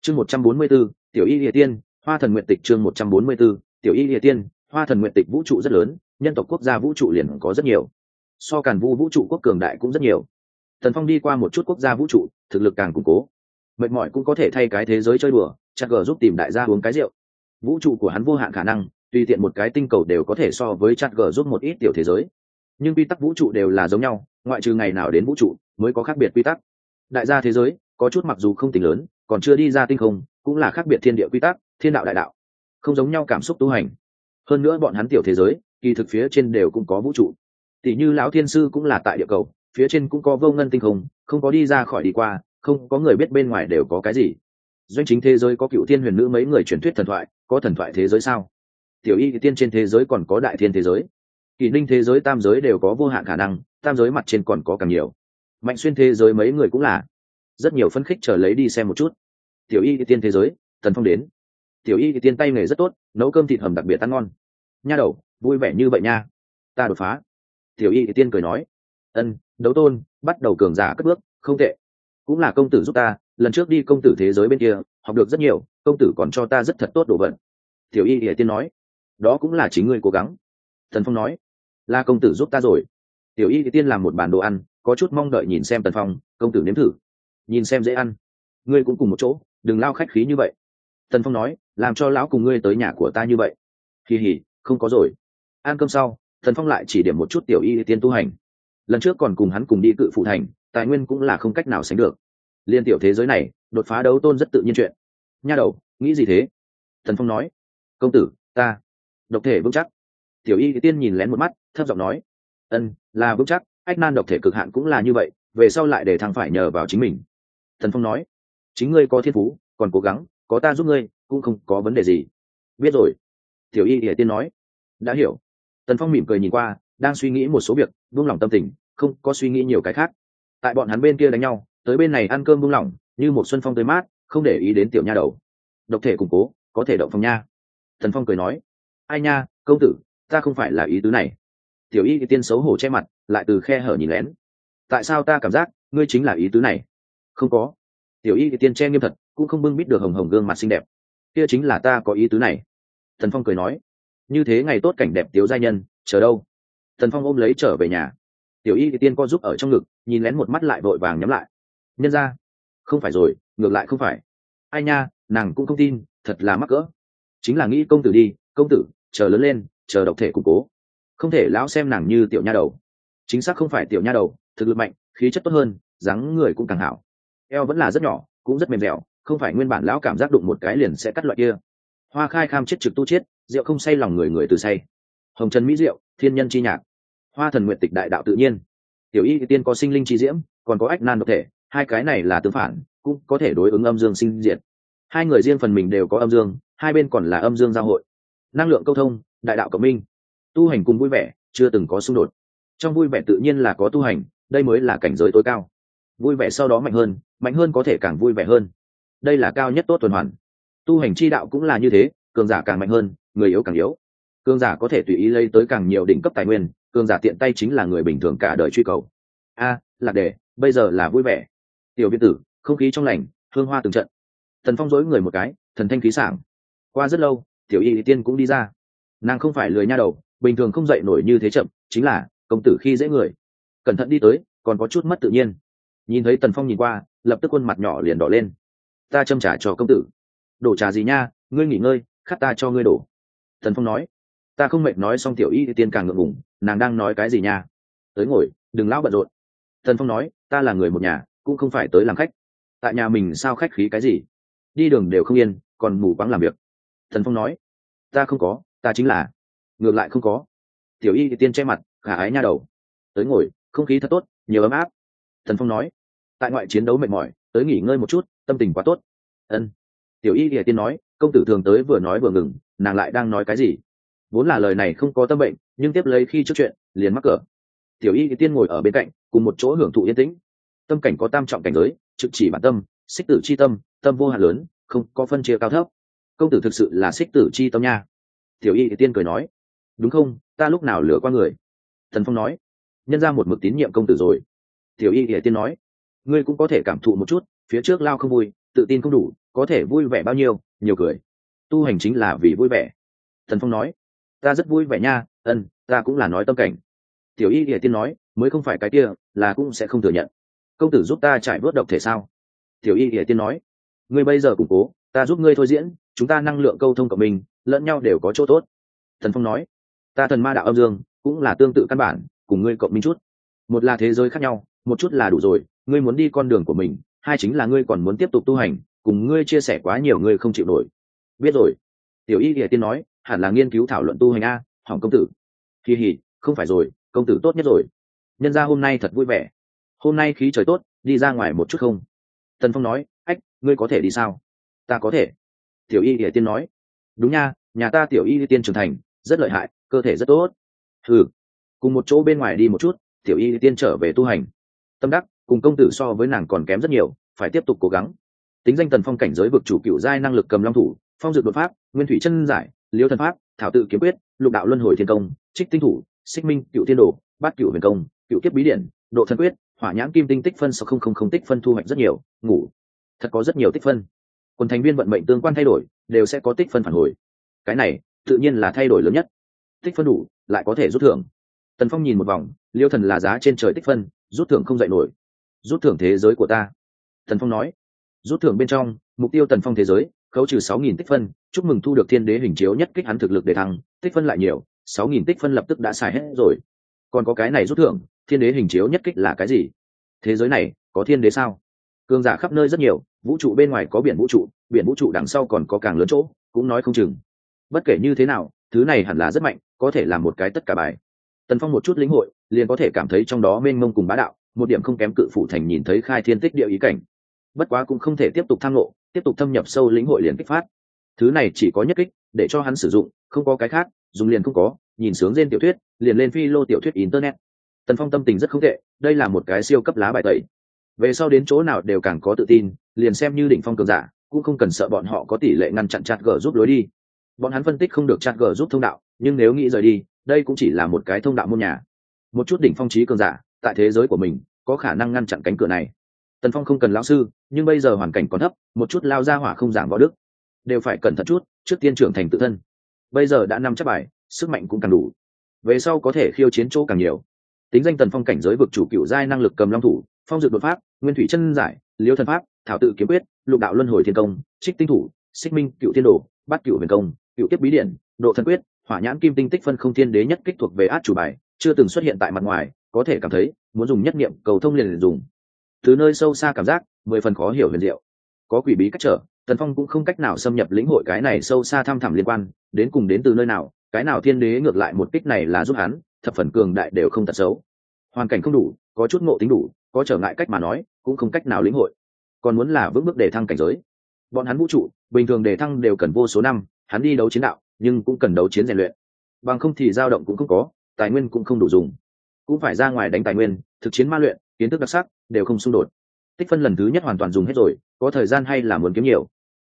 Chương 144, Tiểu Y Lìa Tiên, Hoa Thần Nguyện Tịch. Chương 144, Tiểu Y Lìa Tiên, Hoa Thần Nguyện Tịch. Vũ trụ rất lớn, nhân tộc quốc gia vũ trụ liền có rất nhiều, so Càn Vu vũ trụ quốc cường đại cũng rất nhiều. Tần Phong đi qua một chút quốc gia vũ trụ, thực lực càng củng cố, mệt mỏi cũng có thể thay cái thế giới chơi đùa, chắc gờ giúp tìm đại gia uống cái rượu. Vũ trụ của hắn vô hạn khả năng, tùy tiện một cái tinh cầu đều có thể so với chắc gờ giúp một ít tiểu thế giới, nhưng quy tắc vũ trụ đều là giống nhau, ngoại trừ ngày nào đến vũ trụ mới có khác biệt quy tắc. Đại gia thế giới có chút mặc dù không tính lớn, còn chưa đi ra tinh không, cũng là khác biệt thiên địa quy tắc, thiên đạo đại đạo, không giống nhau cảm xúc tu hành. Hơn nữa bọn hắn tiểu thế giới kỳ thực phía trên đều cũng có vũ trụ, tỷ như lão thiên sư cũng là tại địa cầu, phía trên cũng có vô ngân tinh không, không có đi ra khỏi đi qua, không có người biết bên ngoài đều có cái gì. Doanh chính thế giới có cựu thiên huyền nữ mấy người truyền thuyết thần thoại, có thần thoại thế giới sao? Tiểu Y tiên trên thế giới còn có đại thiên thế giới, kỷ ninh thế giới, tam giới đều có vô hạn khả năng, tam giới mặt trên còn có càng nhiều. Mạnh xuyên thế giới mấy người cũng là rất nhiều phân khích, chờ lấy đi xem một chút. Tiểu Y tiên thế giới, Tần Phong đến. Tiểu Y tiên tay nghề rất tốt, nấu cơm thịt hầm đặc biệt ăn ngon. Nha đầu vui vẻ như vậy nha, ta đột phá. Tiểu Y tiên cười nói. Ân, đấu tôn bắt đầu cường giả cất bước, không tệ, cũng là công tử giúp ta, lần trước đi công tử thế giới bên kia học được rất nhiều, công tử còn cho ta rất thật tốt đồ vật. Tiểu Y tiên nói. Đó cũng là chính ngươi cố gắng. Tần Phong nói. Là công tử giúp ta rồi. Tiểu Y tiên làm một bản đồ ăn, có chút mong đợi nhìn xem Tần Phong. Công tử nếm thử, nhìn xem dễ ăn. Ngươi cũng cùng một chỗ, đừng lao khách khí như vậy. Tần Phong nói. Làm cho lão cùng ngươi tới nhà của ta như vậy. Hì hì, không có rồi. Ăn cơm sau, Tần Phong lại chỉ điểm một chút Tiểu Y tiên tu hành. Lần trước còn cùng hắn cùng đi Cự Phụ Thành, tài nguyên cũng là không cách nào sánh được. Liên tiểu thế giới này đột phá đấu tôn rất tự nhiên chuyện. Nha đầu nghĩ gì thế? Tần Phong nói. Công tử, ta độc thể vững chắc. Tiểu Y tiên nhìn lén một mắt, thấp giọng nói. Ân, là vững chắc, ách nan độc thể cực hạn cũng là như vậy, về sau lại để thằng phải nhờ vào chính mình. Tần Phong nói. Chính ngươi có thiên phú, còn cố gắng, có ta giúp ngươi cũng không có vấn đề gì. Biết rồi. Tiểu Y tiên nói. Đã hiểu. Tần Phong mỉm cười nhìn qua, đang suy nghĩ một số việc, buông lỏng tâm tình, không có suy nghĩ nhiều cái khác. Tại bọn hắn bên kia đánh nhau, tới bên này ăn cơm buông lỏng, như một xuân phong tươi mát, không để ý đến tiểu nha đầu. Độc thể củng cố, có thể động phòng nha. Tần Phong cười nói. Ai nha, công tử, ta không phải là ý tứ này. Tiểu Y tiên xấu hổ che mặt, lại từ khe hở nhìn lén. Tại sao ta cảm giác ngươi chính là ý tứ này? Không có. Tiểu Y tiên che nghiêm thật, cũng không bưng bít được hồng hồng gương mặt xinh đẹp. Kia chính là ta có ý tứ này. Tần Phong cười nói. Như thế ngày tốt cảnh đẹp tiếu giai nhân, chờ đâu? Tần Phong ôm lấy trở về nhà. Tiểu Y tiên co giúp ở trong ngực, nhìn lén một mắt lại vội vàng nhắm lại. Nhân ra, không phải rồi, ngược lại không phải. Ai nha, nàng cũng không tin, thật là mắc cỡ. Chính là nghĩ công tử đi, công tử chờ lớn lên, chờ độc thể củng cố, không thể lão xem nàng như tiểu nha đầu. Chính xác không phải tiểu nha đầu, thực lực mạnh, khí chất tốt hơn, dáng người cũng càng hảo. Eo vẫn là rất nhỏ, cũng rất mềm dẻo, không phải nguyên bản lão cảm giác đụng một cái liền sẽ cắt loại kia. Hoa khai kham chết trực tu chết, rượu không say lòng người, người từ say. Hồng trần mỹ rượu, thiên nhân chi nhạc. Hoa thần nguyện tịch, đại đạo tự nhiên. Tiểu Y tiên có sinh linh chi diễm, còn có ách nan độc thể, hai cái này là tương phản, cũng có thể đối ứng âm dương sinh diệt. Hai người riêng phần mình đều có âm dương, hai bên còn là âm dương giao hội. Năng lượng câu thông, đại đạo cộng minh. Tu hành cùng vui vẻ, chưa từng có xung đột. Trong vui vẻ tự nhiên là có tu hành, đây mới là cảnh giới tối cao. Vui vẻ sau đó mạnh hơn có thể càng vui vẻ hơn. Đây là cao nhất tốt tuần hoàn. Tu hành chi đạo cũng là như thế, cường giả càng mạnh hơn, người yếu càng yếu. Cường giả có thể tùy ý lấy tới càng nhiều đỉnh cấp tài nguyên, cường giả tiện tay chính là người bình thường cả đời truy cầu. A, lạc đề, bây giờ là vui vẻ. Tiểu viện tử, không khí trong lành, hương hoa từng trận. Thần Phong dối người một cái, thần thanh khí sảng. Qua rất lâu, Tiểu Y tiên cũng đi ra. Nàng không phải lười nha đầu, bình thường không dậy nổi như thế chậm, chính là công tử khi dễ người. Cẩn thận đi tới, còn có chút mất tự nhiên. Nhìn thấy Tần Phong nhìn qua, lập tức khuôn mặt nhỏ liền đỏ lên. Ta châm trà cho công tử. Đổ trà gì nha, ngươi nghỉ ngơi, khát ta cho ngươi đổ. Tần Phong nói. Ta không mệt. Nói xong Tiểu Y tiên càng ngượng ngùng, nàng đang nói cái gì nha? Tới ngồi, đừng lão bận rộn. Tần Phong nói. Ta là người một nhà, cũng không phải tới làm khách. Tại nhà mình sao khách khí cái gì? Đi đường đều không yên, còn mù quáng làm việc. Tần Phong nói. Ta không có, ta chính là ngược lại không có. Tiểu Y tiên che mặt, khả ái nha đầu. Tới ngồi, không khí thật tốt, nhiều ấm áp. Tần Phong nói. Tại ngoại chiến đấu mệt mỏi, tới nghỉ ngơi một chút, tâm tình quá tốt. Ân. Tiểu Y tiên nói. Công tử thường tới vừa nói vừa ngừng, nàng lại đang nói cái gì? Vốn là lời này không có tâm bệnh, nhưng tiếp lấy khi trước chuyện liền mắc cỡ. Tiểu Y tiên ngồi ở bên cạnh, cùng một chỗ hưởng thụ yên tĩnh. Tâm cảnh có tam trọng cảnh giới, trực chỉ bản tâm, xích tử chi tâm, tâm vô hạn lớn, không có phân chia cao thấp. Công tử thực sự là xích tử chi tâm nha. Tiểu Y tiên cười nói. Đúng không, ta lúc nào lừa qua người? Thần Phong nói. Nhân ra một mực tín nhiệm công tử rồi. Tiểu Y tiên nói. Ngươi cũng có thể cảm thụ một chút, phía trước lao không vui, tự tin không đủ, có thể vui vẻ bao nhiêu, nhiều cười. Tu hành chính là vì vui vẻ. Tần Phong nói. Ta rất vui vẻ nha. Ta cũng là nói tâm cảnh. Tiểu Y Lìa Tiên nói, mới không phải cái kia, là cũng sẽ không thừa nhận. Công tử giúp ta trải bớt độc thể sao? Tiểu Y Lìa Tiên nói. Ngươi bây giờ củng cố, ta giúp ngươi thôi diễn, chúng ta năng lượng câu thông cộng mình, lẫn nhau đều có chỗ tốt. Tần Phong nói. Ta thần ma đạo âm dương cũng là tương tự căn bản, cùng ngươi cộng minh chút. Một là thế giới khác nhau, một chút là đủ rồi. Ngươi muốn đi con đường của mình, hai chính là ngươi còn muốn tiếp tục tu hành, cùng ngươi chia sẻ quá nhiều ngươi không chịu nổi. Biết rồi. Tiểu Y Lìa Tiên nói, hẳn là nghiên cứu thảo luận tu hành a. Hỏng công tử. Kỳ hỉ, không phải rồi, công tử tốt nhất rồi. Nhân gia hôm nay thật vui vẻ. Hôm nay khí trời tốt, đi ra ngoài một chút không? Tần Phong nói, ách, ngươi có thể đi sao? Ta có thể. Tiểu Y Lìa Tiên nói, đúng nha, nhà ta Tiểu Y Lìa Tiên trưởng thành, rất lợi hại, cơ thể rất tốt. Ừ, cùng một chỗ bên ngoài đi một chút. Tiểu Y Lìa Tiên trở về tu hành. Tâm đắc, cùng công tử so với nàng còn kém rất nhiều, phải tiếp tục cố gắng. Tính danh Tần Phong cảnh giới vực chủ cựu giai năng lực cầm long thủ, phong dược đột pháp, nguyên thủy chân giải, liễu thần pháp, thảo tự kiếm quyết, lục đạo luân hồi thiên công, trích tinh thủ, xích minh cựu thiên đồ, bát cựu huyền công, cựu kiếp bí điển, độ thần quyết, hỏa nhãn kim tinh tích phân 6000 tích phân thu hoạch rất nhiều. Ngủ thật có rất nhiều tích phân. Quần thành viên vận mệnh tương quan thay đổi đều sẽ có tích phân phản hồi, cái này tự nhiên là thay đổi lớn nhất. Tích phân đủ lại có thể rút thưởng. Tần Phong nhìn một vòng, liêu thần là giá trên trời tích phân, rút thưởng không dậy nổi. Rút thưởng thế giới của ta. Tần Phong nói. Rút thưởng bên trong mục tiêu Tần Phong thế giới, khấu trừ 6000 tích phân, chúc mừng thu được thiên đế hình chiếu nhất kích, hắn thực lực để thăng, tích phân lại nhiều, 6000 tích phân lập tức đã xài hết rồi. Còn có cái này rút thưởng, thiên đế hình chiếu nhất kích là cái gì? Thế giới này có thiên đế sao? Cường giả khắp nơi rất nhiều, vũ trụ bên ngoài có biển vũ trụ đằng sau còn có càng lớn chỗ, cũng nói không chừng. Bất kể như thế nào, thứ này hẳn là rất mạnh, có thể làm một cái tất cả bài. Tần Phong một chút lĩnh hội, liền có thể cảm thấy trong đó mênh mông cùng bá đạo, một điểm không kém cự phủ thành nhìn thấy khai thiên tích địa ý cảnh. Bất quá cũng không thể tiếp tục tham ngộ, tiếp tục thâm nhập sâu lĩnh hội liền kích phát. Thứ này chỉ có nhất kích, để cho hắn sử dụng, không có cái khác, dùng liền không có. Nhìn sướng trên tiểu thuyết, liền lên phi lô tiểu thuyết internet. Tần Phong tâm tình rất không tệ, đây là một cái siêu cấp lá bài tẩy. Về sau đến chỗ nào đều càng có tự tin, liền xem như đỉnh phong cường giả, cũng không cần sợ bọn họ có tỷ lệ ngăn chặn chặt gở giúp lối đi. Bọn hắn phân tích không được chặt gở giúp thông đạo, nhưng nếu nghĩ rời đi, đây cũng chỉ là một cái thông đạo môn nhà. Một chút đỉnh phong trí cường giả, tại thế giới của mình, có khả năng ngăn chặn cánh cửa này. Tần Phong không cần lão sư, nhưng bây giờ hoàn cảnh còn thấp, một chút lao ra hỏa không giảng võ đức, đều phải cẩn thận chút, trước tiên trưởng thành tự thân. Bây giờ đã năm chắc bài, sức mạnh cũng càng đủ, về sau có thể khiêu chiến chỗ càng nhiều. Tính danh Tần Phong cảnh giới vực chủ cựu giai năng lực cầm long thủ, phong dược đột pháp, nguyên thủy chân giải, liễu thần pháp, thảo tự kiếm quyết, lục đạo luân hồi thiên công, trích tinh thủ, xích minh cựu thiên đồ, bát cựu huyền công, cựu kiếp bí điển, độ thần quyết, hỏa nhãn kim tinh tích phân không thiên đế nhất kích thuộc về át chủ bài, chưa từng xuất hiện tại mặt ngoài, có thể cảm thấy muốn dùng nhất niệm cầu thông liền dùng. Từ nơi sâu xa cảm giác 10 phần khó hiểu huyền diệu, có quỷ bí cách trở, Tần Phong cũng không cách nào xâm nhập lĩnh hội cái này sâu xa thăm thẳm liên quan đến cùng đến từ nơi nào, cái nào thiên đế ngược lại một kích này là giúp hắn thập phần cường đại đều không tật xấu. Hoàn cảnh không đủ, có chút ngộ tính đủ, có trở ngại cách mà nói, cũng không cách nào lĩnh hội. Còn muốn là vững bước để thăng cảnh giới, bọn hắn vũ trụ bình thường để thăng đều cần vô số năm, hắn đi đấu chiến đạo nhưng cũng cần đấu chiến rèn luyện, bằng không thì dao động cũng không có, tài nguyên cũng không đủ dùng, cũng phải ra ngoài đánh tài nguyên, thực chiến ma luyện, kiến thức đặc sắc đều không xung đột. Tích phân lần thứ nhất hoàn toàn dùng hết rồi, có thời gian hay là muốn kiếm nhiều.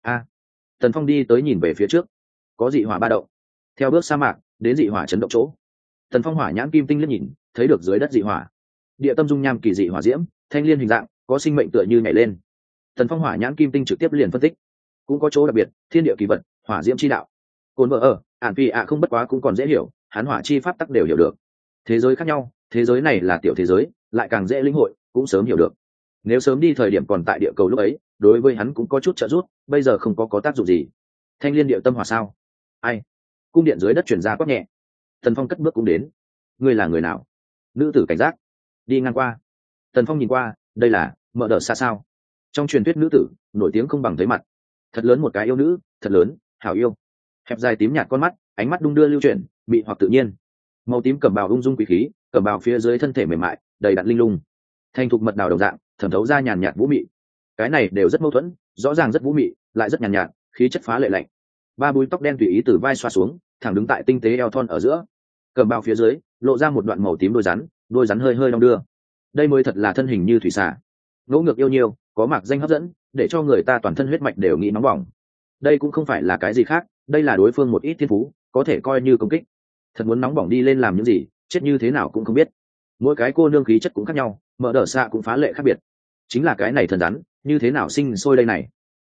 Tần Phong đi tới nhìn về phía trước, có dị hỏa ba động. Theo bước sa mạc đến dị hỏa chấn động chỗ, Tần Phong hỏa nhãn kim tinh liếc nhìn, thấy được dưới đất dị hỏa, địa tâm dung nham kỳ dị hỏa diễm, thanh liên hình dạng, có sinh mệnh tựa như nhảy lên. Tần Phong hỏa nhãn kim tinh trực tiếp liền phân tích, cũng có chỗ đặc biệt, thiên địa kỳ vật, hỏa diễm chi đạo. Cồn vợ ở, ản phi ạ không bất quá cũng còn dễ hiểu, hắn hỏa chi pháp tắc đều hiểu được. Thế giới khác nhau, thế giới này là tiểu thế giới, lại càng dễ lĩnh hội, cũng sớm hiểu được. Nếu sớm đi thời điểm còn tại địa cầu lúc ấy, đối với hắn cũng có chút trợ giúp, bây giờ không có tác dụng gì. Thanh liên địa tâm hỏa sao? Ai? Cung điện dưới đất chuyển ra quát nhẹ. Tần Phong cất bước cũng đến. Ngươi là người nào? Nữ tử cảnh giác. Đi ngang qua. Tần Phong nhìn qua, đây là Mợ Đờ Xa sao? Trong truyền thuyết nữ tử nổi tiếng không bằng thấy mặt. Thật lớn một cái yêu nữ, thật lớn, hảo yêu. Hẹp dài tím nhạt con mắt, ánh mắt đung đưa lưu chuyển, mị hoặc tự nhiên. Màu tím cẩm bào ung dung quý khí, cẩm bào phía dưới thân thể mềm mại, đầy đặn linh lung. Thành thục mật đào đồng dạng, thẩm thấu ra nhàn nhạt vũ mị. Cái này đều rất mâu thuẫn, rõ ràng rất vũ mị, lại rất nhàn nhạt, khí chất phá lệ lạnh. Ba búi tóc đen tùy ý từ vai xoa xuống, thẳng đứng tại tinh tế eo thon ở giữa. Cẩm bào phía dưới lộ ra một đoạn màu tím đôi rắn hơi hơi đong đưa. Đây mới thật là thân hình như thủy xà, ngỗ ngược yêu nhiều, có mạc danh hấp dẫn, để cho người ta toàn thân huyết mạch đều nghĩ nóng bỏng. Đây cũng không phải là cái gì khác, đây là đối phương một ít thiên phú, có thể coi như công kích. Thật muốn nóng bỏng đi lên làm những gì, chết như thế nào cũng không biết. Mỗi cái cô nương khí chất cũng khác nhau, Mợ Đờ Xạ cũng phá lệ khác biệt. Chính là cái này thần rắn, như thế nào sinh sôi đây này.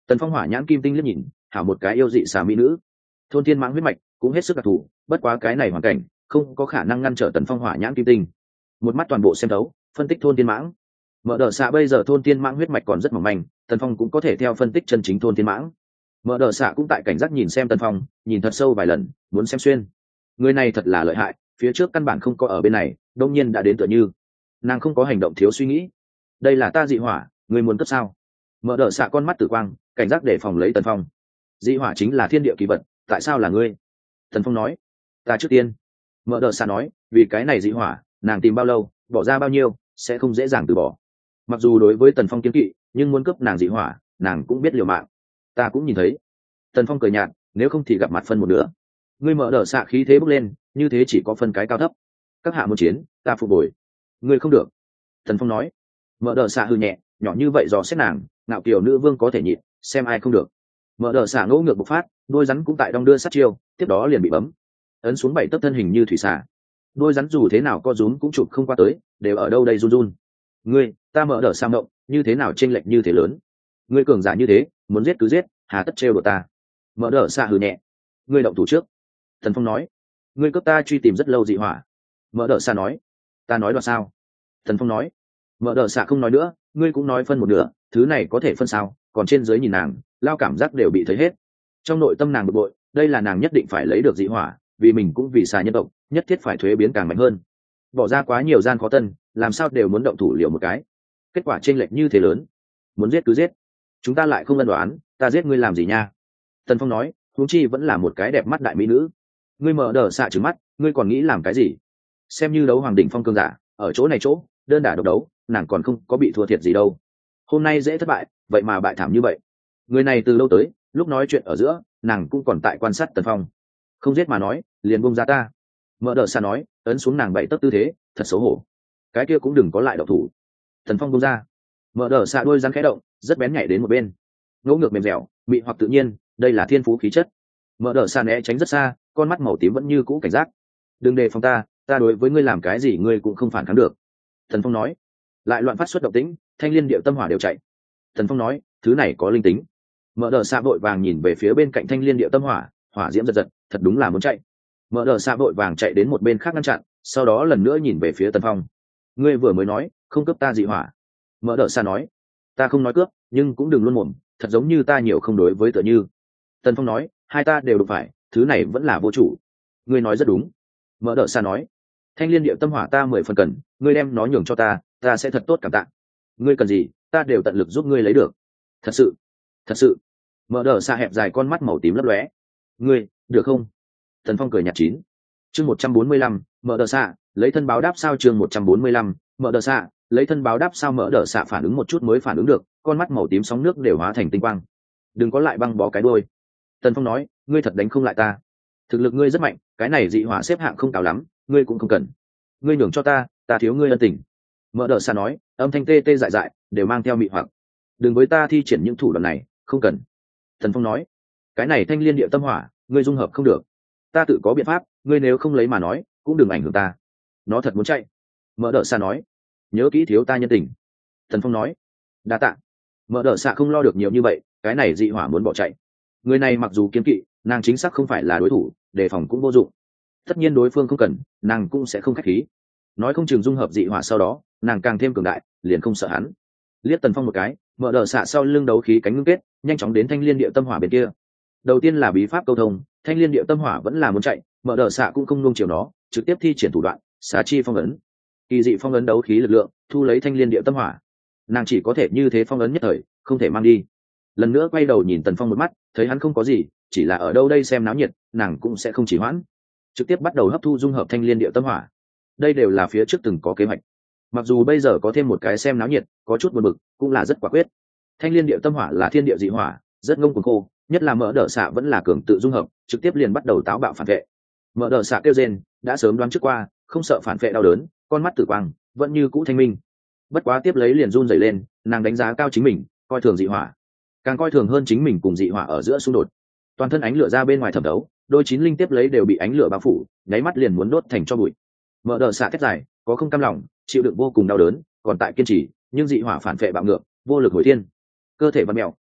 Tần Phong hỏa nhãn kim tinh liếc nhìn, hảo một cái yêu dị xà mỹ nữ. Thôn thiên mãng huyết mạch cũng hết sức đặc thù, bất quá cái này hoàn cảnh không có khả năng ngăn trở Tần Phong hỏa nhãn kim tinh. Một mắt toàn bộ xem thấu, phân tích thôn thiên mãng. Mở đờ xạ bây giờ thôn thiên mãng huyết mạch còn rất mỏng manh, Tần Phong cũng có thể theo phân tích chân chính thôn thiên mãng. Mở đờ xạ cũng tại cảnh giác nhìn xem Tần Phong, nhìn thật sâu vài lần, muốn xem xuyên. Người này thật là lợi hại, phía trước căn bản không có ở bên này, đông nhiên đã đến tựa như. Nàng không có hành động thiếu suy nghĩ. Đây là ta dị hỏa, người muốn cấp sao? Mở đờ xạ con mắt tử quang, cảnh giác để phòng lấy Tần Phong. Dị hỏa chính là thiên địa kỳ vật, tại sao là ngươi? Tần Phong nói. Ta trước tiên. Mở đờ xạ nói, vì cái này dị hỏa, nàng tìm bao lâu, bỏ ra bao nhiêu, sẽ không dễ dàng từ bỏ. Mặc dù đối với Tần Phong kiên kỵ, nhưng muốn cướp nàng dị hỏa, nàng cũng biết liều mạng. Ta cũng nhìn thấy. Tần Phong cười nhạt, nếu không thì gặp mặt phân một nửa. Ngươi mở đờ xạ khí thế bốc lên, như thế chỉ có phân cái cao thấp. Các hạ muốn chiến, ta phục bồi. Ngươi không được. Tần Phong nói. Mở đờ xạ hư nhẹ, nhỏ như vậy dò xét nàng, ngạo kiều nữ vương có thể nhịn, xem ai không được. Mở đờ xạ ngỗ ngược bộc phát, đôi rắn cũng tại đong đưa sát chiêu, tiếp đó liền bị bấm. Ấn xuống 7 tấc thân hình như thủy xà. Đôi rắn dù thế nào co rúm cũng chụp không qua tới, đều ở đâu đây run run. Ngươi, ta mở đờ xạ mộng, như thế nào chênh lệch như thế lớn. Ngươi cường giả như thế, muốn giết cứ giết, hà tất trêu đùa ta. Mở đờ xạ hừ nhẹ. Ngươi động thủ trước. Thần Phong nói. Ngươi cướp ta truy tìm rất lâu dị hỏa. Mở đờ xạ nói. Ta nói đoạt sao? Thần Phong nói. Mở đờ xạ không nói nữa, ngươi cũng nói phân một nửa, thứ này có thể phân sao? Còn trên dưới nhìn nàng, lao cảm giác đều bị thấy hết. Trong nội tâm nàng bực bội, đây là nàng nhất định phải lấy được dị hỏa, vì mình cũng vì xà nhân tộc, nhất thiết phải thuế biến càng mạnh hơn. Bỏ ra quá nhiều gian khó tân, làm sao đều muốn động thủ liều một cái. Kết quả chênh lệch như thế lớn, muốn giết cứ giết. Chúng ta lại không ân đoán, ta giết ngươi làm gì nha? Tần Phong nói, huống chi vẫn là một cái đẹp mắt đại mỹ nữ. Ngươi mở đờ xạ trừng mắt, ngươi còn nghĩ làm cái gì? Xem như đấu hoàng đỉnh phong cương giả, ở chỗ này chỗ, đơn đả độc đấu, nàng còn không có bị thua thiệt gì đâu. Hôm nay dễ thất bại, vậy mà bại thảm như vậy. Người này từ lâu tới, lúc nói chuyện ở giữa, nàng cũng còn tại quan sát Tần Phong. Không giết mà nói, liền buông ra ta. Mở đờ xạ nói, ấn xuống nàng 7 tấc tư thế, thật xấu hổ. Cái kia cũng đừng có lại độc thủ. Tần Phong buông ra. Mở đờ xạ đôi rắn khẽ động, rất bén nhảy đến một bên. Ngỗ ngược mềm dẻo, mị hoặc tự nhiên, đây là thiên phú khí chất. Mở đờ xạ né tránh rất xa, con mắt màu tím vẫn như cũ cảnh giác. Đừng đề phòng ta, ta đối với ngươi làm cái gì ngươi cũng không phản kháng được. Thần Phong nói. Lại loạn phát xuất động tĩnh, thanh liên điệu tâm hỏa đều chạy. Thần Phong nói, thứ này có linh tính. Mở đờ xạ vội vàng nhìn về phía bên cạnh thanh liên điệu tâm hỏa, hỏa diễm giật giật, thật đúng là muốn chạy. Mở đờ xạ vội vàng chạy đến một bên khác ngăn chặn, sau đó lần nữa nhìn về phía Tần Phong. Ngươi vừa mới nói, không cướp ta dị hỏa. Mở đờ xạ nói, ta không nói cướp, nhưng cũng đừng luôn mồm, thật giống như ta nhiều không đối với tựa như. Tần Phong nói, hai ta đều đụng phải, thứ này vẫn là vô chủ. Ngươi nói rất đúng. Mở đờ xạ nói, thanh liên điệu tâm hỏa ta 10 phần cần, ngươi đem nó nhường cho ta, ta sẽ thật tốt cảm tạ. Ngươi cần gì, ta đều tận lực giúp ngươi lấy được. Thật sự, thật sự. Mở đờ xạ hẹp dài con mắt màu tím lấp lóe. Ngươi, được không? Tần Phong cười nhạt chín. Chương 145, mở đờ xạ, lấy thân báo đáp sao? Chương 145, mở đờ xạ, lấy thân báo đáp sao? Mở đờ xạ phản ứng một chút mới phản ứng được, con mắt màu tím sóng nước đều hóa thành tinh quang. Đừng có lại băng bó cái đuôi. Tần Phong nói, ngươi thật đánh không lại ta. Thực lực ngươi rất mạnh, cái này dị hỏa xếp hạng không cao lắm, ngươi cũng không cần. Ngươi nhường cho ta, ta thiếu ngươi ân tình. Mở đờ xạ nói, âm thanh tê tê dại dại, đều mang theo mị hoặc. Đừng với ta thi triển những thủ đoạn này, không cần. Tần Phong nói, cái này thanh liên địa tâm hỏa, ngươi dung hợp không được. Ta tự có biện pháp, ngươi nếu không lấy mà nói, cũng đừng ảnh hưởng ta. Nó thật muốn chạy. Mở đờ xạ nói, nhớ kỹ thiếu ta nhân tình. Tần Phong nói, đa tạ. Mở đờ xạ không lo được nhiều như vậy, cái này dị hỏa muốn bỏ chạy. Người này mặc dù kiên kỵ, nàng chính xác không phải là đối thủ, đề phòng cũng vô dụng. Tất nhiên đối phương không cần, nàng cũng sẽ không khách khí. Nói không chừng dung hợp dị hỏa sau đó, nàng càng thêm cường đại, liền không sợ hắn. Liếc Tần Phong một cái, mở đờ xạ sau lưng đấu khí cánh ngưng kết, nhanh chóng đến thanh liên địa tâm hỏa bên kia. Đầu tiên là bí pháp câu thông, thanh liên địa tâm hỏa vẫn là muốn chạy, mở đờ xạ cũng không nung chiều nó, trực tiếp thi triển thủ đoạn xá chi phong ấn. Kỳ dị phong ấn đấu khí lực lượng, thu lấy thanh liên địa tâm hỏa. Nàng chỉ có thể như thế phong ấn nhất thời, không thể mang đi. Lần nữa quay đầu nhìn Tần Phong một mắt, thấy hắn không có gì, chỉ là ở đâu đây xem náo nhiệt, nàng cũng sẽ không chỉ hoãn, trực tiếp bắt đầu hấp thu dung hợp thanh liên địa tâm hỏa. Đây đều là phía trước từng có kế hoạch. Mặc dù bây giờ có thêm một cái xem náo nhiệt, có chút buồn bực, cũng là rất quả quyết. Thanh liên địa tâm hỏa là thiên địa dị hỏa, rất ngông cuồng khô, nhất là mở đờ xạ vẫn là cường tự dung hợp, trực tiếp liền bắt đầu táo bạo phản vệ. Mở đờ xạ kêu rên, đã sớm đoán trước qua, không sợ phản vệ đau đớn, con mắt tử quang vẫn như cũ thanh minh. Bất quá tiếp lấy liền run rẩy lên, nàng đánh giá cao chính mình, coi thường dị hỏa, càng coi thường hơn chính mình cùng dị hỏa ở giữa xung đột. Toàn thân ánh lửa ra bên ngoài thẩm thấu, đôi chín linh tiếp lấy đều bị ánh lửa bao phủ, nháy mắt liền muốn đốt thành tro bụi. Mở đờ xạ thét dài, có không cam lòng, chịu đựng vô cùng đau đớn, còn tại kiên trì, nhưng dị hỏa phản vệ bạo ngược, vô lực hồi thiên. Cơ thể vặn mèo,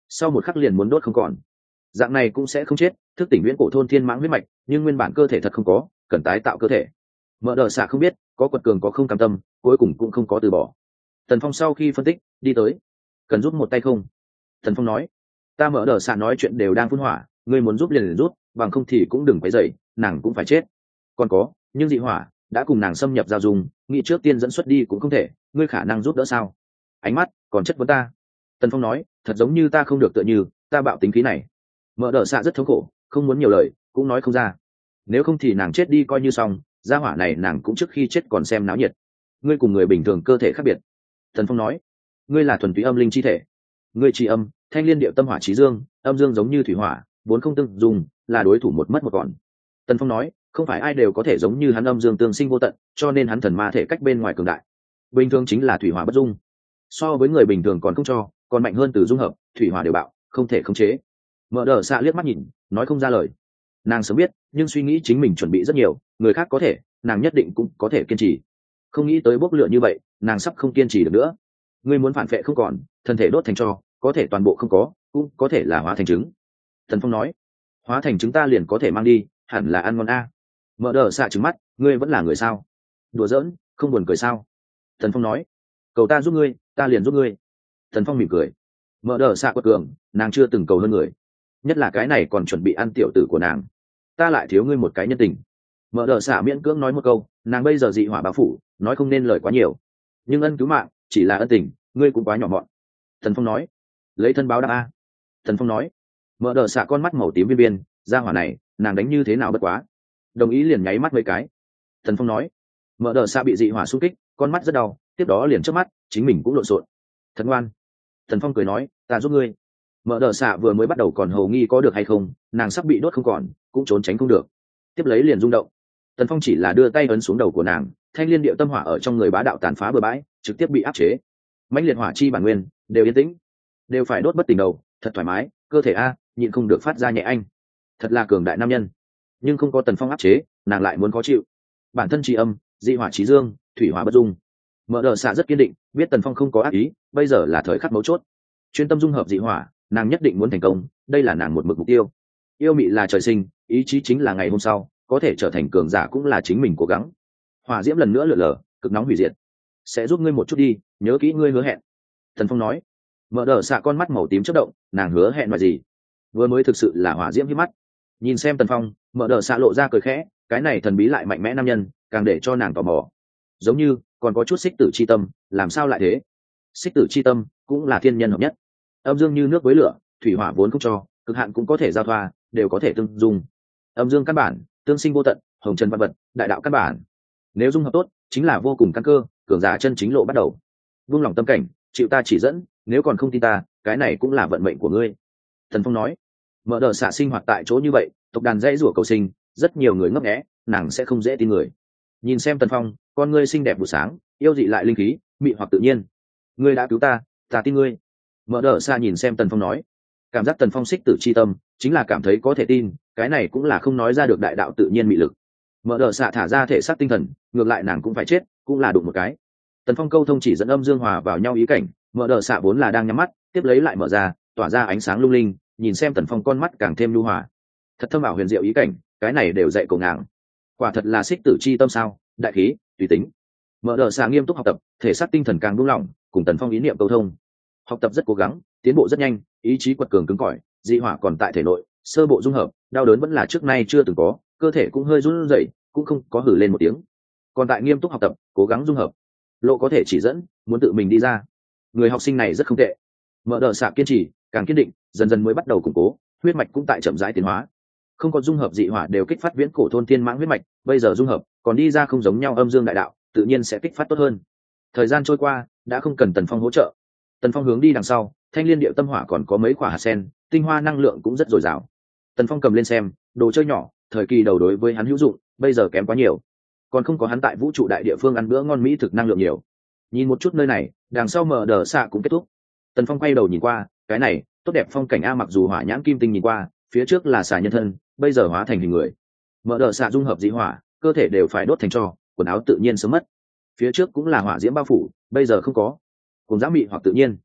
sau một khắc liền muốn đốt không còn. Dạng này cũng sẽ không chết, thức tỉnh viễn cổ thôn thiên mãng huyết mạch, nhưng nguyên bản cơ thể thật không có, cần tái tạo cơ thể. Mở đờ xạ không biết, có quật cường có không cam tâm, cuối cùng cũng không có từ bỏ. Tần Phong sau khi phân tích, đi tới. Cần giúp một tay không? Tần Phong nói. Ta Mở đờ xạ nói chuyện đều đang phun hỏa, ngươi muốn giúp liền giúp, bằng không thì cũng đừng quấy rầy, nàng cũng phải chết. Còn có, nhưng dị hỏa đã cùng nàng xâm nhập giao dung, nghĩ trước tiên dẫn xuất đi cũng không thể, ngươi khả năng giúp đỡ sao? Ánh mắt còn chất vấn ta. Tần Phong nói, thật giống như ta không được tựa như, ta bạo tính khí này. Mở đờ xạ rất thống khổ, không muốn nhiều lời, cũng nói không ra. Nếu không thì nàng chết đi coi như xong, gia hỏa này nàng cũng trước khi chết còn xem náo nhiệt. Ngươi cùng người bình thường cơ thể khác biệt. Tần Phong nói, ngươi là thuần túy âm linh chi thể, ngươi trì âm, thanh liên điệu tâm hỏa trí dương, âm dương giống như thủy hỏa, vốn không tương dùng, là đối thủ một mất một còn. Tần Phong nói, không phải ai đều có thể giống như hắn âm dương tương sinh vô tận, cho nên hắn thần ma thể cách bên ngoài cường đại. Bình thường chính là thủy hỏa bất dung, so với người bình thường còn không cho, còn mạnh hơn từ dung hợp, thủy hỏa đều bạo, không thể khống chế. Mở đờ xạ liếc mắt nhìn, nói không ra lời. Nàng sớm biết, nhưng suy nghĩ chính mình chuẩn bị rất nhiều, người khác có thể, nàng nhất định cũng có thể kiên trì. Không nghĩ tới bốc lửa như vậy, nàng sắp không kiên trì được nữa. Ngươi muốn phản vệ không còn, thân thể đốt thành tro, có thể toàn bộ không có, cũng có thể là hóa thành trứng. Thần Phong nói, hóa thành trứng ta liền có thể mang đi, hẳn là ăn ngon a. Mở đờ xạ trứng mắt, ngươi vẫn là người sao? Đùa giỡn, không buồn cười sao? Thần Phong nói, cầu ta giúp ngươi, ta liền giúp ngươi. Thần Phong mỉm cười. Mở đờ xạ quật cường, nàng chưa từng cầu hơn người, nhất là cái này còn chuẩn bị ăn tiểu tử của nàng. Ta lại thiếu ngươi một cái nhân tình. Mở đờ xạ miễn cưỡng nói một câu, nàng bây giờ dị hỏa bao phủ, nói không nên lời quá nhiều, nhưng ân cứu mạng chỉ là ân tình, ngươi cũng quá nhỏ mọn. Thần Phong nói, lấy thân báo đáp a. Thần Phong nói, mở đờ xạ con mắt màu tím viên viên, ra hỏa này nàng đánh như thế nào bất quá. Đồng ý liền nháy mắt mấy cái. Thần Phong nói, mở đờ xạ bị dị hỏa xung kích, con mắt rất đau, tiếp đó liền chớp mắt, chính mình cũng lộn xộn. Thật ngoan. Thần Phong cười nói, ta giúp ngươi. Mở đờ xạ vừa mới bắt đầu còn hầu nghi có được hay không, nàng sắp bị đốt không còn, cũng trốn tránh không được, tiếp lấy liền rung động. Tần Phong chỉ là đưa tay ấn xuống đầu của nàng, thanh liên điệu tâm hỏa ở trong người bá đạo tàn phá bừa bãi, trực tiếp bị áp chế. Mãnh liệt hỏa chi bản nguyên đều yên tĩnh, đều phải đốt bất tỉnh đầu, thật thoải mái, cơ thể a nhịn không được phát ra nhẹ anh. Thật là cường đại nam nhân, nhưng không có Tần Phong áp chế, nàng lại muốn khó chịu. Bản thân tri âm, dị hỏa trí dương, thủy hỏa bất dung. Mở đờ xạ rất kiên định, biết Tần Phong không có ác ý, bây giờ là thời khắc mấu chốt, chuyên tâm dung hợp dị hỏa, nàng nhất định muốn thành công, đây là nàng một mực mục tiêu. Yêu mị là trời sinh, ý chí chính là ngày hôm sau, có thể trở thành cường giả cũng là chính mình cố gắng. Hỏa diễm lần nữa lượn lờ, cực nóng hủy diệt. Sẽ giúp ngươi một chút đi, nhớ kỹ ngươi hứa hẹn. Thần Phong nói. Mở đờ xạ con mắt màu tím chớp động, nàng hứa hẹn là gì? Vừa mới thực sự là hỏa diễm hiếp mắt. Nhìn xem Tần Phong, mở đờ xạ lộ ra cười khẽ, cái này thần bí lại mạnh mẽ nam nhân, càng để cho nàng tò mò. Giống như còn có chút xích tử chi tâm, làm sao lại thế? Xích tử chi tâm cũng là thiên nhân hợp nhất, âm dương như nước với lửa, thủy hỏa vốn không cho, cực hạn cũng có thể giao thoa, đều có thể tương dung. Âm dương căn bản tương sinh vô tận, hồng trần văn vật, đại đạo căn bản. Nếu dung hợp tốt, chính là vô cùng căn cơ, cường giả chân chính lộ bắt đầu. Vung lòng tâm cảnh, chịu ta chỉ dẫn, nếu còn không tin ta, cái này cũng là vận mệnh của ngươi. Thần Phong nói. Mở đờ xạ sinh hoạt tại chỗ như vậy, tộc đàn dãy rủa cầu sinh, rất nhiều người ngấp nghé, nàng sẽ không dễ tin người. Nhìn xem Tần Phong, con ngươi xinh đẹp buổi sáng, yêu dị lại linh khí, mị hoặc tự nhiên. Ngươi đã cứu ta, ta tin ngươi. Mở đờ xạ nhìn xem Tần Phong nói. Cảm giác Tần Phong xích tử chi tâm, chính là cảm thấy có thể tin, cái này cũng là không nói ra được đại đạo tự nhiên mị lực. Mở đờ xạ thả ra thể xác tinh thần, ngược lại nàng cũng phải chết, cũng là đụng một cái. Tần Phong câu thông chỉ dẫn âm dương hòa vào nhau ý cảnh, mở đờ xạ vốn là đang nhắm mắt, tiếp lấy lại mở ra, tỏa ra ánh sáng lung linh, nhìn xem Tần Phong con mắt càng thêm nhu hòa. Thật thâm ảo huyền diệu ý cảnh, cái này đều dạy cổ nàng. Quả thật là xích tử chi tâm sao? Đại khí, tùy tính. Mở đờ xạ nghiêm túc học tập, thể xác tinh thần càng buông lỏng, cùng Tần Phong ý niệm câu thông. Học tập rất cố gắng, tiến bộ rất nhanh, ý chí quật cường cứng cỏi, dị hỏa còn tại thể nội, sơ bộ dung hợp, đau đớn vẫn là trước nay chưa từng có, cơ thể cũng hơi run rẩy, cũng không có hử lên một tiếng. Còn tại nghiêm túc học tập, cố gắng dung hợp, lộ có thể chỉ dẫn, muốn tự mình đi ra. Người học sinh này rất không tệ. Mở đờ xạ kiên trì, càng kiên định, dần dần mới bắt đầu củng cố, huyết mạch cũng tại chậm rãi tiến hóa. Không có dung hợp dị hỏa đều kích phát viễn cổ thôn tiên mãng huyết mạch, bây giờ dung hợp, còn đi ra không giống nhau âm dương đại đạo, tự nhiên sẽ kích phát tốt hơn. Thời gian trôi qua, đã không cần Tần Phong hỗ trợ. Tần Phong hướng đi đằng sau, thanh liên điệu tâm hỏa còn có mấy quả hạt sen, tinh hoa năng lượng cũng rất dồi dào. Tần Phong cầm lên xem, đồ chơi nhỏ, thời kỳ đầu đối với hắn hữu dụng, bây giờ kém quá nhiều. Còn không có hắn tại vũ trụ đại địa phương ăn bữa ngon mỹ thực năng lượng nhiều. Nhìn một chút nơi này, đằng sau mở đờ xạ cũng kết thúc. Tần Phong quay đầu nhìn qua, cái này tốt đẹp phong cảnh a, mặc dù hỏa nhãn kim tinh nhìn qua, phía trước là xà nhân thân, bây giờ hóa thành hình người. Mở đờ xạ dung hợp dị hỏa, cơ thể đều phải đốt thành tro, quần áo tự nhiên sớm mất. Phía trước cũng là hỏa diễm bao phủ, bây giờ không có. Cùng dã mị hoặc tự nhiên.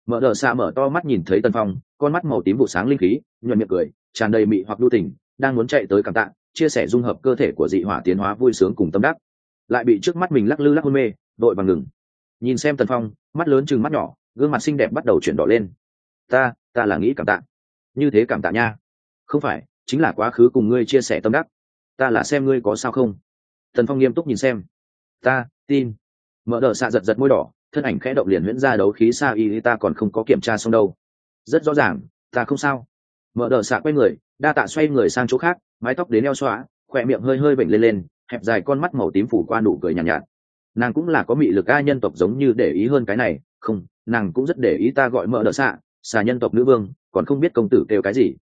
Mở đờ xạ mở to mắt nhìn thấy Tần Phong, con mắt màu tím vụ sáng linh khí, nhuận miệng cười, tràn đầy mị hoặc đu tình, đang muốn chạy tới cảm tạ, chia sẻ dung hợp cơ thể của dị hỏa tiến hóa vui sướng cùng tâm đắc, lại bị trước mắt mình lắc lư lắc hôn mê, đội vàng ngừng. Nhìn xem Tần Phong, mắt lớn chừng mắt nhỏ, gương mặt xinh đẹp bắt đầu chuyển đỏ lên. Ta là nghĩ cảm tạ. Như thế cảm tạ nha. Không phải, chính là quá khứ cùng ngươi chia sẻ tâm đắc. Ta là xem ngươi có sao không. Tần Phong nghiêm túc nhìn xem. Ta tin. Mở đờ xạ giật giật môi đỏ, thân ảnh khẽ động liền huyễn ra đấu khí sa y, ta còn không có kiểm tra xong đâu. Rất rõ ràng, ta không sao. Mở đờ xạ quay người, đa tạ xoay người sang chỗ khác, mái tóc đến eo xõa, khỏe miệng hơi hơi vểnh lên lên, hẹp dài con mắt màu tím phủ qua nụ cười nhàn nhạt. Nàng cũng là có mị lực a, nhân tộc giống như để ý hơn cái này. Không, nàng cũng rất để ý. Ta gọi Mở đờ xạ nhân tộc nữ vương, còn không biết công tử kêu cái gì.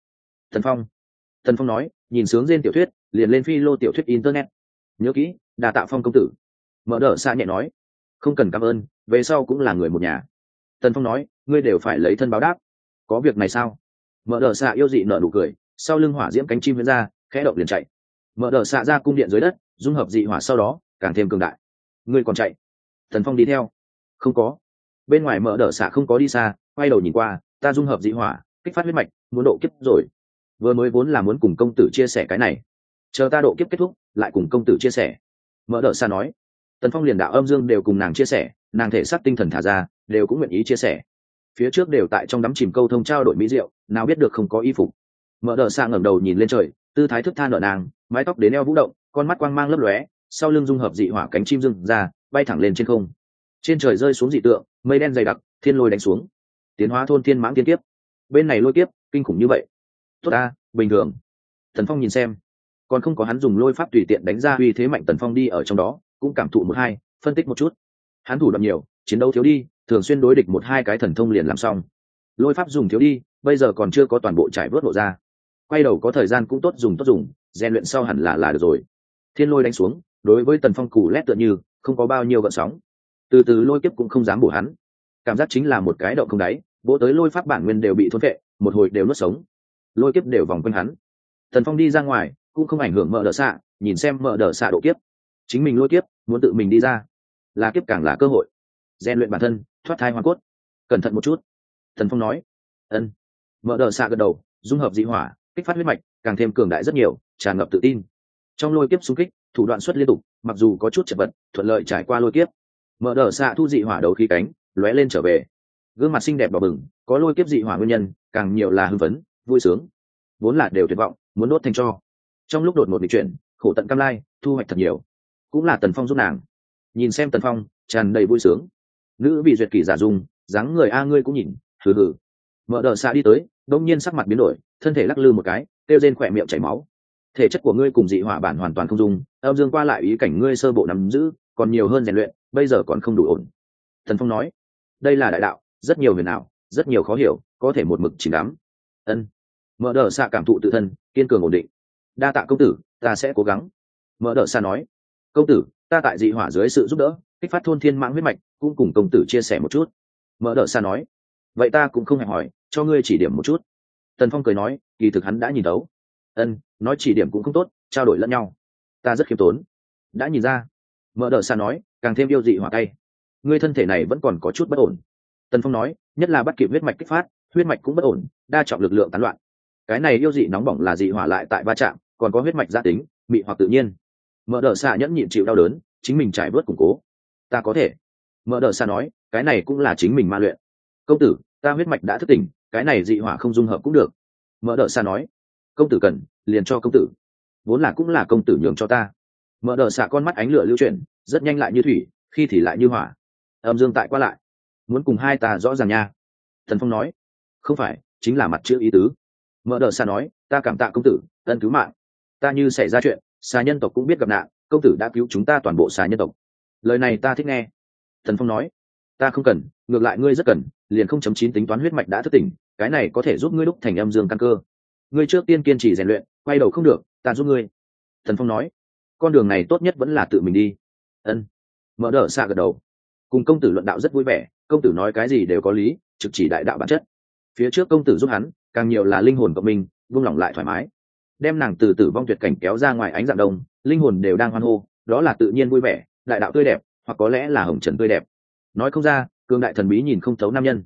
Thần Phong nói, nhìn sướng trên tiểu thuyết liền lên phi lô tiểu thuyết internet. Nhớ kỹ, đà tạ Phong công tử. Mở đờ xạ nhẹ nói, không cần cảm ơn, về sau cũng là người một nhà. Tần Phong nói, ngươi đều phải lấy thân báo đáp. Có việc này sao? Mở đờ xạ yêu dị nở nụ cười, sau lưng hỏa diễm cánh chim vươn ra, khẽ động liền chạy. Mở đờ xạ ra cung điện dưới đất, dung hợp dị hỏa sau đó càng thêm cường đại. Ngươi còn chạy? Tần Phong đi theo. Không có. Bên ngoài Mở đờ xạ không có đi xa, quay đầu nhìn qua, ta dung hợp dị hỏa, kích phát huyết mạch, muốn độ kiếp rồi. Vừa mới vốn là muốn cùng công tử chia sẻ cái này, chờ ta độ kiếp kết thúc lại cùng công tử chia sẻ. Mở đờ xạ nói. Tần Phong liền đạo âm dương đều cùng nàng chia sẻ, nàng thể xác tinh thần thả ra đều cũng nguyện ý chia sẻ. Phía trước đều tại trong đắm chìm câu thông trao đổi mỹ diệu, nào biết được không có y phục. Mở đờ xạ ngẩng đầu nhìn lên trời, tư thái thức tha nở nàng, mái tóc đến eo vũ động, con mắt quang mang lấp lóe, sau lưng dung hợp dị hỏa cánh chim dưng ra, bay thẳng lên trên không. Trên trời rơi xuống dị tượng, mây đen dày đặc, thiên lôi đánh xuống. Tiến hóa thôn thiên mãng tiên kiếp. Bên này lôi kiếp kinh khủng như vậy. Tốt ta, bình thường. Tần Phong nhìn xem, còn không có hắn dùng lôi pháp tùy tiện đánh ra uy thế mạnh. Tần Phong đi ở trong đó cũng cảm thụ một hai, phân tích một chút. Hắn thủ đoạn nhiều, chiến đấu thiếu đi, thường xuyên đối địch một hai cái thần thông liền làm xong. Lôi pháp dùng thiếu đi, bây giờ còn chưa có toàn bộ trải vớt lộ ra. Quay đầu có thời gian cũng tốt dùng, rèn luyện sau hẳn là được rồi. Thiên lôi đánh xuống, đối với Tần Phong cù lét tựa như không có bao nhiêu gợn sóng. Từ từ lôi kiếp cũng không dám bổ hắn, cảm giác chính là một cái động không đáy, vỗ tới lôi pháp bản nguyên đều bị thôn vệ, một hồi đều nuốt sống. Lôi kiếp đều vòng quanh hắn. Tần Phong đi ra ngoài cũng không ảnh hưởng Mở đờ xạ, nhìn xem Mở đờ xạ độ kiếp. Chính mình lôi kiếp, muốn tự mình đi ra, là kiếp càng là cơ hội. Rèn luyện bản thân, thoát thai hoàn cốt. Cẩn thận một chút. Tần Phong nói. Ân. Mở đờ xạ gật đầu, dung hợp dị hỏa, kích phát huyết mạch, càng thêm cường đại rất nhiều, tràn ngập tự tin. Trong lôi kiếp xung kích, thủ đoạn xuất liên tục, mặc dù có chút chật vật, thuận lợi trải qua lôi kiếp. Mở đờ xạ thu dị hỏa đấu khí cánh, lóe lên trở về. Gương mặt xinh đẹp đỏ bừng, có lôi kiếp dị hỏa nguyên nhân, càng nhiều là hưng phấn, vui sướng. Vốn là đều tuyệt vọng, muốn đốt thành tro. Trong lúc đột ngột bị chuyển, khổ tận cam lai, thu hoạch thật nhiều. Cũng là Tần Phong giúp nàng. Nhìn xem Tần Phong, tràn đầy vui sướng. Nữ bị duyệt kỷ giả dung, dáng người a ngươi cũng nhìn, hừ hừ. Mở đờ xạ đi tới, đông nhiên sắc mặt biến đổi, thân thể lắc lư một cái, kêu rên khỏe miệng chảy máu. Thể chất của ngươi cùng dị hỏa bản hoàn toàn không dung, âm dương qua lại ý cảnh ngươi sơ bộ nắm giữ, còn nhiều hơn rèn luyện, bây giờ còn không đủ ổn. Tần Phong nói, đây là đại đạo, rất nhiều huyền ảo, rất nhiều khó hiểu, có thể một mực chìm đắm. Ân. Mở đờ xạ cảm thụ tự thân, kiên cường ổn định. Đa tạ công tử, ta sẽ cố gắng. Mở đờ xạ nói, công tử, ta tại dị hỏa dưới sự giúp đỡ, kích phát thôn thiên mãng huyết mạch, cũng cùng công tử chia sẻ một chút. Mở đờ xạ nói, vậy ta cũng không hẹn hỏi, cho ngươi chỉ điểm một chút. Tần Phong cười nói, kỳ thực hắn đã nhìn thấu. Ân, nói chỉ điểm cũng không tốt, trao đổi lẫn nhau. Ta rất khiêm tốn. Đã nhìn ra. Mở đờ xạ nói, càng thêm yêu dị hỏa tay. Ngươi thân thể này vẫn còn có chút bất ổn. Tần Phong nói, nhất là bắt kịp huyết mạch kích phát, huyết mạch cũng bất ổn, đa trọng lực lượng tán loạn. Cái này yêu dị nóng bỏng là dị hỏa lại tại va chạm, còn có huyết mạch gia tính, mị hoặc tự nhiên. Mở đờ xạ nhẫn nhịn chịu đau đớn, chính mình trải bớt củng cố. Ta có thể. Mở đờ xạ nói, cái này cũng là chính mình ma luyện. Công tử, ta huyết mạch đã thức tỉnh, cái này dị hỏa không dung hợp cũng được. Mở đờ xạ nói, công tử cần, liền cho công tử. Vốn là cũng là công tử nhường cho ta. Mở đờ xạ con mắt ánh lửa lưu chuyển, rất nhanh lại như thủy, khi thì lại như hỏa. Âm dương tại qua lại, muốn cùng hai ta rõ ràng nha. Thần Phong nói, không phải, chính là mặt chữ ý tứ. Mở đờ xạ nói, ta cảm tạ công tử, ân cứu mạng. Ta như xảy ra chuyện, xà nhân tộc cũng biết gặp nạn, công tử đã cứu chúng ta toàn bộ xà nhân tộc. Lời này ta thích nghe. Thần Phong nói, ta không cần, ngược lại ngươi rất cần, liền 0.9 tính toán huyết mạch đã thức tỉnh, cái này có thể giúp ngươi đúc thành âm dương căn cơ. Ngươi trước tiên kiên trì rèn luyện, quay đầu không được, ta giúp ngươi. Thần Phong nói, con đường này tốt nhất vẫn là tự mình đi. Ân. Mở đờ xạ gật đầu. Cùng công tử luận đạo rất vui vẻ, công tử nói cái gì đều có lý, trực chỉ đại đạo bản chất. Phía trước công tử giúp hắn, càng nhiều là linh hồn của mình, vung lòng lại thoải mái, đem nàng từ tử vong tuyệt cảnh kéo ra ngoài ánh dạng đông, linh hồn đều đang hoan hô, đó là tự nhiên vui vẻ, đại đạo tươi đẹp, hoặc có lẽ là hồng trần tươi đẹp. Nói không ra, cường đại thần bí nhìn không thấu nam nhân.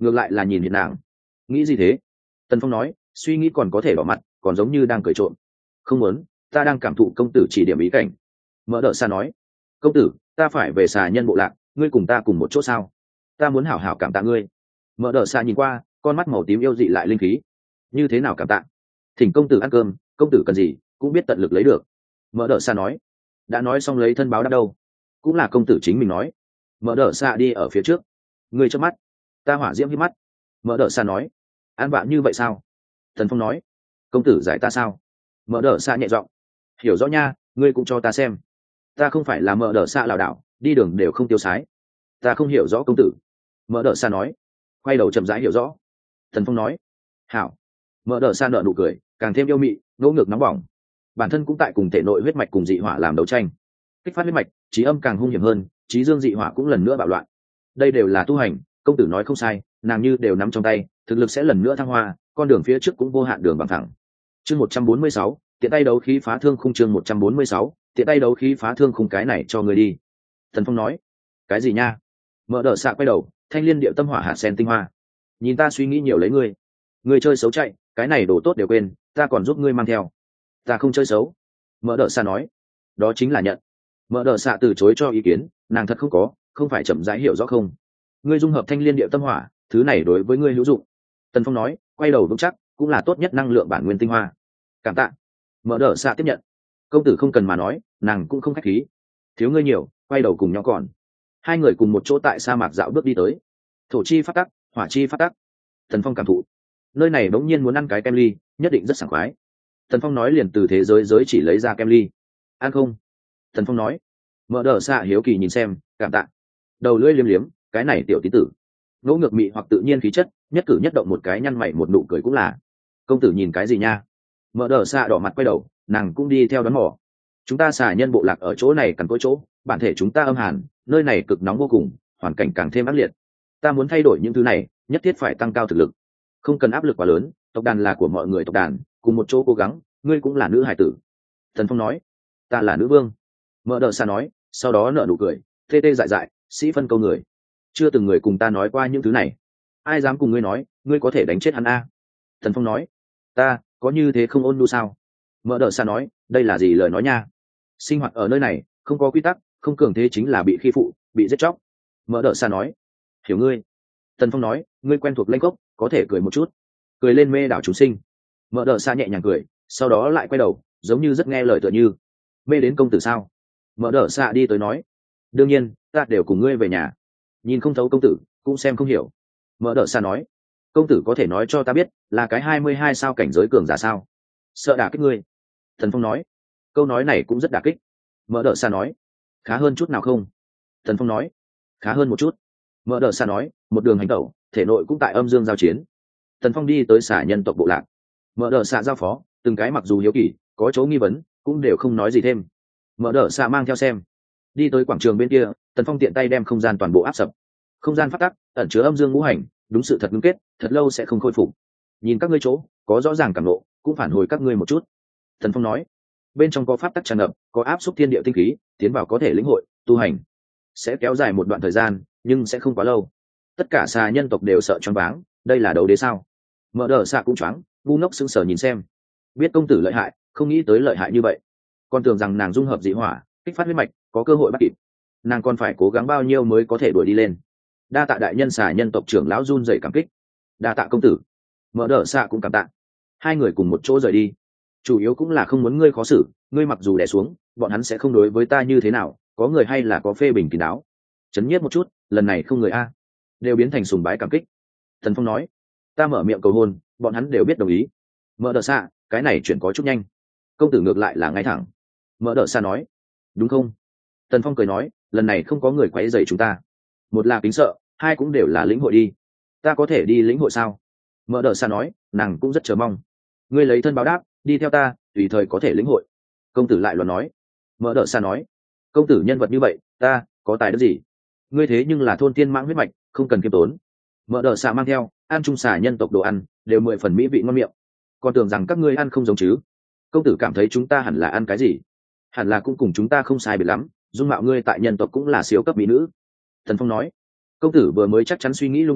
ngược lại là nhìn hiện nàng. Nghĩ gì thế? Tần Phong nói, suy nghĩ còn có thể đỏ mặt, còn giống như đang cười trộm. Không muốn, ta đang cảm thụ công tử chỉ điểm ý cảnh. Mỡ đỡ xa nói, công tử, ta phải về xà nhân bộ lạc, ngươi cùng ta cùng một chỗ sao? Ta muốn hảo hảo cảm tạ ngươi. Mỡ đỡ xa nhìn qua, con mắt màu tím yêu dị lại linh khí. Như thế nào cảm tạ? Thỉnh công tử ăn cơm, công tử cần gì cũng biết tận lực lấy được. Mỡ đỡ xa nói, đã nói xong lấy thân báo đáp đâu, cũng là công tử chính mình nói. Mỡ đỡ xa đi ở phía trước, ngươi chớp mắt, ta hỏa diễm hít mắt. Mỡ đỡ xa nói, an bạn như vậy sao? Thần Phong nói, công tử giải ta sao? Mỡ đỡ xa nhẹ giọng, hiểu rõ nha, ngươi cũng cho ta xem. Ta không phải là mỡ đỡ xa lảo đảo, đi đường đều không tiêu sái. Ta không hiểu rõ công tử. Mỡ đỡ xa nói, quay đầu chậm rãi hiểu rõ. Thần Phong nói, hảo. Mỡ đỡ xa nở nụ cười, càng thêm yêu mị, ngỗ ngực nóng bỏng. Bản thân cũng tại cùng thể nội huyết mạch cùng dị hỏa làm đấu tranh, kích phát huyết mạch, trí âm càng hung hiểm hơn, trí dương dị hỏa cũng lần nữa bạo loạn. Đây đều là tu hành, công tử nói không sai, nàng như đều nắm trong tay, thực lực sẽ lần nữa thăng hoa, con đường phía trước cũng vô hạn đường bằng thẳng. Chương 146, tiện tay đấu khí phá thương khung. Chương 146, tiện tay đấu khí phá thương khung. Cái này cho người đi. Thần Phong nói, cái gì nha? Mỡ đỡ xạ quay đầu, thanh liên điệu tâm hỏa hạt sen tinh hoa. Nhìn ta suy nghĩ nhiều lấy ngươi, ngươi chơi xấu chạy, cái này đồ tốt đều quên, ta còn giúp ngươi mang theo. Ta không chơi xấu. Mỡ đỡ xạ nói, đó chính là nhận. Mỡ đỡ xạ từ chối cho ý kiến, nàng thật không có, không phải chậm rãi hiểu rõ không? Ngươi dung hợp thanh liên điệu tâm hỏa, thứ này đối với ngươi hữu dụng. Tần Phong nói, quay đầu vững chắc, cũng là tốt nhất năng lượng bản nguyên tinh hoa. Cảm tạ. Mỡ đỡ xạ tiếp nhận. Công tử không cần mà nói, nàng cũng không khách khí. Thiếu ngươi nhiều, quay đầu cùng nhau còn. Hai người cùng một chỗ tại sa mạc dạo bước đi tới. Thổ chi phát tắc, hỏa chi phát tắc. Tần Phong cảm thụ, nơi này bỗng nhiên muốn ăn cái kem ly, nhất định rất sảng khoái. Tần Phong nói liền từ thế giới chỉ lấy ra kem ly. Ăn không? Tần Phong nói. Mỡ đỡ xạ hiếu kỳ nhìn xem, cảm tạ. Đầu lưỡi liếm liếm, cái này tiểu tí tử. Ngỗ ngược mị hoặc tự nhiên khí chất, nhất cử nhất động một cái nhăn mày một nụ cười cũng là. Công tử nhìn cái gì nha? Mỡ đỡ xạ đỏ mặt quay đầu, nàng cũng đi theo đón mỏ. Chúng ta xả nhân bộ lạc ở chỗ này cằn cỗi chỗ, bản thể chúng ta âm hàn, nơi này cực nóng vô cùng, hoàn cảnh càng thêm ác liệt. Ta muốn thay đổi những thứ này, nhất thiết phải tăng cao thực lực. Không cần áp lực quá lớn, tộc đàn là của mọi người tộc đàn, cùng một chỗ cố gắng, ngươi cũng là nữ hải tử. Thần Phong nói, ta là nữ vương. Mỡ đỡ xạ nói, sau đó nở nụ cười, tê tê dại dại, sĩ phân câu người. Chưa từng người cùng ta nói qua những thứ này, ai dám cùng ngươi nói, ngươi có thể đánh chết hắn a? Thần Phong nói, ta có như thế không ôn nhu sao? Mỡ đỡ xạ nói, đây là gì lời nói nha? Sinh hoạt ở nơi này không có quy tắc, không cường thế chính là bị khi phụ, bị giết chóc. Mỡ đỡ xạ nói, hiểu ngươi. Thần Phong nói, ngươi quen thuộc lanh gốc, có thể cười một chút, cười lên mê đảo chúng sinh. Mỡ đỡ xạ nhẹ nhàng cười, sau đó lại quay đầu, giống như rất nghe lời tựa như. Mê đến công tử sao? Mỡ đỡ xạ đi tới nói, đương nhiên, ta đều cùng ngươi về nhà. Nhìn không thấu công tử, cũng xem không hiểu. Mỡ đỡ xạ nói, công tử có thể nói cho ta biết là cái 22 sao cảnh giới cường giả sao? Sợ đả kích ngươi. Thần Phong nói, câu nói này cũng rất đả kích. Mỡ đỡ xạ nói, khá hơn chút nào không? Thần Phong nói, khá hơn một chút. Mỡ đỡ xạ nói, một đường hành tẩu, thể nội cũng tại âm dương giao chiến. Thần Phong đi tới xả nhân tộc bộ lạc. Mỡ đỡ xạ giao phó, từng cái mặc dù hiếu kỳ, có chỗ nghi vấn, cũng đều không nói gì thêm. Mỡ đỡ xạ mang theo xem. Đi tới quảng trường bên kia, Tần Phong tiện tay đem không gian toàn bộ áp sập. Không gian phát tắc, ẩn chứa âm dương ngũ hành, đúng sự thật ngưng kết, thật lâu sẽ không khôi phục. Nhìn các ngươi chỗ, có rõ ràng cảm nộ, cũng phản hồi các ngươi một chút. Tần Phong nói, bên trong có pháp tắc tràn ngập, có áp xúc thiên địa tinh khí, tiến vào có thể lĩnh hội, tu hành. Sẽ kéo dài một đoạn thời gian, nhưng sẽ không quá lâu. Tất cả xà nhân tộc đều sợ choáng váng, đây là đấu đế sao? Mỡ đỡ xạ cũng choáng, ngu ngốc sững sờ nhìn xem. Biết công tử lợi hại, không nghĩ tới lợi hại như vậy. Còn tưởng rằng nàng dung hợp dị hỏa, kích phát huyết mạch, có cơ hội bắt kịp. Nàng còn phải cố gắng bao nhiêu mới có thể đuổi đi lên. Đa tạ đại nhân xà nhân tộc trưởng lão run rẩy cảm kích. Đa tạ công tử. Mỡ đỡ xạ cũng cảm tạ. Hai người cùng một chỗ rời đi. Chủ yếu cũng là không muốn ngươi khó xử, ngươi mặc dù đè xuống, bọn hắn sẽ không đối với ta như thế nào, có người hay là có phê bình kín đáo. Chấn nhiếp một chút, lần này không người a, đều biến thành sùng bái cảm kích. Thần Phong nói, ta mở miệng cầu hôn, bọn hắn đều biết đồng ý. Mỡ đỡ xạ, cái này chuyển có chút nhanh. Công tử ngược lại là ngay thẳng. Mỡ đỡ xạ nói, đúng không? Tần Phong cười nói, lần này không có người quấy rầy chúng ta. Một là kính sợ, hai cũng đều là lĩnh hội đi. Ta có thể đi lĩnh hội sao? Mỡ đỡ xạ nói, nàng cũng rất chờ mong. Ngươi lấy thân báo đáp, đi theo ta, tùy thời có thể lĩnh hội. Công tử lại luận nói. Mỡ đỡ xạ nói, công tử nhân vật như vậy, ta có tài đức gì? Ngươi thế nhưng là thôn tiên mãng huyết mạch, không cần kiêm tốn. Mỡ đỡ xạ mang theo, ăn chung xả nhân tộc đồ ăn, đều 10 phần mỹ vị ngon miệng. Còn tưởng rằng các ngươi ăn không giống chứ? Công tử cảm thấy chúng ta hẳn là ăn cái gì? Hẳn là cũng cùng chúng ta không sai biệt lắm, dung mạo ngươi tại nhân tộc cũng là siêu cấp mỹ nữ. Thần Phong nói, công tử vừa mới chắc chắn suy nghĩ lung tung,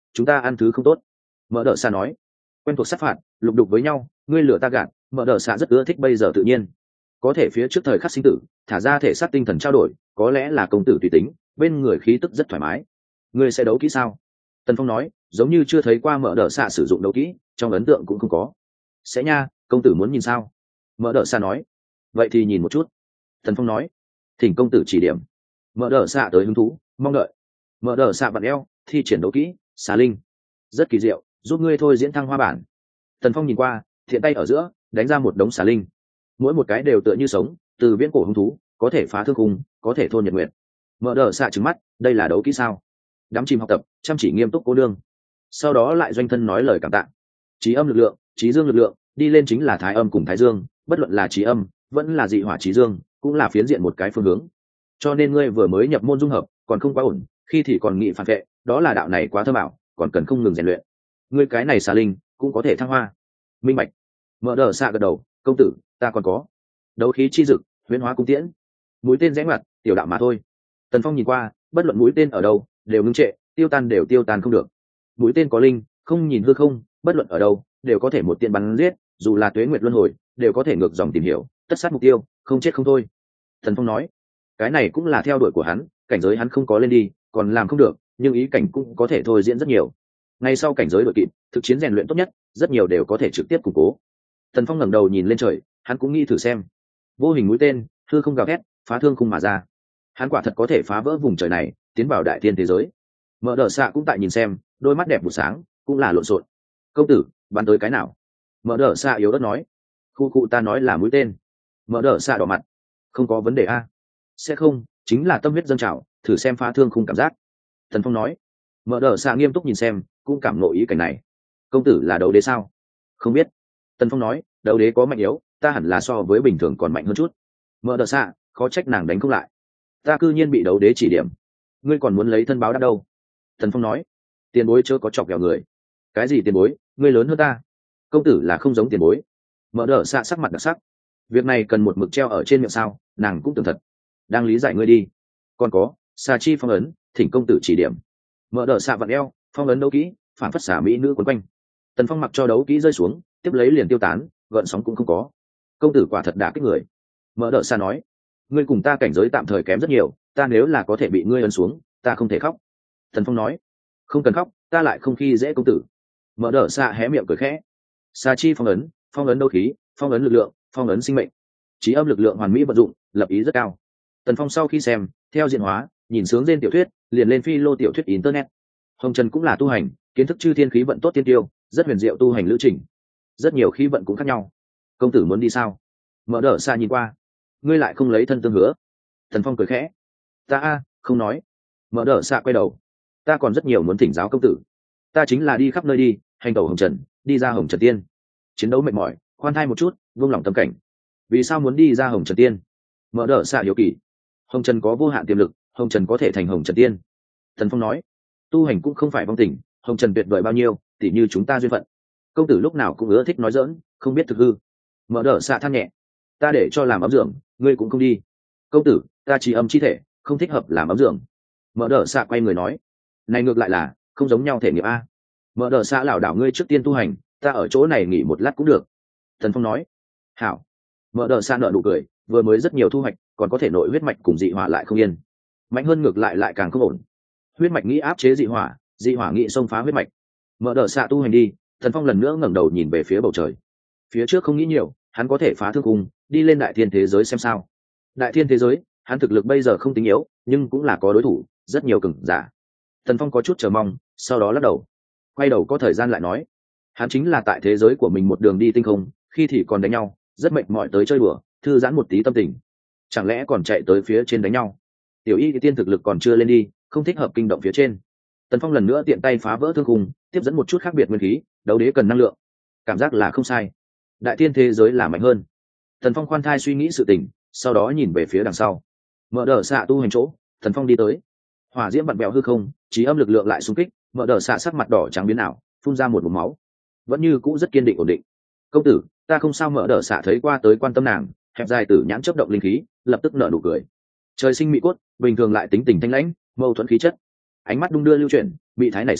chúng ta ăn thứ không tốt. Mở đờ xạ nói. Quen thuộc sát phạt, lục đục với nhau, ngươi lửa ta gạt, mở đờ xạ rất ưa thích bây giờ tự nhiên. Có thể phía trước thời khắc sinh tử, thả ra thể xác tinh thần trao đổi, có lẽ là công tử tùy tính, bên người khí tức rất thoải mái. Ngươi sẽ đấu kỹ sao? Tần Phong nói, giống như chưa thấy qua mở đờ xạ sử dụng đấu kỹ, trong ấn tượng cũng không có. Sẽ nha, công tử muốn nhìn sao? Mở đờ xạ nói. Vậy thì nhìn một chút. Tần Phong nói. Thỉnh công tử chỉ điểm. Mở đờ xạ tới hứng thú, mong đợi. Mở đờ xạ vặn eo, thi triển đấu kỹ, xà linh. Rất kỳ diệu, giúp ngươi thôi diễn thăng hoa bản. Tần Phong nhìn qua, thiện tay ở giữa, đánh ra một đống xà linh. Mỗi một cái đều tựa như sống, từ viễn cổ hung thú, có thể phá thương khung, có thể thôn nhật nguyệt. Mở đờ xạ trừng mắt, đây là đấu kỹ sao? Đắm chìm học tập, chăm chỉ nghiêm túc cố đương. Sau đó lại doanh thân nói lời cảm tạ. Trí âm lực lượng, trí dương lực lượng, đi lên chính là thái âm cùng thái dương, bất luận là trí âm, vẫn là dị hỏa trí dương, cũng là phiến diện một cái phương hướng. Cho nên ngươi vừa mới nhập môn dung hợp, còn không quá ổn, khi thì còn nghị phản vệ, đó là đạo này quá thơ bảo, còn cần không ngừng rèn luyện. Ngươi cái này xà linh, cũng có thể thăng hoa. Minh bạch. Mở đờ xạ gật đầu, công tử, ta còn có đấu khí chi dực, huyễn hóa cung tiễn, mũi tên rẽ ngoặt, tiểu đạo mà thôi. Tần Phong nhìn qua, bất luận mũi tên ở đâu, đều ngưng trệ, tiêu tan không được. Mũi tên có linh, không nhìn hư không, bất luận ở đâu, đều có thể một tiên bắn giết, dù là tuế nguyệt luân hồi, đều có thể ngược dòng tìm hiểu, tất sát mục tiêu, không chết không thôi. Tần Phong nói, cái này cũng là theo đuổi của hắn, cảnh giới hắn không có lên đi, còn làm không được, nhưng ý cảnh cũng có thể thôi diễn rất nhiều. Ngay sau cảnh giới đội kịp, thực chiến rèn luyện tốt nhất, rất nhiều đều có thể trực tiếp củng cố. Tần Phong ngẩng đầu nhìn lên trời, hắn cũng nghĩ thử xem. Vô hình mũi tên, hư không gào thét, phá thương khung mà ra. Hắn quả thật có thể phá vỡ vùng trời này, tiến vào đại thiên thế giới. Mở đờ xạ cũng tại nhìn xem, đôi mắt đẹp buổi sáng, cũng là lộn xộn. Công tử, bắn tới cái nào? Mở đờ xạ yếu ớt nói. Khu cụ ta nói là mũi tên. Mở đờ xạ đỏ mặt. Không có vấn đề a. Sẽ không, chính là tâm huyết dâng trào, thử xem phá thương khung cảm giác. Thần Phong nói. Mở đờ xạ nghiêm túc nhìn xem, cũng cảm nội ý cảnh này. Công tử là đấu đế sao? Không biết. Tần Phong nói, đấu đế có mạnh yếu, ta hẳn là so với bình thường còn mạnh hơn chút. Mở đờ xạ, khó trách nàng đánh không lại. Ta cư nhiên bị đấu đế chỉ điểm. Ngươi còn muốn lấy thân báo đáp đâu? Tần Phong nói, tiền bối chớ có chọc ghẹo người. Cái gì tiền bối, ngươi lớn hơn ta. Công tử là không giống tiền bối. Mở đờ xạ sắc mặt đặc sắc. Việc này cần một mực treo ở trên miệng sao? Nàng cũng tưởng thật. Đang lý giải ngươi đi. Còn có, xà chi phong ấn, thỉnh công tử chỉ điểm. Mở đờ xạ vặn eo, phong ấn đấu kỹ, phản phất xả mỹ nữ quấn quanh. Tần Phong mặc cho đấu kỹ rơi xuống, tiếp lấy liền tiêu tán, gợn sóng cũng không có. Công tử quả thật đã kích người. Mở đờ xạ nói, ngươi cùng ta cảnh giới tạm thời kém rất nhiều, ta nếu là có thể bị ngươi ấn xuống, ta không thể khóc. Tần Phong nói, không cần khóc, ta lại không khi dễ công tử. Mở đờ xạ hé miệng cười khẽ. Xà chi phong ấn đấu khí, phong ấn lực lượng, phong ấn sinh mệnh, trí âm lực lượng hoàn mỹ vận dụng, lập ý rất cao. Tần Phong sau khi xem, theo diện hóa, nhìn sướng trên tiểu thuyết, liền lên phi lô tiểu thuyết internet. Hồng Trần cũng là tu hành, kiến thức chư thiên khí vận tốt tiên tiêu, rất huyền diệu tu hành lữ trình. Rất nhiều khí vận cũng khác nhau. Công tử muốn đi sao? Mở đờ xa nhìn qua. Ngươi lại không lấy thân tương hứa. Tần Phong cười khẽ. Ta không nói. Mở đờ xa quay đầu. Ta còn rất nhiều muốn thỉnh giáo công tử. Ta chính là đi khắp nơi đi, hành tẩu Hồng Trần, đi ra Hồng Trần Tiên. Chiến đấu mệt mỏi, khoan thai một chút, vương lòng tâm cảnh. Vì sao muốn đi ra Hồng Trần Tiên? Mở đờ xa hiếu kỳ. Hồng Trần có vô hạn tiềm lực, Hồng Trần có thể thành Hồng Trần Tiên. Tần Phong nói, tu hành cũng không phải vong tình, Hồng Trần tuyệt vời bao nhiêu, tỉ như chúng ta duyên phận. Công tử lúc nào cũng ưa thích nói dỡn, không biết thực hư. Mở đờ xạ than nhẹ. Ta để cho làm ấm dưỡng, ngươi cũng không đi. Công tử, ta chỉ âm chi thể, không thích hợp làm ấm dưỡng. Mở đờ xạ quay người nói, này ngược lại là không giống nhau thể nghiệp a. Mở đờ xạ lảo đảo, ngươi trước tiên tu hành, ta ở chỗ này nghỉ một lát cũng được. Thần Phong nói, hảo. Mở đờ xạ nợ nụ cười, vừa mới rất nhiều thu hoạch, còn có thể nội huyết mạch cùng dị hỏa lại không yên, mạnh hơn ngược lại càng không ổn. Huyết mạch nghĩ áp chế dị hỏa nghĩ xông phá huyết mạch. Mở đờ xạ tu hành đi. Thần Phong lần nữa ngẩng đầu nhìn về phía bầu trời. Phía trước không nghĩ nhiều, hắn có thể phá thương cung, đi lên đại thiên thế giới xem sao. Đại thiên thế giới, hắn thực lực bây giờ không tính yếu, nhưng cũng là có đối thủ, rất nhiều cường giả. Thần Phong có chút chờ mong, sau đó lắc đầu. Quay đầu có thời gian lại nói. Hắn chính là tại thế giới của mình một đường đi tinh không, khi thì còn đánh nhau, rất mệt mỏi tới chơi đùa, thư giãn một tí tâm tình. Chẳng lẽ còn chạy tới phía trên đánh nhau? Tiểu Y tiên thực lực còn chưa lên đi, không thích hợp kinh động phía trên. Tần Phong lần nữa tiện tay phá vỡ thương khung, tiếp dẫn một chút khác biệt nguyên khí, đấu đế cần năng lượng, cảm giác là không sai. Đại thiên thế giới là mạnh hơn. Tần Phong khoan thai suy nghĩ sự tình, sau đó nhìn về phía đằng sau. Mở đờ xạ tu hành chỗ, Tần Phong đi tới. Hỏa diễm vặn bèo hư không, trí âm lực lượng lại xung kích, mở đờ xạ sắc mặt đỏ trắng biến ảo, phun ra một ngụm máu, vẫn như cũ rất kiên định ổn định. Công tử, ta không sao. Mở đờ xạ thấy qua tới quan tâm nàng, hẹp dài tử nhãn chớp động linh khí, lập tức nở nụ cười. Trời sinh mỹ cốt, bình thường lại tính tình thanh lãnh, mâu thuẫn khí chất, ánh mắt đung đưa lưu chuyển, bị thái nảy sinh,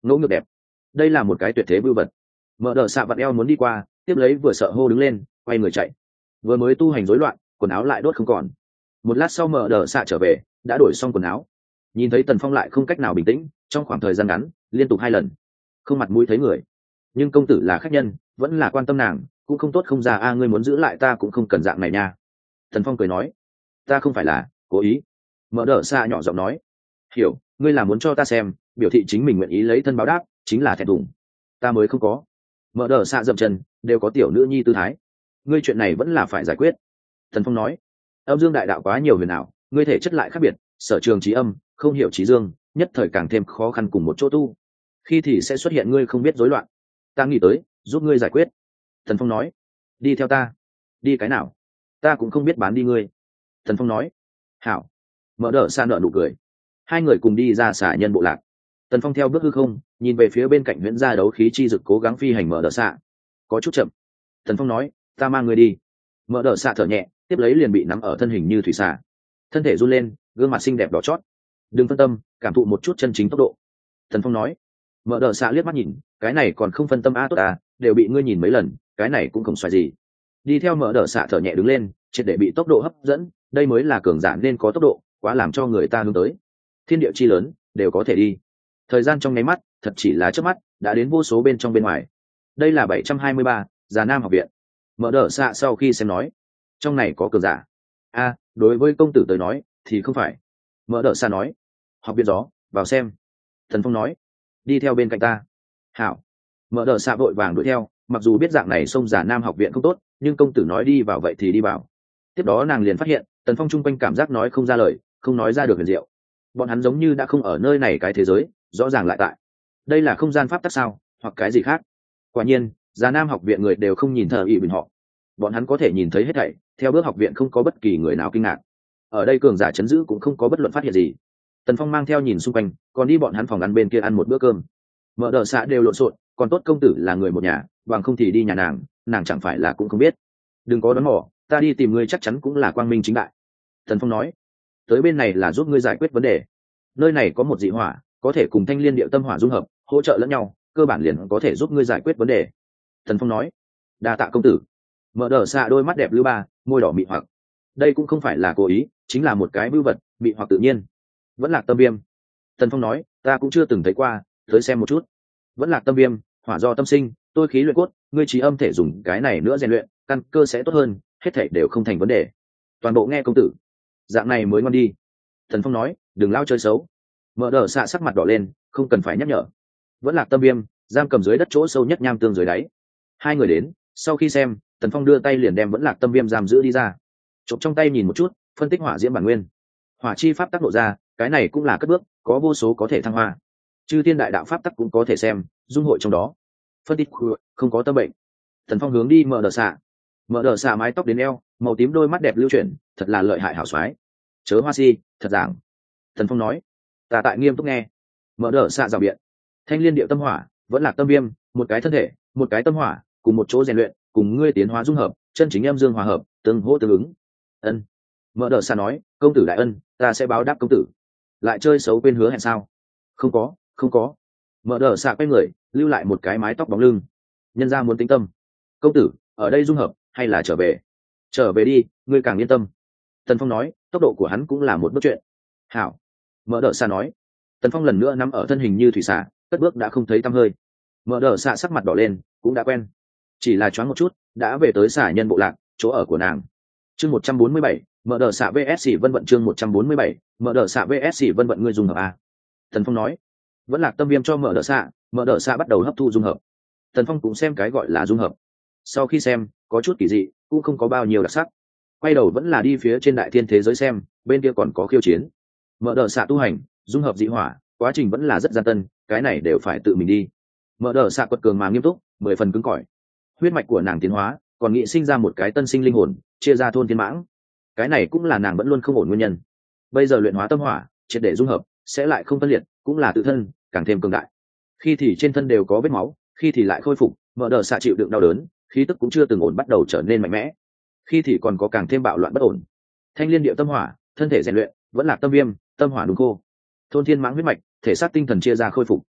ngẫu ngược đẹp. Đây là một cái tuyệt thế vưu vật. Mở đờ xạ vặn eo muốn đi qua, tiếp lấy vừa sợ hô đứng lên, quay người chạy. Vừa mới tu hành rối loạn, quần áo lại đốt không còn. Một lát sau mở đờ xạ trở về, đã đổi xong quần áo. Nhìn thấy Tần Phong lại không cách nào bình tĩnh, trong khoảng thời gian ngắn liên tục 2 lần không mặt mũi thấy người. Nhưng công tử là khách nhân, vẫn là quan tâm nàng, cũng không tốt không ra a, ngươi muốn giữ lại ta cũng không cần dạng này nha. Tần Phong cười nói, ta không phải là cố ý. Mở đờ xạ nhỏ giọng nói, hiểu, ngươi là muốn cho ta xem, biểu thị chính mình nguyện ý lấy thân báo đáp, chính là thẹn thùng. Ta mới không có. Mở đờ xạ dậm chân, đều có tiểu nữ nhi tư thái. Ngươi chuyện này vẫn là phải giải quyết. Tần Phong nói, âm dương đại đạo quá nhiều huyền ảo, ngươi thể chất lại khác biệt, sở trường trí âm, không hiểu trí dương, nhất thời càng thêm khó khăn cùng một chỗ tu. Khi thì sẽ xuất hiện ngươi không biết rối loạn. Ta nghĩ tới, giúp ngươi giải quyết. Tần Phong nói, đi theo ta. Đi cái nào? Ta cũng không biết bán đi ngươi. Tần Phong nói, hảo. Mở đờ xạ nở nụ cười. Hai người cùng đi ra xả nhân bộ lạc. Tần Phong theo bước hư không, nhìn về phía bên cạnh huyễn gia đấu khí chi dực cố gắng phi hành mở đờ xạ. Có chút chậm. Tần Phong nói, ta mang ngươi đi. Mở đờ xạ thở nhẹ, tiếp lấy liền bị nắm ở thân hình như thủy xà. Thân thể run lên, gương mặt xinh đẹp đỏ chót. Đừng phân tâm, cảm thụ một chút chân chính tốc độ. Tần Phong nói. Mở đờ xạ liếc mắt nhìn, cái này còn không phân tâm a, tốt à, đều bị ngươi nhìn mấy lần, cái này cũng không xoài gì. Đi theo mở đờ xạ thở nhẹ đứng lên, triệt để bị tốc độ hấp dẫn, đây mới là cường giả nên có tốc độ, quá làm cho người ta hướng tới. Thiên địa chi lớn, đều có thể đi. Thời gian trong nháy mắt, thật chỉ là chớp mắt, đã đến vô số bên trong bên ngoài. Đây là 723, Già Nam học viện. Mở đờ xạ sau khi xem nói, trong này có cường giả. A, đối với công tử tới nói, thì không phải. Mở đờ xạ nói, học viện gió, vào xem. Thần Phong nói, đi theo bên cạnh ta. Hảo. Mở đờ xạ vội vàng đuổi theo, mặc dù biết dạng này xông Già Nam học viện không tốt, nhưng công tử nói đi vào vậy thì đi vào. Tiếp đó nàng liền phát hiện, Tần Phong chung quanh cảm giác nói không ra lời, không nói ra được huyền diệu. Bọn hắn giống như đã không ở nơi này cái thế giới, rõ ràng lại tại. Đây là không gian pháp tắc sao, hoặc cái gì khác? Quả nhiên, Già Nam học viện người đều không nhìn thờ ỉ bình họ. Bọn hắn có thể nhìn thấy hết thảy, theo bước học viện không có bất kỳ người nào kinh ngạc. Ở đây cường giả chấn giữ cũng không có bất luận phát hiện gì. Tần Phong mang theo nhìn xung quanh, còn đi bọn hắn phòng ăn bên kia ăn một bữa cơm. Mở đờ xạ đều lộn xộn, còn tốt công tử là người một nhà, bằng không thì đi nhà nàng chẳng phải là cũng không biết. Đừng có đoán mò, ta đi tìm ngươi chắc chắn cũng là quang minh chính đại. Tần Phong nói, tới bên này là giúp ngươi giải quyết vấn đề. Nơi này có một dị hỏa, có thể cùng thanh liên điệu tâm hỏa dung hợp, hỗ trợ lẫn nhau, cơ bản liền có thể giúp ngươi giải quyết vấn đề. Tần Phong nói, đa tạ công tử. Mở đờ xạ đôi mắt đẹp lưu ba, môi đỏ mị hoặc. Đây cũng không phải là cố ý, chính là một cái bưu vật, mị hoặc tự nhiên. Vẫn Lạc Tâm Viêm. Tần Phong nói, ta cũng chưa từng thấy qua, tới xem một chút. Vẫn Lạc Tâm Viêm, hỏa do tâm sinh, tôi khí luyện cốt, ngươi trí âm thể dùng cái này nữa rèn luyện, căn cơ sẽ tốt hơn, hết thảy đều không thành vấn đề. Toàn bộ nghe công tử. Dạng này mới ngon đi. Tần Phong nói, đừng lao chơi xấu. Mở đờ xạ sắc mặt đỏ lên, không cần phải nhắc nhở. Vẫn Lạc Tâm Viêm, giam cầm dưới đất chỗ sâu nhất nham tương dưới đáy. Hai người đến, sau khi xem, Tần Phong đưa tay liền đem Vẫn Lạc Tâm Viêm giam giữ đi ra. Chộp trong tay nhìn một chút, phân tích hỏa diễm bản nguyên. Hỏa chi pháp tác lộ ra, cái này cũng là cất bước, có vô số có thể thăng hoa. Chư thiên đại đạo pháp tắc cũng có thể xem, dung hội trong đó. Phân tích không có tâm bệnh. Tần Phong hướng đi mở đờ xạ. Mở đờ xạ mái tóc đến eo, màu tím đôi mắt đẹp lưu chuyển, thật là lợi hại hảo soái. Chớ hoa si, thật giảng. Tần Phong nói, ta tại nghiêm túc nghe. Mở đờ xạ rào biện. Thanh liên điệu tâm hỏa, Vẫn Lạc Tâm Viêm, một cái thân thể, một cái tâm hỏa, cùng một chỗ rèn luyện, cùng ngươi tiến hóa dung hợp, chân chính âm dương hòa hợp, tương hỗ tương ứng. Ân. Mở đờ xạ nói, công tử đại ân, ta sẽ báo đáp công tử. Lại chơi xấu quên hứa hẹn sao? Không có, không có. Mở đờ xạ quay người, lưu lại một cái mái tóc bóng lưng. Nhân ra muốn tĩnh tâm. Công tử, ở đây dung hợp, hay là trở về? Trở về đi, ngươi càng yên tâm. Tần Phong nói, tốc độ của hắn cũng là một bước chuyện. Hảo. Mở đờ xạ nói. Tần Phong lần nữa nắm ở thân hình như thủy xạ, cất bước đã không thấy tăm hơi. Mở đờ xạ sắc mặt đỏ lên, cũng đã quen. Chỉ là choáng một chút, đã về tới xả nhân bộ lạc, chỗ ở của nàng. Chương 147, mở đờ xạ VS Vân Vận, chương 147, mở đờ xạ VS Vân Vận, ngươi dung hợp a. Tần Phong nói. Vẫn Lạc Tâm Viêm cho mở đờ xạ bắt đầu hấp thu dung hợp. Tần Phong cũng xem cái gọi là dung hợp. Sau khi xem, có chút kỳ dị, cũng không có bao nhiêu đặc sắc. Quay đầu vẫn là đi phía trên đại thiên thế giới xem, bên kia còn có khiêu chiến. Mở đờ xạ tu hành, dung hợp dị hỏa, quá trình vẫn là rất gian tân, cái này đều phải tự mình đi. Mở đờ xạ quật cường mà nghiêm túc, 10 phần cứng cỏi. Huyết mạch của nàng tiến hóa, còn nghĩ sinh ra một cái tân sinh linh hồn, chia ra thôn thiên mãng. Cái này cũng là nàng vẫn luôn không ổn nguyên nhân. Bây giờ luyện hóa tâm hỏa, triệt để dung hợp, sẽ lại không phân liệt, cũng là tự thân càng thêm cường đại. Khi thì trên thân đều có vết máu, khi thì lại khôi phục, mở đờ xạ chịu đựng đau đớn, khí tức cũng chưa từng ổn bắt đầu trở nên mạnh mẽ. Khi thì còn có càng thêm bạo loạn bất ổn. Thanh liên điệu tâm hỏa, thân thể rèn luyện, Vẫn Lạc Tâm Viêm, tâm hỏa đúng khô. Thôn thiên mãng huyết mạch, thể xác tinh thần chia ra khôi phục.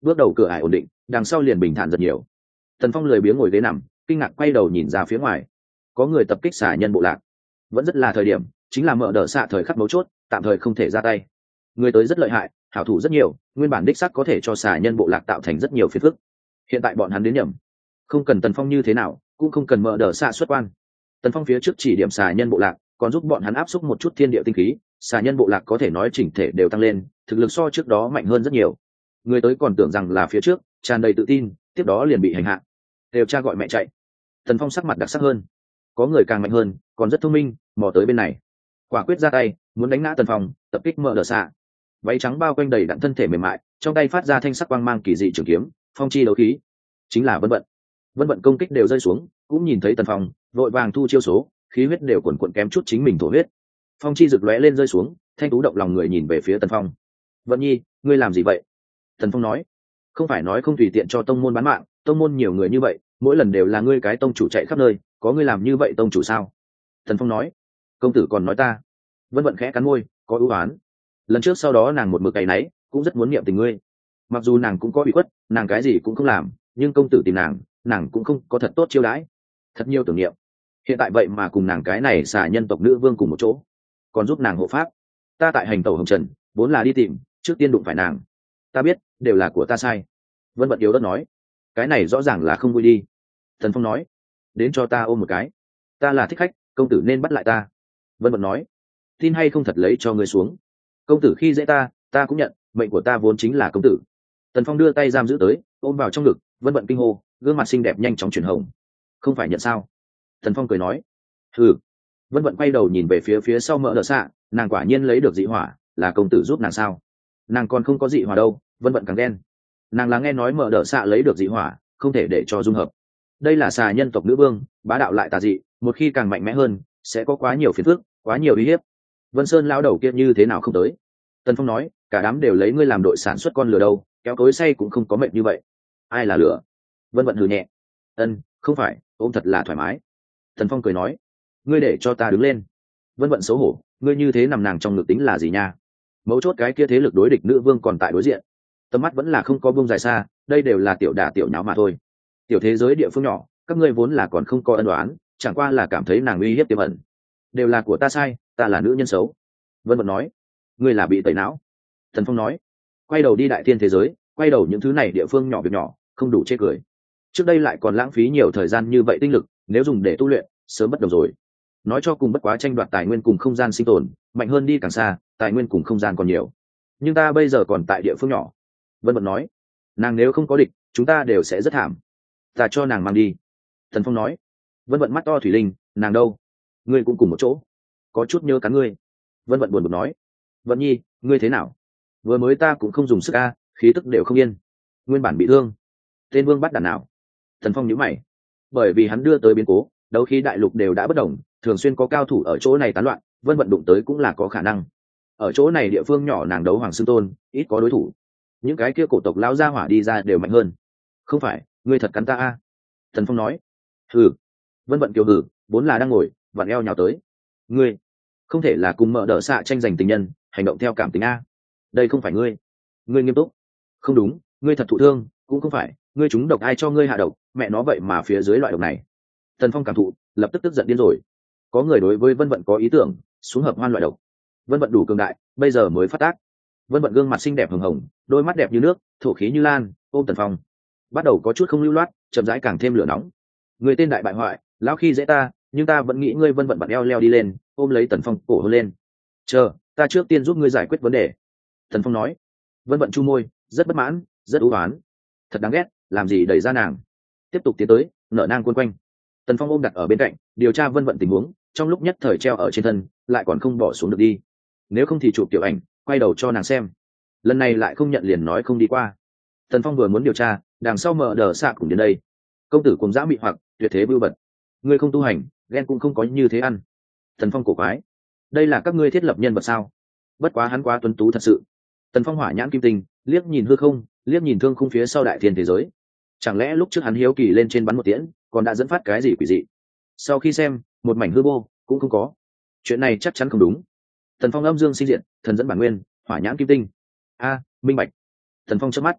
bước đầu cửa ải ổn định, đằng sau liền bình thản rất nhiều. Tần Phong lười biếng ngồi ghế nằm, kinh ngạc quay đầu nhìn ra phía ngoài, có người tập kích xà nhân bộ lạc. Vẫn rất là thời điểm, chính là mở đỡ xạ thời khắc mấu chốt, tạm thời không thể ra tay. Người tới rất lợi hại, hảo thủ rất nhiều, nguyên bản đích xác có thể cho xà nhân bộ lạc tạo thành rất nhiều phiền phức. Hiện tại bọn hắn đến nhầm, không cần Tần Phong như thế nào, cũng không cần mở đỡ xạ xuất quan. Tần Phong phía trước chỉ điểm xà nhân bộ lạc, còn giúp bọn hắn áp xúc một chút thiên địa tinh khí, xà nhân bộ lạc có thể nói chỉnh thể đều tăng lên, thực lực so trước đó mạnh hơn rất nhiều. Người tới còn tưởng rằng là phía trước tràn đầy tự tin, tiếp đó liền bị hành hạ, đều cha gọi mẹ chạy. Tần Phong sắc mặt đặc sắc hơn, có người càng mạnh hơn, còn rất thông minh, mò tới bên này, quả quyết ra tay muốn đánh ngã Tần Phong, tập kích mở đờ xạ. Váy trắng bao quanh đầy đặn thân thể mềm mại, trong tay phát ra thanh sắc quang mang kỳ dị trường kiếm, phong chi đấu khí, chính là Vân Vận. Vân Vận công kích đều rơi xuống, cũng nhìn thấy Tần Phong vội vàng thu chiêu số, khí huyết đều cuồn cuộn kém chút chính mình thổ huyết. Phong chi rực lóe lên rơi xuống, thanh tú động lòng người nhìn về phía Tần Phong. Vận Nhi, ngươi làm gì vậy? Tần Phong nói, không phải nói không tùy tiện cho tông môn bán mạng, tông môn nhiều người như vậy, mỗi lần đều là ngươi cái tông chủ chạy khắp nơi, có ngươi làm như vậy tông chủ sao? Tần Phong nói, công tử còn nói ta. Vân Vận khẽ cắn môi, có ưu oán. Lần trước sau đó nàng một mực cày náy, cũng rất muốn niệm tình ngươi. Mặc dù nàng cũng có bị khuất, nàng cái gì cũng không làm, nhưng công tử tìm nàng cũng không có thật tốt chiêu đãi, thật nhiều tưởng niệm. Hiện tại vậy mà cùng nàng cái này xả nhân tộc nữ vương cùng một chỗ, còn giúp nàng hộ pháp. Ta tại hành tẩu hồng trần, vốn là đi tìm, trước tiên đụng phải nàng. Ta biết, đều là của ta sai. Vân Vận yếu đất nói, cái này rõ ràng là không vui đi. Thần Phong nói, đến cho ta ôm một cái. Ta là thích khách, công tử nên bắt lại ta. Vân Vận nói, tin hay không thật lấy cho ngươi xuống. Công tử khi dễ ta cũng nhận, mệnh của ta vốn chính là công tử. Tần Phong đưa tay giam giữ tới, ôm vào trong ngực. Vân Vận kinh hô, gương mặt xinh đẹp nhanh chóng chuyển hồng. Không phải nhận sao? Tần Phong cười nói, ừ. Vân Vận quay đầu nhìn về phía sau mỡ đỡ xạ, nàng quả nhiên lấy được dị hỏa, là công tử giúp nàng sao? Nàng còn không có dị hỏa đâu. Vân Vận càng đen. Nàng là nghe nói mỡ đỡ xạ lấy được dị hỏa, không thể để cho dung hợp. Đây là xà nhân tộc nữ vương, bá đạo lại tà dị, một khi càng mạnh mẽ hơn, sẽ có quá nhiều phiền phức, quá nhiều uy hiếp. Vân Sơn lão đầu kia như thế nào không tới? Tần Phong nói, cả đám đều lấy ngươi làm đội sản xuất con lửa đâu, kéo cối say cũng không có mệt như vậy. Ai là lửa? Vân Vận hừ nhẹ. Không phải, ôm thật là thoải mái. Tần Phong cười nói, ngươi để cho ta đứng lên. Vân Vận xấu hổ, ngươi như thế nằm nàng trong ngực tính là gì nha? Mấu chốt cái kia thế lực đối địch nữ vương còn tại đối diện, tầm mắt vẫn là không có buông dài xa, đây đều là tiểu đả tiểu nháo mà thôi. Tiểu thế giới địa phương nhỏ, các ngươi vốn là còn không có ân oán, chẳng qua là cảm thấy nàng uy hiếp tiềm ẩn. Đều là của ta sai, ta là nữ nhân xấu. Vân Vận nói, ngươi là bị tẩy não. Thần Phong nói, quay đầu đi đại thiên thế giới, quay đầu những thứ này địa phương nhỏ việc nhỏ, không đủ chê cười. Trước đây lại còn lãng phí nhiều thời gian như vậy tinh lực, nếu dùng để tu luyện, sớm bất đồng rồi. Nói cho cùng bất quá tranh đoạt tài nguyên cùng không gian sinh tồn, mạnh hơn đi càng xa, tài nguyên cùng không gian còn nhiều. Nhưng ta bây giờ còn tại địa phương nhỏ. Vân Vận nói, nàng nếu không có địch, chúng ta đều sẽ rất thảm. Ta cho nàng mang đi. Thần Phong nói. Vân Vận mắt to thủy linh, nàng đâu? Ngươi cũng cùng một chỗ, có chút nhớ cắn ngươi. Vân Vận buồn bực nói, Vận Nhi, ngươi thế nào? Vừa mới ta cũng không dùng sức a, khí tức đều không yên, nguyên bản bị thương. Tên vương bắt đàn nào? Thần Phong nhíu mày, bởi vì hắn đưa tới biến cố, đấu khí đại lục đều đã bất đồng, thường xuyên có cao thủ ở chỗ này tán loạn, Vân Vận đụng tới cũng là có khả năng. Ở chỗ này địa phương nhỏ nàng đấu hoàng xưng tôn, ít có đối thủ. Những cái kia cổ tộc lão gia hỏa đi ra đều mạnh hơn. Không phải, ngươi thật cắn ta a? Thần Phong nói. Hừ. Vân Vận kiều hừ, vốn là đang ngồi, vặn eo nhào tới. Ngươi không thể là cùng mợ đỡ xạ tranh giành tình nhân, hành động theo cảm tình a. Đây không phải ngươi. Ngươi nghiêm túc. Không đúng, ngươi thật thụ thương, cũng không phải, ngươi trúng độc ai cho ngươi hạ độc, mẹ nó vậy mà phía dưới loại độc này. Tần Phong cảm thụ, lập tức tức giận điên rồi. Có người đối với Vân Vận có ý tưởng, xuống hợp hoan loại độc. Vân Vận đủ cường đại, bây giờ mới phát tác. Vân Vận gương mặt xinh đẹp hồng hồng, đôi mắt đẹp như nước, thổ khí như lan, ôm Tần Phong. Bắt đầu có chút không lưu loát, chậm rãi càng thêm lửa nóng. Người tên đại bại hoại, lão khi dễ ta, nhưng ta vẫn nghĩ ngươi. Vân Vận bật eo leo đi lên, ôm lấy Tần Phong cổ hôn lên. Chờ, ta trước tiên giúp ngươi giải quyết vấn đề. Tần Phong nói. Vân Vận chu môi, rất bất mãn, rất ưu oán. Thật đáng ghét, làm gì đẩy ra nàng. Tiếp tục tiến tới, nở nang quấn quanh. Tần Phong ôm đặt ở bên cạnh, điều tra Vân Vận tình huống, trong lúc nhất thời treo ở trên thân, lại còn không bỏ xuống được đi. Nếu không thì chụp tiểu ảnh, quay đầu cho nàng xem. Lần này lại không nhận liền nói không đi qua. Tần Phong vừa muốn điều tra, đằng sau mờ đờ xạ cùng đến đây. Công tử cùng dã mị hoặc tuyệt thế bưu bật, ngươi không tu hành, ghen cũng không có như thế ăn. Tần Phong cổ quái, đây là các ngươi thiết lập nhân vật sao? Bất quá hắn quá tuấn tú thật sự. Tần Phong hỏa nhãn kim tinh, liếc nhìn hư không, liếc nhìn thương khung phía sau đại thiên thế giới. Chẳng lẽ lúc trước hắn hiếu kỳ lên trên bắn một tiễn, còn đã dẫn phát cái gì quỷ dị? Sau khi xem, một mảnh hư vô cũng không có. Chuyện này chắc chắn không đúng. Tần Phong âm dương sinh diện, thần dẫn bản nguyên, hỏa nhãn kim tinh. A, minh bạch. Tần Phong chớp mắt,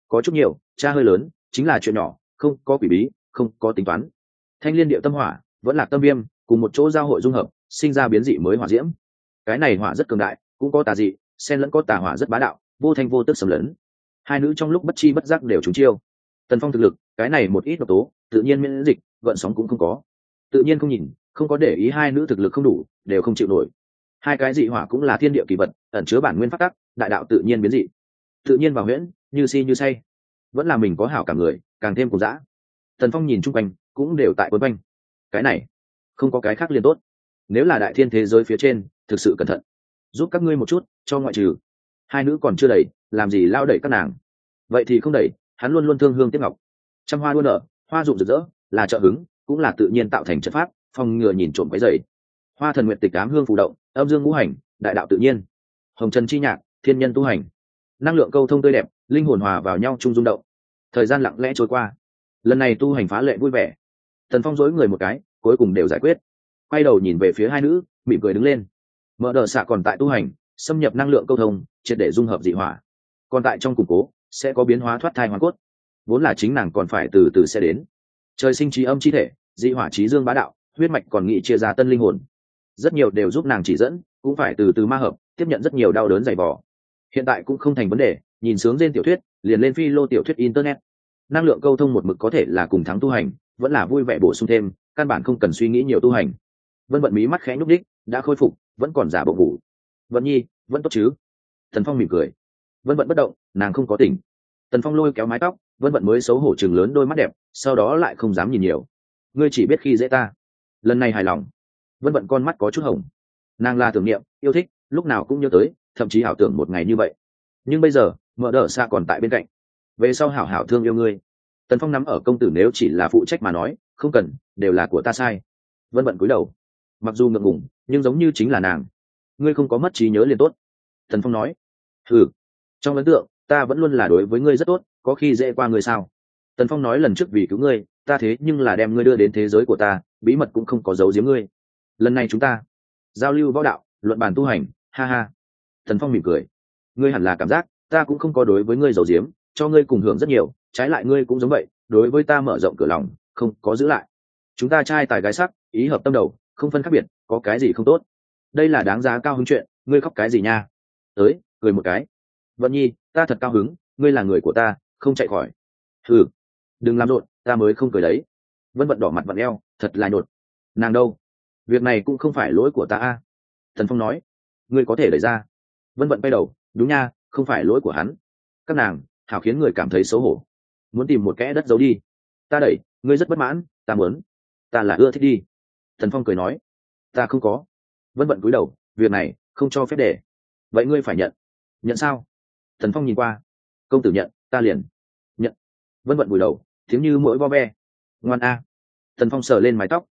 có chút nhiều, cha hơi lớn, chính là chuyện nhỏ, không có quỷ bí, không có tính toán. Thanh liên điệu tâm hỏa vẫn là tâm viêm, cùng một chỗ giao hội dung hợp, sinh ra biến dị mới hỏa diễm. Cái này hỏa rất cường đại, cũng có tà dị, xen lẫn có tà hỏa rất bá đạo, vô thanh vô tức xâm lấn. Hai nữ trong lúc bất chi bất giác đều trúng chiêu. Tần Phong thực lực, cái này một ít độc tố, tự nhiên miễn dịch, gợn sóng cũng không có. Tự nhiên không nhìn, không có để ý hai nữ thực lực không đủ, đều không chịu nổi. Hai cái dị hỏa cũng là thiên địa kỳ vật, ẩn chứa bản nguyên pháp tắc, đại đạo tự nhiên biến dị. Tự nhiên vào huyễn, như si như say. Vẫn là mình có hảo cả người, càng thêm cùng dã. Tần Phong nhìn chung quanh, cũng đều tại quấn quanh. Cái này, không có cái khác liền tốt. Nếu là đại thiên thế giới phía trên, thực sự cẩn thận, giúp các ngươi một chút, cho ngoại trừ. Hai nữ còn chưa đẩy, làm gì lao đẩy các nàng? Vậy thì không đẩy, hắn luôn luôn thương hương tiếc ngọc. Trăm hoa đua nở, hoa rụng rực rỡ, là trợ hứng, cũng là tự nhiên tạo thành chất pháp, phòng ngừa nhìn trộm cái dày. Hoa thần nguyện tịch ám hương phù động, âm dương ngũ hành, đại đạo tự nhiên. Hồng trần chi nhạc, thiên nhân tu hành. Năng lượng câu thông tươi đẹp, linh hồn hòa vào nhau chung rung động. Thời gian lặng lẽ trôi qua. Lần này tu hành phá lệ vui vẻ. Tần Phong dối người một cái, cuối cùng đều giải quyết. Quay đầu nhìn về phía hai nữ, mỉm cười đứng lên. Mở đờ xạ còn tại tu hành, xâm nhập năng lượng câu thông, triệt để dung hợp dị hỏa. Còn tại trong củng cố, sẽ có biến hóa thoát thai hoàn cốt. Vốn là chính nàng còn phải từ từ sẽ đến. Trời sinh trí âm chi thể, dị hỏa trí dương bá đạo, huyết mạch còn nghị chia ra tân linh hồn. Rất nhiều đều giúp nàng chỉ dẫn, cũng phải từ từ ma hợp, tiếp nhận rất nhiều đau đớn dày vò. Hiện tại cũng không thành vấn đề, nhìn sướng trên tiểu thuyết, liền lên phi lô tiểu thuyết internet. Năng lượng câu thông một mực có thể là cùng thắng tu hành, vẫn là vui vẻ bổ sung thêm, căn bản không cần suy nghĩ nhiều tu hành. Vân Vận mí mắt khẽ nhúc đích, đã khôi phục, vẫn còn giả bộ ngủ. Vận Nhi, vẫn tốt chứ? Tần Phong mỉm cười. Vân Vận bất động, nàng không có tỉnh. Tần Phong lôi kéo mái tóc, Vân Vận mới xấu hổ chừng lớn đôi mắt đẹp, sau đó lại không dám nhìn nhiều. Ngươi chỉ biết khi dễ ta. Lần này hài lòng. Vân Vận con mắt có chút hồng. Nàng là tưởng niệm, yêu thích, lúc nào cũng nhớ tới, thậm chí ảo tưởng một ngày như vậy. Nhưng bây giờ, Mở Đờ Xa còn tại bên cạnh. Về sau hảo hảo thương yêu ngươi. Tần Phong nắm ở công tử nếu chỉ là phụ trách mà nói, không cần, đều là của ta sai. Vân Vận cúi đầu. Mặc dù ngượng ngùng, nhưng giống như chính là nàng. Ngươi không có mất trí nhớ liền tốt. Tần Phong nói. Ừ. Trong ấn tượng, ta vẫn luôn là đối với ngươi rất tốt, có khi dễ qua ngươi sao? Tần Phong nói lần trước vì cứu ngươi, ta thế nhưng là đem ngươi đưa đến thế giới của ta, bí mật cũng không có giấu giếm ngươi. Lần này chúng ta giao lưu võ đạo, luận bàn tu hành, ha ha. Tần Phong mỉm cười. Ngươi hẳn là cảm giác, ta cũng không có đối với ngươi giấu giếm, cho ngươi cùng hưởng rất nhiều, trái lại ngươi cũng giống vậy, đối với ta mở rộng cửa lòng, không có giữ lại. Chúng ta trai tài gái sắc, ý hợp tâm đầu, không phân khác biệt, có cái gì không tốt. Đây là đáng giá cao hứng chuyện, ngươi khóc cái gì nha? Tới, cười một cái. Vận Nhi, ta thật cao hứng, ngươi là người của ta, không chạy khỏi. Ừ, đừng làm rộn, ta mới không cười đấy. Vân Vận đỏ mặt vặn eo, thật là nhột. Nàng đâu? Việc này cũng không phải lỗi của ta a. Thần Phong nói. Ngươi có thể đẩy ra. Vân Vận bay đầu, đúng nha, không phải lỗi của hắn. Các nàng, hảo khiến người cảm thấy xấu hổ. Muốn tìm một kẽ đất giấu đi. Ta đẩy, ngươi rất bất mãn, ta muốn. Ta là ưa thích đi. Thần Phong cười nói. Ta không có. Vân Vận cúi đầu, việc này, không cho phép để. Vậy ngươi phải nhận. Nhận sao? Thần Phong nhìn qua. Công tử nhận, ta liền. Nhận. Vân Vận vùi đầu, tiếng như mỗi vo ve. Ngoan a. Thần Phong sờ lên mái tóc.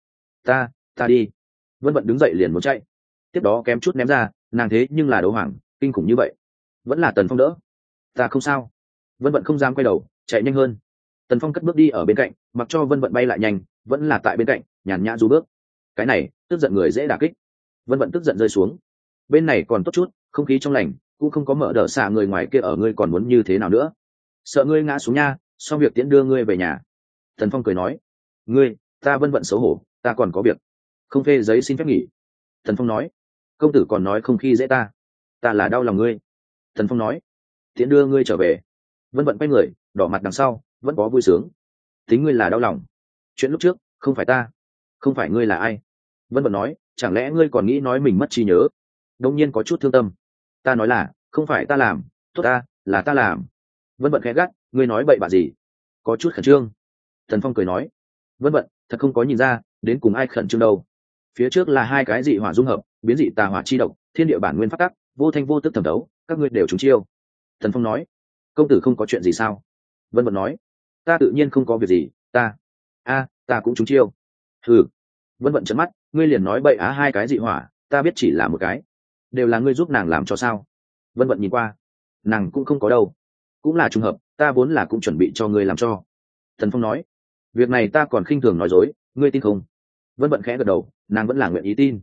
Ta đi. Vân Vận đứng dậy liền muốn chạy. Tiếp đó kém chút ném ra, nàng thế nhưng là đấu hoàng, kinh khủng như vậy. Vẫn là Tần Phong đỡ. Ta không sao. Vân Vận không dám quay đầu, chạy nhanh hơn. Tần Phong cất bước đi ở bên cạnh, mặc cho Vân Vận bay lại nhanh, vẫn là tại bên cạnh, nhàn nhã du bước. Cái này, tức giận người dễ đả kích. Vân Vận tức giận rơi xuống. Bên này còn tốt chút, không khí trong lành, cũng không có Mở Đờ Xạ người ngoài kia ở, ngươi còn muốn như thế nào nữa? Sợ ngươi ngã xuống nha, xong việc tiễn đưa ngươi về nhà. Tần Phong cười nói. Ngươi, ta Vân Vận xấu hổ, ta còn có việc. Không phê giấy xin phép nghỉ. Tần Phong nói. Công tử còn nói không khi dễ ta là đau lòng ngươi. Tần Phong nói. Tiễn đưa ngươi trở về. Vân Vận quay người, đỏ mặt đằng sau, vẫn có vui sướng. Tính ngươi là đau lòng. Chuyện lúc trước, không phải ta. Không phải ngươi là ai? Vân Vận nói, chẳng lẽ ngươi còn nghĩ nói mình mất trí nhớ? Đông nhiên có chút thương tâm. Ta nói là, không phải ta làm, tốt ta, là ta làm. Vân Vận khẽ gắt, ngươi nói bậy bạ gì? Có chút khẩn trương. Tần Phong cười nói. Vân Vận, thật không có nhìn ra, đến cùng ai khẩn trương đâu. Phía trước là hai cái dị hỏa dung hợp, biến dị tà hỏa chi độc, thiên địa bản nguyên phát tắc, vô thanh vô tức thẩm đấu, các ngươi đều trúng chiêu. Tần Phong nói. Công tử không có chuyện gì sao? Vân Vận nói. Ta tự nhiên không có việc gì, ta cũng trúng chiêu. Ừ. Vân Vận trợn mắt, ngươi liền nói bậy á, hai cái dị hỏa, ta biết chỉ là một cái. Đều là ngươi giúp nàng làm cho sao? Vân Vận nhìn qua. Nàng cũng không có đâu. Cũng là trùng hợp, ta vốn là cũng chuẩn bị cho ngươi làm cho. Tần Phong nói. Việc này ta còn khinh thường nói dối, ngươi tin không? Vân Vận khẽ gật đầu, nàng vẫn là nguyện ý tin.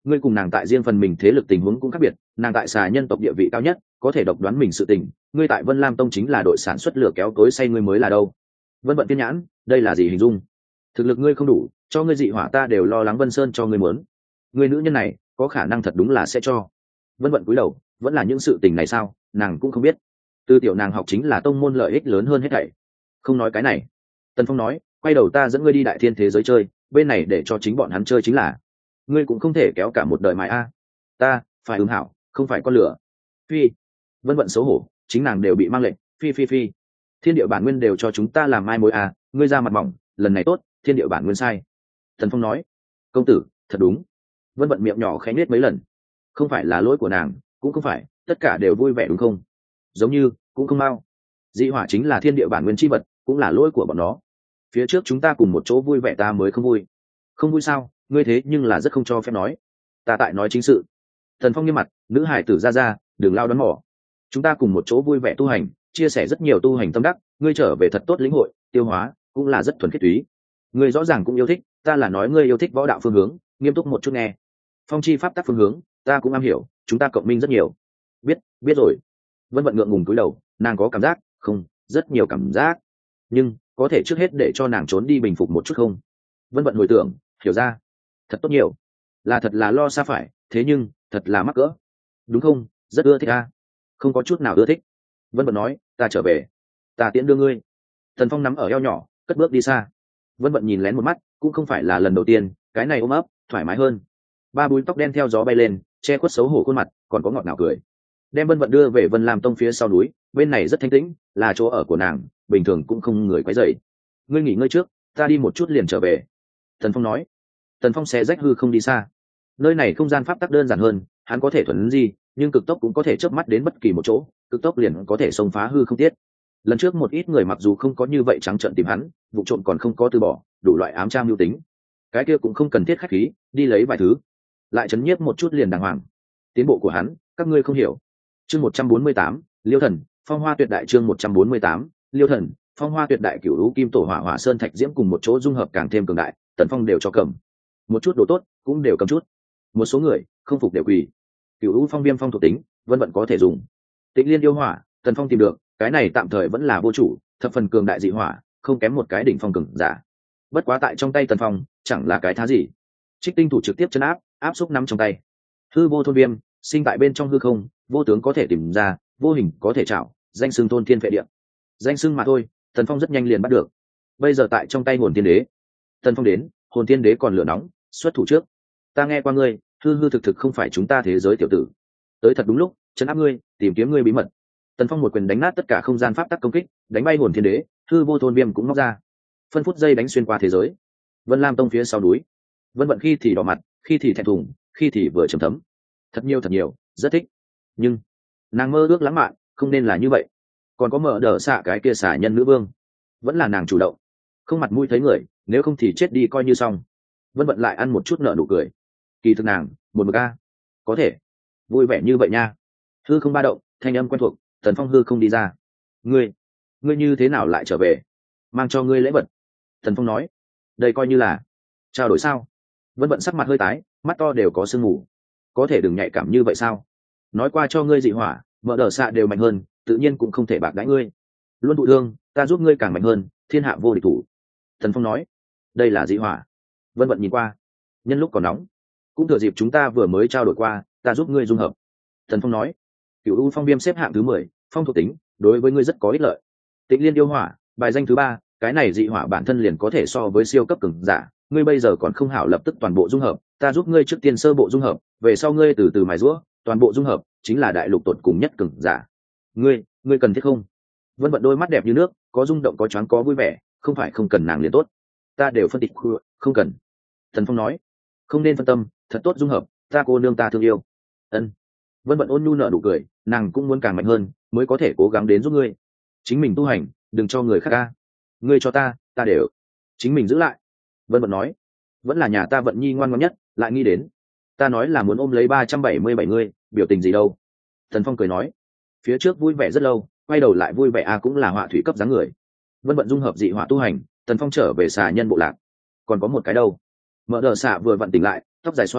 ngươi cùng nàng tại riêng phần mình thế lực tình huống cũng khác biệt, nàng tại xà nhân tộc địa vị cao nhất, có thể độc đoán mình sự tình, ngươi tại Vân Lam Tông chính là đội sản xuất lửa kéo tối say ngươi mới là đâu. Vân Vận tiên nhãn, đây là gì hình dung? Thực lực ngươi không đủ, cho ngươi dị hỏa ta đều lo lắng Vân Sơn cho ngươi muốn. Ngươi nữ nhân này, có khả năng thật đúng là sẽ cho. Vân Vận cúi đầu, vẫn là những sự tình này sao, nàng cũng không biết. Từ tiểu nàng học chính là tông môn lợi ích lớn hơn hết thảy. Không nói cái này. Tần Phong nói, quay đầu ta dẫn ngươi đi đại thiên thế giới chơi, bên này để cho chính bọn hắn chơi chính là. Ngươi cũng không thể kéo cả một đời mãi a. Ta phải ứng hảo, không phải con lửa. Phi. Vân Vận xấu hổ, chính nàng đều bị mang lệnh, phi. Thiên địa bản nguyên đều cho chúng ta làm mai mối à, ngươi ra mặt mỏng, lần này tốt, thiên địa bản nguyên sai. Tần Phong nói, công tử, thật đúng. Vân Vận miệng nhỏ khẽ nhếch mấy lần. Không phải là lỗi của nàng, cũng không phải, tất cả đều vui vẻ đúng không? Giống như, cũng không mau. Dị hỏa chính là thiên địa bản nguyên chi vật, cũng là lỗi của bọn nó. Phía trước chúng ta cùng một chỗ vui vẻ ta mới không vui. Không vui sao? Ngươi thế nhưng là rất không cho phép nói. Ta tại nói chính sự. Tần Phong nghiêm mặt, nữ hải tử ra, đừng lao đón mỏ. Chúng ta cùng một chỗ vui vẻ tu hành, chia sẻ rất nhiều tu hành tâm đắc, ngươi trở về thật tốt lĩnh hội, tiêu hóa, cũng là rất thuần khiết túy. Ngươi rõ ràng cũng yêu thích, ta là nói ngươi yêu thích võ đạo phương hướng, nghiêm túc một chút nghe. Phong chi pháp tắc phương hướng, ta cũng am hiểu, chúng ta cộng minh rất nhiều. Biết rồi. Vân Vận ngượng ngùng cúi đầu, nàng có cảm giác, không, rất nhiều cảm giác. Nhưng, có thể trước hết để cho nàng trốn đi bình phục một chút không? Vân Vận hồi tưởng, hiểu ra. Thật tốt nhiều. Là thật là lo xa phải, thế nhưng, thật là mắc cỡ. Đúng không, rất ưa thích ta. Không có chút nào ưa thích. Vân Vận nói, ta trở về. Ta tiễn đưa ngươi. Thần Phong nắm ở eo nhỏ, cất bước đi xa. Vân Vận nhìn lén một mắt, cũng không phải là lần đầu tiên, cái này ôm ấp, thoải mái hơn. Ba búi tóc đen theo gió bay lên, che khuất xấu hổ khuôn mặt, còn có ngọt ngào cười. Đem Vân Vận đưa về Vân Lam Tông phía sau núi, bên này rất thanh tĩnh, là chỗ ở của nàng, bình thường cũng không người quấy rầy. Ngươi nghỉ ngơi trước, ta đi một chút liền trở về. Thần Phong nói. Thần Phong xé rách hư không đi xa. Nơi này không gian pháp tắc đơn giản hơn, hắn có thể thuần di, nhưng cực tốc cũng có thể chớp mắt đến bất kỳ một chỗ, cực tốc liền có thể xông phá hư không tiết. Lần trước một ít người mặc dù không có như vậy trắng trợn tìm hắn, vụ trộm còn không có từ bỏ, đủ loại ám tra mưu tính. Cái kia cũng không cần thiết khách khí, đi lấy vài thứ, lại chấn nhiếp một chút liền đàng hoàng. Tiến bộ của hắn, các ngươi không hiểu. Chương 148, Liêu Thần, Phong Hoa Tuyệt Đại chương 148, Liêu Thần, Phong Hoa Tuyệt Đại cửu lũ kim tổ hỏa hỏa sơn thạch diễm cùng một chỗ dung hợp càng thêm cường đại, Tần Phong đều cho cầm. Một chút đồ tốt, cũng đều cầm chút. Một số người, không phục đều quỳ. Cửu lũ phong viêm phong thuộc tính, vẫn có thể dùng. Tịnh Liên yêu hỏa, Tần Phong tìm được, cái này tạm thời vẫn là vô chủ, thập phần cường đại dị hỏa, không kém một cái đỉnh phong cường giả. Bất quá tại trong tay Tần Phong, chẳng là cái thá gì. Trích tinh thủ trực tiếp chấn áp, áp xúc nắm trong tay. Hư vô thôn viêm, sinh tại bên trong hư không, vô tướng có thể tìm ra, vô hình có thể chảo, danh xưng thôn thiên phệ địa. Danh xưng mà thôi, Tần Phong rất nhanh liền bắt được. Bây giờ tại trong tay hồn tiên đế. Tần Phong đến, hồn tiên đế còn lửa nóng, xuất thủ trước. Ta nghe qua ngươi, hư hư thực thực không phải chúng ta thế giới tiểu tử. Tới thật đúng lúc, chấn áp ngươi, tìm kiếm ngươi bí mật. Tần Phong một quyền đánh nát tất cả không gian pháp tắc công kích, đánh bay hồn thiên đế, hư vô thôn viêm cũng móc ra. Phân phút giây đánh xuyên qua thế giới. Vân Lam Tông phía sau núi. Vân Vận khi thì đỏ mặt, khi thì thẹn thùng, khi thì vừa trầm thấm. Thật nhiều, rất thích. Nhưng nàng mơ ước lãng mạn, không nên là như vậy. Còn có mở đờ xạ cái kia xả nhân nữ vương, vẫn là nàng chủ động. Không mặt mũi thấy người, nếu không thì chết đi coi như xong. Vân Vận lại ăn một chút nợ nụ cười. Kỳ thực nàng, một mực a, có thể vui vẻ như vậy nha. Hư không ba động, thanh âm quen thuộc. Tần Phong hư không đi ra. Ngươi như thế nào lại trở về? Mang cho ngươi lễ vật. Tần Phong nói, đây coi như là trao đổi sao? Vân Vận sắc mặt hơi tái, mắt to đều có sương mù. Có thể đừng nhạy cảm như vậy sao? Nói qua cho ngươi dị hỏa, mở đờ xạ đều mạnh hơn, tự nhiên cũng không thể bạc đãi ngươi. Luôn thụ thương, ta giúp ngươi càng mạnh hơn, thiên hạ vô địch thủ. Tần Phong nói, đây là dị hỏa. Vân Vận nhìn qua, nhân lúc còn nóng, cũng thừa dịp chúng ta vừa mới trao đổi qua, ta giúp ngươi dung hợp. Tần Phong nói, cửu u phong viêm xếp hạng thứ 10, phong thuộc tính, đối với ngươi rất có ích lợi. Tịnh Liên yêu hỏa, bài danh thứ 3, cái này dị hỏa bản thân liền có thể so với siêu cấp cường giả, ngươi bây giờ còn không hảo lập tức toàn bộ dung hợp, ta giúp ngươi trước tiên sơ bộ dung hợp, về sau ngươi từ từ mài giũa, toàn bộ dung hợp chính là đại lục tột cùng nhất cường giả. Ngươi cần thiết không? Vân Vận đôi mắt đẹp như nước, có rung động có choáng có vui vẻ, không phải không cần nàng liền tốt. Ta đều phân tích, không cần. Thần Phong nói, không nên phân tâm, thật tốt dung hợp, ta cô nương ta thương yêu. Ân. Vân Vận ôn nhu nở nụ cười, nàng cũng muốn càng mạnh hơn, mới có thể cố gắng đến giúp ngươi. Chính mình tu hành, đừng cho người khác ca. Ngươi cho ta đều chính mình giữ lại. Vân Vận nói, vẫn là nhà ta Vận Nhi ngoan ngoãn nhất, lại nghĩ đến, ta nói là muốn ôm lấy 377 ngươi, biểu tình gì đâu. Thần Phong cười nói, phía trước vui vẻ rất lâu, quay đầu lại vui vẻ cũng là họa thủy cấp dáng người. Vân Vận dung hợp dị hỏa tu hành, Thần Phong trở về xà nhân bộ lạc. Còn có một cái đâu. Mở đờ xạ vừa vặn tỉnh lại, tóc dài xóa,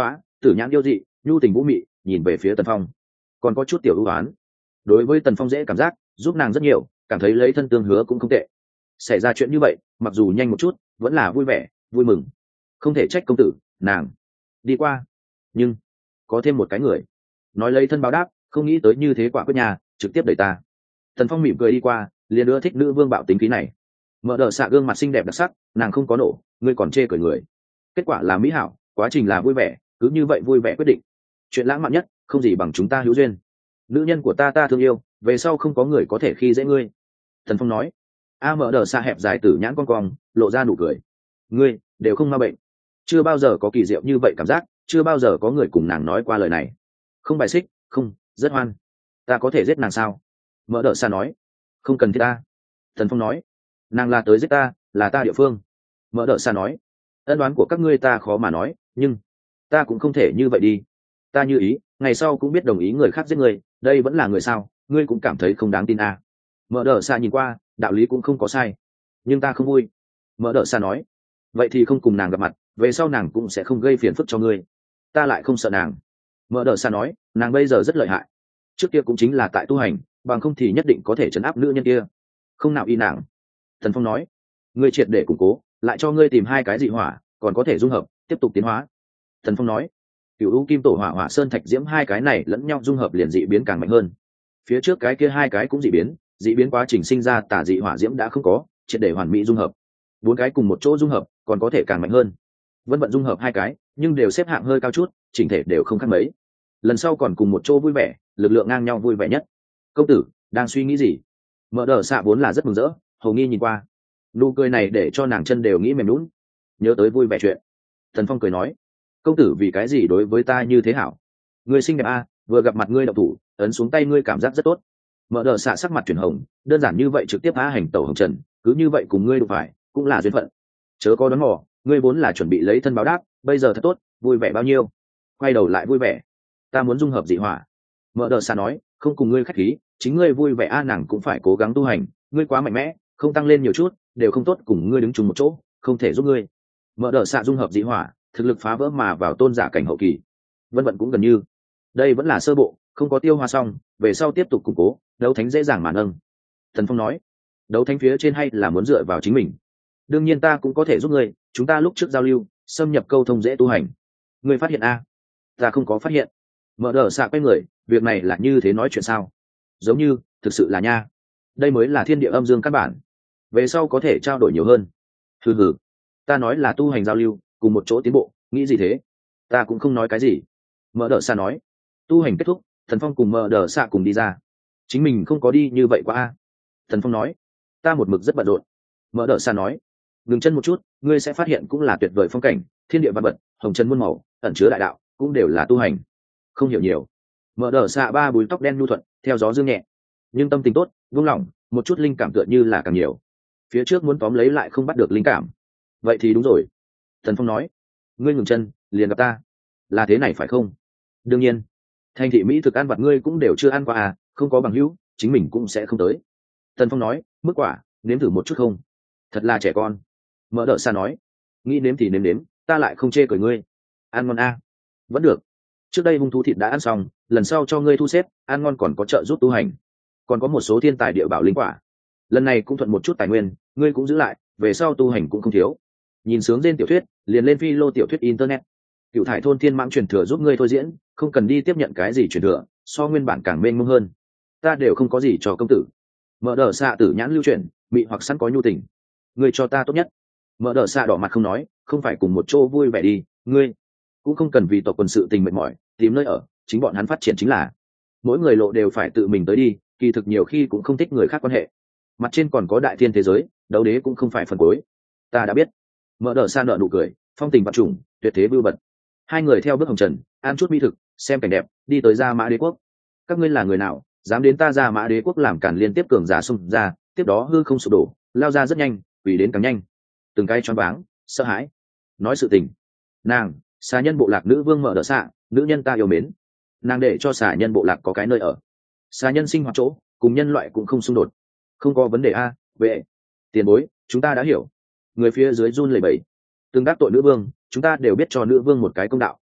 Tử nhãn yêu dị, nhu tình vũ mị, nhìn về phía Tần Phong còn có chút tiểu ưu oán. Đối với Tần Phong dễ cảm giác, giúp nàng rất nhiều, cảm thấy lấy thân tương hứa cũng không tệ. Xảy ra chuyện như vậy, mặc dù nhanh một chút, vẫn là vui vẻ vui mừng. Không thể trách công tử, nàng đi qua, nhưng có thêm một cái người nói lấy thân báo đáp, không nghĩ tới như thế quả quyết nhà, trực tiếp đẩy ta. Tần Phong mỉm cười đi qua, liền ưa thích nữ vương bạo tính khí này. Mở đờ xạ gương mặt xinh đẹp đặc sắc, nàng không có nổ, ngươi còn chê cười người. Kết quả là mỹ hảo, quá trình là vui vẻ, cứ như vậy vui vẻ quyết định. Chuyện lãng mạn nhất, không gì bằng chúng ta hữu duyên. Nữ nhân của ta thương yêu, về sau không có người có thể khi dễ ngươi. Thần Phong nói. Mở đờ xạ hẹp dài tử nhãn con cong, lộ ra nụ cười. Ngươi đều không ma bệnh. Chưa bao giờ có kỳ diệu như vậy cảm giác, chưa bao giờ có người cùng nàng nói qua lời này. Không bài xích, không, rất hoan. Ta có thể giết nàng sao? Mở đờ xạ nói. Không cần thiết ta. Thần Phong nói. Nàng là tới giết ta, là ta địa phương. Mở đờ xạ nói. Ân đoán của các ngươi ta khó mà nói, nhưng ta cũng không thể như vậy đi. Ta như ý, ngày sau cũng biết đồng ý người khác giết người, đây vẫn là người sao, ngươi cũng cảm thấy không đáng tin à. Mở đờ xa nhìn qua, đạo lý cũng không có sai, nhưng ta không vui. Mở đờ xa nói. Vậy thì không cùng nàng gặp mặt, về sau nàng cũng sẽ không gây phiền phức cho ngươi. Ta lại không sợ nàng. Mở đờ xa nói, nàng bây giờ rất lợi hại, trước kia cũng chính là tại tu hành, bằng không thì nhất định có thể trấn áp nữ nhân kia. Không nào y nàng. Thần Phong nói. Ngươi triệt để củng cố, lại cho ngươi tìm hai cái dị hỏa, còn có thể dung hợp, tiếp tục tiến hóa. Thần Phong nói. Cựu u kim tổ hỏa hỏa sơn thạch diễm hai cái này lẫn nhau dung hợp liền dị biến càng mạnh hơn. Phía trước cái kia hai cái cũng dị biến quá trình sinh ra tả dị hỏa diễm đã không có, triệt để hoàn mỹ dung hợp. Bốn cái cùng một chỗ dung hợp còn có thể càng mạnh hơn. Vân vận dung hợp hai cái, nhưng đều xếp hạng hơi cao chút, chỉnh thể đều không khác mấy. Lần sau còn cùng một chỗ vui vẻ, lực lượng ngang nhau vui vẻ nhất. Công tử đang suy nghĩ gì? Mở đờ xạ vốn là rất mừng rỡ, hầu nghi nhìn qua, nụ cười này để cho nàng chân đều nghĩ mềm lún. Nhớ tới vui vẻ chuyện, Thần Phong cười nói. Công tử vì cái gì đối với ta như thế hảo? Ngươi xinh đẹp a, vừa gặp mặt ngươi đậu thủ, ấn xuống tay ngươi cảm giác rất tốt. Mở đờ xạ sắc mặt chuyển hồng, đơn giản như vậy trực tiếp hành tẩu hồng trần, cứ như vậy cùng ngươi đụng phải, cũng là duyên phận. Chớ có đón mò, ngươi vốn là chuẩn bị lấy thân báo đáp, bây giờ thật tốt, vui vẻ bao nhiêu? Quay đầu lại vui vẻ. Ta muốn dung hợp dị hỏa. Mở đờ xạ nói, không cùng ngươi khách khí, chính ngươi vui vẻ a, nàng cũng phải cố gắng tu hành, ngươi quá mạnh mẽ, không tăng lên nhiều chút, đều không tốt cùng ngươi đứng chung một chỗ, không thể giúp ngươi. Mở đờ xạ dung hợp dị hỏa, thực lực phá vỡ mà vào tôn giả cảnh hậu kỳ. Vân vận cũng gần như. Đây vẫn là sơ bộ, không có tiêu hóa xong, về sau tiếp tục củng cố, đấu thánh dễ dàng mà nâng. Thần Phong nói. Đấu thánh phía trên hay là muốn dựa vào chính mình. Đương nhiên ta cũng có thể giúp ngươi, chúng ta lúc trước giao lưu, xâm nhập câu thông dễ tu hành. Ngươi phát hiện a? Ta không có phát hiện. Mở đờ xạ quay người, việc này là như thế nói chuyện sao? Giống như, thực sự là nha. Đây mới là thiên địa âm dương căn bản. Về sau có thể trao đổi nhiều hơn. Hừ, ta nói là tu hành giao lưu, cùng một chỗ tiến bộ, nghĩ gì thế? Ta cũng không nói cái gì. Mở đờ xạ nói. Tu hành kết thúc, Thần Phong cùng mở đờ xạ cùng đi ra. Chính mình không có đi như vậy quá a. Thần Phong nói. Ta một mực rất bận rộn. Mở đờ xạ nói. Ngừng chân một chút, ngươi sẽ phát hiện cũng là tuyệt vời phong cảnh, thiên địa văn vật, hồng trần muôn màu, ẩn chứa đại đạo, cũng đều là tu hành. Không hiểu nhiều. Mở đờ xạ ba búi tóc đen nhu thuận, theo gió dương nhẹ, nhưng tâm tình tốt, vung lòng, một chút linh cảm tựa như là càng nhiều. Phía trước muốn tóm lấy lại không bắt được linh cảm. Vậy thì đúng rồi. Thần Phong nói. Ngươi ngừng chân, liền gặp ta. Là thế này phải không? Đương nhiên. Thành thị mỹ thực ăn vặt ngươi cũng đều chưa ăn qua à, không có bằng hữu, chính mình cũng sẽ không tới. Thần Phong nói. Mức quả, nếm thử một chút không? Thật là trẻ con. Mở đờ xa nói. Nghĩ nếm thì nếm, ta lại không chê cười ngươi. Ăn ngon a. Vẫn được. Trước đây hung thú thịt đã ăn xong, lần sau cho ngươi thu xếp, ăn ngon còn có trợ giúp tu hành, còn có một số thiên tài địa bảo linh quả. Lần này cũng thuận một chút tài nguyên, ngươi cũng giữ lại, về sau tu hành cũng không thiếu. Nhìn sướng trên tiểu thuyết, liền lên phi lô tiểu thuyết internet. Cựu thải thôn thiên mãng truyền thừa giúp ngươi thôi diễn, không cần đi tiếp nhận cái gì truyền thừa, so nguyên bản càng mênh mông hơn. Ta đều không có gì cho công tử. Mở đờ xạ tử nhãn lưu truyền, mị hoặc sẵn có nhu tình. Ngươi cho ta tốt nhất. Mở đờ xạ đỏ mặt không nói, không phải cùng một chỗ vui vẻ đi, ngươi cũng không cần vì tộc quân sự tình mệt mỏi, tìm nơi ở, chính bọn hắn phát triển chính là. Mỗi người lộ đều phải tự mình tới đi, kỳ thực nhiều khi cũng không thích người khác quan hệ. Mặt trên còn có đại thiên thế giới, đấu đế cũng không phải phần cuối. Ta đã biết. Mở đờ xa nợ nụ cười, phong tình vạn trùng, tuyệt thế vưu bật. Hai người theo bước hồng trần, ăn chút mỹ thực, xem cảnh đẹp, đi tới Gia Mã Đế quốc. Các ngươi là người nào, dám đến ta Gia Mã Đế quốc làm cản liên tiếp cường giả xung ra, tiếp đó hư không sụp đổ, lao ra rất nhanh, quỷ đến càng nhanh. Từng cái choáng váng, sợ hãi. Nói sự tình. Nàng, xà nhân bộ lạc nữ vương Mở đờ xạ, nữ nhân ta yêu mến. Nàng để cho xà nhân bộ lạc có cái nơi ở. Xà nhân sinh hoạt chỗ, cùng nhân loại cũng không xung đột. Không có vấn đề a, vệ. Tiền bối, chúng ta đã hiểu. Người phía dưới run lẩy bẩy. Từng đắc tội nữ vương, chúng ta đều biết cho nữ vương một cái công đạo,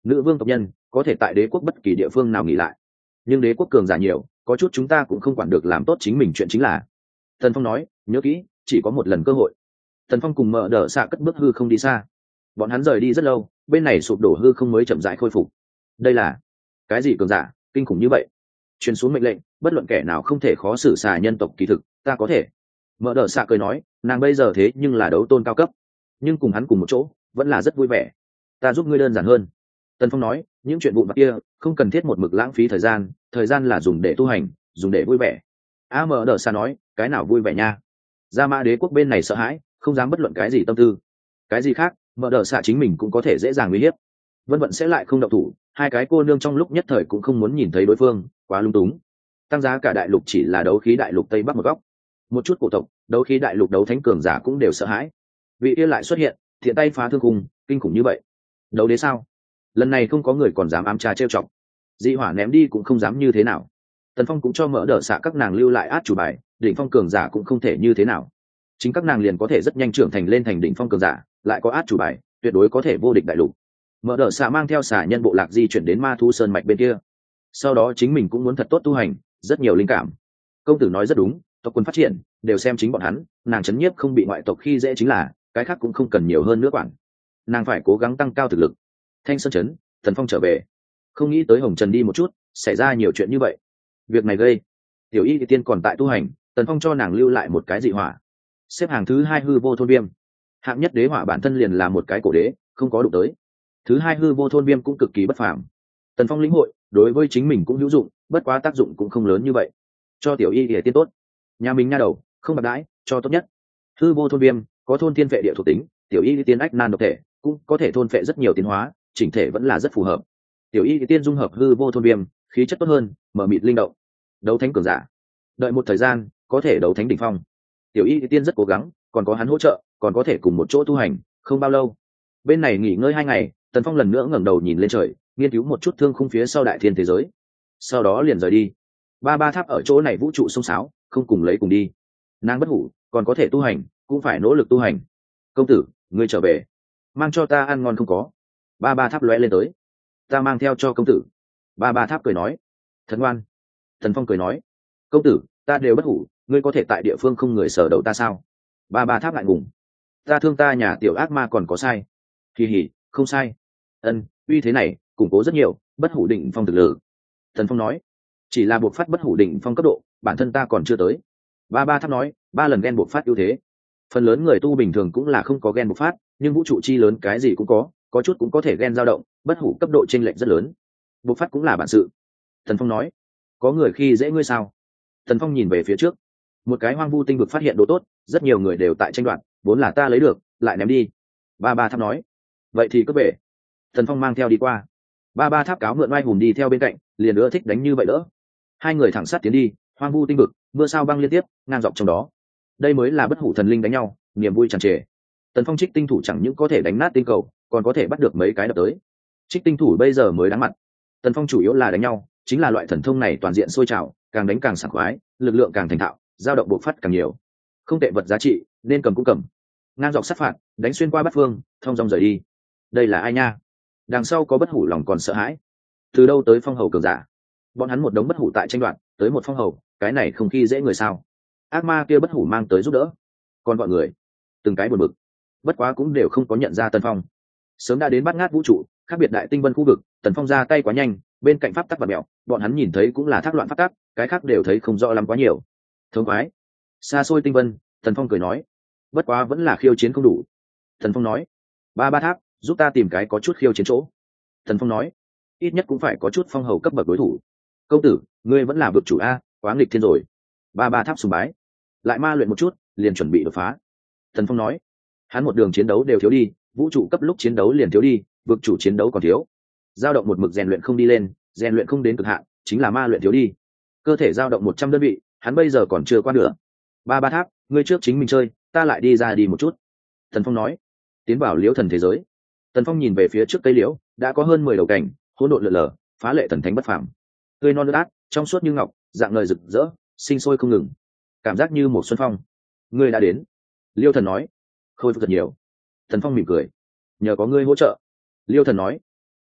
nữ vương tộc nhân có thể tại đế quốc bất kỳ địa phương nào nghỉ lại, nhưng đế quốc cường giả nhiều, có chút chúng ta cũng không quản được, làm tốt chính mình chuyện chính là. Tần Phong nói, nhớ kỹ, chỉ có một lần cơ hội. Tần Phong cùng Mở Đờ Xạ cất bước hư không đi xa. Bọn hắn rời đi rất lâu, bên này sụp đổ hư không mới chậm rãi khôi phục. Đây là cái gì cường giả kinh khủng như vậy? Truyền xuống mệnh lệnh, bất luận kẻ nào không thể khó xử xà nhân tộc kỳ thực, ta có thể. Mở Đờ Xạ cười nói, nàng bây giờ thế nhưng là đấu tôn cao cấp, nhưng cùng hắn cùng một chỗ vẫn là rất vui vẻ. Ta giúp ngươi đơn giản hơn. Tần Phong nói, những chuyện vụn vặt kia không cần thiết một mực lãng phí thời gian là dùng để tu hành, dùng để vui vẻ. Mở Đờ Xạ nói, cái nào vui vẻ nha? Gia Mã đế quốc bên này sợ hãi, không dám bất luận cái gì tâm tư. Cái gì khác, Mở Đờ Xạ chính mình cũng có thể dễ dàng uy hiếp. Vân Vận sẽ lại không động thủ, hai cái cô nương trong lúc nhất thời cũng không muốn nhìn thấy đối phương, quá lung túng. Tăng giá cả đại lục chỉ là đấu khí đại lục tây bắc một góc, một chút cổ tộc đấu khí đại lục đấu thánh cường giả cũng đều sợ hãi. Vị kia lại xuất hiện, thiện tay phá thương khung, kinh khủng như vậy. Đấu đế sao? Lần này không có người còn dám ám trà trêu chọc, dị hỏa ném đi cũng không dám như thế nào. Tần Phong cũng cho Mở Đờ Xạ các nàng lưu lại át chủ bài, đỉnh phong cường giả cũng không thể như thế nào, chính các nàng liền có thể rất nhanh trưởng thành lên thành đỉnh phong cường giả, lại có át chủ bài, tuyệt đối có thể vô địch đại lục. Mở Đờ Xạ mang theo xả nhân bộ lạc di chuyển đến Ma Thu Sơn mạch bên kia, sau đó chính mình cũng muốn thật tốt tu hành, rất nhiều linh cảm. Công tử nói rất đúng, tộc quân phát triển đều xem chính bọn hắn, nàng chấn nhiếp không bị ngoại tộc khi dễ chính là, cái khác cũng không cần nhiều hơn nữa quản. Nàng phải cố gắng tăng cao thực lực. Thanh Sơn trấn, Tần Phong trở về, không nghĩ tới Hồng Trần đi một chút, xảy ra nhiều chuyện như vậy. Việc này gây, tiểu y tiên còn tại tu hành, Tần Phong cho nàng lưu lại một cái dị hỏa, xếp hàng thứ 2 hư vô thôn viêm. Hạng nhất đế hỏa bản thân liền là một cái cổ đế, không có đụng tới. Thứ 2 hư vô thôn viêm cũng cực kỳ bất phàm. Tần Phong lĩnh hội, đối với chính mình cũng hữu dụng, bất quá tác dụng cũng không lớn như vậy. Cho tiểu y tiên tốt, nhà mình nha đầu, không bạc đãi, cho tốt nhất. Hư vô thôn viêm có thôn thiên vệ địa thuộc tính, tiểu y tiên ách nan độc thể, cũng có thể thôn phệ rất nhiều tiến hóa, chỉnh thể vẫn là rất phù hợp. Tiểu y tiên dung hợp hư vô thôn viêm, khí chất tốt hơn, mở mịt linh động. Đấu thánh cường giả, đợi một thời gian có thể đấu thánh đỉnh phong. Tiểu y tiên rất cố gắng, còn có hắn hỗ trợ, còn có thể cùng một chỗ tu hành. Không bao lâu, bên này nghỉ ngơi 2 ngày, Tần Phong lần nữa ngẩng đầu nhìn lên trời, nghiên cứu một chút thương khung phía sau đại thiên thế giới, sau đó liền rời đi. Ba tháp ở chỗ này vũ trụ sông sáo, không cùng lấy cùng đi. Nàng bất hủ, còn có thể tu hành, cũng phải nỗ lực tu hành. Công tử, ngươi trở về, mang cho ta ăn ngon không có? Ba tháp lóe lên tới, ta mang theo cho công tử. Ba tháp cười nói, thật ngoan. Tần Phong cười nói, công tử, ta đều bất hủ, ngươi có thể tại địa phương không người sở đầu ta sao? Ba tháp lại ngùng, ta thương ta nhà tiểu ác ma còn có sai? Kỳ hỉ, không sai. Ân, uy thế này củng cố rất nhiều, bất hủ định phong thực lực. Tần Phong nói, chỉ là buộc phát bất hủ định phong cấp độ, bản thân ta còn chưa tới. Ba tháp nói, 3 lần gen buộc phát ưu thế. Phần lớn người tu bình thường cũng là không có gen buộc phát, nhưng vũ trụ chi lớn cái gì cũng có chút cũng có thể gen dao động, bất hủ cấp độ chênh lệch rất lớn. Buộc phát cũng là bản sự. Tần Phong nói, có người khi dễ ngươi sao? Tần Phong nhìn về phía trước, một cái hoang vu tinh vực phát hiện đồ tốt, rất nhiều người đều tại tranh đoạt, vốn là ta lấy được, lại ném đi. Ba tháp nói, vậy thì cứ về. Tần Phong mang theo đi qua. Ba tháp cáo mượn oai hùng đi theo bên cạnh, liền ưa thích đánh như vậy đỡ. Hai người thẳng sát tiến đi, hoang vu tinh vực, mưa sao băng liên tiếp, ngang dọc trong đó. Đây mới là bất hủ thần linh đánh nhau, niềm vui tràn trề. Tần Phong trích tinh thủ chẳng những có thể đánh nát tinh cầu, còn có thể bắt được mấy cái đập tới. Trích tinh thủ bây giờ mới đáng mặt. Tần Phong chủ yếu là đánh nhau, chính là loại thần thông này toàn diện sôi trào, càng đánh càng sảng khoái, lực lượng càng thành thạo, dao động bộc phát càng nhiều. Không tệ vật giá trị, nên cầm cũng cầm. Ngang dọc sát phạt, đánh xuyên qua bát phương, thông dong rời đi. Đây là ai nha? Đằng sau có bất hủ lòng còn sợ hãi. Từ đâu tới phong hầu cường giả? Bọn hắn một đống bất hủ tại tranh đoạt, tới một phong hầu, cái này không khi dễ người sao? Ác ma kia bất hủ mang tới giúp đỡ, còn gọi người từng cái buồn bực, bất quá cũng đều không có nhận ra Tần Phong. Sớm đã đến bắt ngát vũ trụ, khác biệt đại tinh vân khu vực, Tần Phong ra tay quá nhanh, bên cạnh pháp tắc và mẹo, bọn hắn nhìn thấy cũng là thác loạn pháp tắc, cái khác đều thấy không rõ lắm quá nhiều. Thống khoái, xa xôi tinh vân, Tần Phong cười nói, bất quá vẫn là khiêu chiến không đủ. Tần Phong nói, ba tháp, giúp ta tìm cái có chút khiêu chiến chỗ. Tần Phong nói, ít nhất cũng phải có chút phong hầu cấp bậc đối thủ. Công tử, ngươi vẫn là vực chủ a, quá nghịch thiên rồi. Ba tháp sùng bái, lại ma luyện một chút, liền chuẩn bị đột phá. Tần Phong nói, hắn một đường chiến đấu đều thiếu đi, vũ trụ cấp lúc chiến đấu liền thiếu đi, vực chủ chiến đấu còn thiếu. Dao động một mực rèn luyện không đi lên, rèn luyện không đến cực hạn, chính là ma luyện thiếu đi. Cơ thể dao động 100 đơn vị, hắn bây giờ còn chưa qua nửa. Ba tháp, ngươi trước chính mình chơi, ta lại đi ra đi một chút. Tần Phong nói, tiến vào liễu thần thế giới. Tần Phong nhìn về phía trước cây liễu, đã có hơn 10 đầu cảnh, hỗn độn lượn lờ, phá lệ thần thánh bất phàm. Tươi non nước át, trong suốt như ngọc, dạng ngời rực rỡ, sinh sôi không ngừng, cảm giác như một xuân phong. Ngươi đã đến. Liêu Thần nói, khôi phục thật nhiều. Tần Phong mỉm cười, nhờ có ngươi hỗ trợ. Liêu Thần nói,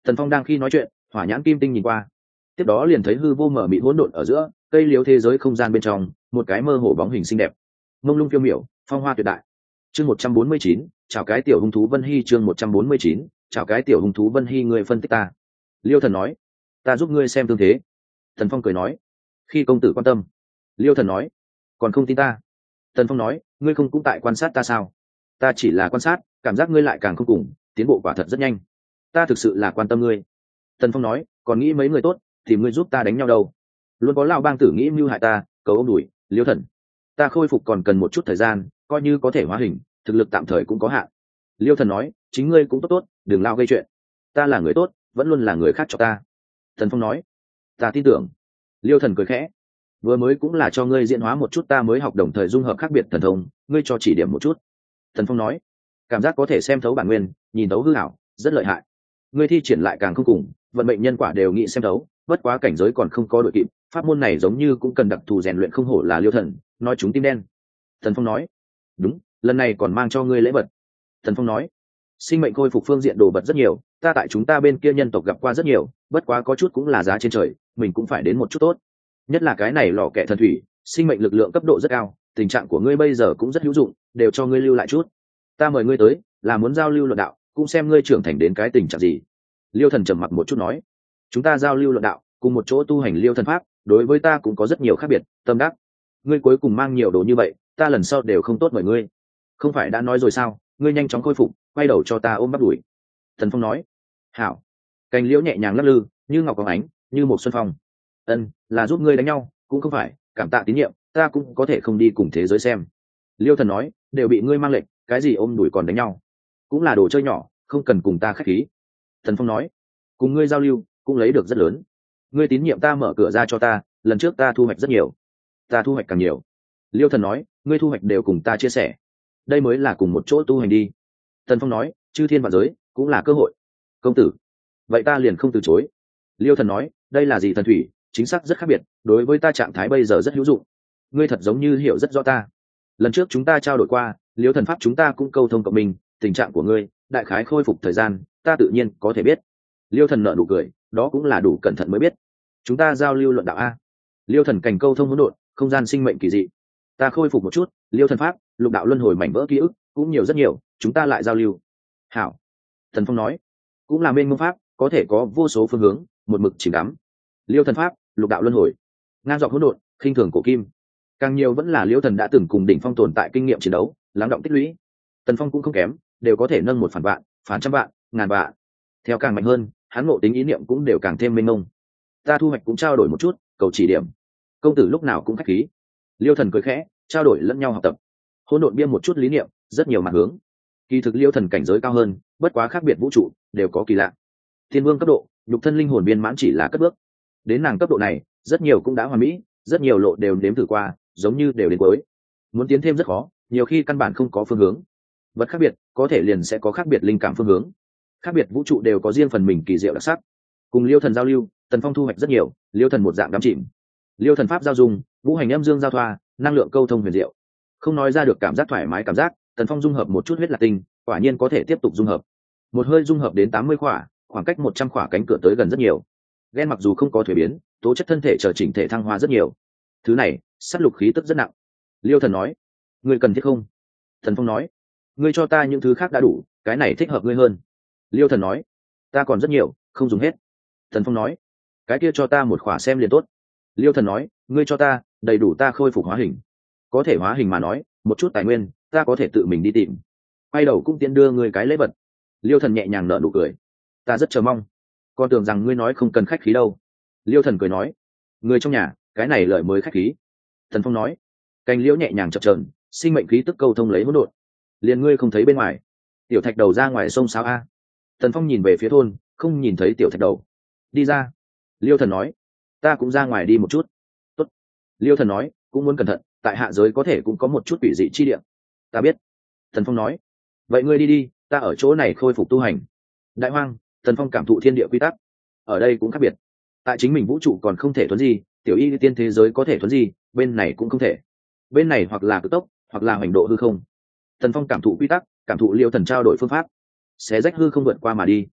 Tần Phong đang khi nói chuyện, hỏa nhãn kim tinh nhìn qua, tiếp đó liền thấy hư vô mở mịt hỗn độn ở giữa cây liếu thế giới không gian bên trong một cái mơ hồ bóng hình xinh đẹp mông lung phiêu miểu phong hoa tuyệt đại. Chương 149, chào cái tiểu hung thú Vân Hy. Chương 149, chào cái tiểu hung thú Vân Hy. Người phân tích ta. Liêu Thần nói, ta giúp ngươi xem tương thế. Tần Phong cười nói, khi công tử quan tâm. Liêu Thần nói, còn không tin ta. Tần Phong nói, ngươi không cũng tại quan sát ta sao? Ta chỉ là quan sát, cảm giác ngươi lại càng không cùng, tiến bộ quả thật rất nhanh. Ta thực sự là quan tâm ngươi. Tần Phong nói, còn nghĩ mấy người tốt thì ngươi giúp ta đánh nhau đâu? Luôn có lao bang tử nghĩ mưu hại ta, cầu ông đuổi. Liêu Thần, ta khôi phục còn cần một chút thời gian, coi như có thể hóa hình, thực lực tạm thời cũng có hạn. Liêu Thần nói, chính ngươi cũng tốt tốt, đừng lao gây chuyện. Ta là người tốt, vẫn luôn là người khác cho ta. Tần Phong nói, ta tin tưởng. Liêu Thần cười khẽ, vừa mới cũng là cho ngươi diễn hóa một chút ta mới học đồng thời dung hợp khác biệt thần thông, ngươi cho chỉ điểm một chút. Tần Phong nói, cảm giác có thể xem thấu bản nguyên, nhìn thấu hư ảo, rất lợi hại. Ngươi thi triển lại càng không cùng, vận mệnh nhân quả đều nghĩ xem thấu, bất quá cảnh giới còn không có đội kịp, pháp môn này giống như cũng cần đặc thù rèn luyện, không hổ là Liêu Thần, nói chúng tim đen. Tần Phong nói, đúng, lần này còn mang cho ngươi lễ vật. Tần Phong nói, sinh mệnh khôi phục phương diện đồ vật rất nhiều, ta tại chúng ta bên kia nhân tộc gặp qua rất nhiều, bất quá có chút cũng là giá trên trời, mình cũng phải đến một chút tốt. Nhất là cái này lò kẹ thần thủy, sinh mệnh lực lượng cấp độ rất cao, tình trạng của ngươi bây giờ cũng rất hữu dụng, đều cho ngươi lưu lại chút. Ta mời ngươi tới là muốn giao lưu luận đạo, cũng xem ngươi trưởng thành đến cái tình trạng gì. Liêu Thần trầm mặc một chút nói, chúng ta giao lưu luận đạo, cùng một chỗ tu hành Liêu Thần pháp, đối với ta cũng có rất nhiều khác biệt. Tâm đắc, ngươi cuối cùng mang nhiều đồ như vậy, ta lần sau đều không tốt mời ngươi. Không phải đã nói rồi sao, ngươi nhanh chóng khôi phục, quay đầu cho ta ôm bắt đuổi. Thần Phong nói, hảo. Cành liễu nhẹ nhàng lắc lư, như ngọc có ánh, như một xuân phong. Ân, là giúp ngươi đánh nhau, cũng không phải, cảm tạ tín nhiệm, ta cũng có thể không đi cùng thế giới xem. Liêu Thần nói, đều bị ngươi mang lệnh, cái gì ôm đuổi còn đánh nhau, cũng là đồ chơi nhỏ, không cần cùng ta khách khí. Thần Phong nói, cùng ngươi giao lưu cũng lấy được rất lớn, ngươi tín nhiệm ta mở cửa ra cho ta, lần trước ta thu hoạch rất nhiều, ta thu hoạch càng nhiều. Liêu Thần nói, ngươi thu hoạch đều cùng ta chia sẻ, đây mới là cùng một chỗ tu hành đi. Thần Phong nói, chư thiên vạn giới cũng là cơ hội. Công tử, vậy ta liền không từ chối. Liêu Thần nói, đây là gì thần thủy, chính xác rất khác biệt, đối với ta trạng thái bây giờ rất hữu dụng. Ngươi thật giống như hiểu rất rõ ta. Lần trước chúng ta trao đổi qua, Liêu Thần pháp chúng ta cũng câu thông cộng mình, tình trạng của ngươi đại khái khôi phục thời gian, ta tự nhiên có thể biết. Liêu Thần nở nụ cười, đó cũng là đủ cẩn thận mới biết. Chúng ta giao lưu luận đạo a. Liêu Thần cành câu thông hỗn độn, không gian sinh mệnh kỳ dị. Ta khôi phục một chút, Liêu Thần pháp, lục đạo luân hồi mảnh vỡ ký ức cũng nhiều rất nhiều, chúng ta lại giao lưu. Hảo. Thần Phong nói, cũng là mênh mông pháp, có thể có vô số phương hướng, một mực chìm đắm. Liêu Thần pháp, lục đạo luân hồi, ngang dọc hỗn độn, khinh thường cổ kim. Càng nhiều vẫn là Liêu Thần đã từng cùng đỉnh phong tồn tại kinh nghiệm chiến đấu, lắng động tích lũy. Tần Phong cũng không kém, đều có thể nâng một phản vạn, phản trăm vạn, ngàn vạn. Theo càng mạnh hơn, hắn ngộ tính ý niệm cũng đều càng thêm mênh mông. Ta thu hoạch cũng trao đổi một chút, cầu chỉ điểm. Công tử lúc nào cũng khách khí. Liêu Thần cười khẽ, trao đổi lẫn nhau học tập. Hỗn độn biên một chút lý niệm, rất nhiều mặt hướng. Kỳ thực Liêu Thần cảnh giới cao hơn, bất quá khác biệt vũ trụ đều có kỳ lạ. Thiên vương cấp độ, nhục thân linh hồn viên mãn chỉ là cất bước. Đến nàng cấp độ này, rất nhiều cũng đã hoàn mỹ, rất nhiều lộ đều đếm thử qua, giống như đều đến cuối. Muốn tiến thêm rất khó, nhiều khi căn bản không có phương hướng. Vật khác biệt, có thể liền sẽ có khác biệt linh cảm phương hướng. Khác biệt vũ trụ đều có riêng phần mình kỳ diệu đặc sắc. Cùng Liêu Thần giao lưu, Tần Phong thu hoạch rất nhiều, Liêu Thần một dạng đắm chìm. Liêu Thần pháp giao dung, ngũ hành âm dương giao thoa, năng lượng câu thông huyền diệu. Không nói ra được cảm giác thoải mái cảm giác, Tần Phong dung hợp một chút huyết lạc tinh, quả nhiên có thể tiếp tục dung hợp. Một hơi dung hợp đến 80 khỏa, khoảng cách 100 khỏa cánh cửa tới gần rất nhiều. Gen mặc dù không có thuế biến, tố chất thân thể trở chỉnh thể thăng hoa rất nhiều. Thứ này, sát lục khí tức rất nặng. Liêu Thần nói, ngươi cần thiết không? Tần Phong nói, ngươi cho ta những thứ khác đã đủ, cái này thích hợp ngươi hơn. Liêu Thần nói, ta còn rất nhiều, không dùng hết. Tần Phong nói, cái kia cho ta một khỏa xem liền tốt. Liêu Thần nói, ngươi cho ta đầy đủ ta khôi phục hóa hình. Có thể hóa hình mà nói, một chút tài nguyên ta có thể tự mình đi tìm. Quay đầu cũng tiện đưa ngươi cái lễ vật. Liêu Thần nhẹ nhàng nở nụ cười, ta rất chờ mong. Con tưởng rằng ngươi nói không cần khách khí đâu. Liêu Thần cười nói, người trong nhà cái này lợi mới khách khí. Tần Phong nói, cành liễu nhẹ nhàng chập chờn, sinh mệnh khí tức câu thông lấy hỗn độn. Liền ngươi không thấy bên ngoài. Tiểu Thạch Đầu ra ngoài sông sao a? Tần Phong nhìn về phía thôn, không nhìn thấy Tiểu Thạch Đầu. Đi ra. Liêu Thần nói, ta cũng ra ngoài đi một chút. Tốt. Liêu Thần nói, cũng muốn cẩn thận, tại hạ giới có thể cũng có một chút quỷ dị chi địa. Ta biết. Tần Phong nói, vậy ngươi đi đi, ta ở chỗ này khôi phục tu hành. Đại hoang, Tần Phong cảm thụ thiên địa quy tắc. Ở đây cũng khác biệt. Tại chính mình vũ trụ còn không thể thuấn gì, tiểu y tiên thế giới có thể thuấn gì, bên này cũng không thể. Bên này hoặc là cực tốc, hoặc là hành độ hư không. Tần Phong cảm thụ quy tắc, cảm thụ Liêu Thần trao đổi phương pháp, xé rách hư không vượt qua mà đi.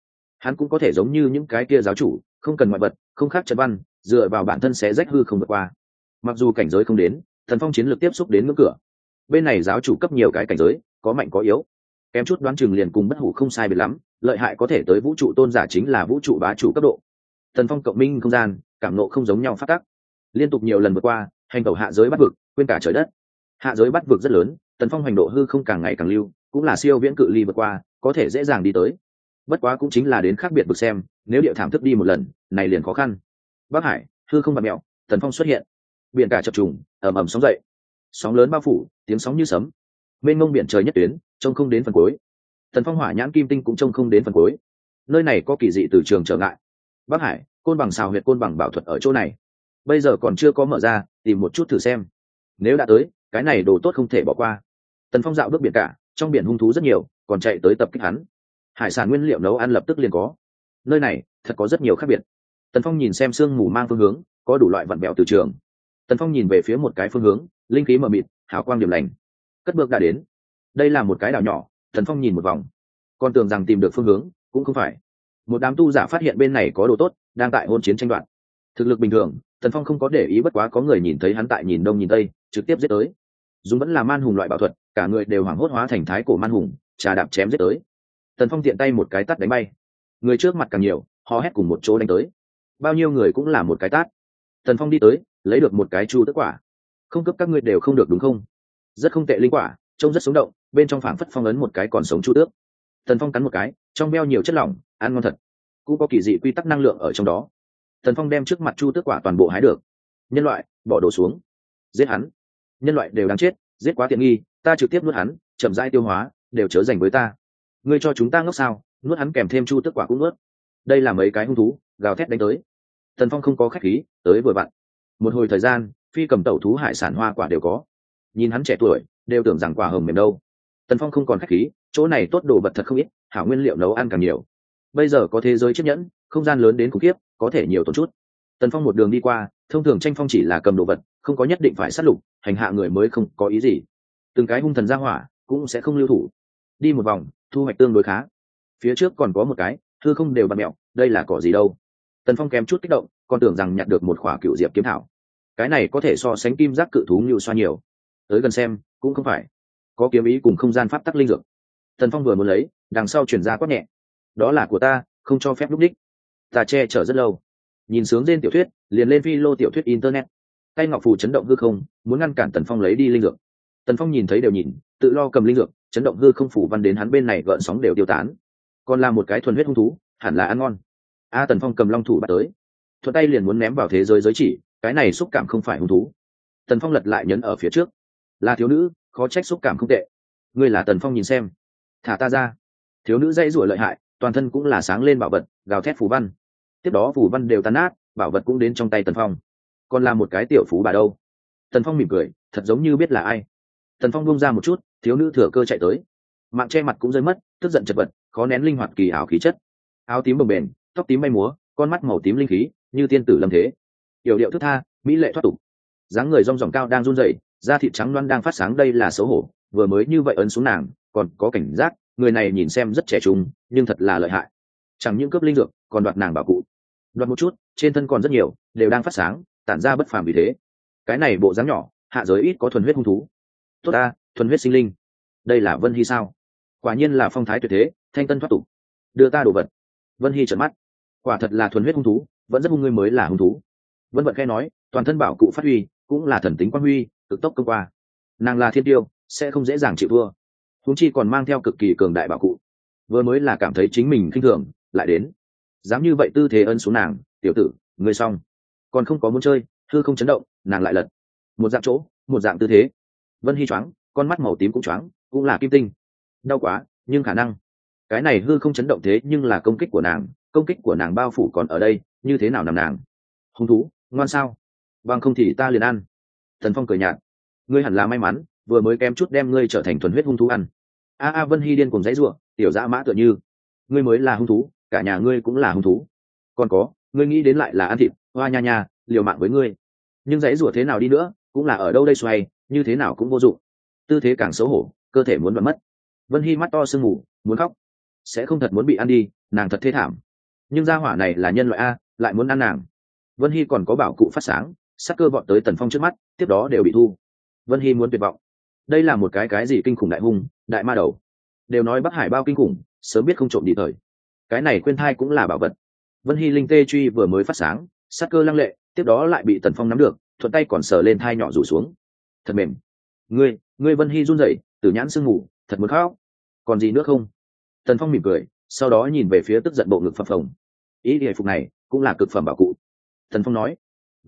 hắn cũng có thể giống như những cái kia giáo chủ, không cần ngoại vật, không khác trận văn, dựa vào bản thân sẽ rách hư không vượt qua. Mặc dù cảnh giới không đến, Thần Phong chiến lược tiếp xúc đến ngưỡng cửa. Bên này giáo chủ cấp nhiều cái cảnh giới, có mạnh có yếu, kém chút đoán chừng liền cùng bất hủ không sai biệt lắm, lợi hại có thể tới vũ trụ tôn giả chính là vũ trụ bá chủ cấp độ. Thần Phong cộng minh không gian, cảm nộ không giống nhau phát tắc, liên tục nhiều lần vượt qua, hành tẩu hạ giới bắt vực, quên cả trời đất. Hạ giới bắt vực rất lớn, Tần Phong hành độ hư không càng ngày càng lưu, cũng là siêu viễn cự ly vượt qua, có thể dễ dàng đi tới. Bất quá cũng chính là đến khác biệt vực xem, nếu địa thảm thức đi một lần, này liền khó khăn. Bắc Hải, hư không bạt mèo, Tần Phong xuất hiện, biển cả chập trùng, ầm ầm sóng dậy, sóng lớn bao phủ, tiếng sóng như sấm, mênh mông biển trời nhất tuyến, trông không đến phần cuối. Tần Phong hỏa nhãn kim tinh cũng trông không đến phần cuối. Nơi này có kỳ dị từ trường trở ngại. Bắc Hải, côn bằng xào huyệt côn bằng bảo thuật ở chỗ này, bây giờ còn chưa có mở ra, tìm một chút thử xem. Nếu đã tới, cái này đồ tốt không thể bỏ qua. Tần Phong dạo bước biển cả, trong biển hung thú rất nhiều, còn chạy tới tập kích hắn. Hải sản nguyên liệu nấu ăn lập tức liền có. Nơi này thật có rất nhiều khác biệt. Tần Phong nhìn xem sương mù mang phương hướng, có đủ loại vặn vẹo từ trường. Tần Phong nhìn về phía một cái phương hướng, linh khí mờ mịt, hào quang điểm lành. Cất bước đã đến. Đây là một cái đảo nhỏ. Tần Phong nhìn một vòng, còn tưởng rằng tìm được phương hướng, cũng không phải. Một đám tu giả phát hiện bên này có đồ tốt, đang tại hôn chiến tranh đoạt. Thực lực bình thường, Tần Phong không có để ý, bất quá có người nhìn thấy hắn tại nhìn đông nhìn tây, trực tiếp giết tới. Dùng vẫn là man hùng loại bảo thuật, cả người đều hoảng hốt hóa thành thái cổ man hùng, trà đạp chém giết tới. Tần Phong tiện tay một cái tát đánh bay. Người trước mặt càng nhiều, hò hét cùng một chỗ đánh tới. Bao nhiêu người cũng là một cái tát. Tần Phong đi tới, lấy được một cái chu tước quả. Không cấp các ngươi đều không được đúng không? Rất không tệ linh quả, trông rất sống động, bên trong phảng phất phong ấn một cái còn sống chu tước. Tần Phong cắn một cái, trong beo nhiều chất lỏng, ăn ngon thật. Cũng có kỳ dị quy tắc năng lượng ở trong đó. Tần Phong đem trước mặt chu tước quả toàn bộ hái được. Nhân loại, bỏ đồ xuống, giết hắn. Nhân loại đều đáng chết, giết quá tiện nghi, ta trực tiếp nuốt hắn, chậm rãi tiêu hóa, đều chớ dành với ta. Ngươi cho chúng ta ngốc sao? Nuốt hắn kèm thêm chu tước quả cũng nuốt. Đây là mấy cái hung thú, gào thét đánh tới. Tần Phong không có khách khí, tới vừa vặn. Một hồi thời gian, phi cầm tẩu thú hải sản hoa quả đều có. Nhìn hắn trẻ tuổi, đều tưởng rằng quả hồng mềm đâu. Tần Phong không còn khách khí, chỗ này tốt đồ vật thật không ít, hảo nguyên liệu nấu ăn càng nhiều. Bây giờ có thế giới chiếc nhẫn, không gian lớn đến khủng khiếp, có thể nhiều tốn chút. Tần Phong một đường đi qua, thông thường tranh phong chỉ là cầm đồ vật, không có nhất định phải sát lục, hành hạ người mới không có ý gì. Từng cái hung thần ra hỏa cũng sẽ không lưu thủ. Đi một vòng, thu hoạch tương đối khá. Phía trước còn có một cái, hư không đều bạt mẹo, đây là cỏ gì đâu? Tần Phong kém chút kích động, còn tưởng rằng nhặt được một khỏa cựu diệp kiếm thảo. Cái này có thể so sánh kim giác cự thú nhiều xoa nhiều. Tới gần xem, cũng không phải. Có kiếm ý cùng không gian pháp tắc linh dược. Tần Phong vừa muốn lấy, đằng sau chuyển ra quát nhẹ. Đó là của ta, không cho phép lúc đích. Ta che chở rất lâu. Nhìn sướng trên tiểu thuyết, liền lên phi lô tiểu thuyết internet. Tay ngọc phù chấn động hư không, muốn ngăn cản Tần Phong lấy đi linh dược. Tần Phong nhìn thấy đều nhìn, tự lo cầm linh dược, chấn động hư không phủ văn đến hắn bên này gợn sóng đều tiêu tán. Còn là một cái thuần huyết hung thú, hẳn là ăn ngon. Tần Phong cầm long thủ bắt tới, thuận tay liền muốn ném vào thế giới giới chỉ, cái này xúc cảm không phải hung thú. Tần Phong lật lại nhấn ở phía trước, là thiếu nữ, khó trách xúc cảm không tệ. Ngươi là Tần Phong nhìn xem, thả ta ra. Thiếu nữ dãy rủa lợi hại, toàn thân cũng là sáng lên bảo vật, gào thét phù văn. Tiếp đó phù văn đều tan nát, bảo vật cũng đến trong tay Tần Phong. Còn là một cái tiểu phú bà đâu? Tần Phong mỉm cười, thật giống như biết là ai. Tần Phong buông ra một chút, thiếu nữ thừa cơ chạy tới, mạng che mặt cũng rơi mất, tức giận chật vật, khó nén linh hoạt kỳ ảo khí chất. Áo tím bồng bềnh, tóc tím bay múa, con mắt màu tím linh khí, như tiên tử lâm thế. Yểu điệu thức tha, mỹ lệ thoát tục. Dáng người rong ròng cao đang run rẩy, da thịt trắng loáng đang phát sáng, đây là xấu hổ, vừa mới như vậy ấn xuống nàng, còn có cảnh giác, người này nhìn xem rất trẻ trung, nhưng thật là lợi hại. Chẳng những cướp linh dược, còn đoạt nàng bảo cụ. Đoạt một chút, trên thân còn rất nhiều, đều đang phát sáng, tản ra bất phàm vì thế. Cái này bộ dáng nhỏ, hạ giới ít có thuần huyết hung thú. Tốt ta, thuần huyết sinh linh. Đây là Vân Hy sao? Quả nhiên là phong thái tuyệt thế, thanh tân thoát tục. Đưa ta đồ vật. Vân Hy trợn mắt. Quả thật là thuần huyết hung thú, vẫn rất hung, ngươi mới là hung thú. Vân Vận khẽ nói, toàn thân bảo cụ phát huy, cũng là thần tính quang huy, cực tốc công qua. Nàng là thiên tiêu, sẽ không dễ dàng chịu thua. Huống chi còn mang theo cực kỳ cường đại bảo cụ. Vừa mới là cảm thấy chính mình khinh thường, lại đến. Dám như vậy tư thế ân xuống nàng, tiểu tử, ngươi xong. Còn không có muốn chơi, hư không chấn động, nàng lại lật. Một dạng chỗ, một dạng tư thế. Vân Hy choáng, con mắt màu tím cũng choáng, cũng là kim tinh. Đau quá, nhưng khả năng. Cái này hư không chấn động thế nhưng là công kích của nàng bao phủ còn ở đây, như thế nào nằm nàng? Hung thú, ngoan sao? Bằng không thì ta liền ăn. Thần Phong cười nhạt, ngươi hẳn là may mắn, vừa mới kém chút đem ngươi trở thành thuần huyết hung thú ăn. Vân Hy điên cùng dãy rủa, tiểu dã mã tựa như, ngươi mới là hung thú, cả nhà ngươi cũng là hung thú. Còn có, ngươi nghĩ đến lại là ăn thịt, hoa nha nha, liều mạng với ngươi. Nhưng dãy rủa thế nào đi nữa, cũng là ở đâu đây xoay, như thế nào cũng vô dụng. Tư thế càng xấu hổ, cơ thể muốn bật mất. Vân Hy mắt to sương mù, muốn khóc. Sẽ không thật muốn bị ăn đi, nàng thật thê thảm, nhưng gia hỏa này là nhân loại a, lại muốn ăn nàng. Vân Hy còn có bảo cụ phát sáng, sắc cơ vọt tới Tần Phong trước mắt, tiếp đó đều bị thu. Vân Hy muốn tuyệt vọng. Đây là một cái gì kinh khủng đại hung, đại ma đầu. Đều nói Bắc Hải bao kinh khủng, sớm biết không trộm đi thời. Cái này khuyên thai cũng là bảo vật. Vân Hy linh tê truy vừa mới phát sáng, sắc cơ lăng lệ, tiếp đó lại bị Tần Phong nắm được, thuận tay còn sờ lên thai nhỏ rủ xuống. Thật mềm. Ngươi Vân Hy run rẩy, tử nhãn sương mù, thật muốn khóc. Còn gì nữa không? Tần Phong mỉm cười, sau đó nhìn về phía tức giận bộ ngực phập phồng. Ý y phục này cũng là cực phẩm bảo cụ. Tần Phong nói,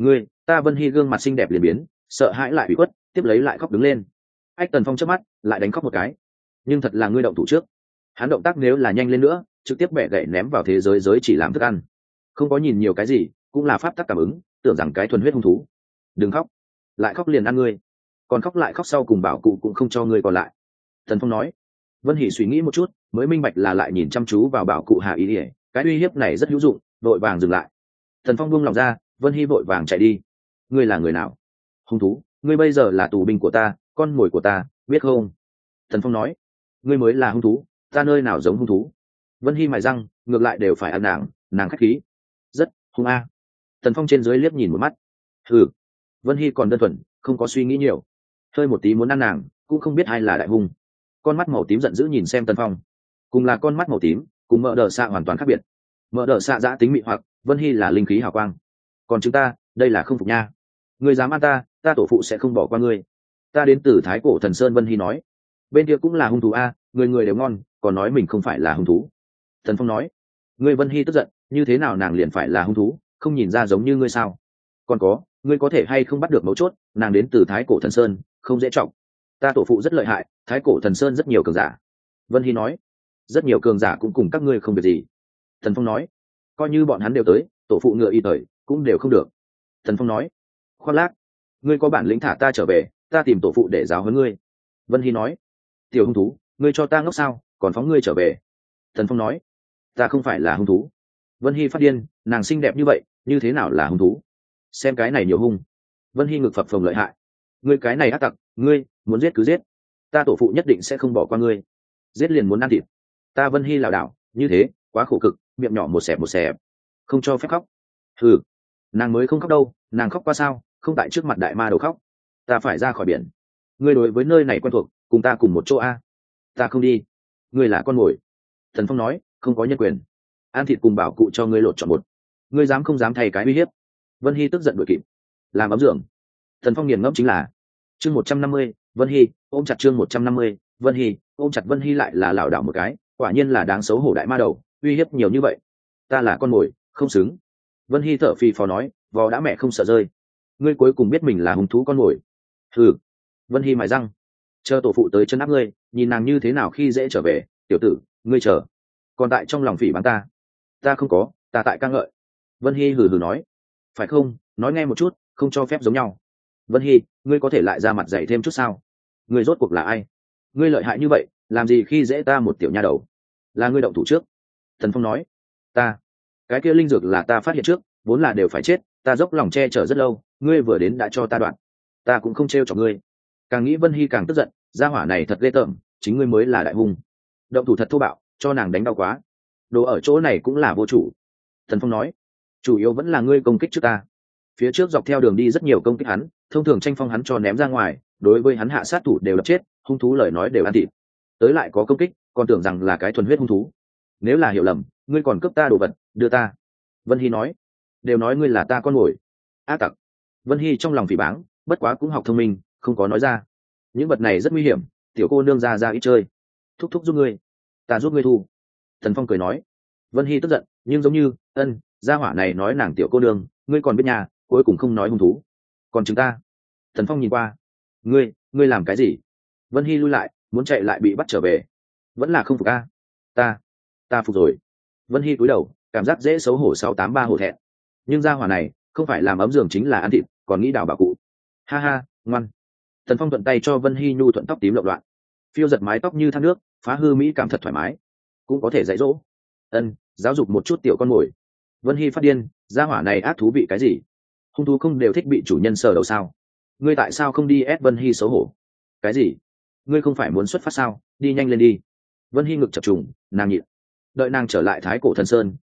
ta Vân Hy gương mặt xinh đẹp liền biến, sợ hãi lại bị quất, tiếp lấy lại khóc đứng lên. Ách, Tần Phong chớp mắt, lại đánh khóc một cái. Nhưng thật là ngươi động thủ trước. Hắn động tác nếu là nhanh lên nữa, trực tiếp bẻ gậy ném vào thế giới chỉ làm thức ăn. Không có nhìn nhiều cái gì, cũng là pháp tắc cảm ứng, tưởng rằng cái thuần huyết hung thú. Đừng khóc, lại khóc liền ăn ngươi. Còn khóc lại khóc sau cùng bảo cụ cũng không cho ngươi còn lại. Tần Phong nói. Vân Hỷ suy nghĩ một chút, mới minh bạch là lại nhìn chăm chú vào bảo cụ Hà Ý ỉa, cái uy hiếp này rất hữu dụng, vội vàng dừng lại. Tần Phong buông lòng ra, Vân Hy vội vàng chạy đi. Ngươi là người nào? Hung thú, ngươi bây giờ là tù binh của ta, con mồi của ta, biết không? Tần Phong nói. Ngươi mới là hung thú, ta nơi nào giống hung thú? Vân Hy mài răng, ngược lại đều phải ăn nàng khách khí. Rất hung a. Tần Phong trên dưới liếc nhìn một mắt. Hừ. Vân Hy còn đơn thuần, không có suy nghĩ nhiều. Hơi một tí muốn ăn nàng, cũng không biết ai là đại hung. Con mắt màu tím giận dữ nhìn xem Tần Phong. Cùng là con mắt màu tím, cùng mỡ đờ xạ hoàn toàn khác biệt. Mỡ đờ xạ giã tính mị hoặc, Vân Hy là linh khí hào quang. Còn chúng ta, đây là không phục nha. Ngươi dám ăn ta tổ phụ sẽ không bỏ qua ngươi. Ta đến từ Thái Cổ Thần Sơn. Vân Hy nói. Bên kia cũng là hung thú a, người đều ngon, còn nói mình không phải là hung thú. Tần Phong nói. Ngươi Vân Hy tức giận, như thế nào nàng liền phải là hung thú, không nhìn ra giống như ngươi sao? Còn có, ngươi có thể hay không bắt được mấu chốt, nàng đến từ Thái Cổ Thần Sơn, không dễ trọng. Ta tổ phụ rất lợi hại, Thái Cổ Thần Sơn rất nhiều cường giả. Vân Hy nói. Rất nhiều cường giả cũng cùng các ngươi không việc gì. Tần Phong nói. Coi như bọn hắn đều tới, tổ phụ ngựa y thời cũng đều không được. Tần Phong nói. Khoác lác, ngươi có bản lĩnh thả ta trở về, ta tìm tổ phụ để giáo huấn ngươi. Vân Hy nói. Tiểu hung thú, ngươi cho ta ngốc sao, còn phóng ngươi trở về. Tần Phong nói. Ta không phải là hung thú. Vân Hy phát điên, nàng xinh đẹp như vậy, như thế nào là hung thú? Xem cái này nhiều hung. Vân Hy ngực phập phồng lợi hại. Ngươi cái này ác tặc, ngươi muốn giết cứ giết, ta tổ phụ nhất định sẽ không bỏ qua ngươi. Giết liền muốn ăn thịt. Ta Vân Hy lảo đảo, như thế quá khổ cực, miệng nhỏ một xẹp, không cho phép khóc. Hừ, nàng mới không khóc đâu, nàng khóc qua sao, không tại trước mặt đại ma đầu khóc. Ta phải ra khỏi biển. Ngươi đối với nơi này quen thuộc, cùng ta cùng một chỗ a. Ta không đi. Ngươi là con mồi. Thần Phong nói, không có nhân quyền. Ăn thịt cùng bảo cụ cho ngươi lột chọn một. Ngươi dám không dám thay cái uy hiếp? Vân Hy tức giận đuổi kịp. Làm ấm dưỡng. Thần Phong nghiền ngẫm chính là chương 150, Vân Hy ôm chặt chương 150, Vân Hy ôm chặt. Vân Hy lại là lảo đảo một cái, quả nhiên là đáng xấu hổ đại ma đầu, uy hiếp nhiều như vậy. Ta là con mồi, không xứng. Vân Hy thở phì phò nói, vò đã mẹ không sợ rơi. Ngươi cuối cùng biết mình là hung thú con mồi. Hừ. Vân Hy mài răng. Chờ tổ phụ tới chân áp ngươi, nhìn nàng như thế nào khi dễ trở về. Tiểu tử, ngươi chờ. Còn tại trong lòng phỉ báng ta. Ta không có, ta tại ca ngợi. Vân Hy hừ hừ nói. Phải không, nói nghe một chút, không cho phép giống nhau. Vân Hy, ngươi có thể lại ra mặt dạy thêm chút sao? Ngươi rốt cuộc là ai? Ngươi lợi hại như vậy, làm gì khi dễ ta một tiểu nha đầu? Là ngươi động thủ trước. Thần Phong nói. Ta. Cái kia linh dược là ta phát hiện trước, vốn là đều phải chết, ta dốc lòng che chở rất lâu, ngươi vừa đến đã cho ta đoạn. Ta cũng không trêu chọc ngươi. Càng nghĩ Vân Hy càng tức giận, gia hỏa này thật ghê tởm, chính ngươi mới là đại hung. Động thủ thật thô bạo, cho nàng đánh đau quá. Đồ ở chỗ này cũng là vô chủ. Thần Phong nói. Chủ yếu vẫn là ngươi công kích trước ta. Phía trước dọc theo đường đi rất nhiều công kích hắn, thông thường tranh phong hắn cho ném ra ngoài, đối với hắn hạ sát thủ đều đập chết, hung thú lời nói đều ăn thịt. Tới lại có công kích, còn tưởng rằng là cái thuần huyết hung thú. Nếu là hiểu lầm, ngươi còn cướp ta đồ vật, đưa ta. Vân Hy nói. Đều nói ngươi là ta con mồi. Ác tặc. Vân Hy trong lòng phỉ báng, bất quá cũng học thông minh, không có nói ra. Những vật này rất nguy hiểm, tiểu cô nương ra ít chơi. Thúc thúc giúp ngươi, ta giúp ngươi thu. Thần Phong cười nói. Vân Hy tức giận, nhưng giống như gia hỏa này nói nàng tiểu cô nương, ngươi còn biết nhà, cuối cùng không nói hung thú. Còn chúng ta. Thần Phong nhìn qua. Ngươi làm cái gì? Vân Hy lui lại, muốn chạy lại bị bắt trở về. Vẫn là không phục a. Ta phục rồi. Vân Hy cúi đầu, cảm giác dễ xấu hổ 683 hổ thẹn. Nhưng gia hỏa này không phải làm ấm giường chính là ăn thịt, còn nghĩ đào bảo cụ. Ha ha, ngoan. Thần Phong thuận tay cho Vân Hy nhu thuận tóc tím lộn loạn, phiêu giật mái tóc như thác nước, phá hư mỹ cảm thật thoải mái. Cũng có thể dạy dỗ. Giáo dục một chút tiểu con mồi. Vân Hy phát điên, gia hỏa này ác thú vị cái gì? Hung thú không đều thích bị chủ nhân sờ đầu sao? Ngươi tại sao không đi ép Vân Hy xấu hổ? Cái gì? Ngươi không phải muốn xuất phát sao? Đi nhanh lên đi. Vân Hy ngực chập trùng, nàng nhịn. Đợi nàng trở lại Thái Cổ Thần Sơn,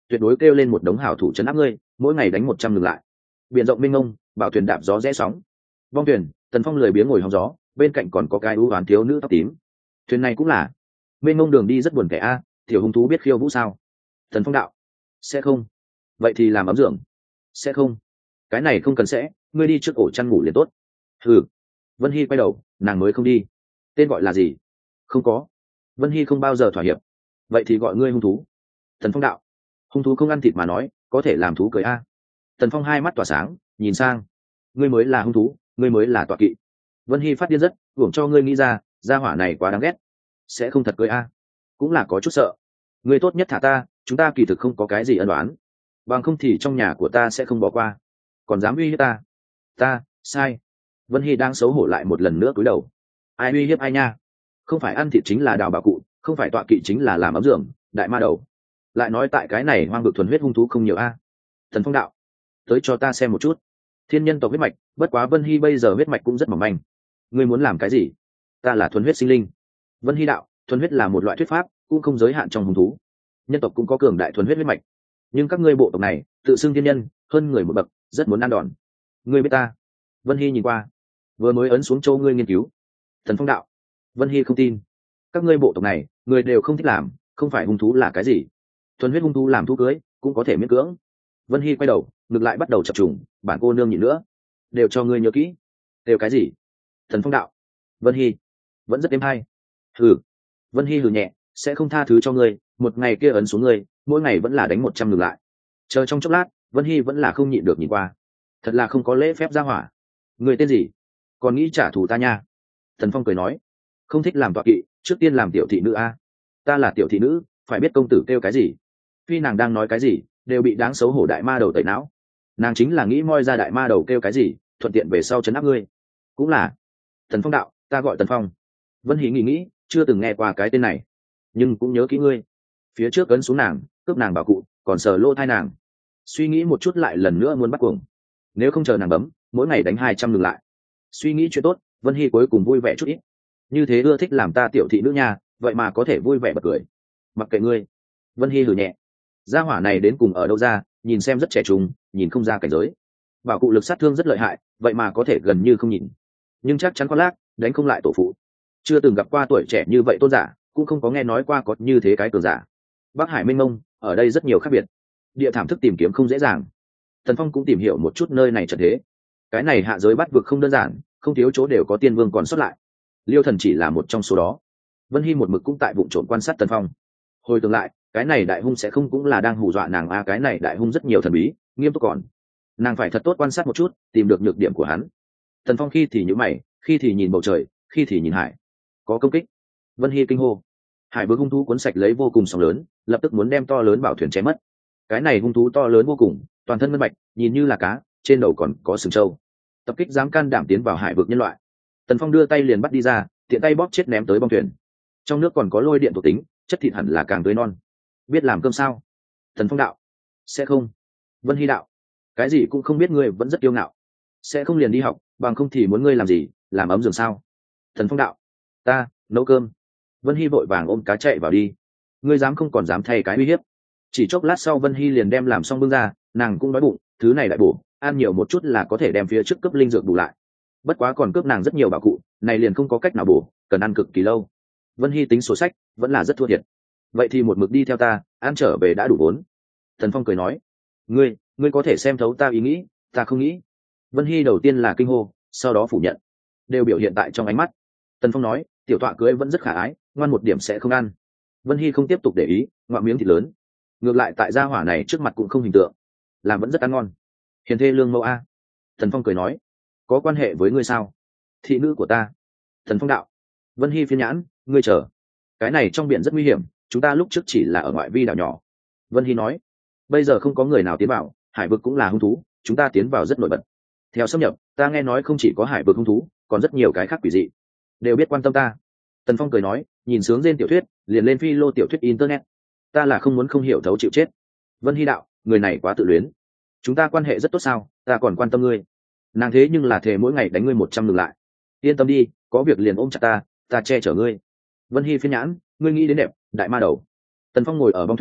tuyệt đối kêu lên một đống hảo thủ chấn áp ngươi, mỗi ngày đánh 100 ngừng lại. Biển rộng mênh mông, bảo thuyền đạp gió rẽ sóng. Vong thuyền, Tần Phong lười biếng ngồi hóng gió, bên cạnh còn có cái ưu hoán thiếu nữ tóc tím. Thuyền này cũng là mênh mông đường đi rất buồn kẻ a, tiểu hung thú biết khiêu vũ sao? Tần Phong đạo, sẽ không. Vậy thì làm ấm dưỡng. Sẽ không. Cái này không cần sẽ, ngươi đi trước ổ chăn ngủ liền tốt. Ừ. Vân Hy quay đầu, nàng mới không đi. Tên gọi là gì? Không có. Vân Hy không bao giờ thỏa hiệp. Vậy thì gọi ngươi hung thú. Tần Phong đạo, hung thú không ăn thịt mà nói, có thể làm thú cười a. Tần Phong hai mắt tỏa sáng, nhìn sang. Ngươi mới là hung thú, ngươi mới là tọa kỵ. Vân Hy phát điên rất, hưởng cho ngươi nghĩ ra, gia hỏa này quá đáng ghét. Sẽ không thật cười a. Cũng là có chút sợ. Ngươi tốt nhất thả ta, chúng ta kỳ thực không có cái gì ân oán. Bằng không thì trong nhà của ta sẽ không bỏ qua. Còn dám uy hiếp ta? Ta, sai. Vân Hy đang xấu hổ lại một lần nữa cúi đầu. Ai uy hiếp ai nha? Không phải ăn thịt chính là đào bà cụ, không phải tọa kỵ chính là làm ấm giường, đại ma đầu. Lại nói tại cái này hoang vực thuần huyết hung thú không nhiều a. Thần Phong đạo, tới cho ta xem một chút. Thiên nhân tộc huyết mạch, bất quá Vân Hy bây giờ huyết mạch cũng rất mỏng manh. Ngươi muốn làm cái gì? Ta là thuần huyết sinh linh. Vân Hy đạo, thuần huyết là một loại thuyết pháp, cũng không giới hạn trong hung thú. Nhân tộc cũng có cường đại thuần huyết huyết mạch, nhưng các ngươi bộ tộc này tự xưng thiên nhân, hơn người một bậc, rất muốn ăn đòn. Ngươi biết ta? Vân Hy nhìn qua, vừa mới ấn xuống châu ngươi nghiên cứu. Thần Phong đạo, Vân Hy không tin. Các ngươi bộ tộc này người đều không thích làm, không phải hung thú là cái gì? Thuần huyết hung thú làm thú cưới cũng có thể miễn cưỡng. Vân Hy quay đầu, ngược lại bắt đầu chập trùng, bản cô nương nhịn nữa, đều cho ngươi nhớ kỹ. Đều cái gì? Thần Phong đạo, Vân Hy vẫn rất êm hay. Hừ. Vân Hy hừ nhẹ, sẽ không tha thứ cho ngươi, một ngày kia ấn xuống ngươi, mỗi ngày vẫn là đánh 100 ngừng lại. Chờ trong chốc lát, Vân Hy vẫn là không nhịn được nhìn qua. Thật là không có lễ phép ra hỏa. Người tên gì? Còn nghĩ trả thù ta nha? Thần Phong cười nói, không thích làm tọa kỵ, trước tiên làm tiểu thị nữ a. Ta là tiểu thị nữ, phải biết công tử kêu cái gì. Phi nàng đang nói cái gì, đều bị đáng xấu hổ đại ma đầu tẩy não. Nàng chính là nghĩ moi ra đại ma đầu kêu cái gì, thuận tiện về sau trấn áp ngươi. Cũng là. Thần Phong đạo, ta gọi Tần Phong. Vân Hí nghĩ, chưa từng nghe qua cái tên này, nhưng cũng nhớ kỹ ngươi. Phía trước ấn xuống nàng, cướp nàng bảo cụ, còn sờ lỗ thai nàng. Suy nghĩ một chút lại lần nữa muốn bắt cuồng. Nếu không chờ nàng bấm, mỗi ngày đánh 200 ngừng lại. Suy nghĩ chuyện tốt, Vân Hy cuối cùng vui vẻ chút ít. Như thế ưa thích làm ta tiểu thị nữ nha, vậy mà có thể vui vẻ bật cười. Mặc kệ ngươi. Vân Hy hừ nhẹ. Gia hỏa này đến cùng ở đâu ra, nhìn xem rất trẻ trung, nhìn không ra cảnh giới. Bảo cụ lực sát thương rất lợi hại, vậy mà có thể gần như không nhìn. Nhưng chắc chắn có lác, đánh không lại tổ phụ. Chưa từng gặp qua tuổi trẻ như vậy tôn giả, cũng không có nghe nói qua có như thế cái cường giả. Bắc Hải mênh mông, ở đây rất nhiều khác biệt. Địa thảm thức tìm kiếm không dễ dàng. Thần Phong cũng tìm hiểu một chút nơi này trận thế. Cái này hạ giới bắt vực không đơn giản, không thiếu chỗ đều có tiên vương còn xuất lại. Liêu Thần chỉ là một trong số đó. Vân Hy một mực cũng tại vụ trộm quan sát Tần Phong. Hồi tưởng lại, cái này đại hung sẽ không cũng là đang hù dọa nàng cái này đại hung rất nhiều thần bí, nghiêm túc còn. Nàng phải thật tốt quan sát một chút, tìm được nhược điểm của hắn. Tần Phong khi thì nhíu mày, khi thì nhìn bầu trời, khi thì nhìn hải. Có công kích. Vân Hy kinh hô. Hải vương hung thú cuốn sạch lấy vô cùng sóng lớn, lập tức muốn đem to lớn bảo thuyền chém mất. Cái này hung thú to lớn vô cùng, toàn thân ngân bạch, nhìn như là cá, trên đầu còn có sừng trâu. Tập kích dám can đảm tiến vào hải vực nhân loại. Tần Phong đưa tay liền bắt đi ra, tiện tay bóp chết ném tới bong thuyền. Trong nước còn có lôi điện thuộc tính, chất thịt hẳn là càng tươi non. Biết làm cơm sao? Tần Phong đạo, sẽ không. Vân Hy đạo, cái gì cũng không biết, ngươi vẫn rất kiêu ngạo. Sẽ không liền đi học, bằng không thì muốn ngươi làm gì, làm ấm giường sao? Tần Phong đạo, ta nấu cơm. Vân Hy vội vàng ôm cá chạy vào đi. Ngươi dám không còn dám thay cái uy hiếp. Chỉ chốc lát sau Vân Hy liền đem làm xong bưng ra, nàng cũng đói bụng, thứ này đại bổ, ăn nhiều một chút là có thể đem phía trước cấp linh dược bù lại. Bất quá còn cướp nàng rất nhiều bảo cụ, này liền không có cách nào bổ, cần ăn cực kỳ lâu. Vân Hy tính sổ sách, vẫn là rất thua thiệt. Vậy thì một mực đi theo ta, ăn trở về đã đủ vốn. Thần Phong cười nói, ngươi có thể xem thấu ta ý nghĩ, ta không nghĩ. Vân Hy đầu tiên là kinh hô, sau đó phủ nhận, đều biểu hiện tại trong ánh mắt. Tần Phong nói, tiểu tọa cưới vẫn rất khả ái, ngoan một điểm sẽ không ăn. Vân Hy không tiếp tục để ý, ngoạm miếng thịt lớn. Ngược lại tại gia hỏa này trước mặt cũng không hình tượng, làm vẫn rất ăn ngon. Hiền thê lương mẫu a. Thần Phong cười nói, có quan hệ với ngươi sao? Thị nữ của ta. Thần Phong đạo. Vân Hy phiên nhãn, ngươi chờ. Cái này trong biển rất nguy hiểm, chúng ta lúc trước chỉ là ở ngoại vi đảo nhỏ. Vân Hy nói, bây giờ không có người nào tiến vào, hải vực cũng là hung thú, chúng ta tiến vào rất nổi bật. Theo xâm nhập, ta nghe nói không chỉ có hải vực hung thú, còn rất nhiều cái khác quỷ dị, đều biết quan tâm ta. Tần Phong cười nói, nhìn sướng trên tiểu thuyết, liền lên phi lô tiểu thuyết internet. Ta là không muốn không hiểu thấu chịu chết. Vân Hy đạo, người này quá tự luyến. Chúng ta quan hệ rất tốt sao, ta còn quan tâm ngươi. Nàng thế nhưng là thề mỗi ngày đánh ngươi 100 ngừng lại. Yên tâm đi, có việc liền ôm chặt ta che chở ngươi. Vân Hy phiên nhãn, ngươi nghĩ đến đẹp, đại ma đầu. Tần Phong ngồi ở bong thuyền,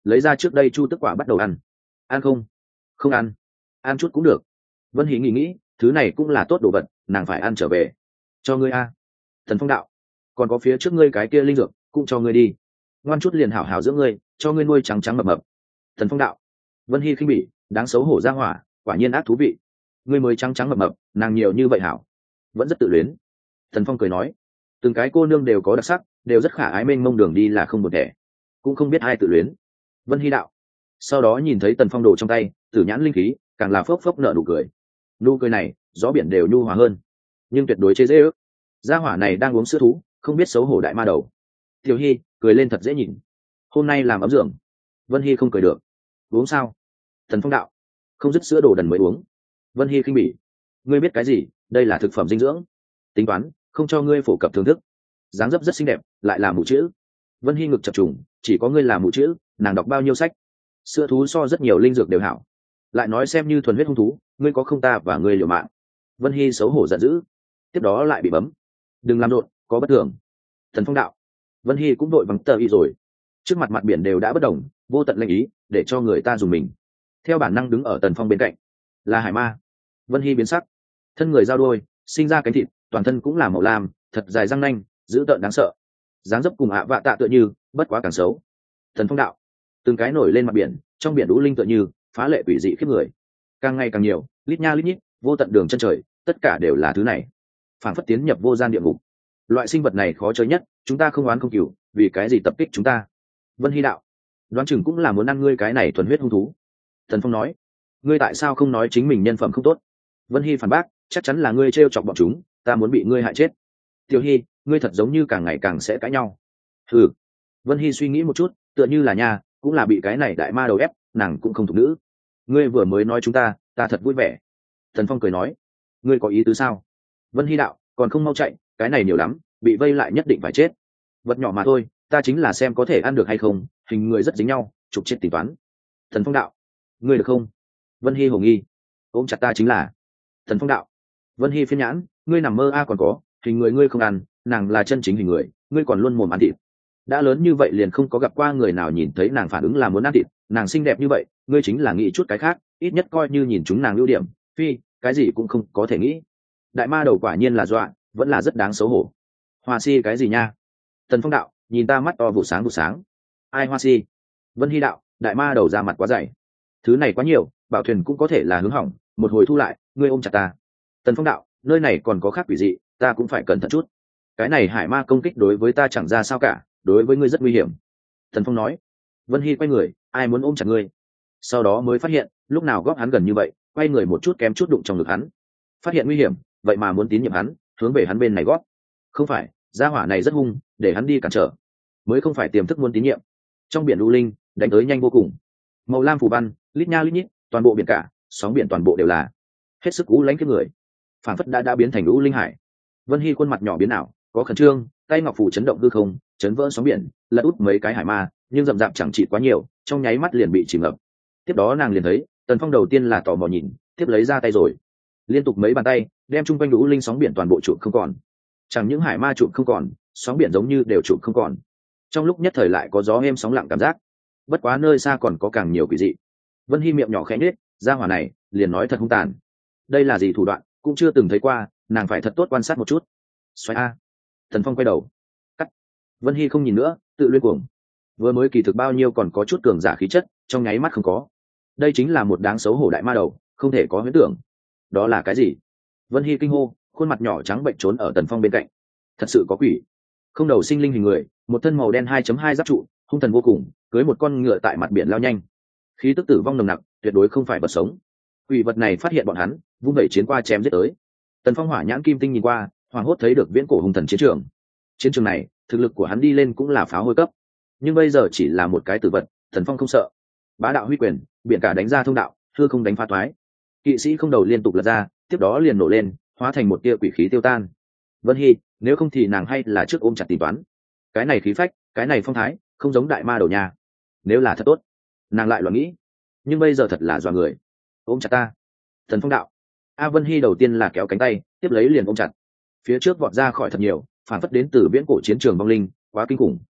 lấy ra trước đây chu tức quả bắt đầu ăn. Ăn không? Không ăn. Ăn chút cũng được. Vân Hy nghĩ thứ này cũng là tốt đồ vật, nàng phải ăn trở về. Cho ngươi a. Thần Phong đạo, còn có phía trước ngươi cái kia linh dược cũng cho ngươi đi, ngoan chút liền hảo hảo giữa ngươi, cho ngươi nuôi trắng trắng mập mập. Thần Phong đạo. Vân Hy khinh bỉ, đáng xấu hổ ra hỏa, quả nhiên ác thú vị. Ngươi mới trắng trắng mập mập, nàng nhiều như vậy hảo, vẫn rất tự luyến. Thần Phong cười nói, từng cái cô nương đều có đặc sắc, đều rất khả ái, mênh mông đường đi là không một kẻ, cũng không biết ai tự luyến. Vân Hy đạo. Sau đó nhìn thấy Tần Phong đồ trong tay tử nhãn linh khí, càng là phốc phốc nở nụ cười. Nụ cười này gió biển đều nhu hòa hơn, nhưng tuyệt đối chế dễ ước. Gia hỏa này đang uống sữa thú, không biết xấu hổ đại ma đầu. Tiểu Hy cười lên thật dễ nhìn, hôm nay làm ấm giường. Vân Hy không cười được. Uống sao? Thần Phong đạo. Không dứt sữa đồ đần mới uống. Vân Hy khinh bỉ, ngươi biết cái gì, đây là thực phẩm dinh dưỡng, tính toán không cho ngươi phổ cập thưởng thức. Dáng dấp rất xinh đẹp, lại là mù chữ. Vân Hy ngực chập trùng, chỉ có ngươi là mù chữ, nàng đọc bao nhiêu sách. Sữa thú so rất nhiều linh dược đều hảo, lại nói xem như thuần huyết hung thú, ngươi có không ta và ngươi liều mạng. Vân Hy xấu hổ giận dữ, tiếp đó lại bị bấm. Đừng làm rộn, có bất thường. Thần Phong đạo. Vân Hy cũng đội vắng tờ y rồi, trước mặt mặt biển đều đã bất đồng, vô tận lệnh ý để cho người ta dùng mình. Theo bản năng đứng ở Tần Phong bên cạnh là hải ma. Vân Hy biến sắc, thân người giao đôi, sinh ra cánh thịt, toàn thân cũng là màu lam, thật dài răng nanh, dữ tợn đáng sợ, dáng dấp cùng ạ vạ tạ tựa như, bất quá càng xấu. Thần Phong đạo. Từng cái nổi lên mặt biển, trong biển đũ linh tựa như phá lệ quỷ dị khiếp người, càng ngày càng nhiều, lít nha lít nhít, vô tận đường chân trời, tất cả đều là thứ này, phản phất tiến nhập vô gian địa ngục. Loại sinh vật này khó chơi nhất, chúng ta không oán không cừu, vì cái gì tập kích chúng ta? Vân Hy đạo. Đoán chừng cũng là muốn ăn ngươi cái này thuần huyết hung thú. Thần Phong nói. Ngươi tại sao không nói chính mình nhân phẩm không tốt? Vân Hy phản bác, chắc chắn là ngươi trêu chọc bọn chúng, ta muốn bị ngươi hại chết. Tiểu Hy, ngươi thật giống như càng ngày càng sẽ cãi nhau. Ừ. Vân Hy suy nghĩ một chút, tựa như là nhà, cũng là bị cái này đại ma đầu ép, nàng cũng không thuộc nữ. Ngươi vừa mới nói chúng ta thật vui vẻ. Thần Phong cười nói. Ngươi có ý tứ sao? Vân Hy đạo, còn không mau chạy, cái này nhiều lắm, bị vây lại nhất định phải chết. Vật nhỏ mà thôi, ta chính là xem có thể ăn được hay không, hình người rất dính nhau, trục chết tính toán. Thần Phong đạo. Ngươi được không? Vân Hy hồ nghi. Ôm chặt ta chính là. Thần Phong đạo. Vân Hy phiên nhãn, ngươi nằm mơ a còn có, hình người ngươi không ăn, nàng là chân chính hình người, ngươi còn luôn mồm ăn thịt. Đã lớn như vậy liền không có gặp qua người nào nhìn thấy nàng phản ứng là muốn ăn thịt, nàng xinh đẹp như vậy, ngươi chính là nghĩ chút cái khác, ít nhất coi như nhìn chúng nàng ưu điểm, phi, cái gì cũng không có thể nghĩ. Đại ma đầu quả nhiên là dọa, vẫn là rất đáng xấu hổ. Hoa si cái gì nha? Tần Phong đạo, nhìn ta mắt to vụ sáng vụ sáng. Ai hoa si? Vân Hy đạo, đại ma đầu ra mặt quá dày, thứ này quá nhiều, bảo thuyền cũng có thể là hướng hỏng, một hồi thu lại, ngươi ôm chặt ta. Tần Phong đạo, nơi này còn có khác quỷ dị, ta cũng phải cẩn thận chút. Cái này hải ma công kích đối với ta chẳng ra sao cả, đối với ngươi rất nguy hiểm. Tần Phong nói. Vân Hy quay người, ai muốn ôm chặt ngươi? Sau đó mới phát hiện, lúc nào góp hắn gần như vậy, quay người một chút kém chút đụng trong ngực hắn. Phát hiện nguy hiểm, vậy mà muốn tín nhiệm hắn, hướng về hắn bên này góp. Không phải, gia hỏa này rất hung, để hắn đi cản trở, mới không phải tiềm thức muốn tín nhiệm. Trong biển u linh, đánh tới nhanh vô cùng. Màu lam phủ văn, lít nha lít nhít, toàn bộ biển cả, sóng biển toàn bộ đều là hết sức u lãnh cái người, phản phất đã biến thành u linh hải. Vân Hy khuôn mặt nhỏ biến ảo, có khẩn trương, tay ngọc phủ chấn động hư không, chấn vỡ sóng biển, lật út mấy cái hải ma, nhưng rậm rạp chẳng trị quá nhiều, trong nháy mắt liền bị chìm ngập. Tiếp đó nàng liền thấy, Tần Phong đầu tiên là tò mò nhìn, tiếp lấy ra tay rồi, liên tục mấy bàn tay đem chung quanh u linh sóng biển toàn bộ trụ không còn. Chẳng những hải ma trụ không còn, sóng biển giống như đều trụ không còn. Trong lúc nhất thời lại có gió êm sóng lặng cảm giác. Bất quá nơi xa còn có càng nhiều quỷ dị. Vân Hy miệng nhỏ khẽ nhếch, ra hỏa này liền nói thật hung tàn. Đây là gì thủ đoạn, cũng chưa từng thấy qua, nàng phải thật tốt quan sát một chút. Xoay a. Thần Phong quay đầu, cắt. Vân Hy không nhìn nữa, tự luyên cuồng. Vừa mới kỳ thực bao nhiêu còn có chút cường giả khí chất, trong nháy mắt không có. Đây chính là một đáng xấu hổ đại ma đầu, không thể có huyễn tưởng. Đó là cái gì? Vân Hy kinh hô, khuôn mặt nhỏ trắng bệnh trốn ở Tần Phong bên cạnh. Thật sự có quỷ. Không đầu sinh linh hình người, một thân màu đen 2.2 giáp trụ, hung thần vô cùng, cưới một con ngựa tại mặt biển lao nhanh. Khí tức tử vong nồng nặc, tuyệt đối không phải vật sống. Quỷ vật này phát hiện bọn hắn, vung vẩy chiến qua chém giết tới. Tần Phong hỏa nhãn kim tinh nhìn qua, hoàng hốt thấy được viễn cổ hung thần chiến trường. Chiến trường này, thực lực của hắn đi lên cũng là pháo hôi cấp, nhưng bây giờ chỉ là một cái tử vật, Tần Phong không sợ. Bá đạo huy quyền, biển cả đánh ra thông đạo, hư không đánh phá toái. Kỵ sĩ không đầu liên tục lật ra, tiếp đó liền nổ lên, hóa thành một tia quỷ khí tiêu tan. Vân Hy, nếu không thì nàng hay là trước ôm chặt tính toán. Cái này khí phách, cái này phong thái, không giống đại ma đầu nhà. Nếu là thật tốt, nàng lại loạn nghĩ, nhưng bây giờ thật là dọa người. Ôm chặt ta. Thần Phong đạo. A Vân Hy đầu tiên là kéo cánh tay, tiếp lấy liền ôm chặt. Phía trước vọt ra khỏi thật nhiều, phản phất đến từ viễn cổ chiến trường vong linh, quá kinh khủng.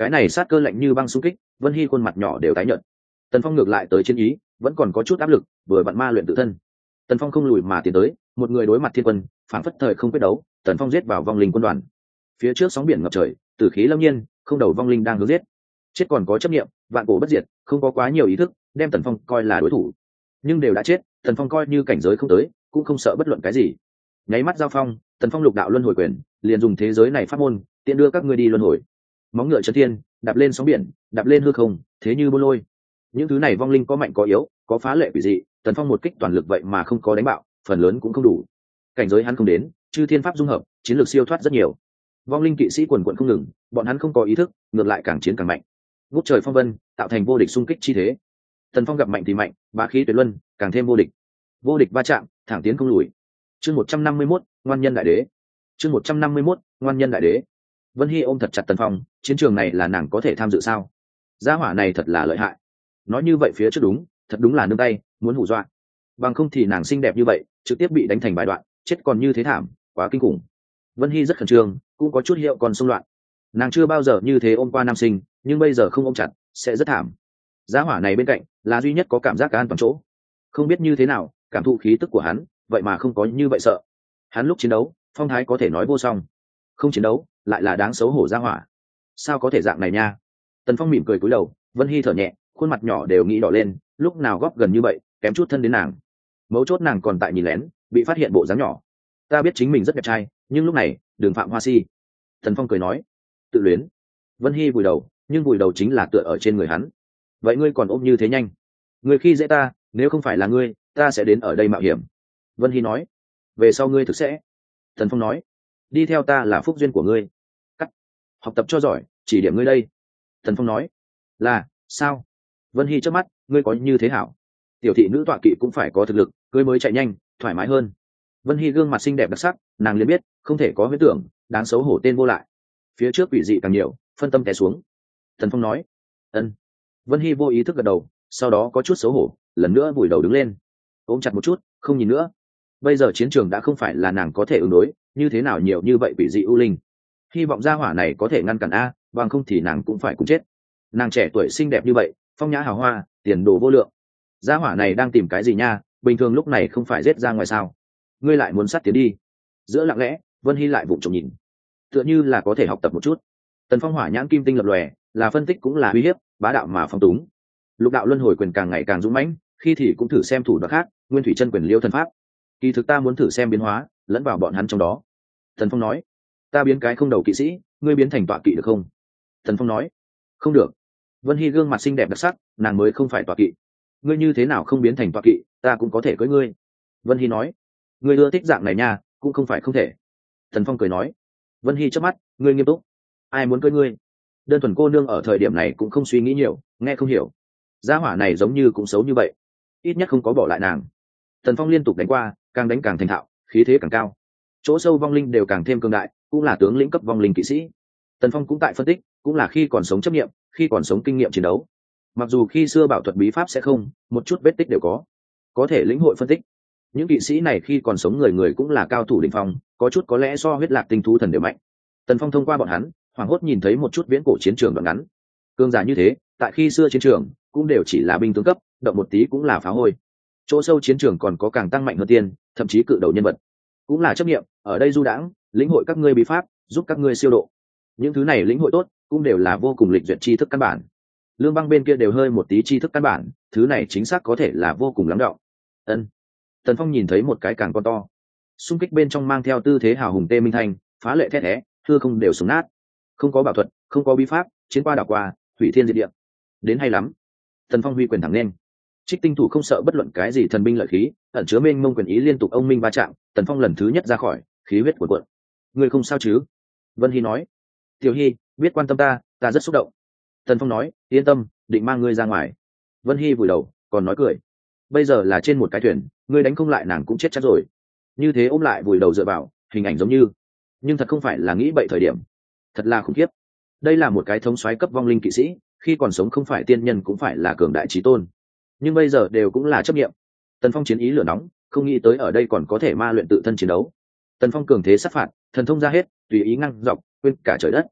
Cái này sát cơ lạnh như băng xung kích, Vân Hy khuôn mặt nhỏ đều tái nhợt. Tần Phong ngược lại tới chiến ý, vẫn còn có chút áp lực, vừa vặn ma luyện tự thân. Tần Phong không lùi mà tiến tới, một người đối mặt thiên quân, phản phất thời không quyết đấu. Tần Phong giết vào vong linh quân đoàn. Phía trước sóng biển ngập trời, tử khí lâm nhiên, không đầu vong linh đang hướng giết. Chết còn có chấp niệm, vạn cổ bất diệt, không có quá nhiều ý thức, đem Tần Phong coi là đối thủ. Nhưng đều đã chết, Tần Phong coi như cảnh giới không tới, cũng không sợ bất luận cái gì. Nháy mắt giao phong, Tần Phong lục đạo luân hồi quyền, liền dùng thế giới này pháp môn, tiện đưa các ngươi đi luân hồi. Móng ngựa chấn thiên, đạp lên sóng biển, đạp lên hư không, thế như buôn lôi. Những thứ này vong linh có mạnh có yếu, có phá lệ quỷ dị, Tần Phong một kích toàn lực vậy mà không có đánh bạo, phần lớn cũng không đủ. Cảnh giới hắn không đến, chư thiên pháp dung hợp, chiến lược siêu thoát rất nhiều. Vong linh kỵ sĩ quần quần không ngừng, bọn hắn không có ý thức, ngược lại càng chiến càng mạnh. Ngút trời phong vân, tạo thành vô địch xung kích chi thế. Tần Phong gặp mạnh thì mạnh, bá khí tuyệt luân, càng thêm vô địch. Vô địch va chạm, thẳng tiến không lùi. Chương 151, ngoan nhân đại đế. Chương 151, ngoan nhân đại đế. Vân Hy ôm thật chặt Tần Phong, chiến trường này là nàng có thể tham dự sao? Gia hỏa này thật là lợi hại. Nói như vậy phía trước đúng, thật đúng là nương tay, muốn hù dọa. Bằng không thì nàng xinh đẹp như vậy, trực tiếp bị đánh thành bài đoạn, chết còn như thế thảm, quá kinh khủng. Vân Hy rất khẩn trương, cũng có chút hiệu còn xung loạn. Nàng chưa bao giờ như thế ôm qua nam sinh, nhưng bây giờ không ôm chặt, sẽ rất thảm. Gia hỏa này bên cạnh, là duy nhất có cảm giác an toàn chỗ. Không biết như thế nào, cảm thụ khí tức của hắn, vậy mà không có như vậy sợ. Hắn lúc chiến đấu, phong thái có thể nói vô song. Không chiến đấu, lại là đáng xấu hổ gia hỏa. Sao có thể dạng này nha? Tần Phong mỉm cười cúi đầu, Vân Hy thở nhẹ, khuôn mặt nhỏ đều nghĩ đỏ lên, lúc nào góp gần như vậy, kém chút thân đến nàng. Mấu chốt nàng còn tại nhìn lén, bị phát hiện bộ dáng nhỏ. Ta biết chính mình rất đẹp trai, nhưng lúc này, đừng phạm hoa si. Tần Phong cười nói, tự luyến. Vân Hy vùi đầu, nhưng vùi đầu chính là tựa ở trên người hắn. Vậy ngươi còn ôm như thế nhanh? Ngươi khi dễ ta, nếu không phải là ngươi, ta sẽ đến ở đây mạo hiểm. Vân Hy nói, về sau ngươi thực sẽ. Tần Phong nói, đi theo ta là phúc duyên của ngươi. Cắt. Học tập cho giỏi, chỉ điểm ngươi đây. Tần Phong nói, là sao? Vân Hy chớp mắt, ngươi có như thế hảo. Tiểu thị nữ tọa kỵ cũng phải có thực lực, cưới mới chạy nhanh, thoải mái hơn. Vân Hy gương mặt xinh đẹp đặc sắc, nàng liền biết, không thể có huyết tưởng, đáng xấu hổ tên vô lại. Phía trước quỷ dị càng nhiều, phân tâm té xuống. Tần Phong nói, ân. Vân Hy vô ý thức gật đầu, sau đó có chút xấu hổ, lần nữa vùi đầu đứng lên, ôm chặt một chút, không nhìn nữa. Bây giờ chiến trường đã không phải là nàng có thể ứng đối, như thế nào nhiều như vậy quỷ dị u linh. Hy vọng gia hỏa này có thể ngăn cản a, bằng không thì nàng cũng phải cùng chết. Nàng trẻ tuổi xinh đẹp như vậy, phong nhã hào hoa, tiền đồ vô lượng. Gia hỏa này đang tìm cái gì nha? Bình thường lúc này không phải giết ra ngoài sao? Ngươi lại muốn sát tiến đi? Giữa lặng lẽ, Vân Hy lại vụng trộm nhìn, tựa như là có thể học tập một chút. Tần Phong hỏa nhãn kim tinh lập lòe, là phân tích cũng là uy hiếp, bá đạo mà phong túng. Lục đạo luân hồi quyền càng ngày càng dũng mãnh, khi thì cũng thử xem thủ đoạn khác, nguyên thủy chân quyền liêu thần pháp. Kỳ thực ta muốn thử xem biến hóa, lẫn vào bọn hắn trong đó. Tần Phong nói, ta biến cái không đầu kỵ sĩ, ngươi biến thành tọa kỵ được không? Tần Phong nói, không được. Vân Hy gương mặt xinh đẹp đặc sắc, nàng mới không phải tọa kỵ. Ngươi như thế nào không biến thành tọa kỵ, ta cũng có thể cưới ngươi. Vân Hy nói, ngươi ưa thích dạng này nha, cũng không phải không thể. Tần Phong cười nói, Vân Hy chớp mắt, ngươi nghiêm túc. Ai muốn cưới ngươi? Đơn thuần cô nương ở thời điểm này cũng không suy nghĩ nhiều, nghe không hiểu. Gia hỏa này giống như cũng xấu như vậy, ít nhất không có bỏ lại nàng. Tần Phong liên tục đánh qua, càng đánh càng thành thạo, khí thế càng cao. Chỗ sâu vong linh đều càng thêm cường đại, cũng là tướng lĩnh cấp vong linh kỵ sĩ. Tần Phong cũng tại phân tích, cũng là khi còn sống chấp nghiệm, khi còn sống kinh nghiệm chiến đấu. Mặc dù khi xưa bảo thuật bí pháp sẽ không, một chút vết tích đều có thể lĩnh hội phân tích. Những kỵ sĩ này khi còn sống người người cũng là cao thủ đỉnh phong, có chút có lẽ so huyết lạc tinh thú thần đều mạnh. Tần Phong thông qua bọn hắn, hoảng hốt nhìn thấy một chút viễn cổ chiến trường đoạn ngắn. Cương giả như thế, tại khi xưa chiến trường cũng đều chỉ là binh tướng cấp, động một tí cũng là phá hôi. Chỗ sâu chiến trường còn có càng tăng mạnh hơn tiên, thậm chí cự đầu nhân vật, cũng là chấp nghiệm ở đây du đãng, lĩnh hội các ngươi bí pháp, giúp các ngươi siêu độ. Những thứ này lĩnh hội tốt, cũng đều là vô cùng lịch duyệt tri thức căn bản. Lương Băng bên kia đều hơi một tí tri thức căn bản, thứ này chính xác có thể là vô cùng lắng đọng. Ân. Tần Phong nhìn thấy một cái càng con to, xung kích bên trong mang theo tư thế hào hùng tê minh thanh, phá lệ thét thé, thưa không đều sụn nát. Không có bảo thuật, không có bí pháp, chiến qua đảo qua, hủy thiên diệt địa. Đến hay lắm. Tần Phong huy quyền thẳng lên. Trích tinh thủ không sợ bất luận cái gì thần binh lợi khí, ẩn chứa mênh mông quyền ý liên tục ông minh va chạm. Tần Phong lần thứ nhất ra khỏi, khí huyết cuộn cuộn. Ngươi không sao chứ? Vân Hy nói. Tiểu Hy, biết quan tâm ta rất xúc động. Tần Phong nói, yên tâm, định mang ngươi ra ngoài. Vân Hy vùi đầu, còn nói cười. Bây giờ là trên một cái thuyền, ngươi đánh không lại nàng cũng chết chắc rồi. Như thế ôm lại vùi đầu dựa vào, hình ảnh giống như, nhưng thật không phải là nghĩ bậy thời điểm. Thật là khủng khiếp. Đây là một cái thống soái cấp vong linh kỵ sĩ, khi còn sống không phải tiên nhân cũng phải là cường đại chí tôn, nhưng bây giờ đều cũng là chấp nghiệm. Tần Phong chiến ý lửa nóng, không nghĩ tới ở đây còn có thể ma luyện tự thân chiến đấu. Tần Phong cường thế sát phạt, thần thông ra hết, tùy ý ngăn dọc, quên cả trời đất.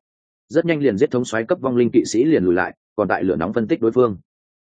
rất nhanh liền giết thống soái cấp vong linh kỵ sĩ liền lùi lại, còn tại lửa nóng phân tích đối phương.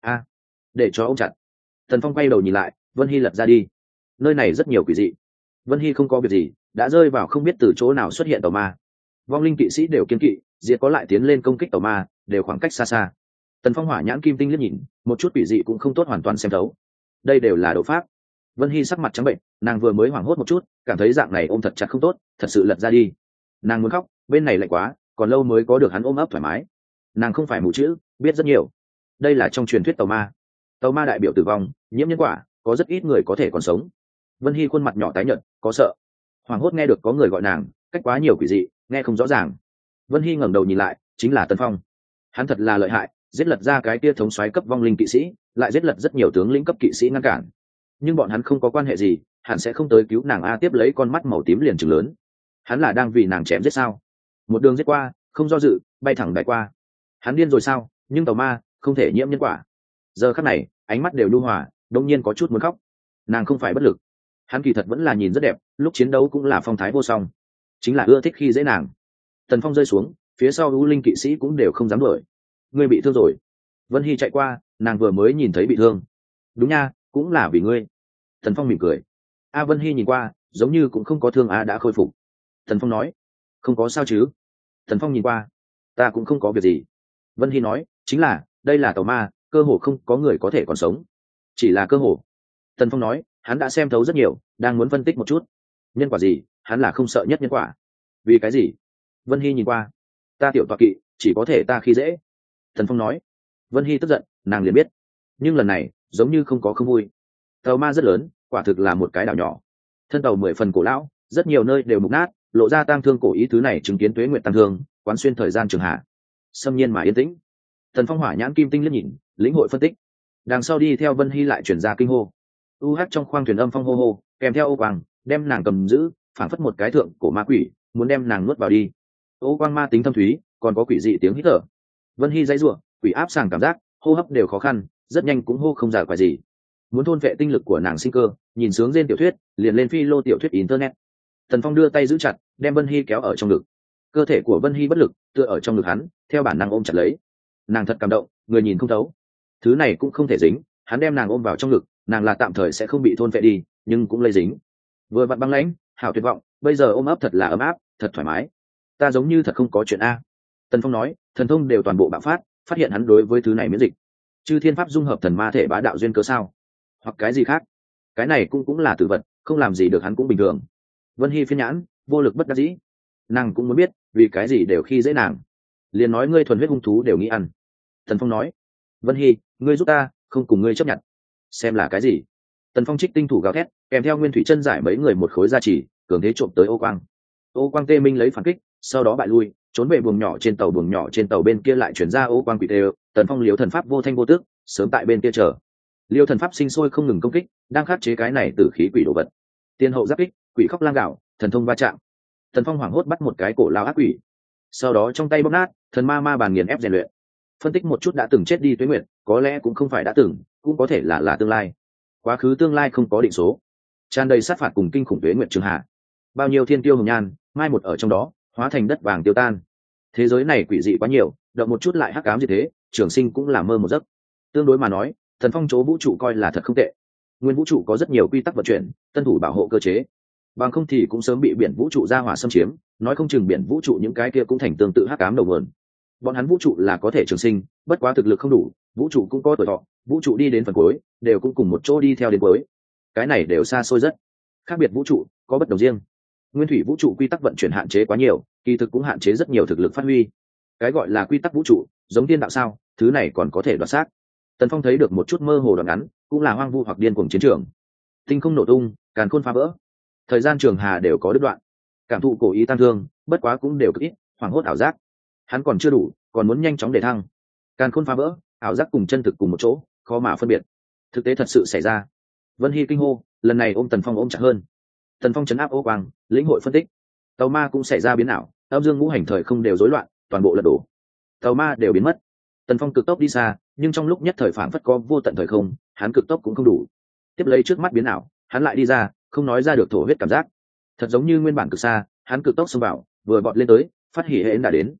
Để cho ông chặt. Tần Phong quay đầu nhìn lại, Vân Hy lật ra đi. Nơi này rất nhiều quỷ dị. Vân Hy không có việc gì, đã rơi vào không biết từ chỗ nào xuất hiện tàu ma. Vong linh kỵ sĩ đều kiên kỵ, diệt có lại tiến lên công kích tàu ma, đều khoảng cách xa xa. Tần Phong hỏa nhãn kim tinh liếc nhìn, một chút quỷ dị cũng không tốt hoàn toàn xem thấu. Đây đều là đấu pháp. Vân Hy sắc mặt trắng bệnh, nàng vừa mới hoảng hốt một chút, cảm thấy dạng này ôm thật chặt không tốt, thật sự lật ra đi. Nàng muốn khóc, bên này lạnh quá, còn lâu mới có được hắn ôm ấp thoải mái. Nàng không phải mù chữ, biết rất nhiều. Đây là trong truyền thuyết tàu ma. Tàu ma đại biểu tử vong, nhiễm nhân quả, có rất ít người có thể còn sống. Vân Hy khuôn mặt nhỏ tái nhợt, có sợ. Hoảng hốt nghe được có người gọi nàng, cách quá nhiều quỷ dị, nghe không rõ ràng. Vân Hy ngẩng đầu nhìn lại, chính là Tần Phong. Hắn thật là lợi hại, giết lật ra cái kia thống soái cấp vong linh kỵ sĩ, lại giết lật rất nhiều tướng lĩnh cấp kỵ sĩ ngăn cản. Nhưng bọn hắn không có quan hệ gì, hắn sẽ không tới cứu nàng. Tiếp lấy con mắt màu tím liền trừng lớn. Hắn là đang vì nàng chém giết sao? Một đường giết qua, không do dự, bay thẳng đại qua. Hắn điên rồi sao? Nhưng tàu ma không thể nhiễm nhân quả. Giờ khắc này, ánh mắt đều nhu hòa, đột nhiên có chút muốn khóc. Nàng không phải bất lực, hắn kỳ thật vẫn là nhìn rất đẹp, lúc chiến đấu cũng là phong thái vô song, chính là ưa thích khi dễ nàng. Tần Phong rơi xuống, phía sau U Linh kỵ sĩ cũng đều không dám đuổi. Ngươi bị thương rồi? Vân Hy chạy qua, nàng vừa mới nhìn thấy bị thương. Đúng nha, cũng là vì ngươi. Tần Phong mỉm cười. Vân Hy nhìn qua, giống như cũng không có thương. Đã khôi phục. Tần Phong nói, không có sao chứ? Tần Phong nhìn qua, ta cũng không có việc gì. Vân Hy nói, chính là đây là tàu ma, cơ hồ không có người có thể còn sống. Chỉ là cơ hồ. Tần Phong nói, hắn đã xem thấu rất nhiều, đang muốn phân tích một chút. Nhân quả gì, hắn là không sợ nhất nhân quả. Vì cái gì? Vân Hy nhìn qua, ta tiểu tọa kỵ, chỉ có thể ta khi dễ. Tần Phong nói. Vân Hy tức giận, nàng liền biết. Nhưng lần này, giống như không có không vui. Tàu ma rất lớn, quả thực là một cái đảo nhỏ. Thân tàu 10 phần cổ lão, rất nhiều nơi đều mục nát, lộ ra tang thương cổ ý. Thứ này chứng kiến tuế nguyện tăng thương, quán xuyên thời gian trường hạ. Xâm nhiên mà yên tĩnh. Tần Phong hỏa nhãn kim tinh liếc nhìn, lĩnh hội phân tích. Đằng sau đi theo Vân Hy lại chuyển ra kinh hô. Trong khoang thuyền âm phong hô hô, kèm theo ô quang, đem nàng cầm giữ, phảng phất một cái thượng cổ ma quỷ, muốn đem nàng nuốt vào đi. Ô quang ma tính thâm thúy, còn có quỷ dị tiếng hít thở. Vân Hy dãy rủa, quỷ áp sàng cảm giác, hô hấp đều khó khăn, rất nhanh cũng hô không ra quả gì. Muốn thôn vệ tinh lực của nàng sinh cơ, nhìn sướng trên tiểu thuyết, liền lên phi lô tiểu thuyết internet. Tần Phong đưa tay giữ chặt, đem Vân Hy kéo ở trong ngực. Cơ thể của Vân Hy bất lực, tựa ở trong ngực hắn, theo bản năng ôm chặt lấy. Nàng thật cảm động, người nhìn không thấu. Thứ này cũng không thể dính, hắn đem nàng ôm vào trong ngực, nàng là tạm thời sẽ không bị thôn vệ đi, nhưng cũng lây dính. Vừa vặn băng lãnh, hảo tuyệt vọng, bây giờ ôm ấp thật là ấm áp, thật thoải mái. Ta giống như thật không có chuyện a. Tần Phong nói, thần thông đều toàn bộ bạo phát, phát hiện hắn đối với thứ này miễn dịch. Chư thiên pháp dung hợp thần ma thể bá đạo duyên cớ sao? Hoặc cái gì khác? Cái này cũng là tử vật, không làm gì được hắn cũng bình thường. Vân Hy phiên nhãn, vô lực bất đắc dĩ. Nàng cũng muốn biết, vì cái gì đều khi dễ nàng. Liền nói ngươi thuần huyết hung thú đều nghĩ ăn. Tần Phong nói, Vân Hy, ngươi giúp ta, không cùng ngươi chấp nhận. Xem là cái gì? Tần Phong trích tinh thủ gào thét, kèm theo Nguyên Thủy Chân giải mấy người một khối gia trì, cường thế trộm tới ô quang. Ô quang tê minh lấy phản kích, sau đó bại lui, trốn về buồng nhỏ trên tàu bên kia lại chuyển ra ô quang quỷ tê. Tần Phong liều thần pháp vô thanh vô tước, sớm tại bên kia chờ. Liêu thần pháp sinh sôi không ngừng công kích, đang khắc chế cái này tử khí quỷ đồ vật. Tiên hậu giáp kích, quỷ khóc lang gạo, thần thông va chạm. Tần Phong hoảng hốt bắt một cái cổ lao ác quỷ, sau đó trong tay bóp nát, thần ma ma bàn nghiền ép rèn luyện. Phân tích một chút đã từng chết đi tuế nguyệt, có lẽ cũng không phải đã từng, cũng có thể là tương lai. Quá khứ tương lai không có định số, tràn đầy sát phạt cùng kinh khủng tuế nguyệt trường hạ. Bao nhiêu thiên tiêu hồng nhan, mai một ở trong đó, hóa thành đất vàng tiêu tan. Thế giới này quỷ dị quá nhiều, động một chút lại hắc ám như thế, trường sinh cũng là mơ một giấc. Tương đối mà nói, Thần Phong chỗ vũ trụ coi là thật không tệ. Nguyên vũ trụ có rất nhiều quy tắc vận chuyển, tân thủ bảo hộ cơ chế. Bằng không thì cũng sớm bị biển vũ trụ ra hỏa xâm chiếm, nói không chừng biển vũ trụ những cái kia cũng thành tương tự hắc ám đầu nguồn. Bọn hắn vũ trụ là có thể trường sinh, bất quá thực lực không đủ, vũ trụ cũng có tuổi thọ, vũ trụ đi đến phần cuối, đều cũng cùng một chỗ đi theo đến cuối. Cái này đều xa xôi rất. Khác biệt vũ trụ có bất đồng riêng. Nguyên thủy vũ trụ quy tắc vận chuyển hạn chế quá nhiều, kỳ thực cũng hạn chế rất nhiều thực lực phát huy. Cái gọi là quy tắc vũ trụ, giống tiên đạo sao, thứ này còn có thể đoạt xác. Tần Phong thấy được một chút mơ hồ đoạn ngắn, cũng là hoang vu hoặc điên cuồng chiến trường. Tinh không nổ tung, càn khôn phá vỡ, thời gian trường hà đều có đứt đoạn. Cảm thụ cổ ý tăng thương, bất quá cũng đều cực ít, hoảng hốt ảo giác. Hắn còn chưa đủ, còn muốn nhanh chóng để thăng. Càn khôn phá vỡ, ảo giác cùng chân thực cùng một chỗ, khó mà phân biệt. Thực tế thật sự xảy ra. Vân Hy kinh hô, lần này ôm Tần Phong ôm chặt hơn. Tần Phong chấn áp ô quang, lĩnh hội phân tích. Tàu ma cũng xảy ra biến ảo, âm dương ngũ hành thời không đều rối loạn, toàn bộ lật đổ. Tàu ma đều biến mất. Tần Phong cực tốc đi xa, nhưng trong lúc nhất thời phản phất có vô tận thời không, hắn cực tốc cũng không đủ. Tiếp lấy trước mắt biến ảo, hắn lại đi ra, không nói ra được thổ huyết cảm giác. Thật giống như nguyên bản cực xa, hắn cực tốc xông vào, vừa vọt lên tới, phát hỉ hễn đã đến.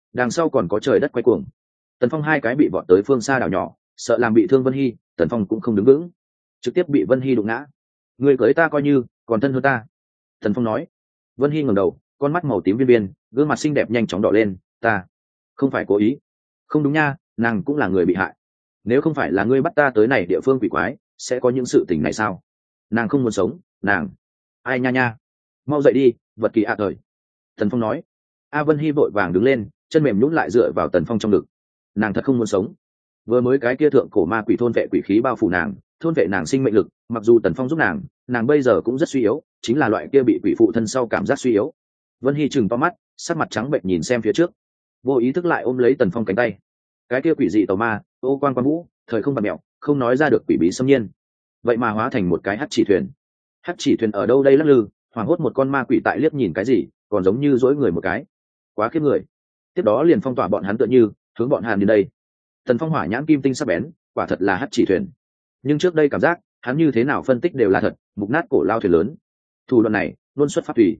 đằng sau còn có trời đất quay cuồng. Tần Phong hai cái bị vọt tới phương xa đảo nhỏ, sợ làm bị thương Vân Hy, Tần Phong cũng không đứng vững, trực tiếp bị Vân Hy đụng ngã. Người cưới ta coi như còn thân hơn ta. Tần Phong nói. Vân Hy ngẩng đầu, con mắt màu tím viên viên, gương mặt xinh đẹp nhanh chóng đỏ lên. Ta không phải cố ý. Không đúng nha, nàng cũng là người bị hại. Nếu không phải là ngươi bắt ta tới này địa phương quỷ quái, sẽ có những sự tình này sao? Nàng không muốn sống, nàng. Ai nha nha, mau dậy đi, vật kỳ thời. Tần Phong nói. A Vân Hy vội vàng đứng lên, chân mềm nhũn lại dựa vào Tần Phong trong ngực. Nàng thật không muốn sống. Vừa mới cái kia thượng cổ ma quỷ thôn vệ quỷ khí bao phủ nàng, thôn vệ nàng sinh mệnh lực, mặc dù Tần Phong giúp nàng bây giờ cũng rất suy yếu, chính là loại kia bị quỷ phụ thân sau cảm giác suy yếu. Vân Hy chừng to mắt, sắc mặt trắng bệch nhìn xem phía trước, vô ý thức lại ôm lấy Tần Phong cánh tay. Cái kia quỷ dị tàu ma, ô quan quan vũ, thời không bạt mẹo, không nói ra được quỷ bí xâm nhiên, vậy mà hóa thành một cái hắc chỉ thuyền. Hắc chỉ thuyền ở đâu đây lắc lư, hoảng hốt một con ma quỷ tại liếc nhìn cái gì, còn giống như dỗi người một cái, quá khiếp người. Tiếp đó liền phong tỏa bọn hắn tựa như hướng bọn Hàn đến đây. Tần Phong hỏa nhãn kim tinh sắc bén, quả thật là hắc chỉ thuyền. Nhưng trước đây cảm giác hắn như thế nào phân tích đều là thật, mục nát cổ lao thuyền lớn. Thủ đoạn này luôn xuất phát thủy.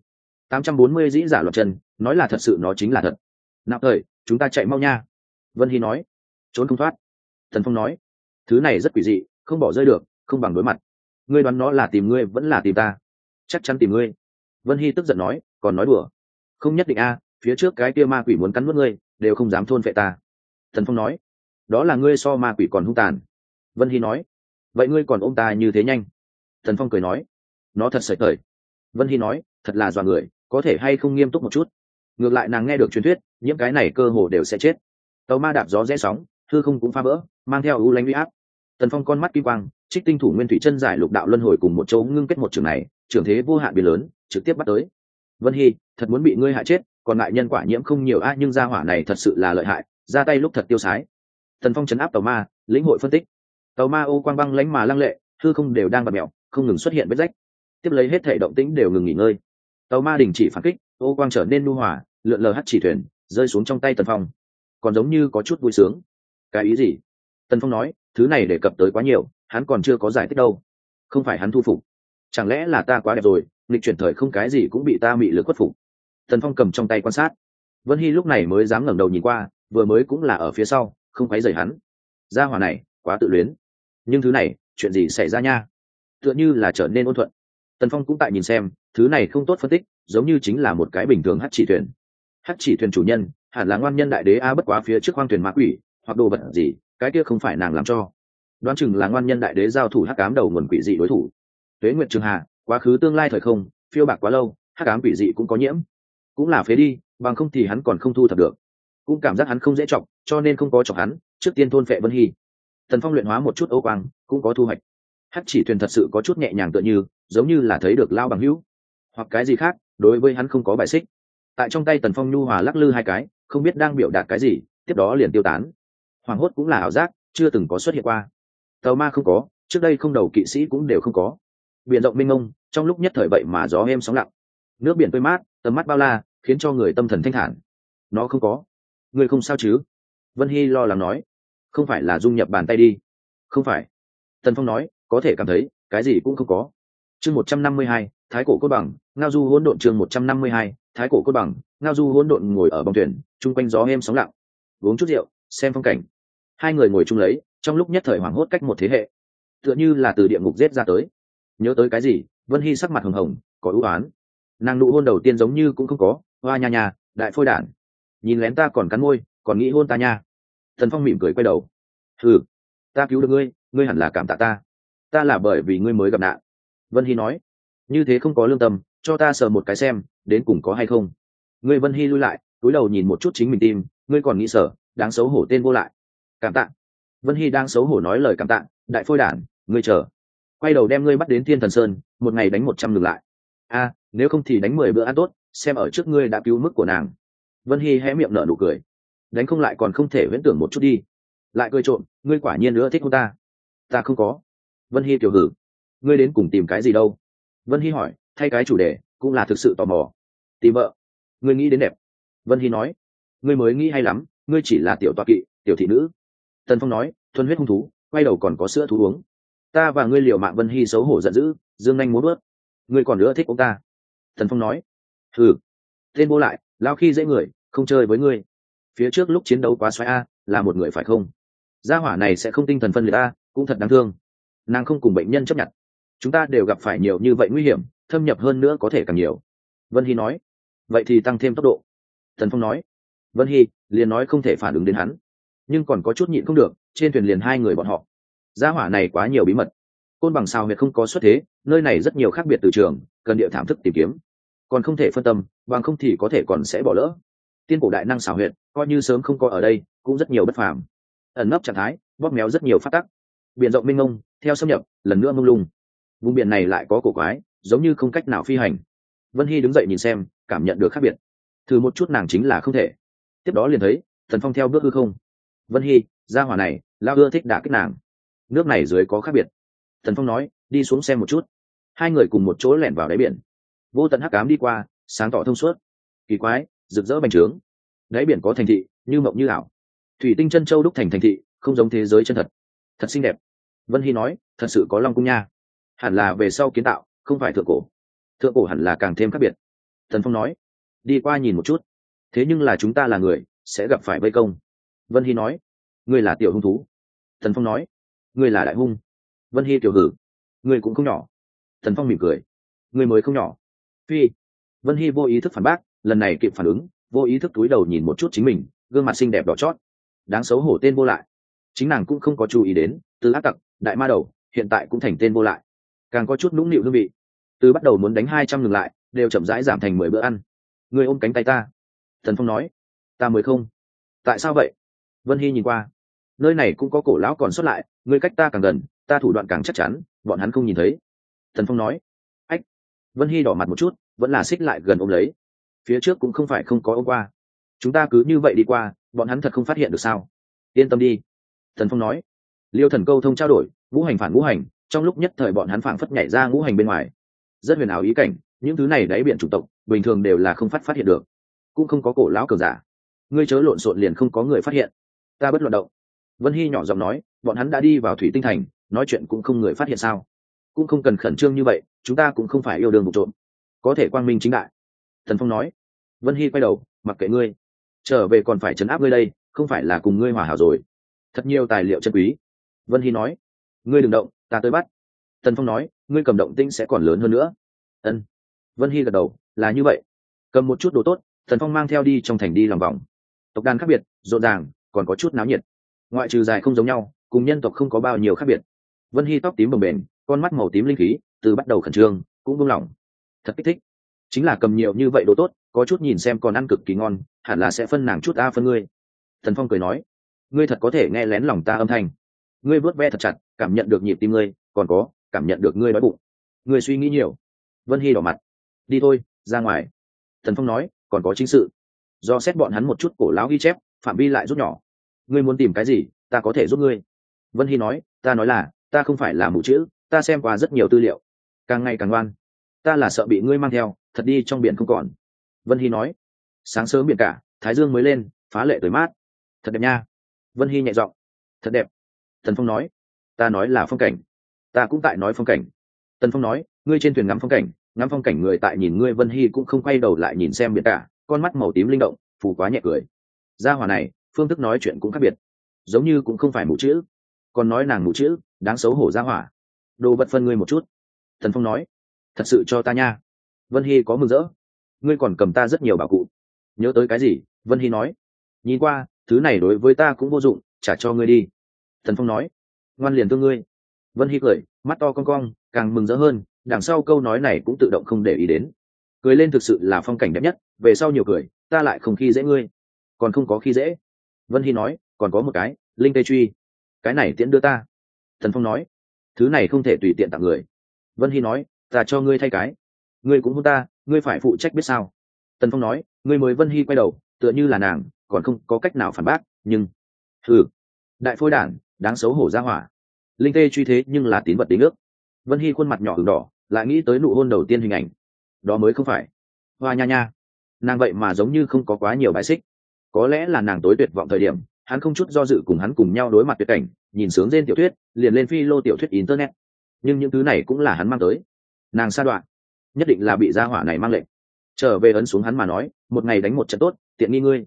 840 dĩ giả loạt chân, nói là thật sự nó chính là thật. Nào thời, chúng ta chạy mau nha. Vân Hy nói. Trốn không thoát. Tần Phong nói. Thứ này rất quỷ dị, không bỏ rơi được, không bằng đối mặt. Ngươi đoán nó là tìm ngươi vẫn là tìm ta? Chắc chắn tìm ngươi. Vân Hy tức giận nói, còn nói đùa. Không nhất định a, phía trước cái kia ma quỷ muốn cắn nuốt ngươi, đều không dám thôn phệ ta. Tần Phong nói. Đó là ngươi so ma quỷ còn hung tàn. Vân Hy nói. Vậy ngươi còn ôm ta như thế nhanh? Tần Phong cười nói. Nó thật sợi khởi. Vân Hy nói, thật là dọa người, có thể hay không nghiêm túc một chút. Ngược lại nàng nghe được truyền thuyết, những cái này cơ hồ đều sẽ chết. Tàu ma đạp gió rẽ sóng, hư không cũng phá vỡ, mang theo u lãnh uy áp. Tần Phong con mắt kim quang, trích tinh thủ nguyên thủy chân giải lục đạo luân hồi cùng một chỗ ngưng kết một trường này, trường thế vô hạn biến lớn, trực tiếp bắt tới. Vân Hy, thật muốn bị ngươi hại chết, còn lại nhân quả nhiễm không nhiều nhưng gia hỏa này thật sự là lợi hại, ra tay lúc thật tiêu sái. Tần Phong chấn áp tàu ma, lĩnh hội phân tích. Tàu ma ô quang băng lãnh mà lăng lệ, hư không đều đang bật mèo, không ngừng xuất hiện vết rách. Tiếp lấy hết thể động tĩnh đều ngừng nghỉ ngơi. Tàu ma đình chỉ phản kích, ô quang trở nên nhu hòa, lượn lờ hắt chỉ thuyền rơi xuống trong tay Tần Phong, còn giống như có chút vui sướng. Cái ý gì? Tần Phong nói, thứ này đề cập tới quá nhiều, hắn còn chưa có giải thích đâu. Không phải hắn thu phục, chẳng lẽ là ta quá đẹp rồi, nghịch chuyển thời không cái gì cũng bị ta mị lực khuất phục. Tần Phong cầm trong tay quan sát. Vân Hy lúc này mới dám ngẩng đầu nhìn qua, vừa mới cũng là ở phía sau, không quấy rầy hắn. Gia hỏa này quá tự luyến. Nhưng thứ này, chuyện gì xảy ra nha? Tựa như là trở nên ôn thuận. Tần Phong cũng tại nhìn xem, thứ này không tốt phân tích, giống như chính là một cái bình thường hắc chỉ thuyền. Hắc chỉ thuyền chủ nhân hẳn là ngoan nhân đại đế a, bất quá phía trước khoang thuyền ma quỷ hoặc đồ vật gì, cái kia không phải nàng làm cho. Đoán chừng là ngoan nhân đại đế giao thủ hắc ám đầu nguồn quỷ dị đối thủ. Tuế nguyệt trường hà, quá khứ tương lai thời không, phiêu bạc quá lâu, hắc ám quỷ dị cũng có nhiễm. Cũng là phế đi, bằng không thì hắn còn không thu thập được. Cũng cảm giác hắn không dễ chọc, cho nên không có chọc hắn, trước tiên thôn phệ Vân Hy. Tần Phong luyện hóa một chút ô quang, cũng có thu hoạch. Hắc chỉ thuyền thật sự có chút nhẹ nhàng, tựa như giống như là thấy được lao bằng hữu, hoặc cái gì khác, đối với hắn không có bài xích. Tại trong tay Tần Phong nhu hòa lắc lư hai cái, không biết đang biểu đạt cái gì, tiếp đó liền tiêu tán. Hoàng hốt cũng là ảo giác, chưa từng có xuất hiện qua. Tàu ma không có, trước đây không đầu kỵ sĩ cũng đều không có. Biển rộng mênh mông, trong lúc nhất thời vậy mà gió êm sóng lặng, nước biển tươi mát, tầm mắt bao la, khiến cho người tâm thần thanh thản. Nó không có. Người không sao chứ? Vân Hy lo lắng nói. Không phải là dung nhập bàn tay đi? Không phải. Tần Phong nói, có thể cảm thấy cái gì cũng không có. Chương 152, thái cổ cốt bằng, ngao du hỗn độn. Chương 152, thái cổ cốt bằng, ngao du hỗn độn. Ngồi ở bong thuyền, chung quanh gió êm sóng lặng, uống chút rượu, xem phong cảnh. Hai người ngồi chung lấy, trong lúc nhất thời hoảng hốt cách một thế hệ, tựa như là từ địa ngục giết ra tới. Nhớ tới cái gì, Vân Hy sắc mặt hồng hồng, có ưu oán. Nàng nụ hôn đầu tiên giống như cũng không có, hoa nha nha, đại phôi đản, nhìn lén ta còn cắn môi, còn nghĩ hôn ta nha. Thần Phong mỉm cười quay đầu. Ừ, ta cứu được ngươi, ngươi hẳn là cảm tạ ta. Ta là bởi vì ngươi mới gặp nạn. Vân Hy nói. Như thế không có lương tâm, cho ta sờ một cái xem, đến cùng có hay không. Ngươi. Vân Hy lui lại, cúi đầu nhìn một chút chính mình tim, ngươi còn nghĩ sở, đáng xấu hổ tên vô lại. Cảm tạ. Vân Hy đang xấu hổ nói lời cảm tạ, đại phôi đản, ngươi chờ. Quay đầu đem ngươi bắt đến Thiên Thần Sơn, một ngày đánh 100 ngừng lại. A, nếu không thì đánh 10 bữa ăn tốt, xem ở trước ngươi đã cứu mức của nàng. Vân Hy hé miệng nở nụ cười. Đánh không lại còn không thể huyễn tưởng một chút đi. Lại cười trộm, ngươi quả nhiên nữa thích hôn ta. Ta không có. Vân Hy tiểu hử. Ngươi đến cùng tìm cái gì đâu? Vân Hy hỏi, thay cái chủ đề, cũng là thực sự tò mò. Tìm vợ. Ngươi nghĩ đến đẹp. Vân Hy nói. Ngươi mới nghĩ hay lắm, ngươi chỉ là tiểu tọa kỵ, tiểu thị nữ. Tần Phong nói, thuần huyết hung thú, quay đầu còn có sữa thú uống. Ta và ngươi liều mạng. Vân Hy xấu hổ giận dữ, dương nhanh muốn bước. Ngươi còn nữa thích ông ta? Tần Phong nói. Hừ, tên vô lại, lao khi dễ người, không chơi với ngươi. phía trước lúc chiến đấu quá xoáy a, là một người phải không? Gia hỏa này sẽ không tinh thần phân liệt a, cũng thật đáng thương. Nàng không cùng bệnh nhân chấp nhận, chúng ta đều gặp phải nhiều như vậy nguy hiểm, thâm nhập hơn nữa có thể càng nhiều. Vân Hy nói. Vậy thì tăng thêm tốc độ. Tần Phong nói. Vân Hy liền nói không thể phản ứng đến hắn, nhưng còn có chút nhịn không được, trên thuyền liền hai người bọn họ. Gia hỏa này quá nhiều bí mật. Côn Bằng sao huyệt không có xuất thế, nơi này rất nhiều khác biệt từ trường, cần địa thảm thức tìm kiếm, còn không thể phân tâm, bằng không thì có thể còn sẽ bỏ lỡ. Tiên cổ đại năng xảo huyệt, coi như sớm không có ở đây, cũng rất nhiều bất phàm. Ẩn nấp trạng thái, bóp méo rất nhiều phát tắc. Biển rộng mênh mông, theo xâm nhập, lần nữa mông lung. Vùng biển này lại có cổ quái, giống như không cách nào phi hành. Vân Hy đứng dậy nhìn xem, cảm nhận được khác biệt. Thử một chút nàng chính là không thể. Tiếp đó liền thấy Thần Phong theo bước hư không. Vân Hy, gia hỏa này, lao ưa thích đả kích nàng. Nước này dưới có khác biệt. Thần Phong nói, đi xuống xem một chút. Hai người cùng một chỗ lẻn vào đáy biển. Vô tận hắc ám đi qua, sáng tỏ thông suốt. Kỳ quái, rực rỡ bành trướng. Đáy biển có thành thị, như mộng như ảo. Thủy tinh chân châu đúc thành thành thị, không giống thế giới chân thật. Thật xinh đẹp. Vân Hy nói, thật sự có Long cung nha. Hẳn là về sau kiến tạo, không phải thượng cổ. Thượng cổ hẳn là càng thêm khác biệt. Thần Phong nói, đi qua nhìn một chút. Thế nhưng là chúng ta là người, sẽ gặp phải vây công. Vân Hy nói, ngươi là tiểu hung thú. Thần Phong nói, ngươi là đại hung. Vân Hy tiểu hử, ngươi cũng không nhỏ. Thần Phong mỉm cười, ngươi mới không nhỏ. Phi. Vân Hy vô ý thức phản bác, lần này kịp phản ứng, vô ý thức túi đầu nhìn một chút chính mình, gương mặt xinh đẹp đỏ chót. Đáng xấu hổ tên vô lại. Chính nàng cũng không có chú ý đến, từ ác tặc, đại ma đầu, hiện tại cũng thành tên vô lại. Càng có chút nũng nịu hương vị. Từ bắt đầu muốn đánh 200 ngừng lại, đều chậm rãi giảm thành 10 bữa ăn. Ngươi ôm cánh tay ta. Thần Phong nói, ta mới không. Tại sao vậy? Vân Hy nhìn qua. Nơi này cũng có cổ lão còn xuất lại, ngươi cách ta càng gần, ta thủ đoạn càng chắc chắn, bọn hắn không nhìn thấy. Thần Phong nói. Ách. Vân Hy đỏ mặt một chút, vẫn là xích lại gần ôm lấy. Phía trước cũng không phải không có ôm qua. Chúng ta cứ như vậy đi qua, bọn hắn thật không phát hiện được sao? Yên tâm đi. Thần Phong nói. Liêu Thần câu thông trao đổi, ngũ hành phản ngũ hành, trong lúc nhất thời bọn hắn phảng phất nhảy ra ngũ hành bên ngoài. Rất huyền ảo ý cảnh, những thứ này đáy biển chủng tộc, bình thường đều là không phát hiện được. Cũng không có cổ lão cường giả. Ngươi chớ lộn xộn liền không có người phát hiện. Ta bất luận động. Vân Hy nhỏ giọng nói, bọn hắn đã đi vào Thủy Tinh Thành, nói chuyện cũng không người phát hiện sao? Cũng không cần khẩn trương như vậy, chúng ta cũng không phải yêu đương vụ trộm, có thể quang minh chính đại. Thần Phong nói. Vân Hy quay đầu, mặc kệ ngươi, trở về còn phải trấn áp ngươi đây, không phải là cùng ngươi hòa hảo rồi? Thật nhiều tài liệu chân quý. Vân Hy nói. Ngươi đừng động, ta tới bắt. Thần Phong nói, ngươi cầm động tĩnh sẽ còn lớn hơn nữa. Ân. Vân Hy gật đầu, là như vậy. Cầm một chút đồ tốt, Thần Phong mang theo đi trong thành đi lòng vòng. Tộc đàn khác biệt, rộn ràng, còn có chút náo nhiệt. Ngoại trừ dài không giống nhau, cùng nhân tộc không có bao nhiêu khác biệt. Vân Hy tóc tím bồng bềnh, con mắt màu tím linh khí, từ bắt đầu khẩn trương, cũng buông lỏng. Thật kích thích. Chính là cầm nhiều như vậy đồ tốt, có chút nhìn xem còn ăn cực kỳ ngon, hẳn là sẽ phân nàng chút phân ngươi. Thần Phong cười nói, ngươi thật có thể nghe lén lòng ta âm thanh. Ngươi vuốt ve thật chặt, cảm nhận được nhịp tim ngươi, còn có cảm nhận được ngươi đói bụng. Ngươi suy nghĩ nhiều. Vân Hy đỏ mặt. Đi thôi, ra ngoài. Thần Phong nói, còn có chính sự. Do xét bọn hắn một chút cổ lão ghi chép, phạm vi lại rút nhỏ. Ngươi muốn tìm cái gì, ta có thể giúp ngươi. Vân Hy nói, ta nói là, ta không phải là mù chữ, ta xem qua rất nhiều tư liệu. Càng ngày càng ngoan. Ta là sợ bị ngươi mang theo, thật đi trong biển không còn. Vân Hy nói. Sáng sớm biển cả, thái dương mới lên, phá lệ tới mát. Thật đẹp nha. Vân Hy nhẹ giọng. Thật đẹp. Thần Phong nói. Ta nói là phong cảnh. Ta cũng tại nói phong cảnh. Tần Phong nói, ngươi trên thuyền ngắm phong cảnh người tại nhìn ngươi. Vân Hy cũng không quay đầu lại nhìn xem biển cả, con mắt màu tím linh động, phù quá nhẹ cười. Gia hỏa này, phương thức nói chuyện cũng khác biệt, giống như cũng không phải mù chữ, còn nói nàng mù chữ, đáng xấu hổ. Gia hỏa, đồ vật phân ngươi một chút. Thần Phong nói, thật sự cho ta nha. Vân Hy có mừng rỡ. Ngươi còn cầm ta rất nhiều bảo cụ. Nhớ tới cái gì? Vân Hy nói, nhìn qua, thứ này đối với ta cũng vô dụng, trả cho ngươi đi. Thần Phong nói, ngoan liền thương ngươi. Vân Hy cười, mắt to cong cong, càng mừng rỡ hơn, đằng sau câu nói này cũng tự động không để ý đến. Cười lên thực sự là phong cảnh đẹp nhất, về sau nhiều cười, ta lại không khi dễ ngươi. Còn không có khi dễ. Vân Hy nói, còn có một cái, linh tê truy. Cái này tiễn đưa ta. Thần Phong nói, thứ này không thể tùy tiện tặng người. Vân Hy nói, ta cho ngươi thay cái. Ngươi cũng hôn ta, ngươi phải phụ trách biết sao. Tần Phong nói, ngươi mới. Vân Hy quay đầu, tựa như là nàng, còn không có cách nào phản bác, nhưng... Đại phôi đản, đáng xấu hổ. Ra hỏa. Linh tê truy thế nhưng là tín vật đính ước. Vân Hy khuôn mặt nhỏ ửng đỏ, lại nghĩ tới nụ hôn đầu tiên hình ảnh. Đó mới không phải. Hoa nha nha. Nàng vậy mà giống như không có quá nhiều bài xích. Có lẽ là nàng tối tuyệt vọng thời điểm, hắn không chút do dự cùng hắn cùng nhau đối mặt tuyệt cảnh, nhìn sướng trên tiểu thuyết, liền lên phi lô tiểu thuyết internet. Nhưng những thứ này cũng là hắn mang tới. Nàng sa đoạn, nhất định là bị gia hỏa này mang lệnh. Trở về ấn xuống hắn mà nói, một ngày đánh một trận tốt, tiện nghi ngươi.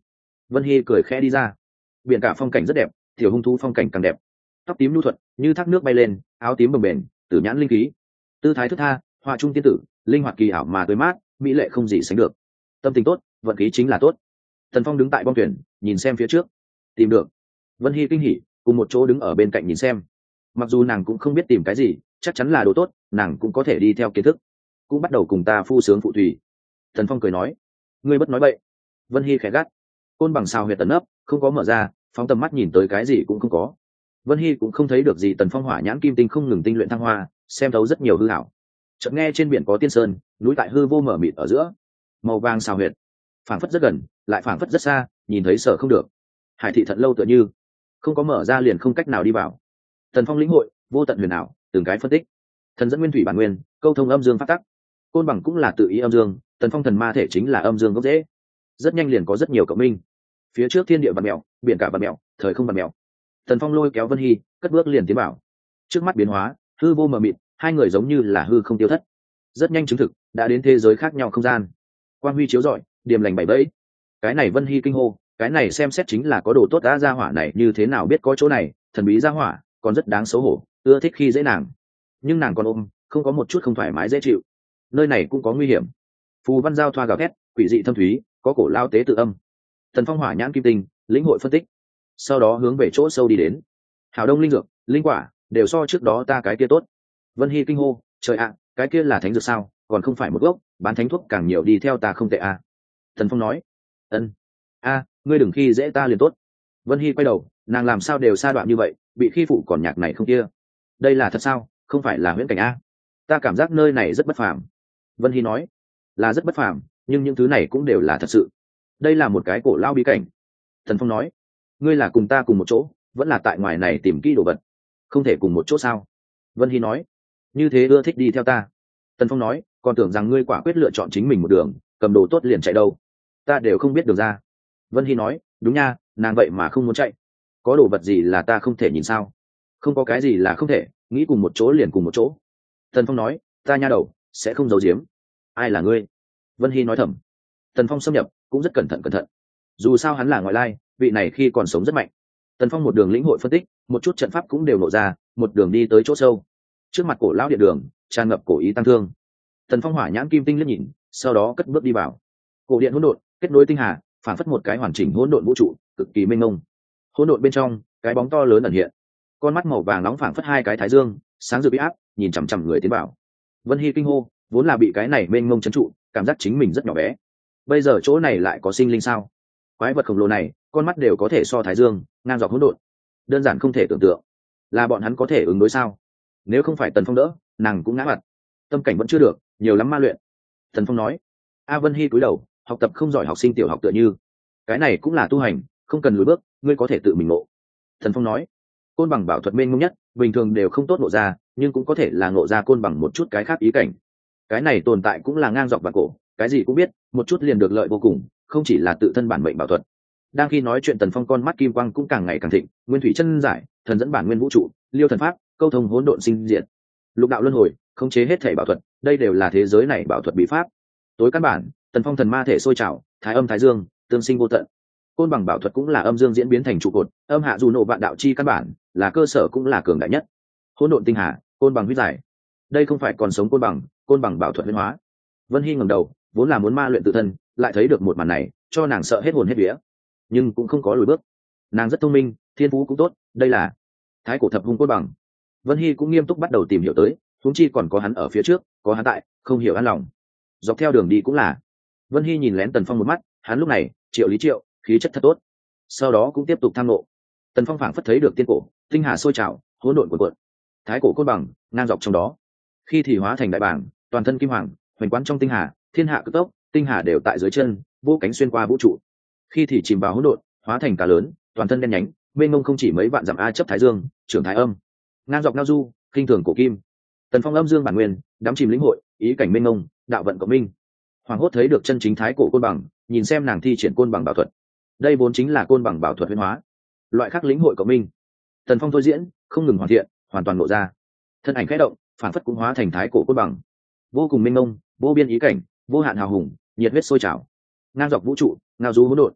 Vân Hy cười khẽ đi ra. Biển cả phong cảnh rất đẹp, tiểu hung thú phong cảnh càng đẹp. Tóc tím nhu thuận như thác nước bay lên, áo tím bồng bềnh, tử nhãn linh khí, tư thái thức tha, họa trung tiên tử, linh hoạt kỳ ảo mà tươi mát, mỹ lệ không gì sánh được. Tâm tình tốt, vận khí chính là tốt. Tần Phong đứng tại bong thuyền, nhìn xem phía trước. Tìm được. Vân Hy kinh hỉ, cùng một chỗ đứng ở bên cạnh nhìn xem. Mặc dù nàng cũng không biết tìm cái gì, chắc chắn là đồ tốt, nàng cũng có thể đi theo kiến thức. Cũng bắt đầu cùng ta phu sướng phụ thủy. Tần Phong cười nói, ngươi bất nói bậy. Vân Hy khẽ gắt. Côn bằng sao huyệt tần ấp, không có mở ra, phóng tầm mắt nhìn tới cái gì cũng không có. Vân Hy cũng không thấy được gì. Tần Phong hỏa nhãn kim tinh không ngừng tinh luyện thăng hoa, xem thấu rất nhiều hư hảo. Chợt nghe trên biển có tiên sơn, núi tại hư vô mở mịt ở giữa, màu vàng sao huyệt, phảng phất rất gần, lại phảng phất rất xa, nhìn thấy sợ không được. Hải thị thận lâu tựa như không có mở ra liền không cách nào đi vào. Tần Phong lĩnh hội vô tận huyền ảo, từng cái phân tích. Thần dẫn nguyên thủy bản nguyên, câu thông âm dương phát tắc. Côn bằng cũng là tự ý âm dương, Tần Phong thần ma thể chính là âm dương gốc rễ. Rất nhanh liền có rất nhiều cộng minh. Phía trước thiên địa vạn mèo, biển cả vạn mèo, thời không vạn mèo. Tần Phong lôi kéo Vân Hy, cất bước liền tiến vào. Trước mắt biến hóa, hư vô mờ mịt, hai người giống như là hư không tiêu thất. Rất nhanh chứng thực, đã đến thế giới khác nhau không gian. Quang huy chiếu rọi, điềm lành bảy bẫy. Cái này Vân Hy kinh hô, cái này xem xét chính là có đồ tốt đã. Gia hỏa này như thế nào biết có chỗ này, thần bí gia hỏa, còn rất đáng xấu hổ, ưa thích khi dễ nàng. Nhưng nàng còn ôm, không có một chút không thoải mái dễ chịu. Nơi này cũng có nguy hiểm. Phù văn giao thoa gào thét, quỷ dị thâm thúy, có cổ lao tế tự âm. Tần Phong hỏa nhãn kim tinh, lĩnh hội phân tích, sau đó hướng về chỗ sâu đi đến. Hảo đông linh dược, linh quả đều so trước đó ta cái kia tốt. Vân Hy kinh hô, trời ạ, cái kia là thánh dược sao, còn không phải một gốc, bán thánh thuốc càng nhiều đi theo ta không tệ à. Tần Phong nói, ân, a, ngươi đừng khi dễ ta liền tốt. Vân Hy quay đầu, nàng làm sao đều sa đoạn như vậy, bị khi phụ còn nhạc này không kia. Đây là thật sao, không phải là huyễn cảnh a? Ta cảm giác nơi này rất bất phàm. Vân Hy nói, là rất bất phàm, nhưng những thứ này cũng đều là thật sự. Đây là một cái cổ lao bí cảnh. Tần Phong nói, ngươi là cùng ta cùng một chỗ, vẫn là tại ngoài này tìm kỹ đồ vật, không thể cùng một chỗ sao? Vân Hy nói, như thế ưa thích đi theo ta. Tần Phong nói, còn tưởng rằng ngươi quả quyết lựa chọn chính mình một đường, cầm đồ tốt liền chạy đâu. Ta đều không biết đường ra. Vân Hy nói, đúng nha, nàng vậy mà không muốn chạy. Có đồ vật gì là ta không thể nhìn sao? Không có cái gì là không thể, nghĩ cùng một chỗ liền cùng một chỗ. Tần Phong nói, ta nha đầu, sẽ không giấu giếm. Ai là ngươi? Vân Hy nói thầm. Tần Phong xâm nhập, cũng rất cẩn thận. Dù sao hắn là ngoại lai, vị này khi còn sống rất mạnh. Tần Phong một đường lĩnh hội phân tích, một chút trận pháp cũng đều nổ ra, một đường đi tới chỗ sâu. Trước mặt cổ lão điện đường, tràn ngập cổ ý tăng thương. Tần Phong hỏa nhãn kim tinh liếc nhìn, sau đó cất bước đi vào. Cổ điện hỗn độn, kết nối tinh hà, phản phất một cái hoàn chỉnh hỗn độn vũ trụ, cực kỳ mênh mông. Hỗn độn bên trong, cái bóng to lớn ẩn hiện. Con mắt màu vàng nóng phảng phất hai cái thái dương, sáng rực uy áp, nhìn chằm chằm người tiến vào. Vân Hy kinh hô, vốn là bị cái này mênh mông trấn trụ, cảm giác chính mình rất nhỏ bé. Bây giờ chỗ này lại có sinh linh sao? Quái vật khổng lồ này, con mắt đều có thể so thái dương, ngang dọc hỗn độn. Đơn giản không thể tưởng tượng. Là bọn hắn có thể ứng đối sao? Nếu không phải Tần Phong đỡ, nàng cũng ngã mặt. Tâm cảnh vẫn chưa được, nhiều lắm ma luyện. Tần Phong nói. A Vân Hy cúi đầu, học tập không giỏi học sinh tiểu học tựa như. Cái này cũng là tu hành, không cần lùi bước, ngươi có thể tự mình ngộ. Tần Phong nói. Côn bằng bảo thuật mênh mông nhất, bình thường đều không tốt ngộ ra, nhưng cũng có thể là ngộ ra côn bằng một chút cái khác ý cảnh. Cái này tồn tại cũng là ngang dọc vạn cổ, cái gì cũng biết, một chút liền được lợi vô cùng, không chỉ là tự thân bản mệnh bảo thuật. Đang khi nói chuyện Tần Phong con mắt kim quang cũng càng ngày càng thịnh, nguyên thủy chân giải, thần dẫn bản nguyên vũ trụ, liêu thần pháp, câu thông hỗn độn sinh diệt, lục đạo luân hồi, khống chế hết thể bảo thuật, đây đều là thế giới này bảo thuật bí pháp. Tối căn bản, Tần Phong thần ma thể sôi trào, thái âm thái dương, tương sinh vô tận. Côn bằng bảo thuật cũng là âm dương diễn biến thành trụ cột, âm hạ dù nộ vạn đạo chi căn bản, là cơ sở cũng là cường đại nhất. Hỗn độn tinh hà, côn bằng huyết giải. Đây không phải còn sống côn bằng bảo thuật huyễn hóa. Vân Hy ngẩng đầu, vốn là muốn ma luyện tự thân, lại thấy được một màn này, cho nàng sợ hết hồn hết vía, nhưng cũng không có lùi bước. Nàng rất thông minh, thiên phú cũng tốt, đây là thái cổ thập hung côn bằng. Vân Hy cũng nghiêm túc bắt đầu tìm hiểu tới, huống chi còn có hắn ở phía trước, có hắn tại, không hiểu an lòng. Dọc theo đường đi cũng là. Vân Hy nhìn lén Tần Phong một mắt, hắn lúc này triệu lý triệu, khí chất thật tốt. Sau đó cũng tiếp tục tham ngộ. Tần Phong phảng phất thấy được tiên cổ, tinh hà sôi trào, hỗn độn cuộn cuộn. Thái cổ côn bằng ngang dọc trong đó, khi thì hóa thành đại bảng, toàn thân kim hoàng, hoành quán trong tinh hà, thiên hạ cực tốc, tinh hà đều tại dưới chân, vô cánh xuyên qua vũ trụ. Khi thì chìm vào hỗn độn, hóa thành cá lớn, toàn thân đen nhánh, mênh mông không chỉ mấy vạn dặm a chấp thái dương, trưởng thái âm, ngang dọc ngao du, kinh thường cổ kim. Tần Phong âm dương bản nguyên, đắm chìm lĩnh hội, ý cảnh mênh mông, đạo vận cộng minh. Hoàng hốt thấy được chân chính thái cổ côn bằng, nhìn xem nàng thi triển côn bằng bảo thuật. Đây vốn chính là côn bằng bảo thuật huyễn hóa, loại khác lĩnh hội cộng minh. Tần Phong thôi diễn, không ngừng hoàn thiện, hoàn toàn lộ ra. Thân ảnh khẽ động, phản phất cũng hóa thành thái cổ côn bằng, vô cùng mênh mông, vô biên ý cảnh, vô hạn hào hùng, nhiệt huyết sôi trào, ngang dọc vũ trụ, ngao du hỗn độn.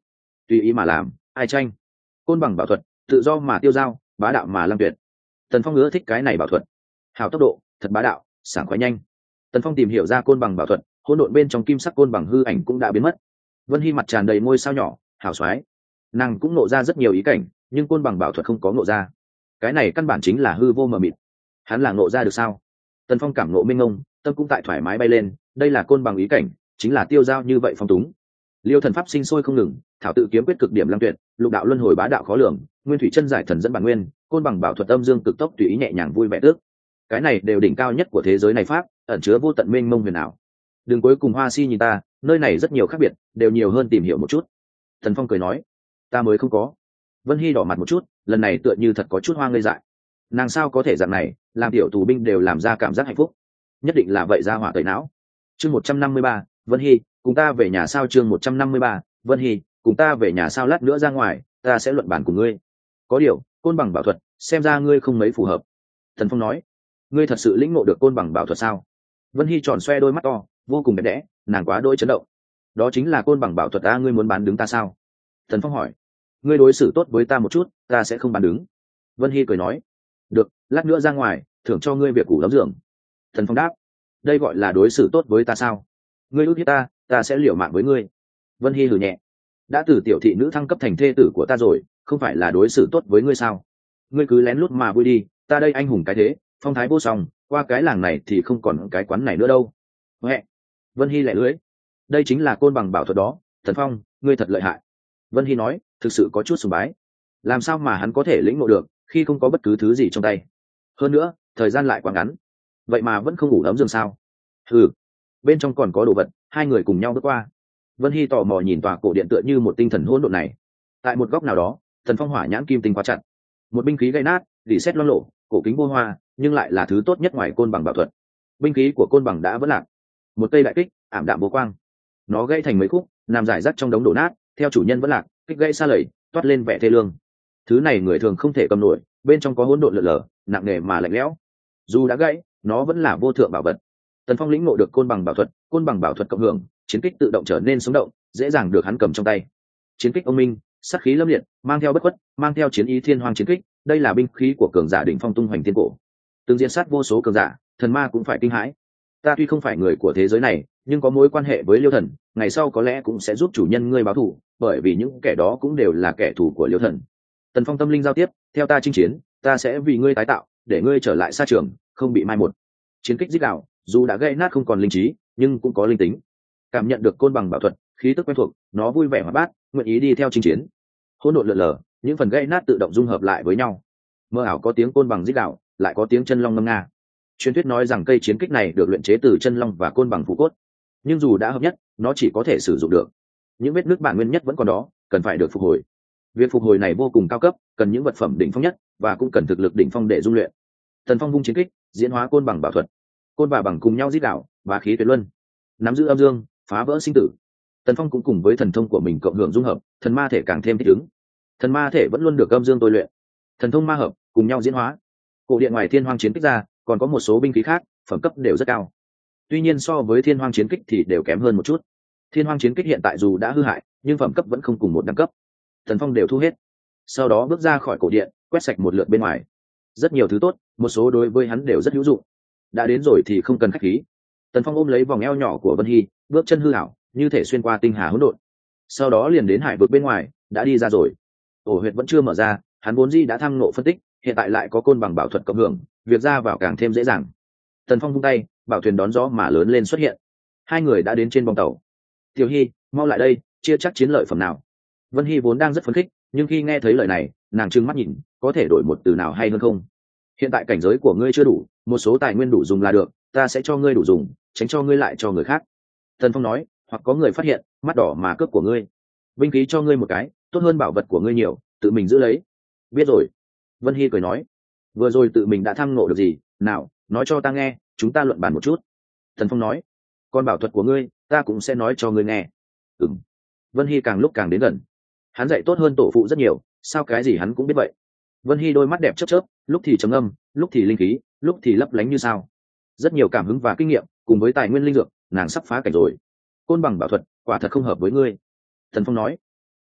tùy ý mà làm, ai tranh. Côn bằng bảo thuật, tự do mà tiêu dao, bá đạo mà lăng tuyệt. Tần Phong ưa thích cái này bảo thuật. Hào tốc độ, thật bá đạo, sảng khoái nhanh. Tần Phong tìm hiểu ra côn bằng bảo thuật, hỗn độn bên trong kim sắc côn bằng hư ảnh cũng đã biến mất. Vân Hy mặt tràn đầy ngôi sao nhỏ, hào xoái. Nàng cũng nộ ra rất nhiều ý cảnh, nhưng côn bằng bảo thuật không có nộ ra. Cái này căn bản chính là hư vô mờ mịt. Hắn là nộ ra được sao? Tần Phong cảm nộ minh ngông, tâm cũng tại thoải mái bay lên. Đây là côn bằng ý cảnh, chính là tiêu dao như vậy phong túng. Liêu thần pháp sinh sôi không ngừng, thảo tự kiếm quyết cực điểm lăng tuyệt, lục đạo luân hồi bá đạo khó lường, nguyên thủy chân giải thần dẫn bản nguyên, côn bằng bảo thuật âm dương cực tốc tùy ý nhẹ nhàng vui vẻ tước. Cái này đều đỉnh cao nhất của thế giới này pháp, ẩn chứa vô tận mênh mông huyền ảo. Đừng cuối cùng hoa si nhìn ta, nơi này rất nhiều khác biệt, đều nhiều hơn tìm hiểu một chút. Thần Phong cười nói, ta mới không có. Vân Hy đỏ mặt một chút, lần này tựa như thật có chút hoang ngây dại. Nàng sao có thể dạng này, làm tiểu tù binh đều làm ra cảm giác hạnh phúc, nhất định là vậy ra hỏa tẩy não. Chương 153, Vân Hy, cùng ta về nhà sao? Chương 153, Vân Hy, cùng ta về nhà sao? Lát nữa ra ngoài, ta sẽ luận bàn cùng ngươi. Có điều, côn bằng bảo thuật, xem ra ngươi không mấy phù hợp. Thần Phong nói, ngươi thật sự lĩnh ngộ được côn bằng bảo thuật sao? Vân Hy tròn xoe đôi mắt to, vô cùng đẹp đẽ, nàng quá đôi chấn động. Đó chính là côn bằng bảo thuật ta, ngươi muốn bán đứng ta sao? Thần Phong hỏi, ngươi đối xử tốt với ta một chút, ta sẽ không bán đứng. Vân Hy cười nói, được, lát nữa ra ngoài, thưởng cho ngươi việc củ đóng giường. Thần Phong đáp, đây gọi là đối xử tốt với ta sao? Ngươi ước hiếp ta, ta sẽ liều mạng với ngươi. Vân Hy hừ nhẹ, đã từ tiểu thị nữ thăng cấp thành thê tử của ta rồi, không phải là đối xử tốt với ngươi sao? Ngươi cứ lén lút mà vui đi, ta đây anh hùng cái thế, phong thái vô song, qua cái làng này thì không còn cái quán này nữa đâu. Huệ. Vân Hy lẻ lưỡi, đây chính là côn bằng bảo thuật đó. Thần Phong, ngươi thật lợi hại. Vân Hy nói, thực sự có chút sùng bái. Làm sao mà hắn có thể lĩnh ngộ được khi không có bất cứ thứ gì trong tay? Hơn nữa, thời gian lại quá ngắn, vậy mà vẫn không ngủ ấm giường sao? Ừ, bên trong còn có đồ vật. Hai người cùng nhau bước qua. Vân Hy tò mò nhìn tòa cổ điện tựa như một tinh thần hỗn độn này. Tại một góc nào đó, Thần Phong hỏa nhãn kim tinh khóa chặt. Một binh khí gãy nát, rỉ sét loang lộ, cổ kính vô hoa, nhưng lại là thứ tốt nhất ngoài côn bằng bảo thuật. Binh khí của côn bằng đã vỡ lạc, một cây đại kích ảm đạm vô quang, nó gãy thành mấy khúc, nằm rải rác trong đống đổ nát. Theo chủ nhân vỡ lạc, kích gãy xa lầy, toát lên vẻ thê lương. Thứ này người thường không thể cầm nổi, bên trong có hỗn độn lở lở, nặng nề mà lạnh lẽo. Dù đã gãy, nó vẫn là vô thượng bảo vật. Tần Phong lĩnh ngộ được côn bằng bảo thuật, côn bằng bảo thuật cộng hưởng, chiến kích tự động trở nên sống động, dễ dàng được hắn cầm trong tay. Chiến kích ông minh, sát khí lâm liệt, mang theo bất khuất, mang theo chiến ý thiên hoang chiến kích, đây là binh khí của cường giả đỉnh phong tung hoành thiên cổ. Từng diễn sát vô số cường giả, thần ma cũng phải kinh hãi. Ta tuy không phải người của thế giới này, nhưng có mối quan hệ với Liêu Thần, ngày sau có lẽ cũng sẽ giúp chủ nhân ngươi báo thù, bởi vì những kẻ đó cũng đều là kẻ thù của Liêu Thần. Tần Phong tâm linh giao tiếp, theo ta chinh chiến, ta sẽ vì ngươi tái tạo, để ngươi trở lại xa trường, không bị mai một. Chiến kích rít gào, dù đã gãy nát không còn linh trí, nhưng cũng có linh tính. Cảm nhận được côn bằng bảo thuật, khí tức quen thuộc, nó vui vẻ hoạt bát, nguyện ý đi theo chinh chiến. Hỗn độn lượn lờ, những phần gãy nát tự động dung hợp lại với nhau. Mơ ảo có tiếng côn bằng rít gào, lại có tiếng chân long ngâm nga. Truyền thuyết nói rằng cây chiến kích này được luyện chế từ chân long và côn bằng phụ cốt, nhưng dù đã hợp nhất, nó chỉ có thể sử dụng được. Những vết nứt bản nguyên nhất vẫn còn đó, cần phải được phục hồi. Việc phục hồi này vô cùng cao cấp, cần những vật phẩm đỉnh phong nhất, và cũng cần thực lực đỉnh phong để dung luyện. Tần Phong vung chiến kích, diễn hóa côn bằng bảo thuật. Côn và bằng cùng nhau rít gào, bá khí tuyệt luân, nắm giữ âm dương, phá vỡ sinh tử. Tần Phong cũng cùng với thần thông của mình cộng hưởng dung hợp, thần ma thể càng thêm thích ứng. Thần ma thể vẫn luôn được âm dương tôi luyện, thần thông ma hợp cùng nhau diễn hóa. Cổ điện ngoài thiên hoang chiến kích ra, còn có một số binh khí khác, phẩm cấp đều rất cao. Tuy nhiên so với thiên hoang chiến kích thì đều kém hơn một chút. Thiên hoang chiến kích hiện tại dù đã hư hại, nhưng phẩm cấp vẫn không cùng một đẳng cấp. Thần Phong đều thu hết, sau đó bước ra khỏi cổ điện, quét sạch một lượt bên ngoài. Rất nhiều thứ tốt, một số đối với hắn đều rất hữu dụng. Đã đến rồi thì không cần khách khí. Tần Phong ôm lấy vòng eo nhỏ của Vân Hy, bước chân hư hảo, như thể xuyên qua tinh hà hỗn độn. Sau đó liền đến hải vực bên ngoài, đã đi ra rồi. Ổ huyệt vẫn chưa mở ra, hắn vốn dĩ đã thăng nộ phân tích, hiện tại lại có côn bằng bảo thuật cộng hưởng, việc ra vào càng thêm dễ dàng. Tần Phong vung tay, bảo thuyền đón gió mà lớn lên xuất hiện. Hai người đã đến trên bong tàu. Tiểu Hy, mau lại đây, chia chắc chiến lợi phẩm nào. Vân Hy vốn đang rất phấn khích, nhưng khi nghe thấy lời này, nàng trừng mắt nhìn, có thể đổi một từ nào hay hơn không? Hiện tại cảnh giới của ngươi chưa đủ, một số tài nguyên đủ dùng là được, ta sẽ cho ngươi đủ dùng, tránh cho ngươi lại cho người khác. Tần Phong nói, hoặc có người phát hiện, mắt đỏ mà cướp của ngươi. Binh khí cho ngươi một cái, tốt hơn bảo vật của ngươi nhiều, tự mình giữ lấy. Biết rồi. Vân Hy cười nói, vừa rồi tự mình đã tham ngộ được gì, nào, nói cho ta nghe, chúng ta luận bàn một chút. Tần Phong nói, còn bảo thuật của ngươi, ta cũng sẽ nói cho ngươi nghe. Ừm. Vân Hy càng lúc càng đến gần. Hắn dạy tốt hơn tổ phụ rất nhiều, sao cái gì hắn cũng biết vậy. Vân Hy đôi mắt đẹp chớp chớp, lúc thì trầm âm, lúc thì linh khí, lúc thì lấp lánh như sao. Rất nhiều cảm hứng và kinh nghiệm, cùng với tài nguyên linh dược, nàng sắp phá cảnh rồi. Côn bằng bảo thuật, quả thật không hợp với ngươi. Thần Phong nói,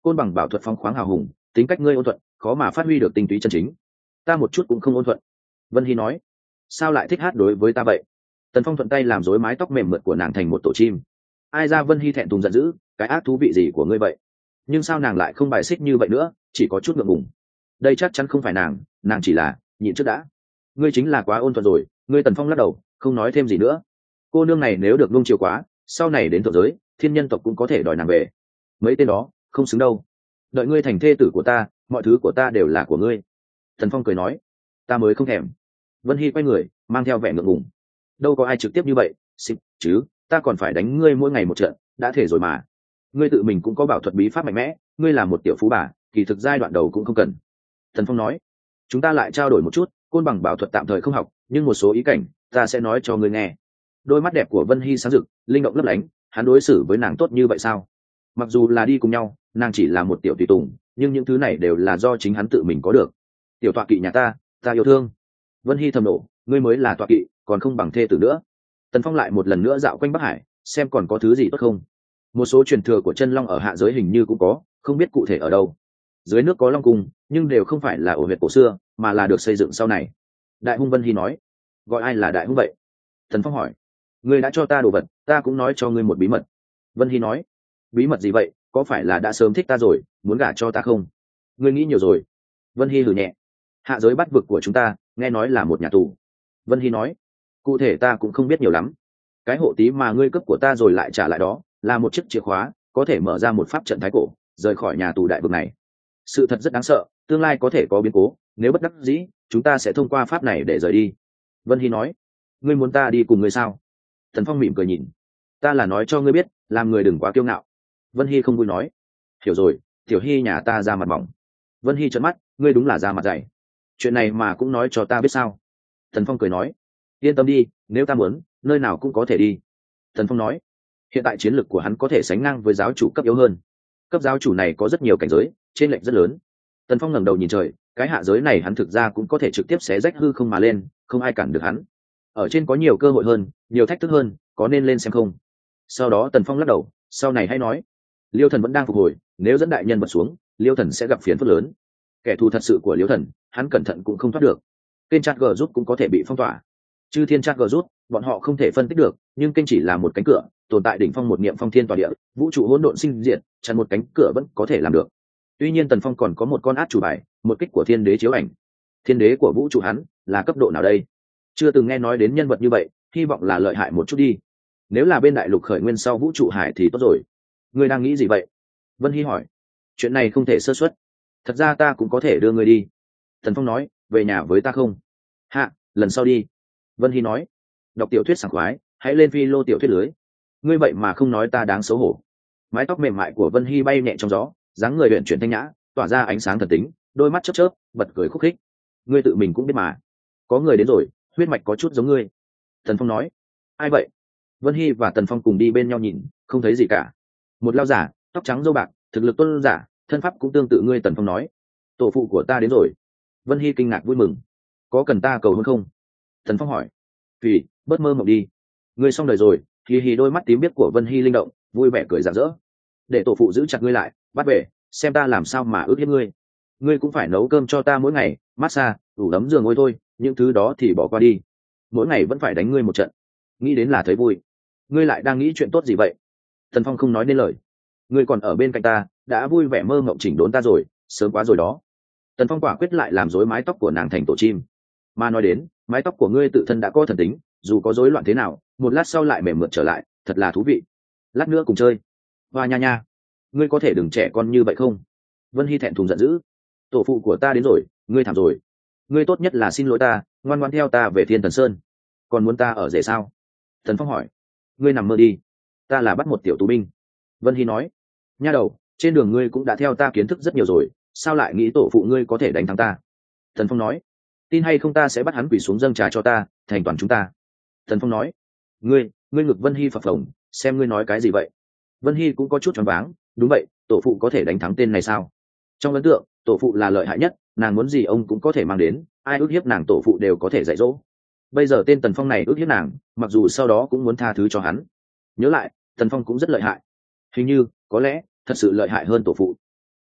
côn bằng bảo thuật phong khoáng hào hùng, tính cách ngươi ôn thuận, khó mà phát huy được tinh túy chân chính. Ta một chút cũng không ôn thuận. Vân Hy nói. Sao lại thích hát đối với ta vậy? Tần Phong thuận tay làm rối mái tóc mềm mượt của nàng thành một tổ chim. Ai ra? Vân Hy thẹn thùng giận dữ, cái ác thú vị gì của ngươi vậy? Nhưng sao nàng lại không bài xích như vậy nữa, chỉ có chút ngượng ngùng. Đây chắc chắn không phải nàng chỉ là nhịn trước đã. Ngươi chính là quá ôn thuận rồi. Ngươi. Tần Phong lắc đầu, không nói thêm gì nữa. Cô nương này nếu được nuông chiều quá, sau này đến thượng giới, thiên nhân tộc cũng có thể đòi nàng về. Mấy tên đó không xứng đâu. Đợi ngươi thành thê tử của ta, mọi thứ của ta đều là của ngươi. Tần Phong cười nói. Ta mới không thèm. Vân Hy quay người, mang theo vẻ ngượng ngùng. Đâu có ai trực tiếp như vậy, xịt chứ, ta còn phải đánh ngươi mỗi ngày một trận, đã thể rồi mà. Ngươi tự mình cũng có bảo thuật bí pháp mạnh mẽ, ngươi là một tiểu phú bà, kỳ thực giai đoạn đầu cũng không cần. Tần Phong nói. Chúng ta lại trao đổi một chút, côn bằng bảo thuật tạm thời không học, nhưng một số ý cảnh ta sẽ nói cho ngươi nghe. Đôi mắt đẹp của Vân Hy sáng rực, linh động lấp lánh. Hắn đối xử với nàng tốt như vậy sao? Mặc dù là đi cùng nhau, nàng chỉ là một tiểu tùy tùng, nhưng những thứ này đều là do chính hắn tự mình có được. Tiểu tọa kỵ nhà ta yêu thương. Vân Hy thầm nộ, ngươi mới là tọa kỵ, còn không bằng thê tử nữa. Tần Phong lại một lần nữa dạo quanh Bắc Hải, xem còn có thứ gì tốt không. Một số truyền thừa của chân long ở hạ giới hình như cũng có, không biết cụ thể ở đâu. Dưới nước có long cung, nhưng đều không phải là ổ huyệt cổ xưa, mà là được xây dựng sau này. Đại hung. Vân Hy nói. Gọi ai là đại hung vậy? Tần Phong hỏi. Ngươi đã cho ta đồ vật, ta cũng nói cho ngươi một bí mật. Vân Hy nói. Bí mật gì vậy? Có phải là đã sớm thích ta rồi, muốn gả cho ta không? Ngươi nghĩ nhiều rồi. Vân Hy hừ nhẹ. Hạ giới bắt vực của chúng ta, nghe nói là một nhà tù. Vân Hy nói. Cụ thể ta cũng không biết nhiều lắm. Cái hộ tí mà ngươi cướp của ta rồi lại trả lại đó, là một chiếc chìa khóa, có thể mở ra một pháp trận thái cổ, rời khỏi nhà tù đại vực này. Sự thật rất đáng sợ, tương lai có thể có biến cố, nếu bất đắc dĩ, chúng ta sẽ thông qua pháp này để rời đi. Vân Hy nói. Ngươi muốn ta đi cùng ngươi sao? Thần Phong mỉm cười nhìn. Ta là nói cho ngươi biết, làm người đừng quá kiêu ngạo. Vân Hy không vui nói. Hiểu rồi, tiểu Hy nhà ta ra mặt mỏng. Vân Hy trợn mắt, ngươi đúng là ra mặt dày. Chuyện này mà cũng nói cho ta biết sao? Thần Phong cười nói. Yên tâm đi, nếu ta muốn, nơi nào cũng có thể đi. Thần Phong nói. Hiện tại chiến lược của hắn có thể sánh ngang với giáo chủ cấp yếu hơn. Cấp giáo chủ này có rất nhiều cảnh giới, trên lệch rất lớn. Tần Phong ngẩng đầu nhìn trời, cái hạ giới này hắn thực ra cũng có thể trực tiếp xé rách hư không mà lên, không ai cản được hắn. Ở trên có nhiều cơ hội hơn, nhiều thách thức hơn, có nên lên xem không? Sau đó Tần Phong lắc đầu, sau này hãy nói. Liêu Thần vẫn đang phục hồi, nếu dẫn đại nhân vật xuống, Liêu Thần sẽ gặp phiền phức lớn. Kẻ thù thật sự của Liêu Thần, hắn cẩn thận cũng không thoát được. Kênh chat G rút cũng có thể bị phong tỏa. Chư thiên chat G rút, bọn họ không thể phân tích được, nhưng kênh chỉ là một cánh cửa, tồn tại đỉnh phong một niệm phong thiên tỏa địa, vũ trụ hỗn độn sinh diệt, chặn một cánh cửa vẫn có thể làm được. Tuy nhiên Tần Phong còn có một con át chủ bài, một kích của thiên đế chiếu ảnh. Thiên đế của vũ trụ hắn là cấp độ nào đây? Chưa từng nghe nói đến nhân vật như vậy, hy vọng là lợi hại một chút đi. Nếu là bên đại lục khởi nguyên sau vũ trụ hải thì tốt rồi. Ngươi đang nghĩ gì vậy? Vân Hy hỏi. Chuyện này không thể sơ suất. Thật ra ta cũng có thể đưa ngươi đi. Thần Phong nói, về nhà với ta không? Hạ, lần sau đi. Vân Hy nói. Đọc tiểu thuyết sảng khoái, hãy lên phi lô tiểu thuyết lưới. Ngươi vậy mà không nói ta đáng xấu hổ. Mái tóc mềm mại của Vân Hy bay nhẹ trong gió, dáng người luyện chuyển thanh nhã, tỏa ra ánh sáng thần tính, đôi mắt chớp chớp, bật cười khúc khích. Ngươi tự mình cũng biết mà. Có người đến rồi, huyết mạch có chút giống ngươi. Thần Phong nói. Ai vậy? Vân Hy và Tần Phong cùng đi bên nhau nhìn, không thấy gì cả. Một lao giả, tóc trắng râu bạc, thực lực tuân giả, thân pháp cũng tương tự ngươi. Tần Phong nói. Tổ phụ của ta đến rồi. Vân Hy kinh ngạc vui mừng. Có cần ta cầu hôn không? Tần Phong hỏi. Vì bớt mơ mộng đi. Ngươi xong đời rồi. Hì hì. Đôi mắt tím biếc của Vân Hy linh động, vui vẻ cười rạng rỡ. Để tổ phụ giữ chặt ngươi lại, bắt về, xem ta làm sao mà ước hiếp ngươi. Ngươi cũng phải nấu cơm cho ta mỗi ngày, massage, đủ ấm giường ngôi thôi, những thứ đó thì bỏ qua đi. Mỗi ngày vẫn phải đánh ngươi một trận, nghĩ đến là thấy vui. Ngươi lại đang nghĩ chuyện tốt gì vậy? Thần Phong không nói nên lời. Ngươi còn ở bên cạnh ta, đã vui vẻ mơ mộng chỉnh đốn ta rồi, sớm quá rồi đó. Tần Phong quả quyết lại làm rối mái tóc của nàng thành tổ chim. Mà nói đến, mái tóc của ngươi tự thân đã có thần tính, dù có rối loạn thế nào, một lát sau lại mềm mượt trở lại, thật là thú vị. Lát nữa cùng chơi. Hoa nha nha, ngươi có thể đừng trẻ con như vậy không? Vân Hy thẹn thùng giận dữ. Tổ phụ của ta đến rồi, ngươi thảm rồi. Ngươi tốt nhất là xin lỗi ta, ngoan ngoãn theo ta về Thiên Thần Sơn. Còn muốn ta ở rể sao? Thần Phong hỏi. Ngươi nằm mơ đi, ta là bắt một tiểu tù binh. Vân Hy nói. Nha đầu, trên đường ngươi cũng đã theo ta kiến thức rất nhiều rồi, sao lại nghĩ tổ phụ ngươi có thể đánh thắng ta? Thần Phong nói. Tin hay không ta sẽ bắt hắn quỳ xuống dâng trà cho ta, thành toàn chúng ta. Thần Phong nói. Ngươi ngực Vân Hy phập phồng, xem ngươi nói cái gì vậy? Vân Hy cũng có chút choáng váng. Đúng vậy, tổ phụ có thể đánh thắng tên này sao? Trong ấn tượng, tổ phụ là lợi hại nhất, nàng muốn gì ông cũng có thể mang đến, ai ức hiếp nàng tổ phụ đều có thể dạy dỗ. Bây giờ tên Tần Phong này ức hiếp nàng, mặc dù sau đó cũng muốn tha thứ cho hắn. Nhớ lại, Tần Phong cũng rất lợi hại, hình như có lẽ thật sự lợi hại hơn tổ phụ.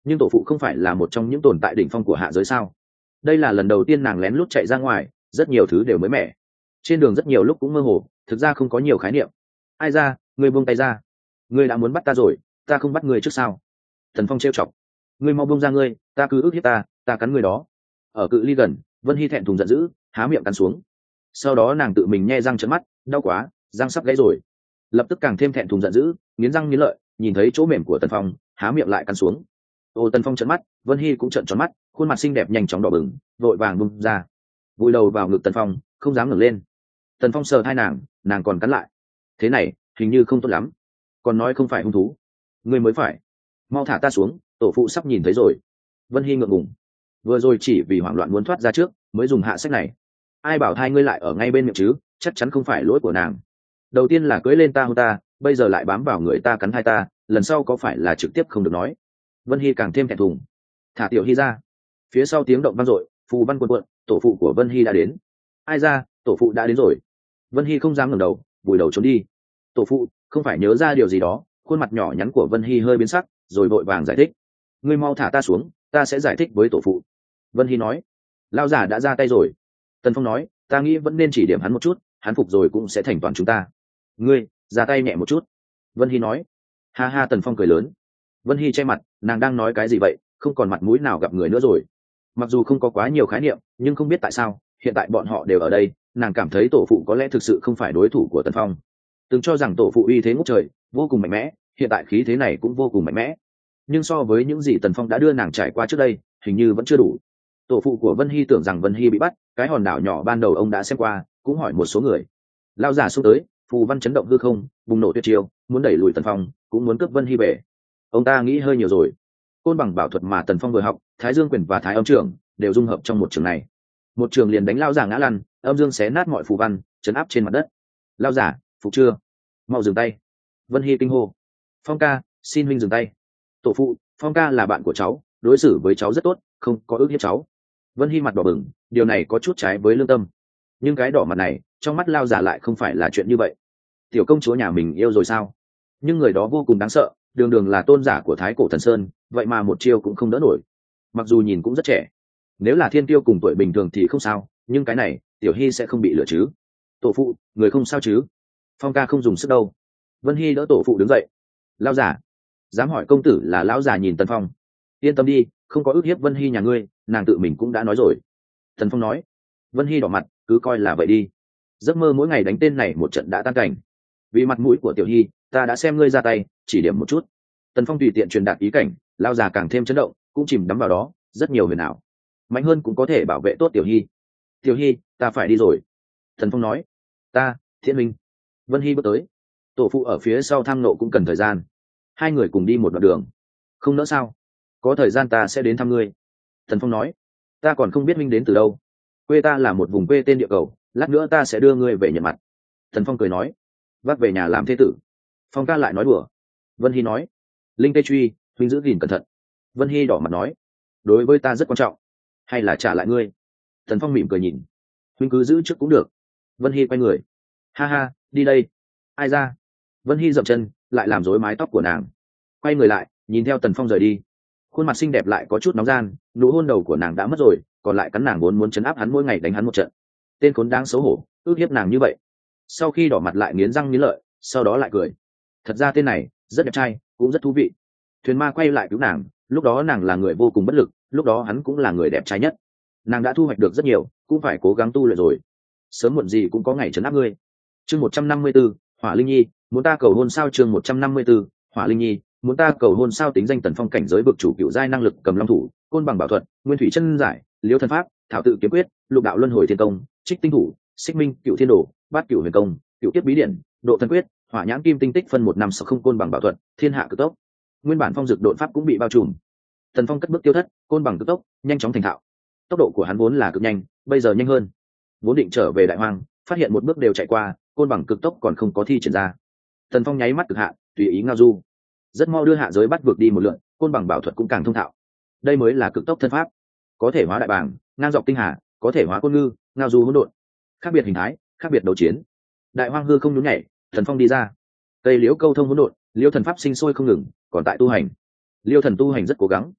nhưng tổ phụ không phải là một trong những tồn tại đỉnh phong của hạ giới sao? Đây là lần đầu tiên nàng lén lút chạy ra ngoài, rất nhiều thứ đều mới mẻ. Trên đường rất nhiều lúc cũng mơ hồ, thực ra không có nhiều khái niệm. Ai ra, ngươi buông tay ra. Ngươi đã muốn bắt ta rồi, ta không bắt ngươi trước sao? Tần Phong trêu chọc. Ngươi mau buông ra ngươi, ta cứ ức hiếp ta cắn ngươi đó. Ở cự ly gần, Vân Hy thẹn thùng giận dữ, há miệng cắn xuống. Sau đó nàng tự mình nhe răng trợn mắt, đau quá, răng sắp gãy rồi. Lập tức càng thêm thẹn thùng giận dữ, nghiến răng nghiến lợi, nhìn thấy chỗ mềm của Tần Phong, há miệng lại cắn xuống. Ô Tần Phong trợn mắt, Vân Hy cũng trợn tròn mắt, khuôn mặt xinh đẹp nhanh chóng đỏ bừng, vội vàng bung ra, vùi đầu vào ngực Tần Phong, không dám ngẩng lên. Tần Phong sờ hai nàng còn cắn lại. Thế này, hình như không tốt lắm. Còn nói không phải hung thú, ngươi mới phải. Mau thả ta xuống, tổ phụ sắp nhìn thấy rồi. Vân Hy ngượng ngùng, vừa rồi chỉ vì hoảng loạn muốn thoát ra trước, mới dùng hạ sách này. Ai bảo hai ngươi lại ở ngay bên miệng chứ, chắc chắn không phải lỗi của nàng. Đầu tiên là cưỡi lên ta hôn ta, bây giờ lại bám vào người ta cắn hai ta, lần sau có phải là trực tiếp không được nói. Vân Hy càng thêm thẹn thùng. Thả Tiểu Hy ra. Phía sau tiếng động vang dội, phù văn cuộn cuộn, tổ phụ của Vân Hy đã đến. Ai ra, tổ phụ đã đến rồi. Vân Hy không dám ngẩng đầu, vùi đầu trốn đi. Tổ phụ không phải nhớ ra điều gì đó, khuôn mặt nhỏ nhắn của Vân Hy hơi biến sắc, rồi vội vàng giải thích. Ngươi mau thả ta xuống, ta sẽ giải thích với tổ phụ. Vân Hy nói. Lao giả đã ra tay rồi. Tần Phong nói, ta nghĩ vẫn nên chỉ điểm hắn một chút, hắn phục rồi cũng sẽ thành toàn chúng ta. Ngươi ra tay nhẹ một chút. Vân Hy nói. Ha ha, Tần Phong cười lớn. Vân Hy che mặt, nàng đang nói cái gì vậy, không còn mặt mũi nào gặp người nữa rồi. Mặc dù không có quá nhiều khái niệm, nhưng không biết tại sao hiện tại bọn họ đều ở đây, nàng cảm thấy tổ phụ có lẽ thực sự không phải đối thủ của Tần Phong. Từng cho rằng tổ phụ uy thế ngút trời, vô cùng mạnh mẽ, hiện tại khí thế này cũng vô cùng mạnh mẽ, nhưng so với những gì Tần Phong đã đưa nàng trải qua trước đây, hình như vẫn chưa đủ. Tổ phụ của Vân Hy tưởng rằng Vân Hy bị bắt, cái hòn đảo nhỏ ban đầu ông đã xem qua, cũng hỏi một số người. Lao giả xuống tới, phù văn chấn động hư không, bùng nổ tuyệt chiêu, muốn đẩy lùi Tần Phong, cũng muốn cướp Vân Hy về. Ông ta nghĩ hơi nhiều rồi. Côn bằng bảo thuật mà Tần Phong vừa học, Thái Dương quyền và Thái Âm trưởng đều dung hợp trong một trường này. Một trường liền đánh lao giả ngã lăn, âm dương xé nát mọi phù văn, chấn áp trên mặt đất. Lao giả, phục chưa? Mau dừng tay. Vân Hy kinh hô. Phong ca, xin huynh dừng tay. Tổ phụ, Phong ca là bạn của cháu, đối xử với cháu rất tốt, không có ước hiếp cháu. Vân Hy mặt đỏ bừng, điều này có chút trái với lương tâm, nhưng cái đỏ mặt này trong mắt lao giả lại không phải là chuyện như vậy. Tiểu công chúa nhà mình yêu rồi sao? Nhưng người đó vô cùng đáng sợ, đường đường là tôn giả của Thái Cổ Thần Sơn, vậy mà một chiêu cũng không đỡ nổi. Mặc dù nhìn cũng rất trẻ, nếu là thiên tiêu cùng tuổi bình thường thì không sao, nhưng cái này Tiểu Hy sẽ không bị lừa chứ? Tổ phụ, người không sao chứ? Phong ca không dùng sức đâu. Vân Hy đỡ tổ phụ đứng dậy. Lao giả, dám hỏi công tử là lão già nhìn Tần Phong. Yên tâm đi, không có ước hiếp Vân Hy nhà ngươi, nàng tự mình cũng đã nói rồi. Tần Phong nói. Vân Hy đỏ mặt, cứ coi là vậy đi. Giấc mơ mỗi ngày đánh tên này một trận đã tan cảnh. Vì mặt mũi của Tiểu Hy, ta đã xem ngươi ra tay, chỉ điểm một chút. Tần Phong tùy tiện truyền đạt ý cảnh, lao già càng thêm chấn động, cũng chìm đắm vào đó, rất nhiều huyền ảo. Mạnh hơn cũng có thể bảo vệ tốt Tiểu Hy. Tiểu Hy, ta phải đi rồi. Tần Phong nói. Ta, Thiên Minh. Vân Hy bước tới. Tổ phụ ở phía sau thang nộ cũng cần thời gian. Hai người cùng đi một đoạn đường. Không nỡ sao? Có thời gian ta sẽ đến thăm ngươi. Tần Phong nói. Ta còn không biết Minh đến từ đâu. Quê ta là một vùng quê tên địa cầu, lát nữa ta sẽ đưa ngươi về nhận mặt. Tần Phong cười nói. Vác về nhà làm thế tử. Phong ca lại nói đùa. Vân Hy nói. Linh tê truy, huynh giữ gìn cẩn thận. Vân Hy đỏ mặt nói. Đối với ta rất quan trọng. Hay là trả lại ngươi? Tần Phong mỉm cười nhìn. Huynh cứ giữ trước cũng được. Vân Hy quay người. Ha ha, đi đây. Ai ra? Vân Hy dậm chân, lại làm rối mái tóc của nàng. Quay người lại, nhìn theo Tần Phong rời đi. Khuôn mặt xinh đẹp lại có chút nóng gian, nụ hôn đầu của nàng đã mất rồi, còn lại cắn nàng vốn muốn chấn áp hắn mỗi ngày đánh hắn một trận. Tên khốn đáng xấu hổ, ước hiếp nàng như vậy. Sau khi đỏ mặt lại nghiến răng nghiến lợi, sau đó lại cười. Thật ra tên này rất đẹp trai, cũng rất thú vị. Thuyền ma quay lại cứu nàng, lúc đó nàng là người vô cùng bất lực, lúc đó hắn cũng là người đẹp trai nhất. Nàng đã thu hoạch được rất nhiều, cũng phải cố gắng tu luyện rồi. Sớm muộn gì cũng có ngày trấn áp ngươi. Chương 154, Hỏa Linh Nhi, muốn ta cầu hôn sao? Chương 154, Hỏa Linh Nhi, muốn ta cầu hôn sao? Tính danh Tần Phong cảnh giới vực chủ cựu giai, năng lực cầm long thủ, côn bằng bảo thuật, nguyên thủy chân giải, liễu thần pháp, thảo tự kiếm quyết, lục đạo luân hồi thiên công, trích tinh thủ, xích minh cựu thiên đồ, bát cựu huyền công, cựu kiếp bí điển, độ thần quyết, hỏa nhãn kim tinh tích phân 1560, côn bằng bảo thuật, thiên hạ cực tốc. Nguyên bản phong dực độn pháp cũng bị bao trùm. Tần Phong cất bước tiêu thất, côn bằng cực tốc, nhanh chóng thành thạo. Tốc độ của hắn vốn là cực nhanh, bây giờ nhanh hơn. Vốn định trở về đại hoang, phát hiện một bước đều chạy qua, côn bằng cực tốc còn không có thi triển ra. Tần Phong nháy mắt cực hạn, tùy ý ngao du, rất mau đưa hạ giới bắt vượt đi một lượt. Côn bằng bảo thuật cũng càng thông thạo. Đây mới là cực tốc thân pháp, có thể hóa đại bảng, ngang dọc tinh hà, có thể hóa côn ngư, ngao du hỗn độn. Khác biệt hình thái, khác biệt đấu chiến. Đại hoang hư không nhún nhảy, Tần Phong đi ra. Cây liễu câu thông hỗn độn, liễu thần pháp sinh sôi không ngừng, còn tại tu hành. Liêu thần tu hành rất cố gắng,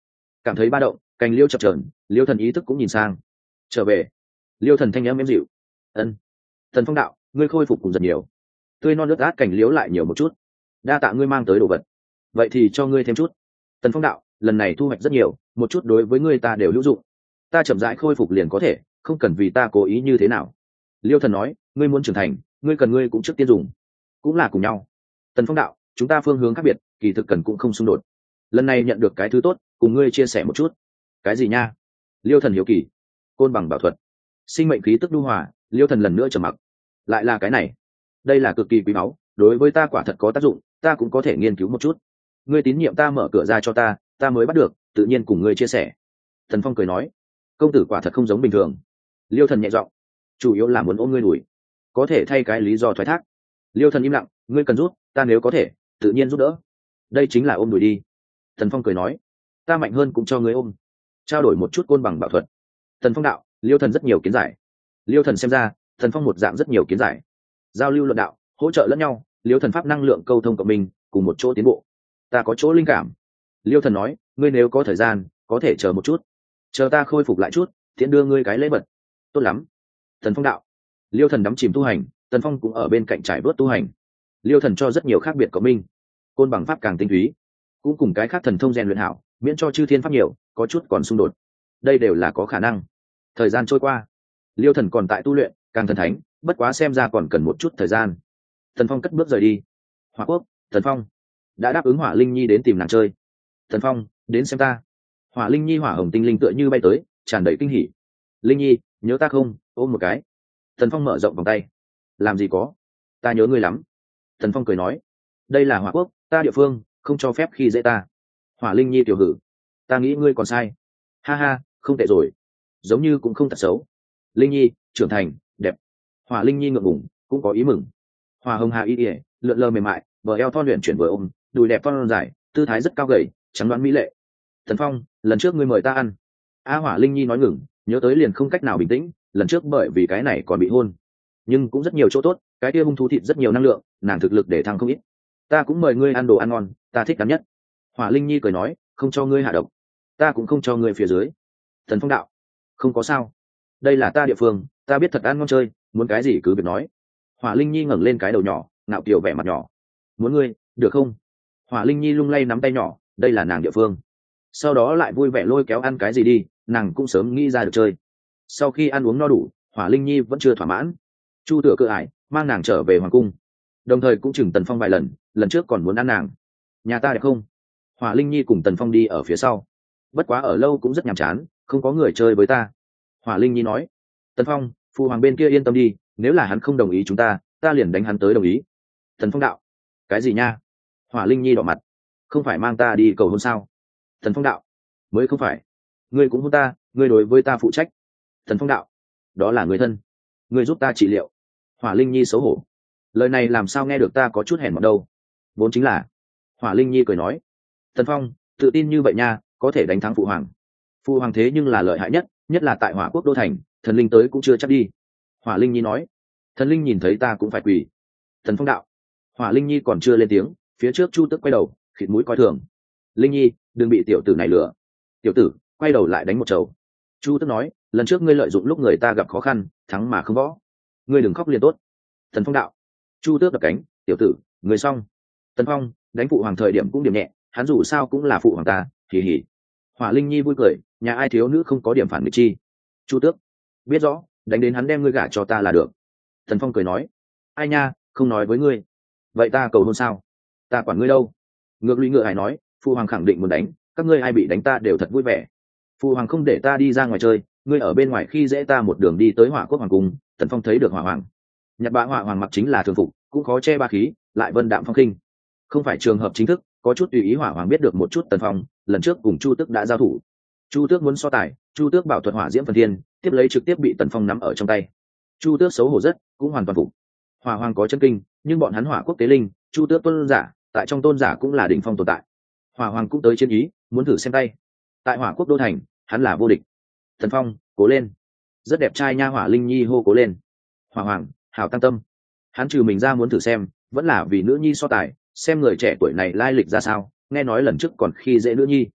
cảm thấy ba động, cành liêu chập chờn, liêu thần ý thức cũng nhìn sang. Trở về. Liêu thần thanh âm êm dịu. Ân. Tần Phong đạo, ngươi khôi phục cùng dần nhiều, tươi non nước át cành liễu lại nhiều một chút, đa tạ ngươi mang tới đồ vật, vậy thì cho ngươi thêm chút. Tần Phong đạo, lần này thu hoạch rất nhiều, một chút đối với ngươi ta đều hữu dụng, ta chậm rãi khôi phục liền có thể, không cần vì ta cố ý như thế nào. Liêu thần nói, ngươi muốn trưởng thành, ngươi cần ngươi cũng trước tiên dùng, cũng là cùng nhau. Tần Phong đạo, chúng ta phương hướng khác biệt, kỳ thực cần cũng không xung đột, lần này nhận được cái thứ tốt, cùng ngươi chia sẻ một chút. Cái gì nha? Liêu thần hiếu kỳ. Côn bằng bảo thuật, sinh mệnh khí tức lưu hòa. Liêu thần lần nữa trầm mặc. Lại là cái này, đây là cực kỳ quý báu, đối với ta quả thật có tác dụng, ta cũng có thể nghiên cứu một chút. Ngươi tín nhiệm ta mở cửa ra cho ta mới bắt được, tự nhiên cùng ngươi chia sẻ. Thần Phong cười nói, công tử quả thật không giống bình thường. Liêu thần nhẹ giọng, chủ yếu là muốn ôm ngươi đuổi, có thể thay cái lý do thoái thác. Liêu thần im lặng, ngươi cần rút, ta nếu có thể tự nhiên giúp đỡ, đây chính là ôm đuổi đi. Thần Phong cười nói, ta mạnh hơn cũng cho ngươi ôm, trao đổi một chút côn bằng bảo thuật. Thần Phong đạo, Liêu thần rất nhiều kiến giải. Liêu thần xem ra, Thần Phong một dạng rất nhiều kiến giải, giao lưu luận đạo, hỗ trợ lẫn nhau. Liêu thần pháp năng lượng câu thông cộng minh, cùng một chỗ tiến bộ. Ta có chỗ linh cảm. Liêu thần nói, ngươi nếu có thời gian có thể chờ một chút, chờ ta khôi phục lại chút, tiện đưa ngươi cái lễ vật. Tốt lắm. Thần Phong đạo. Liêu thần đắm chìm tu hành, Tần Phong cũng ở bên cạnh trải bớt tu hành. Liêu thần cho rất nhiều khác biệt cộng minh, côn bằng pháp càng tinh túy, cũng cùng cái khác thần thông rèn luyện hảo, miễn cho chư thiên pháp nhiều có chút còn xung đột, đây đều là có khả năng. Thời gian trôi qua, Liêu thần còn tại tu luyện, càng thần thánh, bất quá xem ra còn cần một chút thời gian. Tần Phong cất bước rời đi. Hỏa Quốc, Tần Phong đã đáp ứng Hỏa Linh Nhi đến tìm nàng chơi. Tần Phong, đến xem ta. Hỏa Linh Nhi hỏa hồng tinh linh tựa như bay tới, tràn đầy kinh hỉ. Linh Nhi, nhớ ta không? Ôm một cái. Tần Phong mở rộng vòng tay. Làm gì có, ta nhớ ngươi lắm. Tần Phong cười nói, đây là Hỏa Quốc, ta địa phương, không cho phép khi dễ ta. Hỏa Linh Nhi tiểu hử, ta nghĩ ngươi còn sai. Ha ha, không tệ rồi, giống như cũng không thật xấu. Linh Nhi trưởng thành, đẹp. Hỏa Linh Nhi ngượng ngùng, cũng có ý mừng. Hỏa hồng hà y ỉa, lượn lờ mềm mại, bờ eo thon luyện chuyển vừa ôm, đùi đẹp thon dài, tư thái rất cao gầy, trắng đoán mỹ lệ. Tần Phong, lần trước ngươi mời ta ăn. Hỏa Linh Nhi nói ngừng, nhớ tới liền không cách nào bình tĩnh. Lần trước bởi vì cái này còn bị hôn, nhưng cũng rất nhiều chỗ tốt, cái kia hung thú thịt rất nhiều năng lượng, nàng thực lực để thăng không ít. Ta cũng mời ngươi ăn đồ ăn ngon, ta thích cắn nhất. Hỏa Linh Nhi cười nói, không cho ngươi hạ độc, ta cũng không cho ngươi phía dưới. Tần Phong đạo, không có sao, đây là ta địa phương, ta biết thật ăn ngon chơi, muốn cái gì cứ việc nói. Hỏa Linh Nhi ngẩng lên cái đầu nhỏ, ngạo kiều vẻ mặt nhỏ. Muốn ngươi, được không? Hỏa Linh Nhi lung lay nắm tay nhỏ, đây là nàng địa phương. Sau đó lại vui vẻ lôi kéo ăn cái gì đi, nàng cũng sớm nghĩ ra được chơi. Sau khi ăn uống no đủ, Hỏa Linh Nhi vẫn chưa thỏa mãn. Chu Tựa Cự ải mang nàng trở về hoàng cung, đồng thời cũng chừng Tần Phong vài lần, lần trước còn muốn ăn nàng. Nhà ta đẹp không? Hỏa Linh Nhi cùng Tần Phong đi ở phía sau, bất quá ở lâu cũng rất nhàm chán, không có người chơi với ta. Hỏa Linh Nhi nói, Tần Phong, phụ hoàng bên kia yên tâm đi, nếu là hắn không đồng ý chúng ta liền đánh hắn tới đồng ý. Tần Phong đạo, cái gì nha? Hỏa Linh Nhi đỏ mặt, không phải mang ta đi cầu hôn sao? Tần Phong đạo, mới không phải, ngươi cũng hôn ta, ngươi đối với ta phụ trách. Tần Phong đạo, đó là người thân, ngươi giúp ta trị liệu. Hỏa Linh Nhi xấu hổ, lời này làm sao nghe được ta có chút hèn mọn đâu. Vốn chính là. Hỏa Linh Nhi cười nói, Tần Phong tự tin như vậy nha, có thể đánh thắng phụ hoàng. Phụ hoàng thế nhưng là lợi hại nhất, nhất là tại Hỏa Quốc đô thành, thần linh tới cũng chưa chắc đi. Hỏa Linh Nhi nói, thần linh nhìn thấy ta cũng phải quỳ. Tần Phong đạo. Hỏa Linh Nhi còn chưa lên tiếng, phía trước Chu Tức quay đầu, khịt mũi coi thường. Linh Nhi, đừng bị tiểu tử này lừa. Tiểu tử quay đầu lại đánh một chầu. Chu Tức nói, lần trước ngươi lợi dụng lúc người ta gặp khó khăn, thắng mà không võ, ngươi đừng khóc liền tốt. Tần Phong đạo. Chu Tước đập cánh, tiểu tử người xong. Tần Phong đánh phụ hoàng thời điểm cũng điểm nhẹ, hắn dù sao cũng là phụ hoàng ta, hỉ hỉ. Hỏa Linh Nhi vui cười, nhà ai thiếu nữ không có điểm phản nghịch chi. Chu Tước biết rõ, đánh đến hắn đem ngươi gả cho ta là được. Tần Phong cười nói, ai nha, không nói với ngươi, vậy ta cầu hôn sao? Ta quản ngươi đâu. Ngược Lũy Ngựa Hải nói, phụ hoàng khẳng định muốn đánh, các ngươi ai bị đánh ta đều thật vui vẻ. Phụ hoàng không để ta đi ra ngoài chơi, ngươi ở bên ngoài khi dễ ta một đường đi tới Hỏa Quốc hoàng cung. Tần Phong thấy được Hỏa Hoàng, nhặt bạ Hỏa Hoàng mặc chính là thường phục, cũng khó che ba khí, lại vân đạm phong khinh, không phải trường hợp chính thức, có chút tùy ý. Hỏa Hoàng biết được một chút Tần Phong, lần trước cùng Chu Tước đã giao thủ, Chu Tước muốn so tài, Chu Tước bảo thuật hỏa diễm phần thiên, tiếp lấy trực tiếp bị Tần Phong nắm ở trong tay. Chu Tước xấu hổ rất, cũng hoàn toàn phục. Hỏa Hoàng có chân kinh, nhưng bọn hắn Hỏa Quốc tế linh, Chu Tước tôn giả, tại trong tôn giả cũng là đỉnh phong tồn tại. Hỏa Hoàng cũng tới chiến ý, muốn thử xem tay. Tại Hỏa Quốc đô thành, hắn là vô địch. Tần Phong, cố lên, rất đẹp trai nha. Hỏa Linh Nhi hô cố lên. Hỏa Hoàng, hảo tăng tâm. Hắn trừ mình ra muốn thử xem, vẫn là vì nữ nhi so tài, xem người trẻ tuổi này lai lịch ra sao. Nghe nói lần trước còn khi dễ nữ nhi,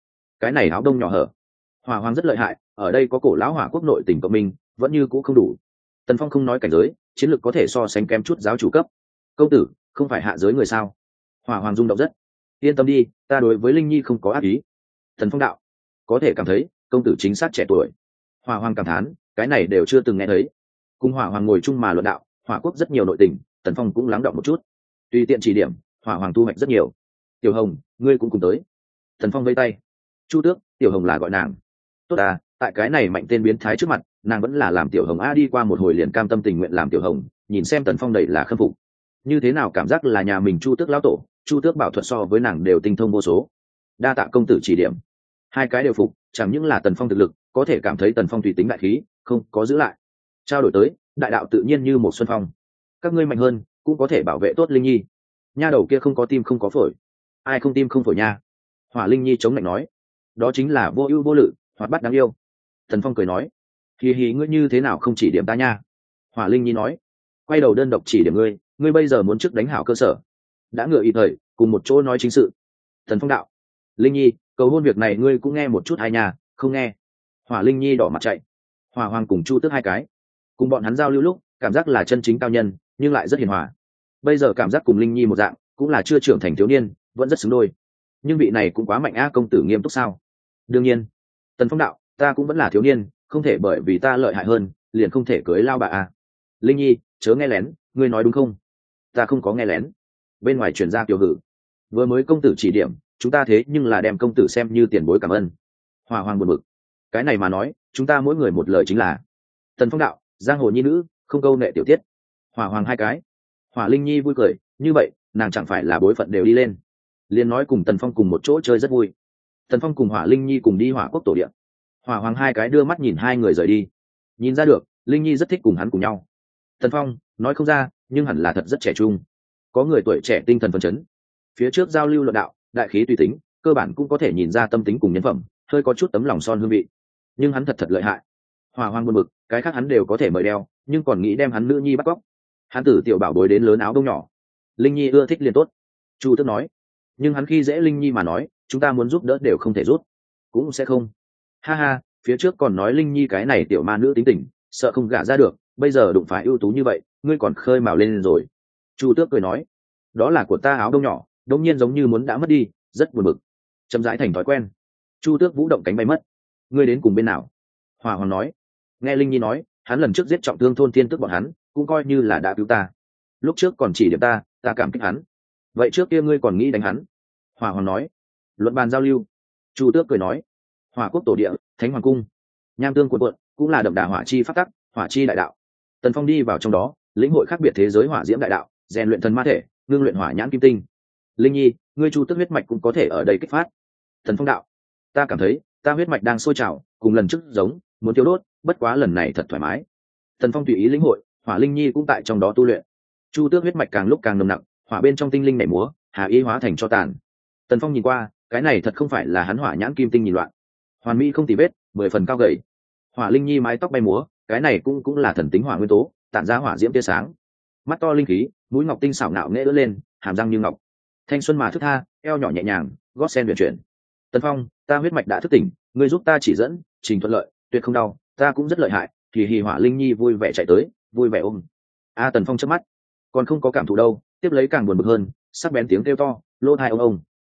cái này áo đông nhỏ hở. Hỏa hoàng rất lợi hại, ở đây có cổ lão hỏa quốc nội tỉnh cộng minh vẫn như cũ không đủ. Tần Phong không nói cảnh giới, chiến lược có thể so sánh kém chút giáo chủ cấp. Công tử không phải hạ giới người sao? Hỏa hoàng rung động rất. Yên tâm đi, ta đối với linh nhi không có ác ý. Tần Phong đạo, có thể cảm thấy công tử chính xác trẻ tuổi. Hỏa hoàng cảm thán, cái này đều chưa từng nghe thấy. Cùng hỏa hoàng ngồi chung mà luận đạo, hỏa quốc rất nhiều nội tình, Tần Phong cũng lắng động một chút, tùy tiện chỉ điểm, hỏa hoàng thu hoạch rất nhiều. Tiểu hồng, ngươi cũng cùng tới. Tần Phong vây tay. Chu Tước, Tiểu hồng là gọi nàng. Tốt à, tại cái này mạnh tên biến thái trước mặt, nàng vẫn là làm Tiểu hồng a. Đi qua một hồi liền cam tâm tình nguyện làm Tiểu hồng, nhìn xem Tần Phong đầy là khâm phục. Như thế nào cảm giác là nhà mình Chu Tước lão tổ, Chu Tước bảo thuật so với nàng đều tinh thông vô số. Đa tạ công tử chỉ điểm. Hai cái đều phục, chẳng những là Tần Phong thực lực, có thể cảm thấy Tần Phong tùy tính đại khí, không có giữ lại. Trao đổi tới, đại đạo tự nhiên như một xuân phong. Các ngươi mạnh hơn, cũng có thể bảo vệ tốt linh nhi. Nha đầu kia không có tim không có phổi. Ai không tim không phổi nha? Hỏa Linh Nhi chống lạnh nói. Đó chính là vô ưu vô lự, hoạt bát đáng yêu. Tần Phong cười nói. Hì hì, ngươi như thế nào không chỉ điểm ta nha? Hỏa Linh Nhi nói. Quay đầu đơn độc chỉ điểm ngươi, ngươi bây giờ muốn trước đánh hảo cơ sở. Đã ngựa ý thời, cùng một chỗ nói chính sự. Tần Phong đạo. Linh Nhi, cầu hôn việc này ngươi cũng nghe một chút hay nhà, không nghe. Hỏa Linh Nhi đỏ mặt chạy. Hỏa Hoàng cùng Chu Tước hai cái, cùng bọn hắn giao lưu lúc, cảm giác là chân chính cao nhân, nhưng lại rất hiền hòa. Bây giờ cảm giác cùng Linh Nhi một dạng, cũng là chưa trưởng thành thiếu niên, vẫn rất xứng đôi. Nhưng vị này cũng quá mạnh a. Công tử nghiêm túc sao? Đương nhiên. Tần Phong đạo, ta cũng vẫn là thiếu niên, không thể bởi vì ta lợi hại hơn liền không thể cưới lao bà a. Linh Nhi, chớ nghe lén, ngươi nói đúng không? Ta không có nghe lén. Bên ngoài truyền ra Tiểu Hử. Vừa mới công tử chỉ điểm, chúng ta thế nhưng là đem công tử xem như tiền bối cảm ơn. Hỏa Hoàng buồn bực. Cái này mà nói, chúng ta mỗi người một lời chính là. Tần Phong đạo, giang hồ nhi nữ, không câu nệ tiểu tiết. Hỏa Hoàng hai cái. Hỏa Linh Nhi vui cười, như vậy nàng chẳng phải là bối phận đều đi lên. Liên nói cùng Tần Phong cùng một chỗ chơi rất vui. Tần Phong cùng Hỏa Linh Nhi cùng đi Hỏa Quốc tổ địa. Hỏa Hoàng hai cái đưa mắt nhìn hai người rời đi. Nhìn ra được, Linh Nhi rất thích cùng hắn cùng nhau. Tần Phong nói không ra, nhưng hẳn là thật rất trẻ trung. Có người tuổi trẻ tinh thần phấn chấn. Phía trước giao lưu luận đạo, đại khí tùy tính, cơ bản cũng có thể nhìn ra tâm tính cùng nhân phẩm, hơi có chút tấm lòng son hương vị. Nhưng hắn thật lợi hại. Hỏa Hoàng buồn bực, cái khác hắn đều có thể mời đeo, nhưng còn nghĩ đem hắn nữ nhi bắt cóc. Hắn tử tiểu bảo bối đến lớn áo đông nhỏ. Linh Nhi ưa thích liền tốt. Chu Tước nói. Nhưng hắn khi dễ Linh Nhi mà nói, chúng ta muốn giúp đỡ đều không thể giúp. Cũng sẽ không. Ha ha, phía trước còn nói Linh Nhi cái này tiểu ma nữ tính tình, sợ không gả ra được, bây giờ đụng phải ưu tú như vậy, ngươi còn khơi mào lên rồi. Chu Tước cười nói. Đó là của ta áo đông nhỏ, đông nhiên giống như muốn đã mất đi, rất buồn bực. Chậm rãi thành thói quen. Chu Tước vũ động cánh bay mất. Ngươi đến cùng bên nào? Hỏa Hoàng nói. Nghe Linh Nhi nói, hắn lần trước giết trọng thương thôn thiên tức bọn hắn, cũng coi như là đã cứu ta. Lúc trước còn chỉ điểm ta cảm kích hắn. Vậy trước kia ngươi còn nghĩ đánh hắn? Hỏa Hoàng nói. Luận bàn giao lưu. Chu Tước cười nói. Hỏa Quốc tổ địa, Thánh Hoàng cung. Nham tương cuộn cuộn, cũng là đậm đà hỏa chi pháp tắc, hỏa chi đại đạo. Tần Phong đi vào trong đó, lĩnh hội khác biệt thế giới hỏa diễm đại đạo, rèn luyện thần ma thể, ngưng luyện hỏa nhãn kim tinh. Linh Nhi, ngươi Chu Tước huyết mạch cũng có thể ở đây kích phát. Tần Phong đạo. Ta cảm thấy ta huyết mạch đang sôi trào, cùng lần trước giống, muốn tiêu đốt, bất quá lần này thật thoải mái. Tần Phong tùy ý lĩnh hội, Hỏa Linh Nhi cũng tại trong đó tu luyện. Chu Tước huyết mạch càng lúc càng nồng nặng, hỏa bên trong tinh linh nảy múa, hà y hóa thành cho tàn. Tần Phong nhìn qua, cái này thật không phải là hắn hỏa nhãn kim tinh nhìn loạn. Hoàn mỹ không tì vết, 10 phần cao gầy. Hỏa Linh Nhi mái tóc bay múa, cái này cũng là thần tính hỏa nguyên tố, tản ra hỏa diễm tia sáng. Mắt to linh khí, mũi ngọc tinh xảo ngạo nghễ ưỡn lên, hàm răng như ngọc. Thanh xuân mà thức tha, eo nhỏ nhẹ nhàng, gót sen huyền chuyển. Tần Phong, ta huyết mạch đã thức tỉnh, ngươi giúp ta chỉ dẫn, trình thuận lợi, tuyệt không đau, ta cũng rất lợi hại. Thì hì. Hỏa Linh Nhi vui vẻ chạy tới, vui vẻ ôm. Tần Phong chớp mắt, còn không có cảm thụ đâu, tiếp lấy càng buồn bực hơn, sắc bén tiếng kêu to, lỗ tai ông.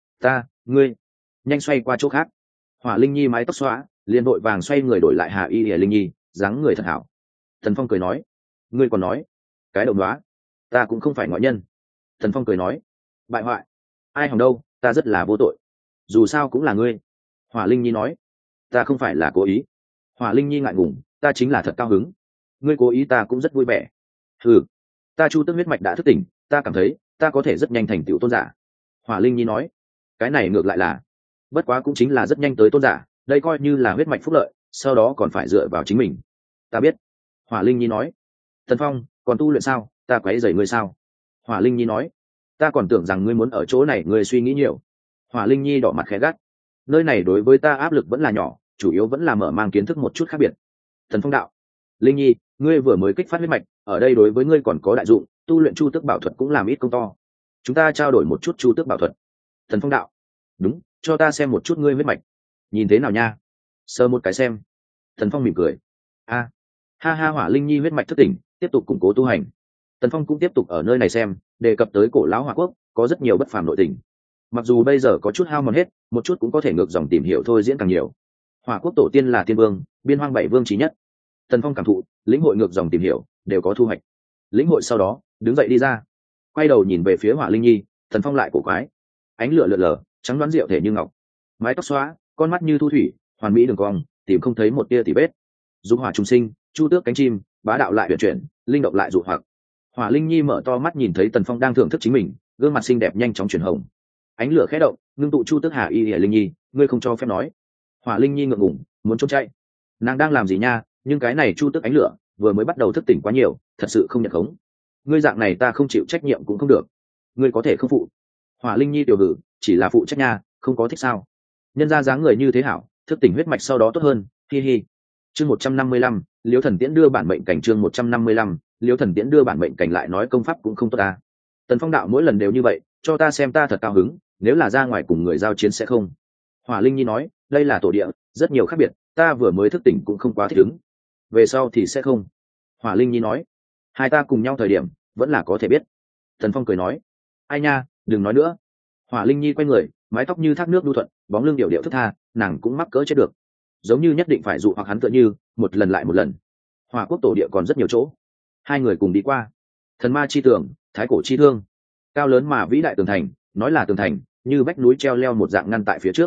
Ngươi, nhanh xoay qua chỗ khác. Hỏa Linh Nhi mái tóc xóa, liền vội vàng xoay người đổi lại Hà Y Linh Nhi, dáng người thật hảo. Tần Phong cười nói, ngươi còn nói, cái đồng đoá, ta cũng không phải ngoại nhân. Tần Phong cười nói, bại hoại, ai hỏng đâu, ta rất là vô tội, dù sao cũng là ngươi. Hỏa Linh Nhi nói, ta không phải là cố ý. Hỏa Linh Nhi ngại ngùng, ta chính là thật cao hứng. Ngươi cố ý ta cũng rất vui vẻ. Ta Chu Tước huyết mạch đã thức tỉnh, ta cảm thấy ta có thể rất nhanh thành tựu tôn giả. Hỏa Linh Nhi nói, cái này ngược lại là, bất quá cũng chính là rất nhanh tới tôn giả, đây coi như là huyết mạch phúc lợi, sau đó còn phải dựa vào chính mình. Ta biết. Hỏa Linh Nhi nói. Tần Phong, còn tu luyện sao, ta quấy rầy ngươi sao? Hỏa Linh Nhi nói, ta còn tưởng rằng ngươi muốn ở chỗ này, ngươi suy nghĩ nhiều. Hỏa Linh Nhi đỏ mặt khẽ gắt. Nơi này đối với ta áp lực vẫn là nhỏ, chủ yếu vẫn là mở mang kiến thức một chút khác biệt. Tần Phong đạo, Linh Nhi, ngươi vừa mới kích phát huyết mạch, ở đây đối với ngươi còn có đại dụng, tu luyện Chu Tước bảo thuật cũng làm ít công to. Chúng ta trao đổi một chút Chu Tước bảo thuật. Tần Phong đạo, đúng, cho ta xem một chút ngươi huyết mạch. nhìn thế nào nha? Sờ một cái xem. Tần Phong mỉm cười. A, ha ha, Hỏa Linh Nhi huyết mạch thức tỉnh, tiếp tục củng cố tu hành. Tần Phong cũng tiếp tục ở nơi này xem, đề cập tới cổ lão Hỏa Quốc, có rất nhiều bất phàm nội tình. Mặc dù bây giờ có chút hao mòn hết, một chút cũng có thể ngược dòng tìm hiểu thôi, diễn càng nhiều. Hỏa Quốc tổ tiên là tiên vương, biên hoang bảy vương chí nhất. Tần Phong cảm thụ, lĩnh hội ngược dòng tìm hiểu, đều có thu hoạch. Lĩnh hội sau đó, đứng dậy đi ra, quay đầu nhìn về phía Hỏa Linh Nhi, Tần Phong lại cổ quái. Ánh lửa lượn lờ, trắng đoán rượu thể như ngọc, mái tóc xóa, con mắt như thu thủy, hoàn mỹ đường cong, tìm không thấy một tia tỉ vết. Dục hỏa trùng sinh, chu tước cánh chim, bá đạo lại huyền chuyển, linh động lại dụ hoặc. Hỏa Linh Nhi mở to mắt nhìn thấy Tần Phong đang thưởng thức chính mình, gương mặt xinh đẹp nhanh chóng chuyển hồng. Ánh lửa khẽ động, ngưng tụ chu tước hà y Linh Nhi, ngươi không cho phép nói. Hỏa Linh Nhi ngượng ngùng, muốn trốn chạy. Nàng đang làm gì nha? Nhưng cái này chu tước ánh lửa vừa mới bắt đầu thức tỉnh quá nhiều, thật sự không nhận khống. Ngươi dạng này ta không chịu trách nhiệm cũng không được. Ngươi có thể không phụ. Hỏa Linh Nhi tiểu hử, chỉ là phụ trách nha, không có thích sao? Nhân ra dáng người như thế hảo, thức tỉnh huyết mạch sau đó tốt hơn, hi hi. Chương 155, Liễu Thần Tiễn đưa bản mệnh cảnh. Chương 155, Liễu Thần Tiễn đưa bản mệnh cảnh, lại nói công pháp cũng không tốt ta. Tần Phong đạo mỗi lần đều như vậy, cho ta xem ta thật cao hứng, nếu là ra ngoài cùng người giao chiến sẽ không. Hỏa Linh Nhi nói, đây là tổ địa, rất nhiều khác biệt, ta vừa mới thức tỉnh cũng không quá thích ứng. Về sau thì sẽ không. Hỏa Linh Nhi nói, hai ta cùng nhau thời điểm, vẫn là có thể biết. Tần Phong cười nói, ai nha, đừng nói nữa. Hỏa Linh Nhi quay người, mái tóc như thác nước đu thuận, bóng lưng điệu điệu thức tha, nàng cũng mắc cỡ chết được, giống như nhất định phải dụ hoặc hắn tựa như một lần lại một lần. Hỏa Quốc tổ địa còn rất nhiều chỗ, hai người cùng đi qua. Thần ma chi tường, thái cổ chi thương, cao lớn mà vĩ đại tường thành, nói là tường thành, như vách núi treo leo một dạng ngăn tại phía trước.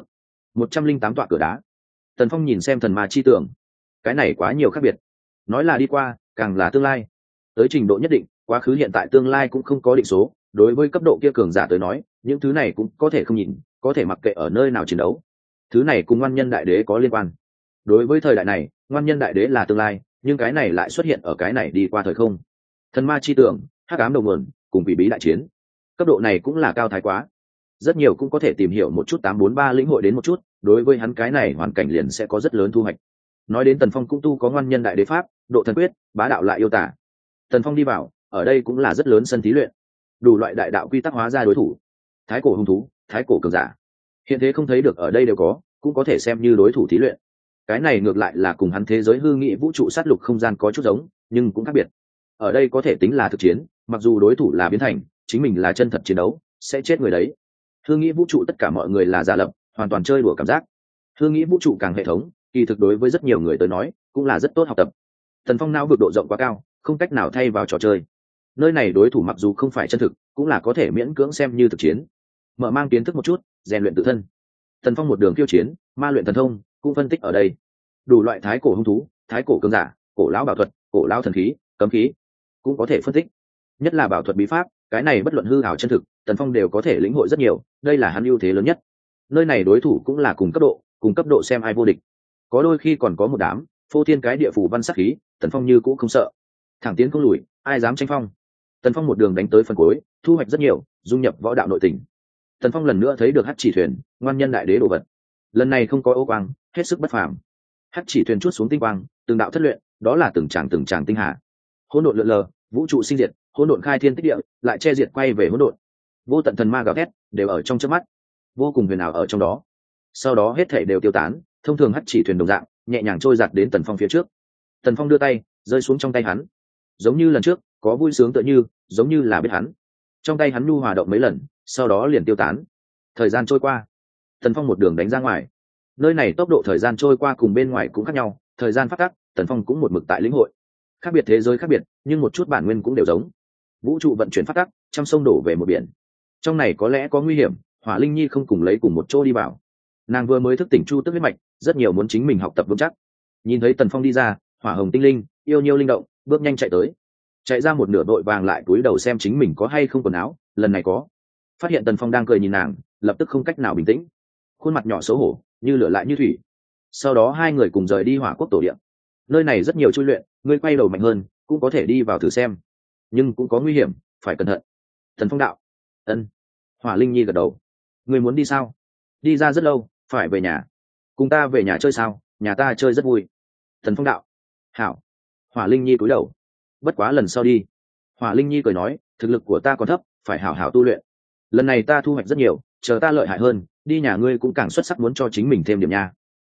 108 tọa cửa đá. Tần Phong nhìn xem thần ma chi tường, cái này quá nhiều khác biệt. Nói là đi qua, càng là tương lai. Tới trình độ nhất định, quá khứ hiện tại tương lai cũng không có định số. Đối với cấp độ kia cường giả tới nói, những thứ này cũng có thể không nhìn, có thể mặc kệ ở nơi nào chiến đấu. Thứ này cùng ngoan nhân đại đế có liên quan. Đối với thời đại này, ngoan nhân đại đế là tương lai, nhưng cái này lại xuất hiện ở cái này đi qua thời không. Thần ma chi tưởng, hắc ám đầu nguồn, cùng quỷ bí đại chiến. Cấp độ này cũng là cao thái quá. Rất nhiều cũng có thể tìm hiểu một chút 843 lĩnh hội đến một chút, đối với hắn cái này hoàn cảnh liền sẽ có rất lớn thu hoạch. Nói đến Tần Phong cũng tu có ngoan nhân đại đế pháp, độ thần quyết, bá đạo lại yêu tả. Tần Phong đi vào, ở đây cũng là rất lớn sân thí luyện. Đủ loại đại đạo quy tắc hóa ra đối thủ. Thái cổ hung thú, thái cổ cường giả. Hiện thế không thấy được ở đây đều có, cũng có thể xem như đối thủ thí luyện. Cái này ngược lại là cùng hắn thế giới hư nghị vũ trụ sát lục không gian có chút giống, nhưng cũng khác biệt. Ở đây có thể tính là thực chiến, mặc dù đối thủ là biến thành, chính mình là chân thật chiến đấu, sẽ chết người đấy. Hư nghĩ vũ trụ tất cả mọi người là giả lập, hoàn toàn chơi đùa cảm giác. Hư nghĩ vũ trụ càng hệ thống, kỳ thực đối với rất nhiều người tới nói, cũng là rất tốt học tập. Tần Phong não vực độ rộng quá cao, không cách nào thay vào trò chơi. Nơi này đối thủ mặc dù không phải chân thực, cũng là có thể miễn cưỡng xem như thực chiến. Mở mang kiến thức một chút, rèn luyện tự thân. Tần Phong một đường khiêu chiến, ma luyện thần thông, cũng phân tích ở đây. Đủ loại thái cổ hung thú, thái cổ cường giả, cổ lão bảo thuật, cổ lão thần khí, cấm khí, cũng có thể phân tích. Nhất là bảo thuật bí pháp, cái này bất luận hư ảo chân thực, Tần Phong đều có thể lĩnh hội rất nhiều, đây là hắn ưu thế lớn nhất. Nơi này đối thủ cũng là cùng cấp độ xem ai vô địch. Có đôi khi còn có một đám phô thiên cái địa phủ văn sắc khí, Tần Phong như cũng không sợ, thẳng tiến không lùi, ai dám tranh phong. Tần Phong một đường đánh tới phần cuối, thu hoạch rất nhiều, dung nhập võ đạo nội tình. Tần Phong lần nữa thấy được Hắc Chỉ Thuyền, ngoan nhân đại đế đồ vật. Lần này không có ô quang, hết sức bất phàm. Hắc Chỉ Thuyền chuốt xuống tinh quang, từng đạo thất luyện, đó là từng tràng tinh hà. Hỗn độn lượn lờ, vũ trụ sinh diệt, hỗn độn khai thiên tích địa, lại che diệt quay về hỗn độn. Vô tận thần ma gào thét, đều ở trong chớp mắt, vô cùng huyền ảo ở trong đó. Sau đó hết thảy đều tiêu tán, thông thường Hắc Chỉ Thuyền đồng dạng, nhẹ nhàng trôi giạt đến Tần Phong phía trước. Tần Phong đưa tay, rơi xuống trong tay hắn. Giống như lần trước, có vui sướng tựa như, giống như là biết hắn. Trong tay hắn nhu hòa động mấy lần, sau đó liền tiêu tán. Thời gian trôi qua, Tần Phong một đường đánh ra ngoài. Nơi này tốc độ thời gian trôi qua cùng bên ngoài cũng khác nhau, thời gian phát tắc, Tần Phong cũng một mực tại lĩnh hội. Khác biệt thế giới khác biệt, nhưng một chút bản nguyên cũng đều giống. Vũ trụ vận chuyển phát tắc, trăm sông đổ về một biển. Trong này có lẽ có nguy hiểm, Hỏa Linh Nhi không cùng lấy cùng một chỗ đi vào. Nàng vừa mới thức tỉnh chu tức huyết mạch, rất nhiều muốn chính mình học tập vững chắc. Nhìn thấy Tần Phong đi ra, Hỏa Hồng tinh linh yêu nhiêu linh động, bước nhanh chạy tới. Chạy ra một nửa đội vàng lại cúi đầu xem chính mình có hay không quần áo, lần này có. Phát hiện Tần Phong đang cười nhìn nàng, lập tức không cách nào bình tĩnh, khuôn mặt nhỏ xấu hổ, như lửa lại như thủy. Sau đó hai người cùng rời đi Hỏa Quốc tổ địa. Nơi này rất nhiều chui luyện, ngươi quay đầu mạnh hơn, cũng có thể đi vào thử xem, nhưng cũng có nguy hiểm, phải cẩn thận. Tần Phong đạo. Ân. Hỏa Linh Nhi gật đầu. Ngươi muốn đi sao? Đi ra rất lâu, phải về nhà. Cùng ta về nhà chơi sao? Nhà ta chơi rất vui. Tần Phong đạo. Hảo. Hỏa Linh Nhi cúi đầu. Bất quá lần sau đi. Hỏa Linh Nhi cười nói, thực lực của ta còn thấp, phải hảo hảo tu luyện. Lần này ta thu hoạch rất nhiều, chờ ta lợi hại hơn, đi nhà ngươi cũng càng xuất sắc, muốn cho chính mình thêm điểm nha.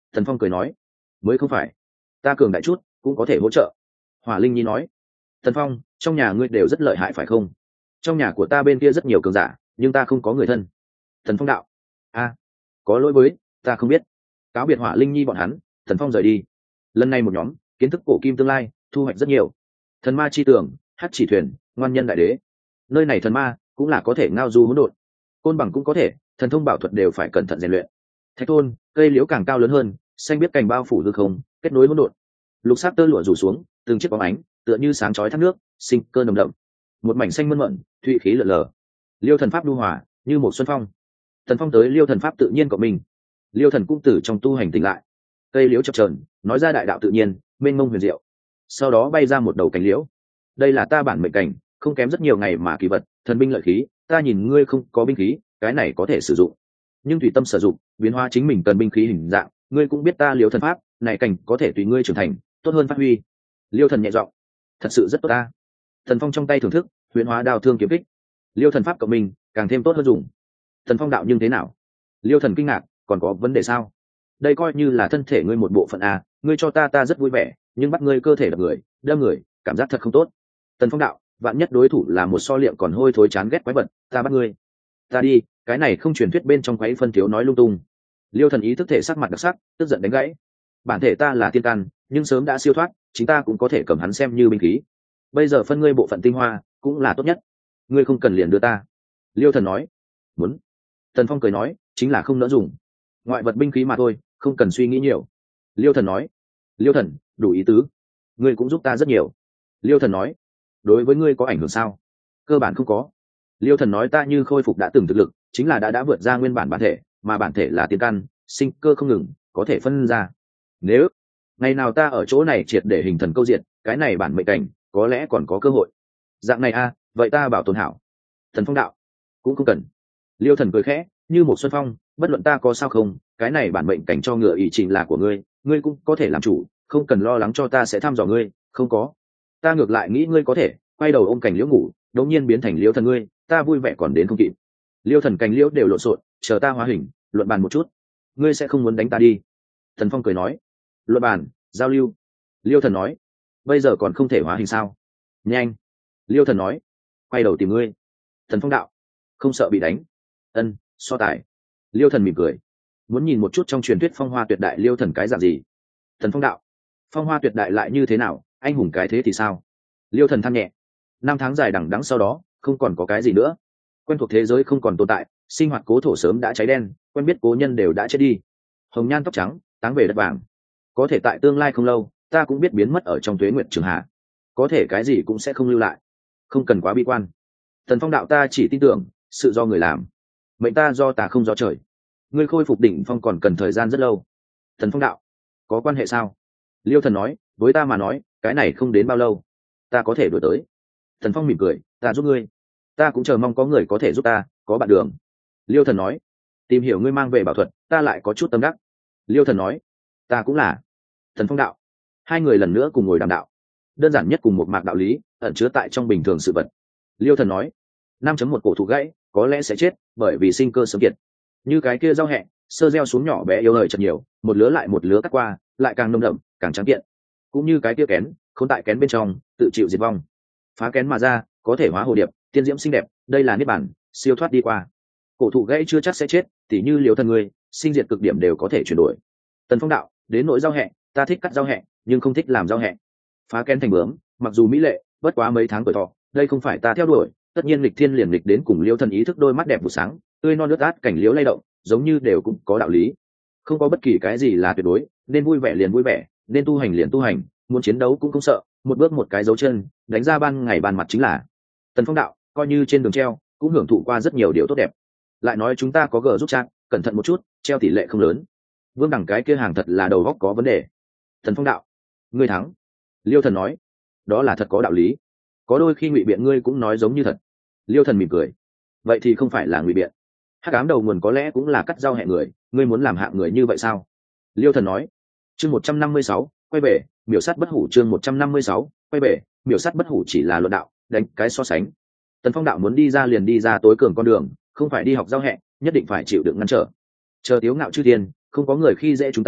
Thần Phong cười nói, mới không phải, ta cường đại chút cũng có thể hỗ trợ. Hỏa Linh Nhi nói, Thần Phong, trong nhà ngươi đều rất lợi hại phải không? Trong nhà của ta bên kia rất nhiều cường giả, nhưng ta không có người thân. Thần Phong đạo, a, có lỗi với, ta không biết. Cáo biệt Hỏa Linh Nhi bọn hắn, Thần Phong rời đi. Lần này một nhóm kiến thức cổ kim tương lai thu hoạch rất nhiều. Thần ma chi tường, hát chỉ thuyền, ngoan nhân đại đế. Nơi này thần ma cũng là có thể ngao du hỗn độn, côn bằng cũng có thể, thần thông bảo thuật đều phải cẩn thận rèn luyện. Thạch thôn, cây liễu càng cao lớn hơn, xanh biết cành bao phủ hư không, kết nối hỗn độn. Lục sắc tơ lụa rủ xuống, từng chiếc bóng ánh, tựa như sáng chói thác nước, sinh cơ nồng đậm. Một mảnh xanh mơn mởn, thụy khí lở lờ. Liêu thần pháp lưu hòa, như một xuân phong. Thần Phong tới Liêu thần pháp tự nhiên của mình. Liêu thần cung tử trong tu hành tỉnh lại. Cây liễu chập chờn, nói ra đại đạo tự nhiên, mênh mông huyền diệu. Sau đó bay ra một đầu cành liễu. Đây là ta bản mệnh cảnh, không kém rất nhiều ngày mà kỳ vật, thần binh lợi khí, ta nhìn ngươi không có binh khí, cái này có thể sử dụng. Nhưng tùy tâm sử dụng, biến hóa chính mình cần binh khí hình dạng, ngươi cũng biết ta Liêu thần pháp, này cảnh có thể tùy ngươi trưởng thành, tốt hơn phát huy. Liêu thần nhẹ giọng, thật sự rất tốt ta. Thần Phong trong tay thưởng thức, huyền hóa đao thương kiếm kích. Liêu thần pháp của mình càng thêm tốt hơn dùng. Thần Phong đạo nhưng thế nào? Liêu thần kinh ngạc, còn có vấn đề sao? Đây coi như là thân thể ngươi một bộ phận à, ngươi cho ta rất vui vẻ, nhưng bắt ngươi cơ thể đập người, đâm người, cảm giác thật không tốt. Tần Phong đạo, vạn nhất đối thủ là một so liệm còn hôi thối chán ghét quái vật, ta bắt ngươi. Ta đi, cái này không truyền thuyết bên trong quái phân thiếu nói lung tung. Liêu thần ý thức thể sắc mặt đặc sắc, tức giận đánh gãy. Bản thể ta là tiên căn, nhưng sớm đã siêu thoát, chính ta cũng có thể cầm hắn xem như binh khí. Bây giờ phân ngươi bộ phận tinh hoa, cũng là tốt nhất. Ngươi không cần liền đưa ta. Liêu thần nói, muốn. Tần Phong cười nói, chính là không nỡ dùng. Ngoại vật binh khí mà thôi, không cần suy nghĩ nhiều. Liêu thần nói, Liêu thần, đủ ý tứ. Ngươi cũng giúp ta rất nhiều. Liêu thần nói, đối với ngươi có ảnh hưởng sao? Cơ bản không có. Liêu thần nói, ta như khôi phục đã từng thực lực, chính là đã vượt ra nguyên bản bản thể, mà bản thể là tiên căn, sinh cơ không ngừng, có thể phân ra. Nếu ngày nào ta ở chỗ này triệt để hình thần câu diện, cái này bản mệnh cảnh có lẽ còn có cơ hội. Dạng này a, vậy ta bảo tồn hảo. Thần Phong đạo, cũng không cần. Liêu thần cười khẽ, như một xuân phong, bất luận ta có sao không, cái này bản mệnh cảnh cho ngựa ý trình là của ngươi, ngươi cũng có thể làm chủ, không cần lo lắng cho ta sẽ thăm dò ngươi, không có. Ta ngược lại nghĩ ngươi có thể quay đầu ôm cảnh liễu ngủ, đống nhiên biến thành liễu thần ngươi, ta vui vẻ còn đến không kịp. Liêu thần cành liễu đều lộn xộn, chờ ta hóa hình, luận bàn một chút. Ngươi sẽ không muốn đánh ta đi? Thần Phong cười nói, luận bàn, giao lưu. Liêu thần nói, bây giờ còn không thể hóa hình sao? Nhanh. Liêu thần nói, quay đầu tìm ngươi. Thần Phong đạo, không sợ bị đánh. Ân, so tài. Liêu thần mỉm cười, muốn nhìn một chút trong truyền thuyết phong hoa tuyệt đại liêu thần cái dạng gì. Thần Phong đạo, phong hoa tuyệt đại lại như thế nào, anh hùng cái thế thì sao? Liêu thần than nhẹ, năm tháng dài đằng đẵng sau đó không còn có cái gì nữa, quen thuộc thế giới không còn tồn tại, sinh hoạt cố thổ sớm đã cháy đen, quen biết cố nhân đều đã chết đi. Hồng nhan tóc trắng, táng về đất vàng. Có thể tại tương lai không lâu, ta cũng biết biến mất ở trong tuế nguyệt trường hạ, có thể cái gì cũng sẽ không lưu lại. Không cần quá bi quan. Thần Phong đạo, ta chỉ tin tưởng sự do người làm, mệnh ta do ta không do trời. Ngươi khôi phục đỉnh phong còn cần thời gian rất lâu. Thần Phong đạo, có quan hệ sao? Liêu thần nói, với ta mà nói cái này không đến bao lâu, ta có thể đổi tới. Thần Phong mỉm cười, ta giúp ngươi. Ta cũng chờ mong có người có thể giúp ta, có bạn đường. Liêu thần nói, tìm hiểu ngươi mang về bảo thuật, ta lại có chút tâm đắc. Liêu thần nói, ta cũng là. Thần Phong đạo, hai người lần nữa cùng ngồi đàm đạo, đơn giản nhất cùng một mạc đạo lý ẩn chứa tại trong bình thường sự vật. Liêu thần nói, 5.1 cổ thụ gãy có lẽ sẽ chết bởi vì sinh cơ sớm kiệt, như cái kia rau hẹ sơ gieo xuống nhỏ bé yếu hời chật nhiều, một lứa lại một lứa cắt qua, lại càng nồng đậm càng trắng kiện. Cũng như cái kia kén khốn tại kén bên trong tự chịu diệt vong, phá kén mà ra có thể hóa hồ điệp, tiên diễm xinh đẹp, đây là niết bản, siêu thoát đi qua. Cổ thụ gãy chưa chắc sẽ chết, tỉ như liều thần người sinh diệt cực điểm đều có thể chuyển đổi. Tần Phong đạo, đến nỗi rau hẹ, ta thích cắt rau hẹ nhưng không thích làm rau hẹ. Phá kén thành bướm mặc dù mỹ lệ, bất quá mấy tháng tuổi thọ, đây không phải ta theo đuổi. Tất nhiên lịch thiên liền lịch đến cùng liêu thần ý thức đôi mắt đẹp vụ sáng tươi non nước át cảnh liễu lay động, giống như đều cũng có đạo lý. Không có bất kỳ cái gì là tuyệt đối, nên vui vẻ liền vui vẻ, nên tu hành liền tu hành, muốn chiến đấu cũng không sợ, một bước một cái dấu chân, đánh ra ban ngày ban mặt chính là. Tần Phong đạo, coi như trên đường treo cũng hưởng thụ qua rất nhiều điều tốt đẹp. Lại nói chúng ta có gờ giúp chat, cẩn thận một chút, treo tỷ lệ không lớn. Vương đẳng cái kia hàng thật là đầu góc có vấn đề. Tần Phong đạo, ngươi thắng. Liêu thần nói, đó là thật có đạo lý, có đôi khi ngụy biện ngươi cũng nói giống như thật. Liêu thần mỉm cười, vậy thì không phải là ngụy biện. Hắc ám đầu nguồn có lẽ cũng là cắt rau hẹ người, ngươi muốn làm hạng người như vậy sao? Liêu thần nói, chương 156, quay về miểu sát bất hủ. Chương 156, quay về miểu sát bất hủ chỉ là luận đạo, đánh cái so sánh. Tần Phong đạo muốn đi ra liền đi ra tối cường con đường, không phải đi học rau hẹ, nhất định phải chịu đựng ngăn trở. Chờ tiếu ngạo chư thiên, không có người khi dễ chúng ta,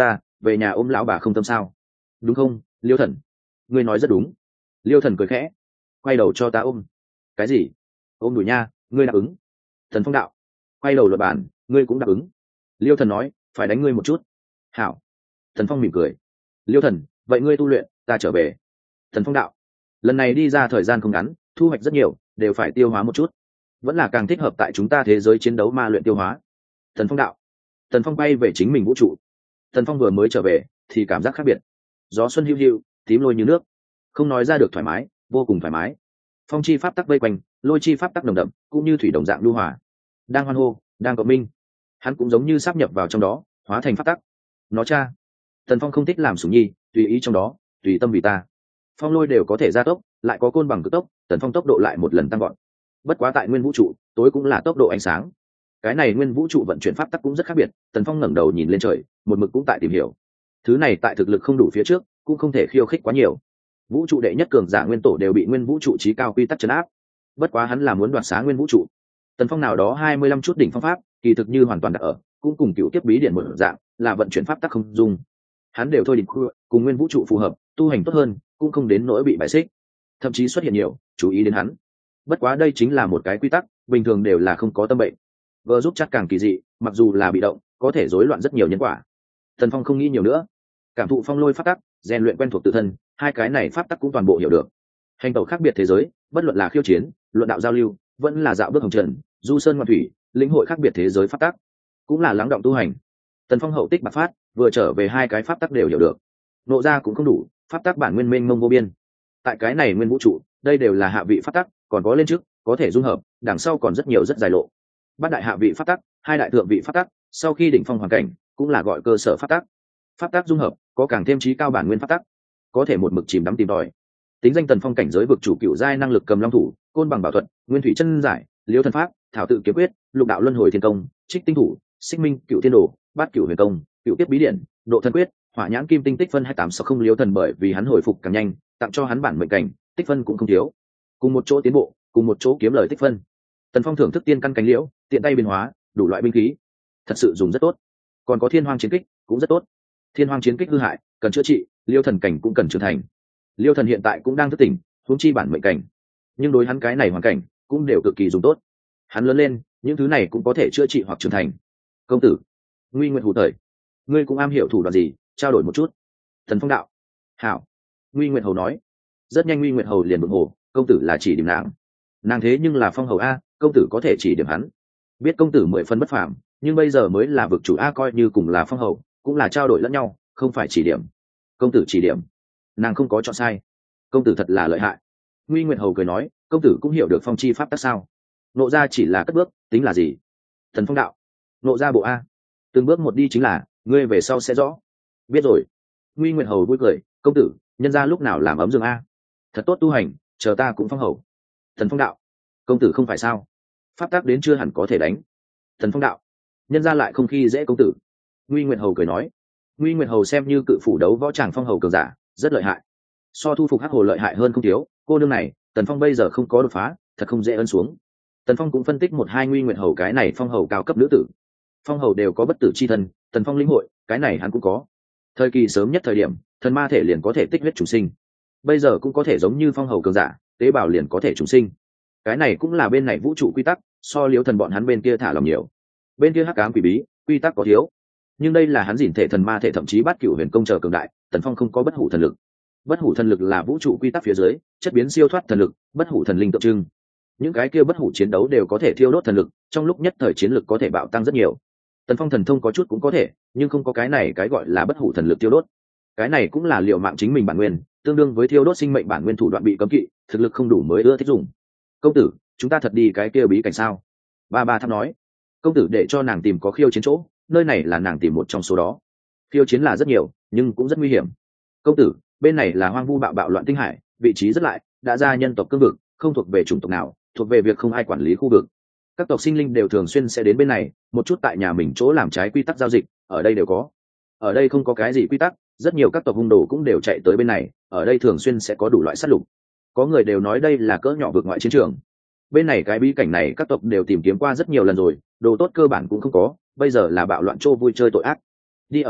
về nhà ôm lão bà không tâm sao, đúng không Liêu Thần? Ngươi nói rất đúng. Liêu Thần cười khẽ, quay đầu cho ta ôm. Cái gì? Ôm đùi nha, ngươi đáp ứng. Thần Phong đạo, quay đầu luật bản, ngươi cũng đáp ứng. Liêu Thần nói, phải đánh ngươi một chút. Hảo. Thần Phong mỉm cười. Liêu Thần, vậy ngươi tu luyện, ta trở về. Thần Phong đạo, lần này đi ra thời gian không ngắn, thu hoạch rất nhiều, đều phải tiêu hóa một chút, vẫn là càng thích hợp tại chúng ta thế giới chiến đấu ma luyện tiêu hóa. Thần Phong đạo. Thần Phong bay về chính mình vũ trụ. Thần Phong vừa mới trở về thì cảm giác khác biệt, gió xuân hiu hiu, tím lôi như nước, không nói ra được thoải mái, vô cùng thoải mái. Phong chi pháp tắc vây quanh, lôi chi pháp tắc nồng đậm, cũng như thủy đồng dạng lưu hòa, đang hoan hô, đang cộng minh. Hắn cũng giống như sáp nhập vào trong đó, hóa thành pháp tắc. Nó cha. Thần Phong không thích làm sủng nhi, tùy ý trong đó, tùy tâm vì ta. Phong lôi đều có thể gia tốc, lại có côn bằng cực tốc, Thần Phong tốc độ lại một lần tăng gọn. Bất quá tại nguyên vũ trụ, tối cũng là tốc độ ánh sáng. Cái này nguyên vũ trụ vận chuyển pháp tắc cũng rất khác biệt. Thần Phong ngẩng đầu nhìn lên trời, một mực cũng tại tìm hiểu. Thứ này tại thực lực không đủ phía trước, cũng không thể khiêu khích quá nhiều. Vũ trụ đệ nhất cường giả nguyên tổ đều bị nguyên vũ trụ trí cao quy tắc trấn áp. Bất quá hắn là muốn đoạt xá nguyên vũ trụ. Tần Phong nào đó 25 chút đỉnh phong pháp, kỳ thực như hoàn toàn đặt ở, cũng cùng cựu kiếp bí điển một dạng, là vận chuyển pháp tắc không dung. Hắn đều thôi đỉnh cùng nguyên vũ trụ phù hợp, tu hành tốt hơn, cũng không đến nỗi bị bại xích. Thậm chí xuất hiện nhiều, chú ý đến hắn. Bất quá đây chính là một cái quy tắc, bình thường đều là không có tâm bệnh. Vợ giúp chắc càng kỳ dị, mặc dù là bị động, có thể rối loạn rất nhiều nhân quả. Tần Phong không nghĩ nhiều nữa, cảm thụ phong lôi pháp tắc, rèn luyện quen thuộc tự thân, hai cái này pháp tắc cũng toàn bộ hiểu được. Hành tẩu khác biệt thế giới, bất luận là khiêu chiến, luận đạo giao lưu, vẫn là dạo bước hồng trần, du sơn ngoạn thủy, lĩnh hội khác biệt thế giới pháp tắc, cũng là lắng động tu hành. Tần Phong hậu tích bạc phát, vừa trở về hai cái pháp tắc đều hiểu được. Nộ ra cũng không đủ, pháp tắc bản nguyên mênh mông vô biên. Tại cái này nguyên vũ trụ, đây đều là hạ vị pháp tắc, còn có lên trước, có thể dung hợp, đằng sau còn rất nhiều rất dài lộ. Bát đại hạ vị pháp tắc, hai đại thượng vị pháp tắc, sau khi đỉnh phong hoàn cảnh, cũng là gọi cơ sở pháp tắc. Pháp tắc dung hợp, có càng thêm trí cao bản nguyên pháp tắc, có thể một mực chìm đắm tìm tòi. Tính danh Tần Phong cảnh giới vực chủ cựu giai năng lực cầm long thủ, côn bằng bảo thuật, nguyên thủy chân giải, liêu thần pháp, thảo tự kiếm quyết, lục đạo luân hồi thiên công, trích tinh thủ, xích minh cựu thiên đồ, bát cựu huyền công, cựu tiếp bí điển, độ thân quyết, hỏa nhãn kim tinh tích phân 2860 liêu thần, bởi vì hắn hồi phục càng nhanh, tặng cho hắn bản mệnh cảnh, tích phân cũng không thiếu. Cùng một chỗ tiến bộ, cùng một chỗ kiếm lời tích phân. Tần Phong thưởng thức tiên căn cánh liễu, tiện tay biến hóa, đủ loại binh khí, thật sự dùng rất tốt. Còn có thiên hoang chiến kích, cũng rất tốt. Thiên hoang chiến kích hư hại, cần chữa trị, liêu thần cảnh cũng cần trưởng thành. Liêu thần hiện tại cũng đang thức tỉnh, huống chi bản mệnh cảnh, nhưng đối hắn cái này hoàn cảnh cũng đều cực kỳ dùng tốt. Hắn lớn lên, những thứ này cũng có thể chữa trị hoặc trưởng thành. Công tử, Nguy Nguyệt Hầu thời, ngươi cũng am hiểu thủ đoạn gì, trao đổi một chút. Thần Phong đạo, hảo. Nguy Nguyệt Hầu nói. Rất nhanh Nguy Nguyệt Hầu liền bừng hồ, công tử là chỉ điểm nàng thế nhưng là phong hầu a, công tử có thể chỉ điểm hắn. Biết công tử 10 phân bất phàm, nhưng bây giờ mới là vực chủ a, coi như cùng là phong hầu, cũng là trao đổi lẫn nhau, không phải chỉ điểm. Công tử chỉ điểm, nàng không có chọn sai. Công tử thật là lợi hại. Nguy Nguyệt Hầu cười nói, công tử cũng hiểu được phong chi pháp tắc sao? Nộ ra chỉ là cất bước, tính là gì? Thần Phong đạo, nộ ra bộ a, từng bước một đi chính là, ngươi về sau sẽ rõ. Biết rồi. Nguy Nguyệt Hầu vui cười, công tử, nhân ra lúc nào làm ấm giường a? Thật tốt tu hành, chờ ta cũng phong hầu. Thần Phong đạo, công tử không phải sao? Pháp tắc đến chưa hẳn có thể đánh. Thần Phong đạo, nhân ra lại không khi dễ công tử. Nguy Nguyệt Hầu cười nói, Nguy Nguyệt Hầu xem như cự phủ đấu võ tràng phong hầu cường giả, rất lợi hại. So thu phục hắc hồ lợi hại hơn không thiếu, cô nương này, Tần Phong bây giờ không có đột phá, thật không dễ ân xuống. Tần Phong cũng phân tích một hai Nguy Nguyệt Hầu cái này phong hầu cao cấp nữ tử. Phong hầu đều có bất tử chi thân, Tần Phong lĩnh hội, cái này hắn cũng có. Thời kỳ sớm nhất thời điểm, thần ma thể liền có thể tích huyết trùng sinh. Bây giờ cũng có thể giống như phong hầu cường giả, tế bào liền có thể trùng sinh. Cái này cũng là bên này vũ trụ quy tắc, so liếu thần bọn hắn bên kia thả lòng nhiều. Bên kia hắc ám quỷ bí, quy tắc có thiếu. Nhưng đây là hắn dỉn thể thần ma thể, thậm chí bát cửu huyền công chờ cường đại, Tần Phong không có bất hủ thần lực. Bất hủ thần lực là vũ trụ quy tắc phía dưới, chất biến siêu thoát thần lực, bất hủ thần linh tượng trưng. Những cái kia bất hủ chiến đấu đều có thể thiêu đốt thần lực, trong lúc nhất thời chiến lực có thể bạo tăng rất nhiều. Tần Phong thần thông có chút cũng có thể, nhưng không có cái này cái gọi là bất hủ thần lực thiêu đốt. Cái này cũng là liệu mạng chính mình bản nguyên, tương đương với thiêu đốt sinh mệnh bản nguyên thủ đoạn bị cấm kỵ, thực lực không đủ mới ưa thích dùng. Công tử, chúng ta thật đi cái kia bí cảnh sao? Ba ba thăm nói. Công tử để cho nàng tìm có khiêu chiến chỗ, nơi này là nàng tìm một trong số đó. Khiêu chiến là rất nhiều, nhưng cũng rất nguy hiểm. Công tử, bên này là hoang vu bạo bạo loạn tinh hải, vị trí rất lại, đã ra nhân tộc cương vực, không thuộc về chủng tộc nào, thuộc về việc không ai quản lý khu vực. Các tộc sinh linh đều thường xuyên sẽ đến bên này, một chút tại nhà mình chỗ làm trái quy tắc giao dịch, ở đây đều có. Ở đây không có cái gì quy tắc, rất nhiều các tộc hung đồ cũng đều chạy tới bên này, ở đây thường xuyên sẽ có đủ loại sát lục. Có người đều nói đây là cỡ nhỏ vực ngoại chiến trường. Bên này cái bí cảnh này các tộc đều tìm kiếm qua rất nhiều lần rồi, đồ tốt cơ bản cũng không có, bây giờ là bạo loạn trô vui chơi tội ác. Đi ở đây,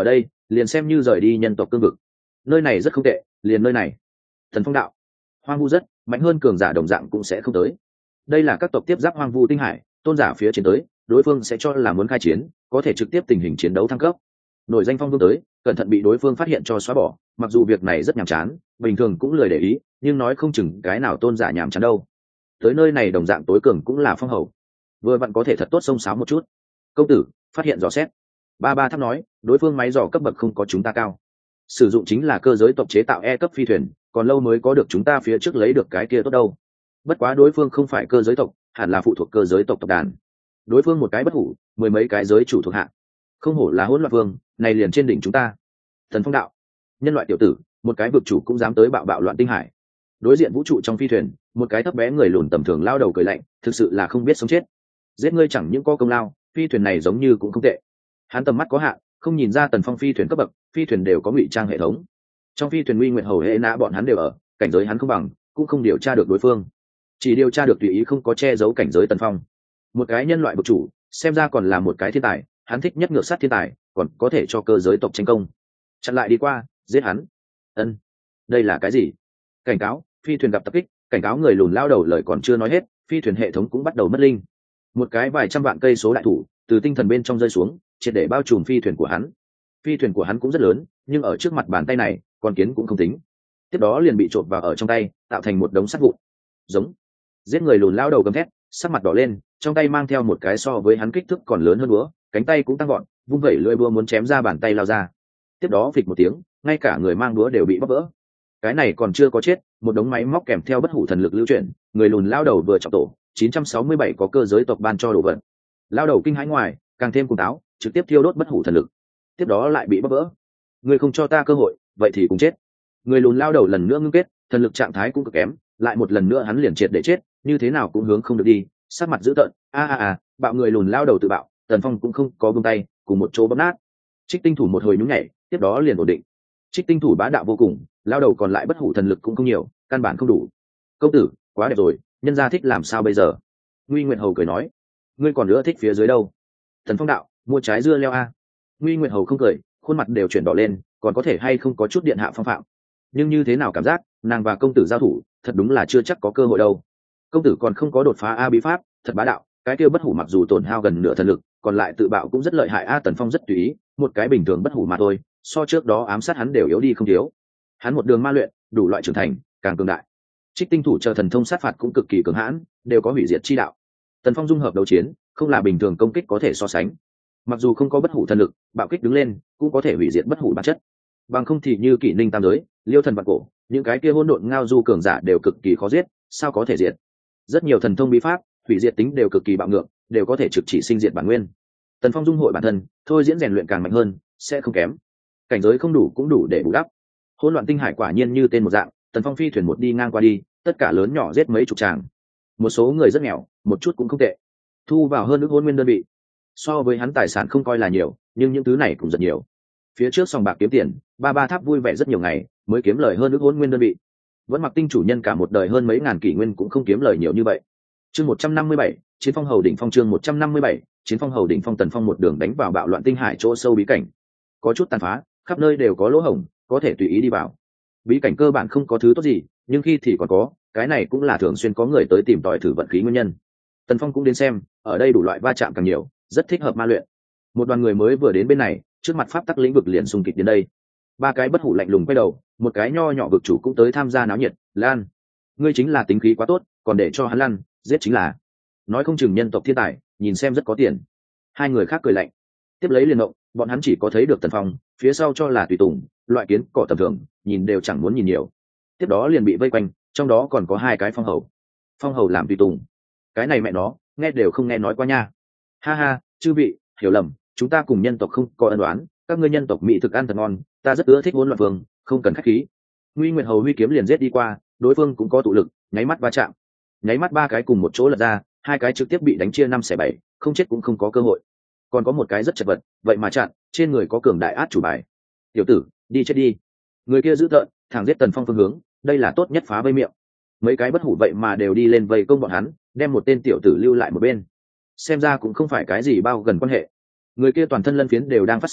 liền xem như rời đi nhân tộc cương vực. Nơi này rất không tệ, liền nơi này. Thần Phong đạo, hoang vu rất mạnh hơn cường giả đồng dạng cũng sẽ không tới. Đây là các tộc tiếp giáp hoang vu tinh hải, tôn giả phía trên tới, đối phương sẽ cho là muốn khai chiến, có thể trực tiếp tình hình chiến đấu thăng cấp. Nổi danh phong vương tới, cẩn thận bị đối phương phát hiện cho xóa bỏ, mặc dù việc này rất nhàm chán, bình thường cũng lười để ý, nhưng nói không chừng cái nào tôn giả nhàm chán đâu. Tới nơi này đồng dạng tối cường cũng là phong hầu, vừa vặn có thể thật tốt xông xáo một chút. Công tử phát hiện dò xét. Ba ba tháp nói, đối phương máy dò cấp bậc không có chúng ta cao, sử dụng chính là cơ giới tộc chế tạo E cấp phi thuyền, còn lâu mới có được chúng ta phía trước lấy được cái kia tốt đâu. Bất quá đối phương không phải cơ giới tộc, hẳn là phụ thuộc cơ giới tộc tộc đàn. Đối phương một cái bất hủ, mười mấy cái giới chủ thuộc hạ, không hổ là hỗn loạn vương, này liền trên đỉnh chúng ta. Thần Phong đạo, nhân loại tiểu tử, một cái vực chủ cũng dám tới bạo bạo loạn tinh hải. Đối diện vũ trụ trong phi thuyền, một cái thấp bé người lùn tầm thường lao đầu cười lạnh, thực sự là không biết sống chết. Giết ngươi chẳng những có công lao, phi thuyền này giống như cũng không tệ. Hắn tầm mắt có hạn, không nhìn ra Tần Phong phi thuyền cấp bậc, phi thuyền đều có ngụy trang hệ thống. Trong phi thuyền Uy Nguyệt Hầu hệ nã bọn hắn đều ở, cảnh giới hắn không bằng, cũng không điều tra được đối phương, chỉ điều tra được tùy ý không có che giấu cảnh giới Tần Phong. Một cái nhân loại vực chủ, xem ra còn là một cái thiên tài, hắn thích nhất ngược sát thiên tài, còn có thể cho cơ giới tộc tranh công. Chặn lại đi qua, giết hắn. Ân, đây là cái gì? Cảnh cáo, phi thuyền gặp tập kích, cảnh cáo người lùn lao đầu lời còn chưa nói hết, phi thuyền hệ thống cũng bắt đầu mất linh. Một cái vài trăm vạn cây số đại thủ từ tinh thần bên trong rơi xuống, triệt để bao trùm phi thuyền của hắn. Phi thuyền của hắn cũng rất lớn, nhưng ở trước mặt bàn tay này, con kiến cũng không tính. Tiếp đó liền bị trộn vào ở trong tay, tạo thành một đống sắt vụn. Giống. Giết người lùn lao đầu gầm thét, sắc mặt đỏ lên, trong tay mang theo một cái so với hắn kích thước còn lớn hơn búa, cánh tay cũng tăng gọn, vung vẩy lưỡi búa muốn chém ra bàn tay lao ra. Tiếp đó phịch một tiếng, ngay cả người mang búa đều bị bóp vỡ. Cái này còn chưa có chết, một đống máy móc kèm theo bất hủ thần lực lưu chuyển, người lùn lao đầu vừa trọng tổ, 967 có cơ giới tộc ban cho đồ vật. Lao đầu kinh hãi ngoài, càng thêm cuồng táo, trực tiếp thiêu đốt bất hủ thần lực. Tiếp đó lại bị bóp vỡ. Người không cho ta cơ hội, vậy thì cùng chết. Người lùn lao đầu lần nữa ngưng kết, thần lực trạng thái cũng cực kém, lại một lần nữa hắn liền triệt để chết, như thế nào cũng hướng không được đi, sắc mặt dữ tợn. Bạo người lùn lao đầu tự bạo, Tần Phong cũng không có buông tay, cùng một chỗ bóp nát. Trích tinh thủ một hồi nhún nhảy, tiếp đó liền ổn định. Trích tinh thủ bá đạo vô cùng, lao đầu còn lại bất hủ thần lực cũng không nhiều, căn bản không đủ. Công tử quá đẹp rồi, nhân gia thích làm sao bây giờ? Nguy Nguyệt Hầu cười nói, ngươi còn nữa thích phía dưới đâu? Thần Phong đạo, mua trái dưa leo a. Nguy Nguyệt Hầu không cười, khuôn mặt đều chuyển đỏ lên, còn có thể hay không có chút điện hạ phong phạm. Nhưng như thế nào cảm giác nàng và công tử giao thủ, thật đúng là chưa chắc có cơ hội đâu. Công tử còn không có đột phá a bí pháp, thật bá đạo. Cái kia bất hủ mặc dù tổn hao gần nửa thần lực, còn lại tự bạo cũng rất lợi hại a. Tần Phong rất tùy ý, một cái bình thường bất hủ mà thôi, so trước đó ám sát hắn đều yếu đi không thiếu. Hắn một đường ma luyện, đủ loại trưởng thành, càng cường đại. Trích tinh thủ chờ thần thông sát phạt cũng cực kỳ cường hãn, đều có hủy diệt chi đạo. Tần Phong dung hợp đấu chiến, không là bình thường công kích có thể so sánh. Mặc dù không có bất hủ thần lực, bạo kích đứng lên cũng có thể hủy diệt bất hủ bản chất. Bằng không thì như Kỷ Ninh tam giới, Liêu thần vạn cổ, những cái kia hỗn độn ngao du cường giả đều cực kỳ khó giết, sao có thể diệt? Rất nhiều thần thông bí pháp, hủy diệt tính đều cực kỳ bạo ngược, đều có thể trực chỉ sinh diệt bản nguyên. Tần Phong dung hội bản thân, thôi diễn rèn luyện càng mạnh hơn, sẽ không kém. Cảnh giới không đủ cũng đủ để bù đắp. Hỗn loạn tinh hải quả nhiên như tên một dạng, Tần Phong phi thuyền một đi ngang qua đi, tất cả lớn nhỏ giết mấy chục tràng. Một số người rất nghèo, một chút cũng không tệ, thu vào hơn ước hôn nguyên đơn vị. So với hắn tài sản không coi là nhiều, nhưng những thứ này cũng rất nhiều. Phía trước sòng bạc kiếm tiền, ba tháp vui vẻ rất nhiều ngày, mới kiếm lời hơn ước hôn nguyên đơn vị. Vẫn mặc tinh chủ nhân cả một đời hơn mấy ngàn kỷ nguyên cũng không kiếm lời nhiều như vậy. Chương 157, Chiến Phong Hầu đỉnh phong. Chương 157, Chiến Phong Hầu đỉnh phong. Tần Phong một đường đánh vào bạo loạn tinh hải chỗ sâu bí cảnh, có chút tàn phá, khắp nơi đều có lỗ hổng, có thể tùy ý đi vào. Bí cảnh cơ bản không có thứ tốt gì, nhưng khi thì còn có, cái này cũng là thường xuyên có người tới tìm tòi thử vận khí nguyên nhân. Tần Phong cũng đến xem, ở đây đủ loại va chạm càng nhiều, rất thích hợp ma luyện. Một đoàn người mới vừa đến bên này, trước mặt pháp tắc lĩnh vực liền xung kích đến đây. Ba cái bất hủ lạnh lùng quay đầu, một cái nho nhỏ vực chủ cũng tới tham gia náo nhiệt. Lan, ngươi chính là tính khí quá tốt, còn để cho hắn lăn, giết chính là. Nói không chừng nhân tộc thiên tài, nhìn xem rất có tiền. Hai người khác cười lạnh, tiếp lấy liền động, bọn hắn chỉ có thấy được Tần Phong, phía sau cho là tùy tùng, loại kiến cỏ tầm thường, nhìn đều chẳng muốn nhìn nhiều. Tiếp đó liền bị vây quanh, trong đó còn có hai cái phong hầu. Phong hầu làm tùy tùng, cái này mẹ nó, nghe đều không nghe nói qua nha. Ha ha, chư vị, hiểu lầm, chúng ta cùng nhân tộc không có ân oán, các ngươi nhân tộc mỹ thực ăn thật ngon, ta rất ưa thích hỗn loạn vương, không cần khách khí. Nguy Nguyệt Hầu huy kiếm liền giết đi qua, đối phương cũng có tụ lực, nháy mắt va chạm, nháy mắt ba cái cùng một chỗ lật ra, hai cái trực tiếp bị đánh chia 5/7, không chết cũng không có cơ hội. Còn có một cái rất chật vật, vậy mà chặn, trên người có cường đại át chủ bài. Tiểu tử, đi chết đi. Người kia giữ tợn, thẳng giết Tần Phong phương hướng, đây là tốt nhất phá vây miệng. Mấy cái bất hủ vậy mà đều đi lên vây công bọn hắn, đem một tên tiểu tử lưu lại một bên. Xem ra cũng không phải cái gì bao gần quan hệ. Người kia toàn thân lân phiến đều đang phát sáng,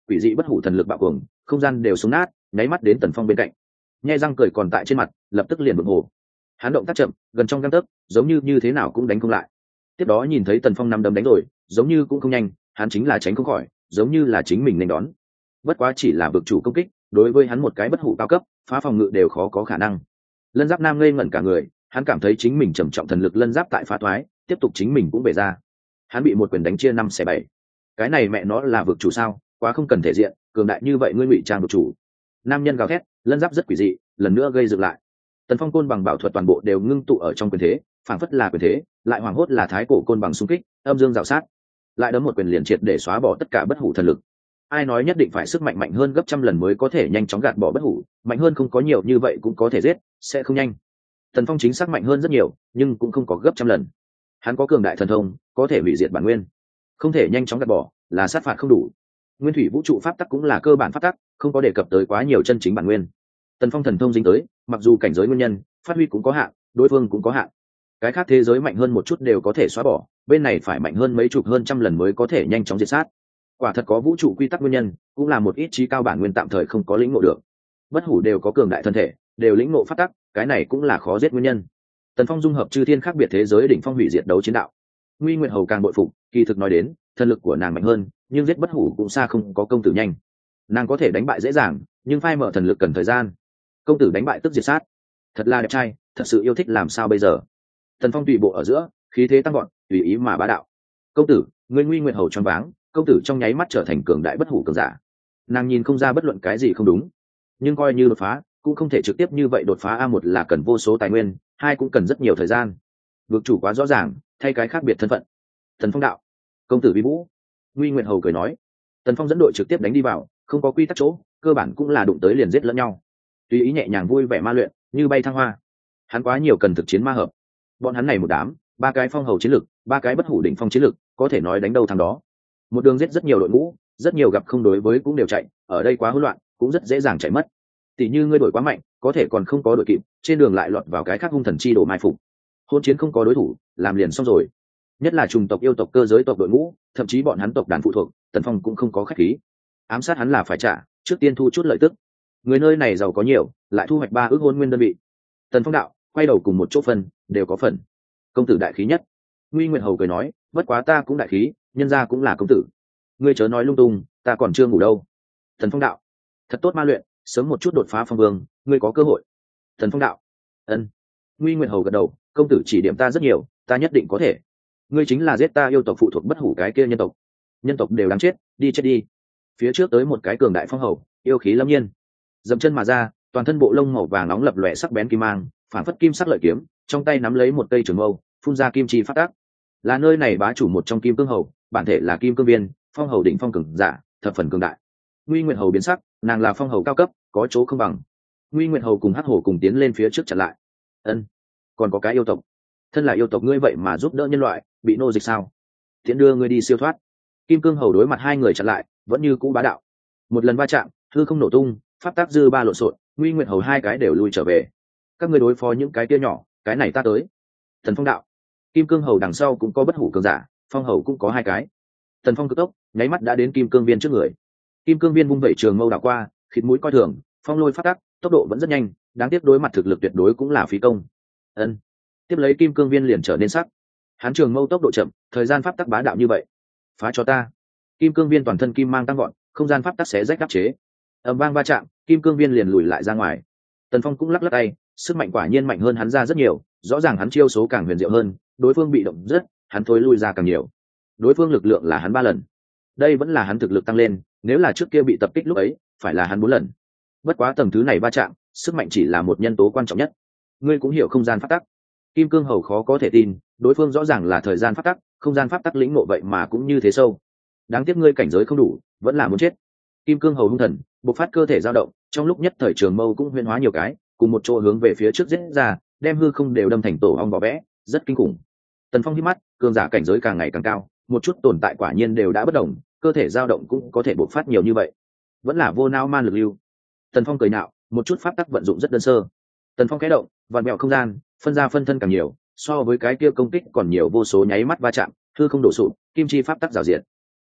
quỷ dị bất hủ thần lực bạo cuồng, không gian đều xuống nát, nháy mắt đến Tần Phong bên cạnh. Nhe răng cười còn tại trên mặt, lập tức liền bực hồ. Hắn động tác chậm, gần trong gang tấc, giống như thế nào cũng đánh không lại. Tiếp đó nhìn thấy Tần Phong nắm đấm đánh rồi, giống như cũng không nhanh, hắn chính là tránh không khỏi, giống như là chính mình nên đón. Bất quá chỉ là vực chủ công kích, đối với hắn một cái bất hủ cao cấp, phá phòng ngự đều khó có khả năng. Lân Giáp Nam ngây ngẩn cả người, hắn cảm thấy chính mình trầm trọng thần lực lân giáp tại phá thoái, tiếp tục chính mình cũng bể ra. Hắn bị một quyền đánh chia 5/7. Cái này mẹ nó là vực chủ sao? Quá không cần thể diện, cường đại như vậy ngươi ngụy trang vực chủ. Nam nhân gào thét, lân giáp rất quỷ dị, lần nữa gây dựng lại. Tần Phong côn bằng bảo thuật toàn bộ đều ngưng tụ ở trong quyền thế, phảng phất là quyền thế, lại hoàng hốt là thái cổ côn bằng xung kích, âm dương rào sát. Lại đấm một quyền liền triệt để xóa bỏ tất cả bất hủ thần lực. Ai nói nhất định phải sức mạnh mạnh hơn gấp trăm lần mới có thể nhanh chóng gạt bỏ bất hủ, mạnh hơn không có nhiều như vậy cũng có thể giết, sẽ không nhanh. Tần Phong chính xác mạnh hơn rất nhiều, nhưng cũng không có gấp trăm lần. Hắn có cường đại thần thông, có thể hủy diệt bản nguyên, không thể nhanh chóng gạt bỏ, là sát phạt không đủ. Nguyên thủy vũ trụ pháp tắc cũng là cơ bản pháp tắc, không có đề cập tới quá nhiều chân chính bản nguyên. Tần Phong thần thông dính tới, mặc dù cảnh giới nguyên nhân, phát huy cũng có hạn, đối phương cũng có hạn. Cái khác thế giới mạnh hơn một chút đều có thể xóa bỏ, bên này phải mạnh hơn mấy chục hơn trăm lần mới có thể nhanh chóng diệt sát. Quả thật có vũ trụ quy tắc nguyên nhân, cũng là một ít trí cao bản nguyên tạm thời không có lĩnh ngộ được. Bất hủ đều có cường đại thân thể, đều lĩnh ngộ pháp tắc, cái này cũng là khó giết nguyên nhân. Tần Phong dung hợp chư thiên khác biệt thế giới đỉnh phong hủy diệt đấu chiến đạo. Nguy Nguyệt Hầu càng bội phục, kỳ thực nói đến, thần lực của nàng mạnh hơn, nhưng giết bất hủ cũng xa không có công tử nhanh. Nàng có thể đánh bại dễ dàng, nhưng phai mở thần lực cần thời gian. Công tử đánh bại tức diệt sát, thật là đẹp trai, thật sự yêu thích làm sao bây giờ. Tần Phong tùy bộ ở giữa, khí thế tăng gọn, tùy ý mà bá đạo. Công tử, ngươi Nguy Nguyệt Hầu choáng váng, công tử trong nháy mắt trở thành cường đại bất hủ cường giả. Nàng nhìn không ra bất luận cái gì không đúng, nhưng coi như đột phá cũng không thể trực tiếp như vậy đột phá. A1 là cần vô số tài nguyên, hai cũng cần rất nhiều thời gian. Vực chủ quá rõ ràng, thay cái khác biệt thân phận. Tần Phong đạo, công tử vi vũ. Nguy Nguyệt Hầu cười nói. Tần Phong dẫn đội trực tiếp đánh đi vào, không có quy tắc chỗ, cơ bản cũng là đụng tới liền giết lẫn nhau, tùy ý nhẹ nhàng vui vẻ ma luyện, như bay thăng hoa. Hắn quá nhiều cần thực chiến ma hợp. Bọn hắn này một đám, ba cái phong hầu chiến lực, ba cái bất hủ đỉnh phong chiến lực, có thể nói đánh đâu thằng đó. Một đường giết rất nhiều đội ngũ, rất nhiều gặp không đối với cũng đều chạy, ở đây quá hỗn loạn, cũng rất dễ dàng chạy mất. Tỷ như ngươi đổi quá mạnh, có thể còn không có đội kịp, trên đường lại lọt vào cái khác hung thần chi đổ mai phục. Hôn chiến không có đối thủ, làm liền xong rồi. Nhất là trùng tộc yêu tộc cơ giới tộc đội ngũ, thậm chí bọn hắn tộc đàn phụ thuộc, Tần Phong cũng không có khách khí. Ám sát hắn là phải trả, trước tiên thu chút lợi tức. Người nơi này giàu có nhiều, lại thu hoạch 3 ước hôn nguyên đơn vị. Tần Phong đạo, quay đầu cùng một chỗ phân, đều có phần. Công tử đại khí nhất. Nguy Nguyệt Hầu cười nói, bất quá ta cũng đại khí, nhân gia cũng là công tử. Ngươi chớ nói lung tung, ta còn chưa ngủ đâu. Tần Phong đạo, thật tốt ma luyện, sớm một chút đột phá phong vương, ngươi có cơ hội. Tần Phong đạo, ân. Nguy Nguyệt Hầu gật đầu, công tử chỉ điểm ta rất nhiều, ta nhất định có thể. Ngươi chính là giết ta yêu tộc phụ thuộc bất hủ cái kia nhân tộc. Nhân tộc đều đáng chết, đi chết đi. Phía trước tới một cái cường đại phong hầu, yêu khí lâm nhiên, dậm chân mà ra, toàn thân bộ lông màu vàng nóng lập lòe sắc bén kim mang, phản phất kim sắc lợi kiếm, trong tay nắm lấy một cây trường mâu, phun ra kim chi phát tác. Là nơi này bá chủ một trong kim cương hầu, bản thể là kim cương viên, phong hầu đỉnh phong cường giả, thập phần cường đại. Nguy Nguyệt Hầu biến sắc, nàng là phong hầu cao cấp, có chỗ không bằng. Nguy Nguyệt Hầu cùng Hắc Hổ cùng tiến lên phía trước chặn lại. Ân, còn có cái yêu tộc, thân là yêu tộc ngươi vậy mà giúp đỡ nhân loại, bị nô dịch sao? Tiễn đưa ngươi đi siêu thoát. Kim cương hầu đối mặt hai người chặn lại, vẫn như cũ bá đạo. Một lần va chạm, hư không nổ tung, pháp tác dư ba lộn xộn, Nguy Nguyệt Hầu hai cái đều lui trở về. Các ngươi đối phó những cái kia nhỏ, cái này ta tới. Thần Phong đạo, Kim cương hầu đằng sau cũng có bất hủ cường giả, phong hầu cũng có hai cái. Thần Phong cực tốc, nháy mắt đã đến kim cương viên trước người. Kim cương viên vung vẩy trường mâu đảo qua, khịt mũi coi thường, phong lôi phát tác, tốc độ vẫn rất nhanh, đáng tiếc đối mặt thực lực tuyệt đối cũng là phí công. Ân, tiếp lấy kim cương viên liền trở nên sắc. Hắn trường mâu tốc độ chậm, thời gian pháp tắc bá đạo như vậy, phá cho ta. Kim cương viên toàn thân kim mang tăng gọn, không gian pháp tắc xé rách đắp chế, ầm vang va chạm, kim cương viên liền lùi lại ra ngoài. Tần Phong cũng lắc lắc tay, sức mạnh quả nhiên mạnh hơn hắn ra rất nhiều, rõ ràng hắn chiêu số càng huyền diệu hơn, đối phương bị động rất, hắn thối lui ra càng nhiều. Đối phương lực lượng là hắn 3 lần, đây vẫn là hắn thực lực tăng lên, nếu là trước kia bị tập kích lúc ấy, phải là hắn 4 lần. Bất quá tầng thứ này va chạm, sức mạnh chỉ là một nhân tố quan trọng nhất. Ngươi cũng hiểu không gian pháp tắc. Kim cương hầu khó có thể tin, đối phương rõ ràng là thời gian pháp tắc, không gian pháp tắc lĩnh ngộ vậy mà cũng như thế sâu. Đáng tiếc ngươi cảnh giới không đủ, vẫn là muốn chết. Kim cương hầu hung thần, bộc phát cơ thể dao động, trong lúc nhất thời trường mâu cũng huyễn hóa nhiều cái, cùng một chỗ hướng về phía trước giết ra, đem hư không đều đâm thành tổ ong vỏ vẽ, rất kinh khủng. Tần Phong hít mắt, cường giả cảnh giới càng ngày càng cao, một chút tồn tại quả nhiên đều đã bất động, cơ thể dao động cũng có thể bộc phát nhiều như vậy, vẫn là vô não man lực lưu. Tần Phong cười nhạo, một chút pháp tắc vận dụng rất đơn sơ. Tần Phong khẽ động, vặn vẹo không gian, phân ra phân thân càng nhiều, so với cái kia công kích còn nhiều vô số nháy mắt va chạm, hư không đổ sụp, kim chi pháp tắc rào diệt.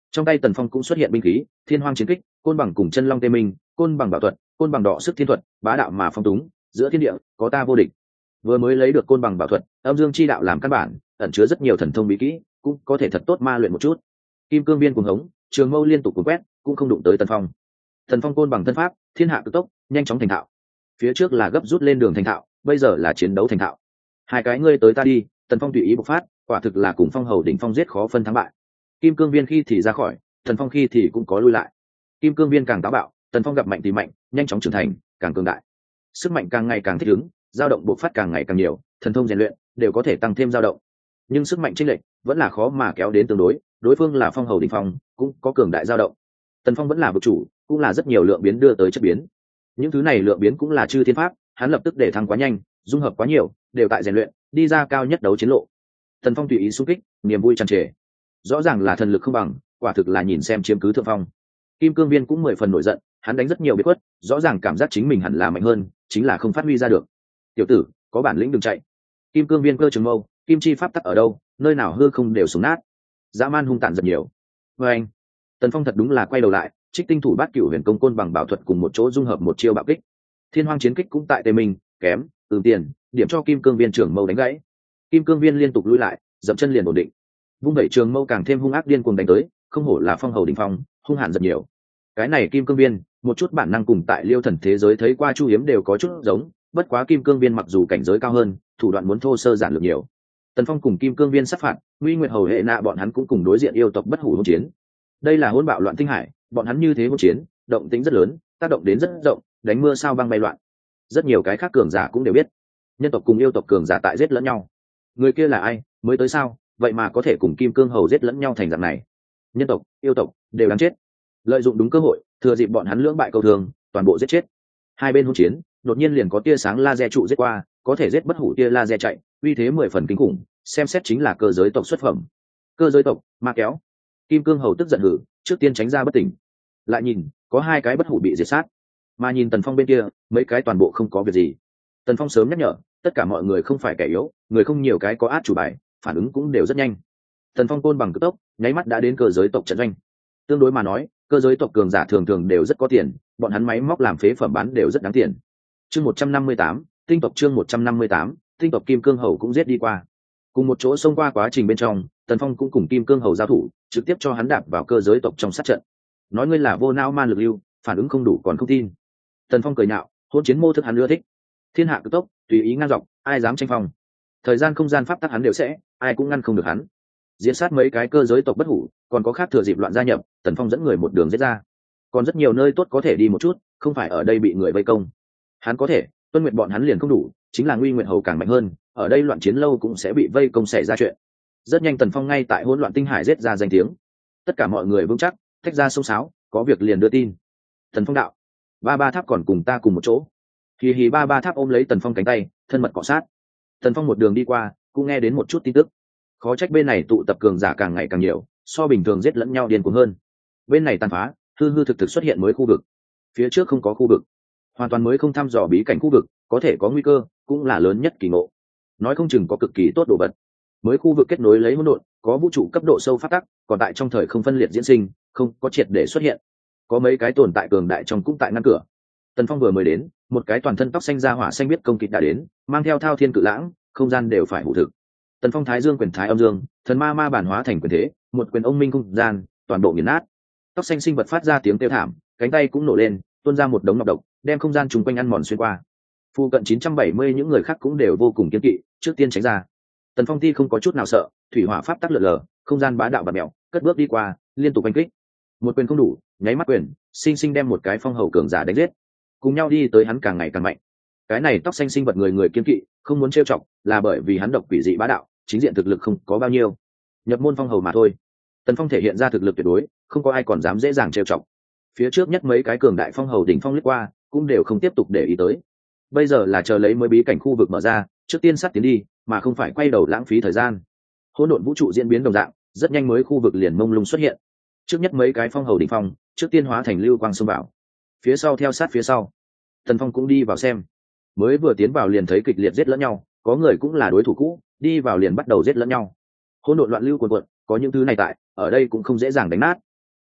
Trong tay Tần Phong cũng xuất hiện binh khí, Thiên Hoang chiến kích, côn bằng cùng chân long tê minh, côn bằng bảo thuật, côn bằng đỏ sức thiên thuật, bá đạo mà phong túng, giữa thiên địa có ta vô địch. Vừa mới lấy được côn bằng bảo thuật, âm dương chi đạo làm căn bản, ẩn chứa rất nhiều thần thông bí kỹ, cũng có thể thật tốt ma luyện một chút. Kim cương viên cuồng hống, trường mâu liên tục cuốn quét, cũng không đụng tới Tần Phong. Tần Phong côn bằng thân pháp, thiên hạ cực tốc, nhanh chóng thành thạo. Phía trước là gấp rút lên đường thành thạo, bây giờ là chiến đấu thành thạo. Hai cái ngươi tới ta đi, Tần Phong tùy ý bộc phát, quả thực là cùng phong hầu đỉnh phong giết khó phân thắng bại. Kim cương viên khi thì ra khỏi, Tần Phong khi thì cũng có lui lại. Kim cương viên càng táo bạo, Tần Phong gặp mạnh thì mạnh, nhanh chóng trưởng thành, càng cường đại. Sức mạnh càng ngày càng thích ứng, dao động bộc phát càng ngày càng nhiều, thần thông rèn luyện đều có thể tăng thêm dao động. Nhưng sức mạnh chênh lệch vẫn là khó mà kéo đến tương đối, đối phương là phong hầu đỉnh phong, cũng có cường đại dao động. Tần Phong vẫn là vực chủ, cũng là rất nhiều lượng biến đưa tới chất biến. Những thứ này lượng biến cũng là chư thiên pháp, hắn lập tức để thăng quá nhanh, dung hợp quá nhiều, đều tại rèn luyện, đi ra cao nhất đấu chiến lộ. Tần Phong tùy ý xung kích, niềm vui tràn trề. Rõ ràng là thần lực không bằng, quả thực là nhìn xem chiếm cứ thượng phong. Kim cương viên cũng 10 phần nổi giận, hắn đánh rất nhiều biệt khuất, rõ ràng cảm giác chính mình hẳn là mạnh hơn, chính là không phát huy ra được. Tiểu tử, có bản lĩnh đừng chạy. Kim cương viên cơ trường mâu, kim chi pháp tắc ở đâu, nơi nào hư không đều xuống nát. Dã man hung tàn rất nhiều. Và anh, Tần Phong thật đúng là quay đầu lại, trích tinh thủ bát cửu huyền công côn bằng bảo thuật cùng một chỗ dung hợp một chiêu bạo kích. Thiên Hoang chiến kích cũng tại tề mình, kém, tiền, điểm cho kim cương viên trưởng mâu đánh gãy. Kim cương viên liên tục lùi lại, dậm chân liền ổn định. Vung đẩy trường mâu càng thêm hung ác điên cuồng đánh tới, không hổ là phong hầu đỉnh phong, hung hãn rất nhiều. Cái này kim cương viên, một chút bản năng cùng tại Liêu Thần thế giới thấy qua Chu Hiếm đều có chút giống, bất quá kim cương viên mặc dù cảnh giới cao hơn, thủ đoạn muốn thô sơ giản lược nhiều. Tần Phong cùng kim cương viên sát phạt, Nguy Nguyệt hầu hệ nạ bọn hắn cũng cùng đối diện yêu tộc bất hủ hỗn chiến. Đây là hỗn bạo loạn tinh hải, bọn hắn như thế hỗn chiến, động tĩnh rất lớn, tác động đến rất rộng, đánh mưa sao băng bay loạn. Rất nhiều cái khác cường giả cũng đều biết, nhân tộc cùng yêu tộc cường giả tại giết lẫn nhau. Người kia là ai, mới tới sao, vậy mà có thể cùng kim cương hầu giết lẫn nhau thành dạng này. Nhân tộc, yêu tộc đều đáng chết. Lợi dụng đúng cơ hội, thừa dịp bọn hắn lưỡng bại câu thường, toàn bộ giết chết. Hai bên hỗn chiến, đột nhiên liền có tia sáng laser trụ giết qua, có thể giết bất hủ tia laser chạy, uy thế 10 phần kinh khủng, xem xét chính là cơ giới tộc xuất phẩm. Cơ giới tộc, ma kéo. Kim cương hầu tức giận hử, trước tiên tránh ra bất tỉnh. Lại nhìn, có hai cái bất hủ bị diệt sát, mà nhìn Tần Phong bên kia, mấy cái toàn bộ không có việc gì. Tần Phong sớm nhắc nhở, tất cả mọi người không phải kẻ yếu, người không nhiều cái có át chủ bài, phản ứng cũng đều rất nhanh. Tần Phong côn bằng cực tốc, nháy mắt đã đến cơ giới tộc trận doanh. Tương đối mà nói, cơ giới tộc cường giả thường thường đều rất có tiền, bọn hắn máy móc làm phế phẩm bán đều rất đáng tiền. Chương 158, tinh tộc chương 158, tinh tộc Kim Cương Hầu cũng giết đi qua. Cùng một chỗ xông qua quá trình bên trong, Tần Phong cũng cùng Kim Cương Hầu giao thủ, trực tiếp cho hắn đạp vào cơ giới tộc trong sát trận. Nói ngươi là vô não man lực lưu, phản ứng không đủ còn không tin. Tần Phong cười nhạo, hôn chiến mô thức hắn ưa thích. Thiên hạ cực tốc, tùy ý ngang dọc, ai dám tranh phong. Thời gian không gian pháp tắc hắn đều sẽ, ai cũng ngăn không được hắn. Diễn sát mấy cái cơ giới tộc bất hủ, còn có khác thừa dịp loạn gia nhập, Tần Phong dẫn người một đường giết ra. Còn rất nhiều nơi tốt có thể đi một chút, không phải ở đây bị người vây công. Hắn có thể, tuân nguyện bọn hắn liền không đủ, chính là Nguy Nguyệt hầu càng mạnh hơn, ở đây loạn chiến lâu cũng sẽ bị vây công xảy ra chuyện. Rất nhanh Tần Phong ngay tại hỗn loạn tinh hải giết ra danh tiếng. Tất cả mọi người vững chắc, tách ra sông sáo, có việc liền đưa tin. Tần Phong đạo, ba tháp còn cùng ta cùng một chỗ. Hì hì ba tháp ôm lấy Tần Phong cánh tay, thân mật cọ sát. Tần Phong một đường đi qua, cũng nghe đến một chút tin tức. Khó trách bên này tụ tập cường giả càng ngày càng nhiều, so bình thường giết lẫn nhau điên cuồng hơn. Bên này tàn phá, hư thực xuất hiện mới khu vực. Phía trước không có khu vực, hoàn toàn mới không thăm dò bí cảnh khu vực, có thể có nguy cơ, cũng là lớn nhất kỳ ngộ. Nói không chừng có cực kỳ tốt đồ vật. Mới khu vực kết nối lấy hỗn độn, có vũ trụ cấp độ sâu phát tắc, còn tại trong thời không phân liệt diễn sinh, không có triệt để xuất hiện. Có mấy cái tồn tại cường đại trong cũng tại ngăn cửa. Tần Phong vừa mới đến, một cái toàn thân tóc xanh da hỏa xanh biết công kích đã đến, mang theo thao thiên cự lãng, không gian đều phải hủ thực. Tần Phong thái dương quyền thái âm dương, thần ma bản hóa thành quyền thế, một quyền ông minh không gian, toàn bộ nghiền nát. Tóc xanh sinh vật phát ra tiếng kêu thảm, cánh tay cũng nổ lên, tuôn ra một đống nọc độc, đem không gian trùng quanh ăn mòn xuyên qua. Phu cận 970 những người khác cũng đều vô cùng kiên kỵ, trước tiên tránh ra. Tần Phong ti không có chút nào sợ, thủy hỏa pháp tắc lượn lờ, không gian bá đạo bạt mèo, cất bước đi qua, liên tục đánh kích. Một quyền không đủ, nháy mắt quyền, sinh đem một cái phong hầu cường giả đánh giết. Cùng nhau đi tới hắn càng ngày càng mạnh. Cái này tóc xanh sinh vật người kiên kỵ, không muốn trêu chọc, là bởi vì hắn độc quỷ dị bá đạo, chính diện thực lực không có bao nhiêu. Nhập môn phong hầu mà thôi. Tần Phong thể hiện ra thực lực tuyệt đối, không có ai còn dám dễ dàng trêu chọc. Phía trước nhất mấy cái cường đại phong hầu đỉnh phong lướt qua, cũng đều không tiếp tục để ý tới. Bây giờ là chờ lấy mới bí cảnh khu vực mở ra, trước tiên sát tiến đi, mà không phải quay đầu lãng phí thời gian. Hỗn độn vũ trụ diễn biến đồng dạng, rất nhanh mới khu vực liền mông lung xuất hiện. Trước nhất mấy cái phong hầu đỉnh phong, trước tiên hóa thành lưu quang xông vào. Phía sau theo sát phía sau. Tần Phong cũng đi vào xem. Mới vừa tiến vào liền thấy kịch liệt giết lẫn nhau, có người cũng là đối thủ cũ, đi vào liền bắt đầu giết lẫn nhau. Hỗn độn loạn lưu cuồn cuộn, có những thứ này tại, ở đây cũng không dễ dàng đánh nát.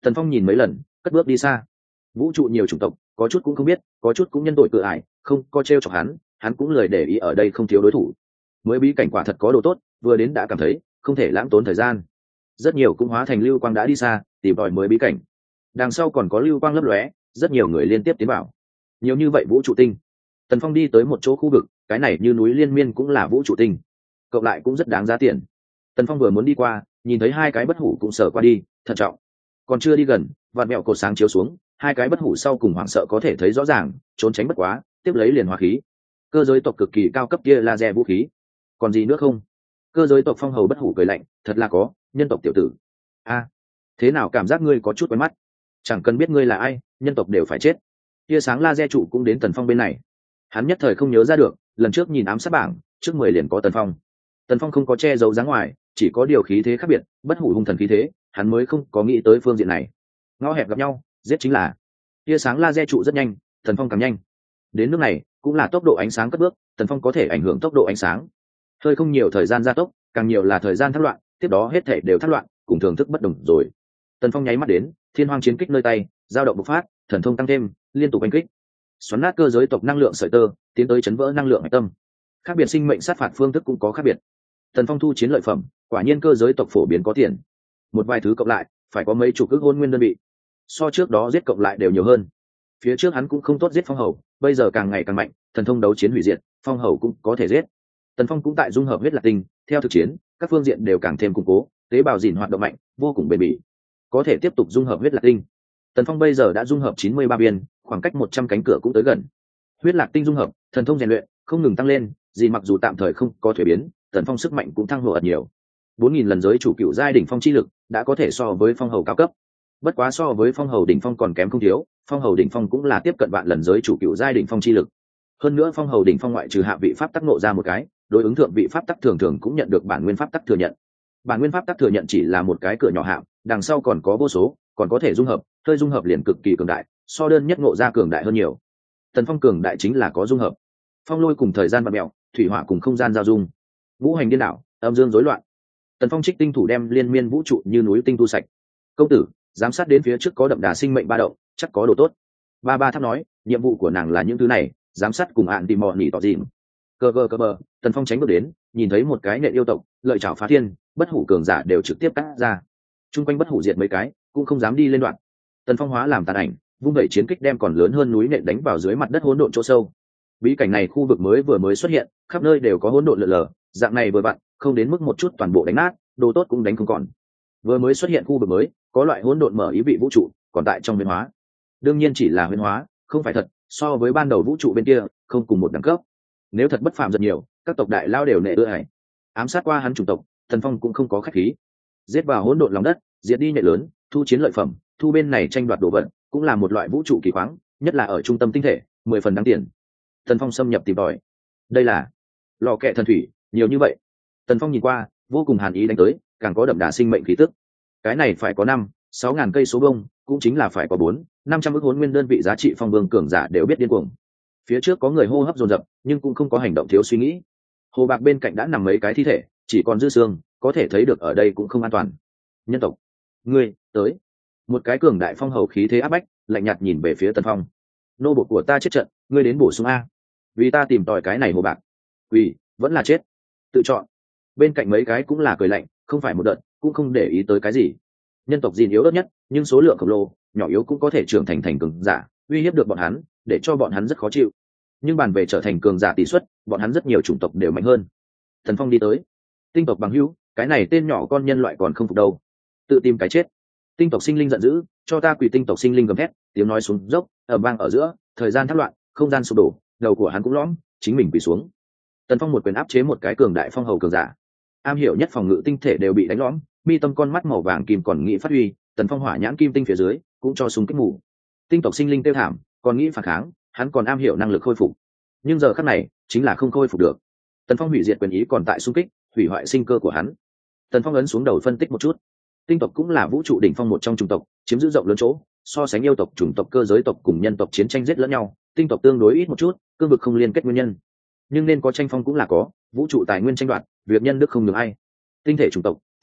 Tần Phong nhìn mấy lần, cất bước đi xa. Vũ trụ nhiều chủng tộc, có chút cũng không biết, có chút cũng nhân tội tự ải, không có trêu chọc hắn cũng lười để ý, ở đây không thiếu đối thủ. Mới bí cảnh quả thật có đồ tốt, vừa đến đã cảm thấy không thể lãng tốn thời gian. Rất nhiều cũng hóa thành lưu quang đã đi xa, tìm tòi mới bí cảnh. Đằng sau còn có lưu quang lấp lóe, rất nhiều người liên tiếp tiến vào. Nhiều như vậy vũ trụ tinh. Tần Phong đi tới một chỗ khu vực, cái này như núi liên miên cũng là vũ trụ tinh, cộng lại cũng rất đáng giá tiền. Tần Phong vừa muốn đi qua, nhìn thấy hai cái bất hủ cũng sờ qua đi, thận trọng. Còn chưa đi gần, vạn mẹo cột sáng chiếu xuống, hai cái bất hủ sau cùng hoảng sợ có thể thấy rõ ràng, trốn tránh bất quá, tiếp lấy liền hóa khí. Cơ giới tộc cực kỳ cao cấp kia laser vũ khí. Còn gì nữa không? Cơ giới tộc phong hầu bất hủ cười lạnh, thật là có, nhân tộc tiểu tử. A, thế nào cảm giác ngươi có chút quen mắt? Chẳng cần biết ngươi là ai, nhân tộc đều phải chết. Tia sáng laser trụ cũng đến Tần Phong bên này. Hắn nhất thời không nhớ ra được, lần trước nhìn ám sát bảng, trước 10 liền có Tần Phong. Tần Phong không có che giấu dáng ngoài, chỉ có điều khí thế khác biệt, bất hủ hung thần khí thế, hắn mới không có nghĩ tới phương diện này. Ngõ hẹp gặp nhau, giết chính là. Tia sáng laser trụ rất nhanh, Tần Phong càng nhanh. Đến nước này, cũng là tốc độ ánh sáng cất bước, Tần Phong có thể ảnh hưởng tốc độ ánh sáng. Hơi không nhiều thời gian gia tốc, càng nhiều là thời gian thất loạn, tiếp đó hết thể đều thất loạn, cùng thưởng thức bất đồng rồi. Tần Phong nháy mắt đến, thiên hoang chiến kích nơi tay, dao động bộc phát, thần thông tăng thêm, liên tục đánh kích, xoắn nát cơ giới tộc năng lượng sợi tơ, tiến tới chấn vỡ năng lượng hạch tâm. Khác biệt sinh mệnh sát phạt phương thức cũng có khác biệt. Tần Phong thu chiến lợi phẩm, quả nhiên cơ giới tộc phổ biến có tiền. Một vài thứ cộng lại, phải có mấy chục ức hôn nguyên đơn vị. So trước đó giết cộng lại đều nhiều hơn. Phía trước hắn cũng không tốt giết phong hầu, bây giờ càng ngày càng mạnh, thần thông đấu chiến hủy diệt, phong hầu cũng có thể giết. Tần Phong cũng tại dung hợp huyết lạc tinh, theo thực chiến, các phương diện đều càng thêm củng cố, tế bào dìn hoạt động mạnh, vô cùng bền bỉ. Có thể tiếp tục dung hợp huyết lạc tinh. Tần Phong bây giờ đã dung hợp 93 viên, khoảng cách 100 cánh cửa cũng tới gần. Huyết lạc tinh dung hợp, thần thông rèn luyện, không ngừng tăng lên, dìn mặc dù tạm thời không có thuế biến, Tần Phong sức mạnh cũng thăng nộ ẩn nhiều. 4000 lần giới chủ cựu giai đỉnh phong chi lực, đã có thể so với phong hầu cao cấp. Bất quá so với phong hầu đỉnh phong còn kém không thiếu, phong hầu đỉnh phong cũng là tiếp cận vạn lần giới chủ cựu giai đỉnh phong chi lực. Hơn nữa phong hầu đỉnh phong ngoại trừ hạ vị pháp tắc nộ ra một cái, đối ứng thượng vị pháp tắc thường thường cũng nhận được bản nguyên pháp tắc thừa nhận. Bản nguyên pháp tắc thừa nhận chỉ là một cái cửa nhỏ hạng, đằng sau còn có vô số, còn có thể dung hợp, hơi dung hợp liền cực kỳ cường đại, so đơn nhất ngộ ra cường đại hơn nhiều. Tần Phong cường đại chính là có dung hợp, phong lôi cùng thời gian bạt mèo, thủy hỏa cùng không gian giao dung, ngũ hành điên đảo, âm dương rối loạn. Tần Phong trích tinh thủ đem liên miên vũ trụ như núi tinh tu sạch. Công tử, giám sát đến phía trước có đậm đà sinh mệnh ba động, chắc có đồ tốt. Ba ba tháp nói, nhiệm vụ của nàng là những thứ này, giám sát cùng ạn tìm mò nhỉ tỏ gì. Cơ bờ, Tần Phong tránh bước đến, nhìn thấy một cái nện yêu tộc, lợi chảo phá thiên, bất hủ cường giả đều trực tiếp cắt ra. Trung quanh bất hủ diệt mấy cái, cũng không dám đi lên đoạn. Tần Phong hóa làm tàn ảnh, vung đẩy chiến kích đem còn lớn hơn núi nện đánh vào dưới mặt đất hỗn độn chỗ sâu. Bí cảnh này khu vực vừa mới xuất hiện, khắp nơi đều có hỗn độn lượn lờ, dạng này vừa vặn, không đến mức một chút toàn bộ đánh nát, đồ tốt cũng đánh không còn. Vừa mới xuất hiện khu vực mới, có loại hỗn độn mở ý vị vũ trụ, còn tại trong biến hóa. Đương nhiên chỉ là biến hóa, không phải thật, so với ban đầu vũ trụ bên kia, không cùng một đẳng cấp. Nếu thật bất phàm rất nhiều, các tộc đại lao đều nệ ưa hải. Ám sát qua hắn chủng tộc, Tần Phong cũng không có khách khí. Giết vào hỗn độn lòng đất, diệt đi nhện lớn, thu chiến lợi phẩm, thu bên này tranh đoạt đồ vật, cũng là một loại vũ trụ kỳ khoáng, nhất là ở trung tâm tinh thể, 10 phần đáng tiền. Tần Phong xâm nhập tìm tòi. Đây là lò kẹ thần thủy, nhiều như vậy. Tần Phong nhìn qua, vô cùng hàn ý đánh tới, càng có đậm đà sinh mệnh khí tức. Cái này phải có 5-6 ngàn cây số bông, cũng chính là phải có 400-500 ức hỗn nguyên đơn vị giá trị, phong vương cường giả đều biết điên cuồng. Phía trước có người hô hấp dồn dập, nhưng cũng không có hành động thiếu suy nghĩ. Hồ bạc bên cạnh đã nằm mấy cái thi thể, chỉ còn dư xương, có thể thấy được ở đây cũng không an toàn. Nhân tộc, ngươi tới. Một cái cường đại phong hầu khí thế áp bách, lạnh nhạt nhìn về phía Tần Phong. Nô bộc của ta chết trận, ngươi đến bổ sung a. Vì ta tìm tòi cái này hồ bạc. Vì vẫn là chết. Tự chọn. Bên cạnh mấy cái cũng là cười lạnh, không phải một đợt, cũng không để ý tới cái gì. Nhân tộc gìn yếu ớt nhất, nhưng số lượng khổng lồ, nhỏ yếu cũng có thể trưởng thành cường giả, uy hiếp được bọn hắn, để cho bọn hắn rất khó chịu. Nhưng bàn về trở thành cường giả tỷ suất, bọn hắn rất nhiều chủng tộc đều mạnh hơn. Thần Phong đi tới. Tinh tộc bằng hữu, cái này tên nhỏ con nhân loại còn không phục đâu, tự tìm cái chết. Tinh tộc sinh linh giận dữ, cho ta quỳ. Tinh tộc sinh linh gầm thét, tiếng nói xuống dốc, ầm vang ở giữa, thời gian thất loạn, không gian sụp đổ, đầu của hắn cũng lõm, chính mình quỳ xuống. Tần Phong một quyền áp chế một cái cường đại phong hầu cường giả, am hiểu nhất phòng ngự tinh thể đều bị đánh lõm, mi tâm con mắt màu vàng kim còn nghĩ phát huy, Tần Phong hỏa nhãn kim tinh phía dưới cũng cho súng kích mù. Tinh tộc sinh linh tiêu thảm, còn nghĩ phản kháng, hắn còn am hiểu năng lực khôi phục, nhưng giờ khắc này chính là không khôi phục được. Tần Phong hủy diệt quyền ý còn tại xung kích, hủy hoại sinh cơ của hắn. Tần Phong ấn xuống đầu phân tích một chút, tinh tộc cũng là vũ trụ đỉnh phong một trong chủng tộc, chiếm giữ rộng lớn chỗ, so sánh yêu tộc, chủng tộc cơ giới tộc cùng nhân tộc chiến tranh giết lẫn nhau, tinh tộc tương đối ít một chút, cương vực không liên kết nguyên nhân. Nhưng nên có tranh phong cũng là có, vũ trụ tài nguyên tranh đoạt, việc nhân đức không được ai. Tinh thể chủng tộc,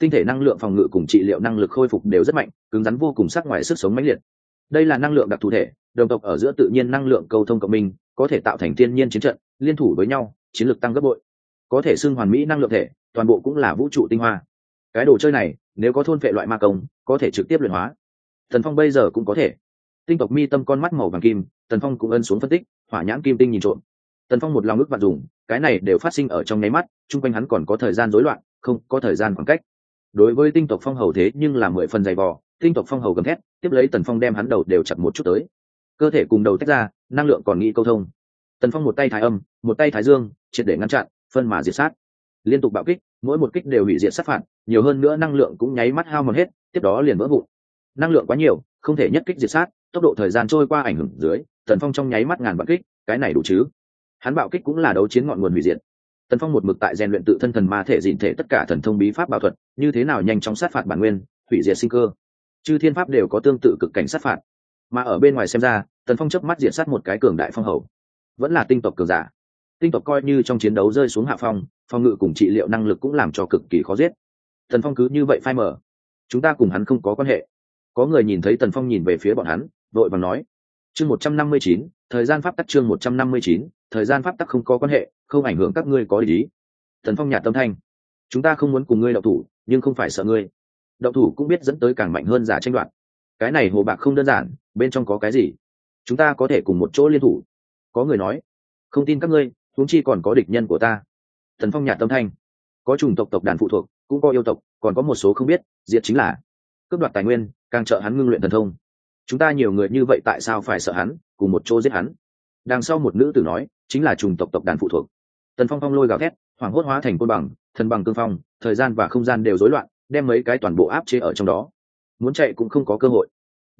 tinh thể năng lượng phòng ngự cùng trị liệu năng lực khôi phục đều rất mạnh, cứng rắn vô cùng, sắc ngoài sức sống mãnh liệt. Đây là năng lượng đặc thù thể, đồng tộc ở giữa tự nhiên năng lượng cầu thông cộng minh, có thể tạo thành thiên nhiên chiến trận, liên thủ với nhau chiến lược tăng gấp bội, có thể xưng hoàn mỹ năng lượng thể, toàn bộ cũng là vũ trụ tinh hoa. Cái đồ chơi này nếu có thôn phệ loại ma công, có thể trực tiếp luyện hóa. Tần Phong bây giờ cũng có thể. Tinh tộc mi tâm con mắt màu vàng kim, Tần Phong cũng ân xuống phân tích, hỏa nhãn kim tinh nhìn trộm. Tần Phong một lòng ức vạn dùng, cái này đều phát sinh ở trong nháy mắt, chung quanh hắn còn có thời gian rối loạn, không có thời gian khoảng cách. Đối với tinh tộc phong hầu thế nhưng là 10 phần dày vò, tinh tộc phong hầu gầm thét, tiếp lấy Tần Phong đem hắn đầu đều chặt một chút tới. Cơ thể cùng đầu tách ra, năng lượng còn nghĩ câu thông. Tần Phong một tay thái âm, một tay thái dương, triệt để ngăn chặn, phân mà diệt sát. Liên tục bạo kích, mỗi một kích đều hủy diệt sát phạt, nhiều hơn nữa năng lượng cũng nháy mắt hao mòn hết, tiếp đó liền vỡ vụn. Năng lượng quá nhiều, không thể nhất kích diệt sát, tốc độ thời gian trôi qua ảnh hưởng dưới, Tần Phong trong nháy mắt ngàn vạn kích, cái này đủ chứ? Hắn bạo kích cũng là đấu chiến ngọn nguồn hủy diệt. Tần Phong một mực tại rèn luyện tự thân thần ma thể dịn thể tất cả thần thông bí pháp bảo thuật, như thế nào nhanh chóng sát phạt bản nguyên, hủy diệt sinh cơ. Chư thiên pháp đều có tương tự cực cảnh sát phạt. Mà ở bên ngoài xem ra, Tần Phong chớp mắt diệt sát một cái cường đại phong hầu, vẫn là tinh tộc cường giả. Tinh tộc coi như trong chiến đấu rơi xuống hạ phong, phòng ngự cùng trị liệu năng lực cũng làm cho cực kỳ khó giết. Tần Phong cứ như vậy phai mở, chúng ta cùng hắn không có quan hệ. Có người nhìn thấy Tần Phong nhìn về phía bọn hắn, vội vàng nói: chương 159, thời gian pháp tắc, chương 159, thời gian pháp tắc không có quan hệ, không ảnh hưởng các ngươi có ý. Tần Phong nhạt tâm thanh: chúng ta không muốn cùng ngươi động thủ, nhưng không phải sợ ngươi. Động thủ cũng biết dẫn tới càng mạnh hơn giả tranh đoạt. Cái này hồ bạc không đơn giản, bên trong có cái gì? Chúng ta có thể cùng một chỗ liên thủ. Có người nói: không tin các ngươi, huống chi còn có địch nhân của ta. Tần Phong nhạt tâm thanh: có chủng tộc tộc đàn phụ thuộc, cũng có yêu tộc, còn có một số không biết, diệt chính là cướp đoạt tài nguyên, càng trợ hắn ngưng luyện thần thông. Chúng ta nhiều người như vậy tại sao phải sợ hắn, cùng một chỗ giết hắn? Đằng sau một nữ tử nói: chính là chủng tộc tộc đàn phụ thuộc. Tần Phong phong lôi gào thét, hoảng hốt hóa thành côn bằng, thần bằng cương phong, thời gian và không gian đều rối loạn, đem mấy cái toàn bộ áp chế ở trong đó. Muốn chạy cũng không có cơ hội.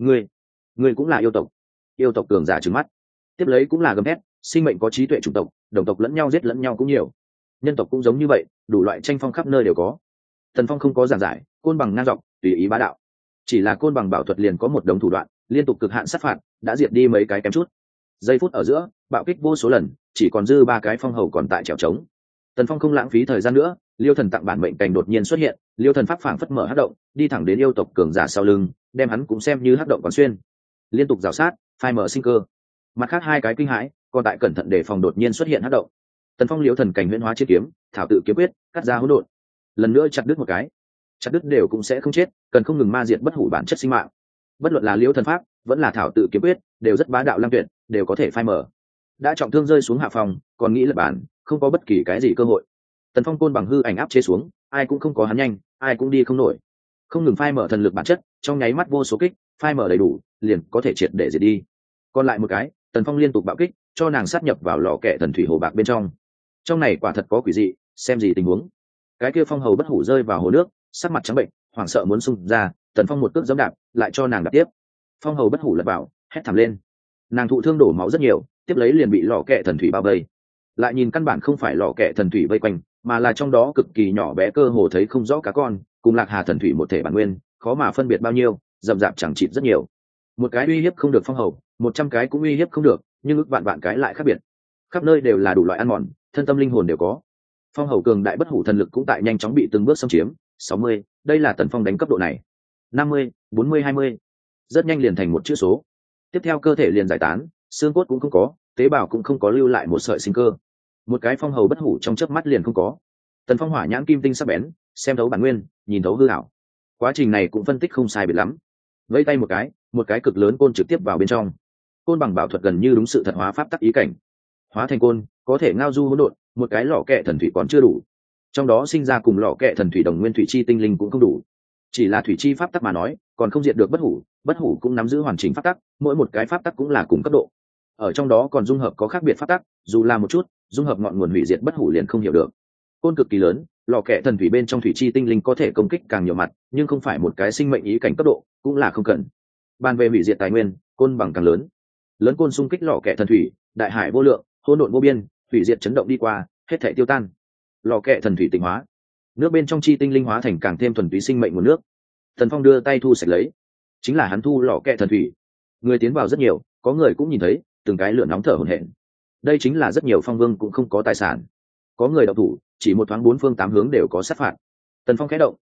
Ngươi cũng là yêu tộc? Yêu tộc cường giả trừng mắt, tiếp lấy cũng là gầm thét: sinh mệnh có trí tuệ chủng tộc, đồng tộc lẫn nhau giết lẫn nhau cũng nhiều. Nhân tộc cũng giống như vậy, đủ loại tranh phong khắp nơi đều có. Tần Phong không có giảng giải, côn bằng ngang dọc, tùy ý bá đạo. Chỉ là côn bằng bảo thuật liền có một đống thủ đoạn, liên tục cực hạn sát phạt, đã diệt đi mấy cái kém chút. Giây phút ở giữa, bạo kích vô số lần, chỉ còn dư 3 cái phong hầu còn tại trèo trống. Tần Phong không lãng phí thời gian nữa, Liêu Thần tặng bản mệnh cảnh đột nhiên xuất hiện, Liêu Thần pháp phảng phất mở hắc động, đi thẳng đến yêu tộc cường giả sau lưng, đem hắn cũng xem như hắc động còn xuyên. Liên tục rào sát, phai mở sinh cơ. Mặt khác 2 cái kinh hãi, còn tại cẩn thận để phòng đột nhiên xuất hiện hắc động. Tần Phong Liêu Thần cảnh huyễn hóa chiếc kiếm, thảo tự kiếm quyết, cắt ra hỗn độn. Lần nữa chặt đứt một cái. Chặt đứt đều cũng sẽ không chết, cần không ngừng ma diệt bất hủ bản chất sinh mạng. Bất luận là Liêu Thần pháp, vẫn là thảo tự kiếm quyết, đều rất bá đạo lang tuyệt, đều có thể phai mở. Đã trọng thương rơi xuống hạ phòng, còn nghĩ là bản, không có bất kỳ cái gì cơ hội. Tần Phong côn bằng hư ảnh áp chế xuống, ai cũng không có hắn nhanh, ai cũng đi không nổi. Không ngừng phai mở thần lực bản chất, trong nháy mắt vô số kích, phai mở đầy đủ, liền có thể triệt để diệt đi. Còn lại một cái, Tần Phong liên tục bạo kích, cho nàng sát nhập vào lò kẹ thần thủy hồ bạc bên trong. Trong này quả thật có quỷ dị, xem gì tình huống. Cái kia phong hầu bất hủ rơi vào hồ nước, sắc mặt trắng bệnh, hoảng sợ muốn xung ra, Tần Phong một cước giẫm đạp, lại cho nàng đạp tiếp. Phong hầu bất hủ lật vào, hét thảm lên. Nàng thụ thương đổ máu rất nhiều, tiếp lấy liền bị lò kẹ thần thủy bao vây. Lại nhìn căn bản không phải lò kẹ thần thủy vây quanh, mà là trong đó cực kỳ nhỏ bé, cơ hồ thấy không rõ cá con, cùng lạc hà thần thủy một thể bản nguyên, khó mà phân biệt bao nhiêu, rậm rạp chẳng chịt rất nhiều. Một cái uy hiếp không được phong hầu, 100 cái cũng uy hiếp không được, nhưng ức vạn vạn cái lại khác biệt. Khắp nơi đều là đủ loại ăn mòn, thân tâm linh hồn đều có. Phong hầu cường đại bất hủ thần lực cũng tại nhanh chóng bị từng bước xâm chiếm. 60, đây là Tần Phong đánh cấp độ này. 50, 40, 20, rất nhanh liền thành một chữ số. Tiếp theo cơ thể liền giải tán, xương cốt cũng không có, tế bào cũng không có lưu lại một sợi sinh cơ. Một cái phong hầu bất hủ trong chớp mắt liền không có. Tần Phong hỏa nhãn kim tinh sắc bén, xem thấu bản nguyên, nhìn thấu hư ảo. Quá trình này cũng phân tích không sai biệt lắm. Vẫy tay một cái cực lớn côn trực tiếp vào bên trong. Côn bằng bảo thuật gần như đúng sự thật hóa pháp tắc ý cảnh. Hóa thành côn, có thể ngao du hỗn độn, một cái lò kẹ thần thủy còn chưa đủ. Trong đó sinh ra cùng lò kẹ thần thủy đồng nguyên thủy chi tinh linh cũng không đủ. Chỉ là thủy chi pháp tắc mà nói, còn không diệt được bất hủ cũng nắm giữ hoàn chỉnh pháp tắc, mỗi một cái pháp tắc cũng là cùng cấp độ. Ở trong đó còn dung hợp có khác biệt pháp tắc, dù là một chút, dung hợp ngọn nguồn hủy diệt bất hủ liền không hiểu được. Côn cực kỳ lớn, lò kẹ thần thủy bên trong thủy chi tinh linh có thể công kích càng nhiều mặt, nhưng không phải một cái sinh mệnh ý cảnh cấp độ, cũng là không cần. Bàn về hủy diệt tài nguyên, côn bằng càng lớn. Lớn côn xung kích lò kẹ thần thủy, đại hải vô lượng, hỗn độn vô biên, hủy diệt chấn động đi qua, hết thảy tiêu tan. Lò kẹ thần thủy tịnh hóa, nước bên trong chi tinh linh hóa thành càng thêm thuần túy sinh mệnh nguồn nước. Thần Phong đưa tay thu sạch lấy, chính là hắn thu lò kẹ thần thủy. Người tiến vào rất nhiều, có người cũng nhìn thấy từng cái lửa nóng thở hổn hển. Đây chính là rất nhiều phong vương cũng không có tài sản. Có người động thủ, chỉ một thoáng 4 phương 8 hướng đều có sát phạt. Tần Phong khẽ động,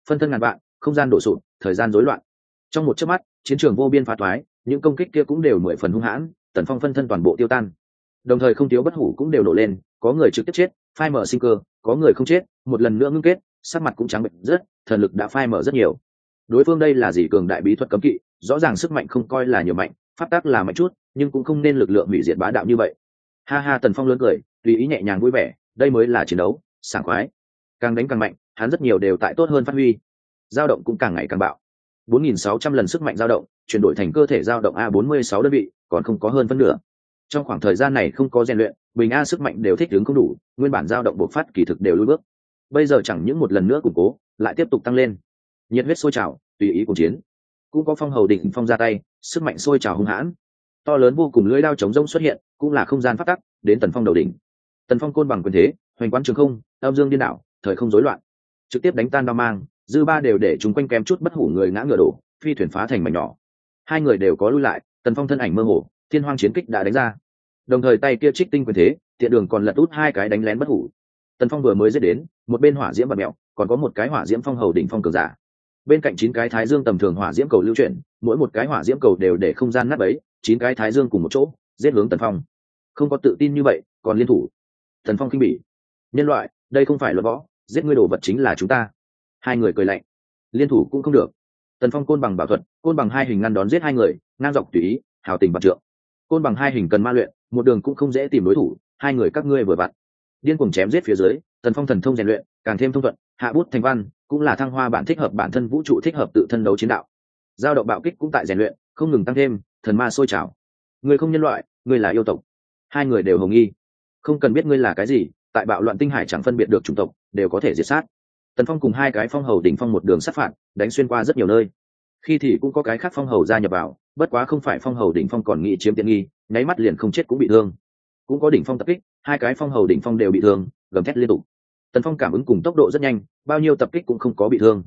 phân thân ngàn vạn, không gian đổ sụp, thời gian rối loạn. Trong một chớp mắt, chiến trường vô biên phá toái, những công kích kia cũng đều 10 phần hung hãn, Tần Phong phân thân toàn bộ tiêu tan. Đồng thời không thiếu bất hủ cũng đều nổ lên, có người trực tiếp chết, phai mở sinh cơ, có người không chết, một lần nữa ngưng kết, sắc mặt cũng trắng bệnh rất, thần lực đã phai mở rất nhiều. Đối phương đây là gì cường đại bí thuật cấm kỵ, rõ ràng sức mạnh không coi là nhiều mạnh, pháp tắc là mạnh chút, nhưng cũng không nên lực lượng hủy diệt bá đạo như vậy. Ha ha, Tần Phong lớn cười, tùy ý nhẹ nhàng vui vẻ, đây mới là chiến đấu, sảng khoái. Càng đánh càng mạnh, hắn rất nhiều đều tại tốt hơn phát huy. Dao động cũng càng ngày càng bạo. 4.600 lần sức mạnh dao động, chuyển đổi thành cơ thể dao động A46 đơn vị, còn không có hơn phân nửa. Trong khoảng thời gian này không có rèn luyện, bình A sức mạnh đều thích ứng không đủ, nguyên bản dao động bộc phát kỳ thực đều lùi bước. Bây giờ chẳng những một lần nữa củng cố, lại tiếp tục tăng lên. Nhiệt huyết sôi trào, tùy ý cùng chiến. Cũng có phong hầu đỉnh phong ra tay, sức mạnh sôi trào hung hãn. To lớn vô cùng lưỡi đao chống rông xuất hiện, cũng là không gian phát tắc, đến Tần Phong đầu đỉnh. Tần Phong côn bằng quyền thế, hoành quán trường không, âm dương điên đảo, thời không rối loạn, trực tiếp đánh tan đao mang, dư ba đều để chúng quanh kém chút bất hủ người ngã ngựa đổ, phi thuyền phá thành mảnh nhỏ. Hai người đều có lui lại, Tần Phong thân ảnh mơ hồ, thiên hoang chiến kích đã đánh ra. Đồng thời tay kia trích tinh quyền thế, tiện đường còn lật út hai cái đánh lén bất hủ. Tần Phong vừa mới giết đến, một bên hỏa diễm bật mèo, còn có một cái hỏa diễm phong hầu đỉnh phong cường giả. Bên cạnh 9 cái thái dương tầm thường hỏa diễm cầu lưu chuyển, mỗi một cái hỏa diễm cầu đều để không gian nát bấy, 9 cái thái dương cùng một chỗ, giết hướng Tần Phong. Không có tự tin như vậy, còn liên thủ. Tần Phong khinh bỉ. Nhân loại, đây không phải luật võ, giết ngươi đồ vật chính là chúng ta. Hai người cười lạnh. Liên thủ cũng không được. Tần Phong côn bằng bảo thuật, côn bằng hai hình ngăn đón giết hai người, ngang dọc tùy ý, hào tình bạc trượng. Côn bằng hai hình cần ma luyện, một đường cũng không dễ tìm đối thủ, hai người các ngươi vừa vặn. Điên cuồng chém giết phía dưới, Tần Phong thần thông rèn luyện, càng thêm thông thuận, hạ bút thành văn, cũng là thăng hoa bản thích hợp bản thân vũ trụ thích hợp tự thân đấu chiến đạo. Giao động bạo kích cũng tại rèn luyện, không ngừng tăng thêm, thần ma sôi trào. Ngươi không nhân loại, ngươi là yêu tộc. Hai người đều hồng nghi. Không cần biết ngươi là cái gì, tại bạo loạn tinh hải chẳng phân biệt được chủng tộc, đều có thể diệt sát. Tần Phong cùng hai cái phong hầu đỉnh phong một đường sát phạt, đánh xuyên qua rất nhiều nơi. Khi thì cũng có cái khác phong hầu gia nhập vào, bất quá không phải phong hầu đỉnh phong còn nghĩ chiếm tiện nghi, nháy mắt liền không chết cũng bị thương. Cũng có đỉnh phong tập kích, hai cái phong hầu đỉnh phong đều bị thương, gầm thét liên tục. Tần Phong cảm ứng cùng tốc độ rất nhanh, bao nhiêu tập kích cũng không có bị thương.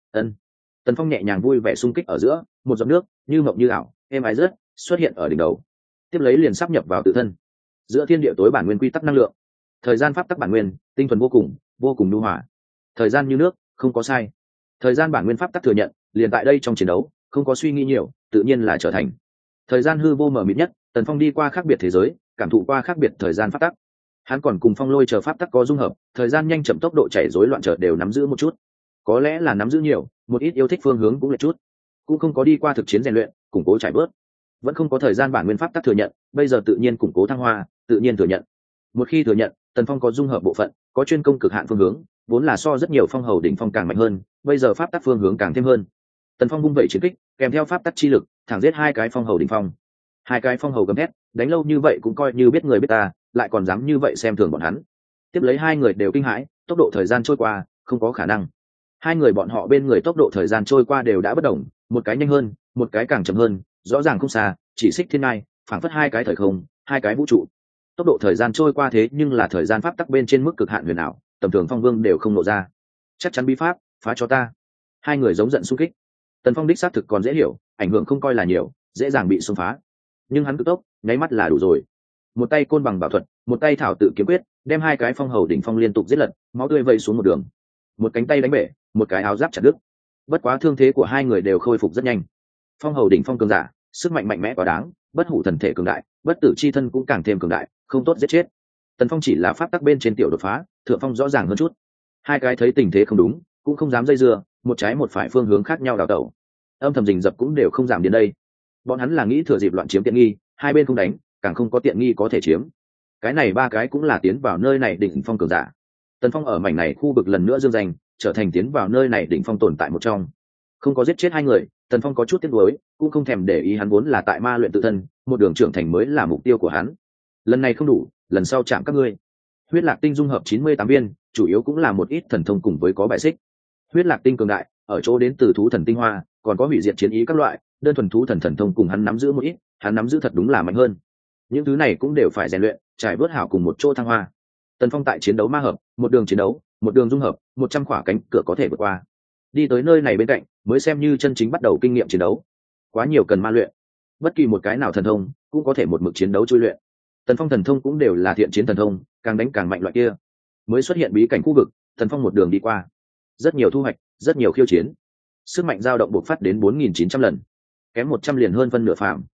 Tần Phong nhẹ nhàng vui vẻ xung kích ở giữa, một giọt nước như mộng như ảo, êm ái rớt xuất hiện ở đỉnh đầu, tiếp lấy liền sắp nhập vào tự thân. Giữa thiên địa tối bản nguyên quy tắc năng lượng, thời gian pháp tắc bản nguyên, tinh thuần vô cùng, vô cùng nhu hòa. Thời gian như nước, không có sai. Thời gian bản nguyên pháp tắc thừa nhận, liền tại đây trong chiến đấu, không có suy nghĩ nhiều, tự nhiên là trở thành. Thời gian hư vô mờ mịt nhất, Tần Phong đi qua khác biệt thế giới, cảm thụ qua khác biệt thời gian pháp tắc. Hắn còn cùng phong lôi chờ pháp tắc có dung hợp, thời gian nhanh chậm tốc độ chảy rối loạn chợt đều nắm giữ một chút. Có lẽ là nắm giữ nhiều, một ít yêu thích phương hướng cũng lệch chút. Cũng không có đi qua thực chiến rèn luyện, củng cố trải bớt. Vẫn không có thời gian bản nguyên pháp tắc thừa nhận, bây giờ tự nhiên củng cố thăng hoa, tự nhiên thừa nhận. Một khi thừa nhận, Tần Phong có dung hợp bộ phận, có chuyên công cực hạn phương hướng, vốn là so rất nhiều phong hầu đỉnh phong càng mạnh hơn, bây giờ pháp tắc phương hướng càng thêm hơn. Tần Phong vung vậy chiến kích, kèm theo pháp tắc chi lực, thẳng giết hai cái phong hầu đỉnh phong. Hai cái phong hầu gầm thét, đánh lâu như vậy cũng coi như biết người biết ta, lại còn dám như vậy xem thường bọn hắn. Tiếp lấy hai người đều kinh hãi, tốc độ thời gian trôi qua, không có khả năng. Hai người bọn họ bên người tốc độ thời gian trôi qua đều đã bất đồng, một cái nhanh hơn, một cái càng chậm hơn, rõ ràng không xa, chỉ xích thiên ngai, phảng phất hai cái thời không, hai cái vũ trụ. Tốc độ thời gian trôi qua thế nhưng là thời gian pháp tắc bên trên mức cực hạn huyền ảo, tầm thường phong vương đều không lộ ra. Chắc chắn bí pháp, phá cho ta. Hai người giống giận xung kích. Tần Phong đích xác thực còn dễ hiểu, ảnh hưởng không coi là nhiều, dễ dàng bị xung phá. Nhưng hắn cực tốc, nháy mắt là đủ rồi. Một tay côn bằng bảo thuật, một tay thảo tự kiếm quyết, đem hai cái phong hầu đỉnh phong liên tục giết lật, máu tươi vẩy xuống một đường. Một cánh tay đánh bể, một cái áo giáp chặt đứt. Bất quá thương thế của hai người đều khôi phục rất nhanh. Phong hầu đỉnh phong cường giả, sức mạnh mạnh mẽ quá đáng, bất hủ thần thể cường đại, bất tử chi thân cũng càng thêm cường đại, không tốt giết chết. Tần Phong chỉ là pháp tắc bên trên tiểu đột phá, thượng phong rõ ràng hơn chút. Hai cái thấy tình thế không đúng, cũng không dám dây dưa, một trái một phải phương hướng khác nhau đào tẩu. Âm thầm rình rập cũng đều không giảm đến đây. Bọn hắn là nghĩ thừa dịp loạn chiếm tiện nghi, hai bên không đánh, càng không có tiện nghi có thể chiếm. Cái này ba cái cũng là tiến vào nơi này đỉnh phong cường giả. Tần Phong ở mảnh này khu vực lần nữa dương danh, trở thành tiến vào nơi này đỉnh phong tồn tại một trong. Không có giết chết hai người, Tần Phong có chút tiếc nuối, cũng không thèm để ý, hắn vốn là tại ma luyện tự thân, một đường trưởng thành mới là mục tiêu của hắn. Lần này không đủ, lần sau chạm các ngươi. Huyết Lạc Tinh dung hợp 98 viên, chủ yếu cũng là một ít thần thông cùng với có bại xích. Huyết Lạc Tinh cường đại, ở chỗ đến từ thú thần tinh hoa, còn có hủy diệt chiến ý các loại, đơn thuần thú thần thần thông cùng hắn nắm giữ một ít, hắn nắm giữ thật đúng là mạnh hơn. Những thứ này cũng đều phải rèn luyện, trải vớt hảo cùng một chỗ thăng hoa. Tần Phong tại chiến đấu ma hợp, một đường chiến đấu, một đường dung hợp, 100 khỏa cánh cửa có thể vượt qua. Đi tới nơi này bên cạnh, mới xem như chân chính bắt đầu kinh nghiệm chiến đấu. Quá nhiều cần ma luyện. Bất kỳ một cái nào thần thông, cũng có thể một mực chiến đấu chui luyện. Tần Phong thần thông cũng đều là thiện chiến thần thông, càng đánh càng mạnh loại kia. Mới xuất hiện bí cảnh khu vực, Tần Phong một đường đi qua. Rất nhiều thu hoạch, rất nhiều khiêu chiến, sức mạnh dao động bộc phát đến 4.900 lần, kém 100 liền hơn phân nửa phàm.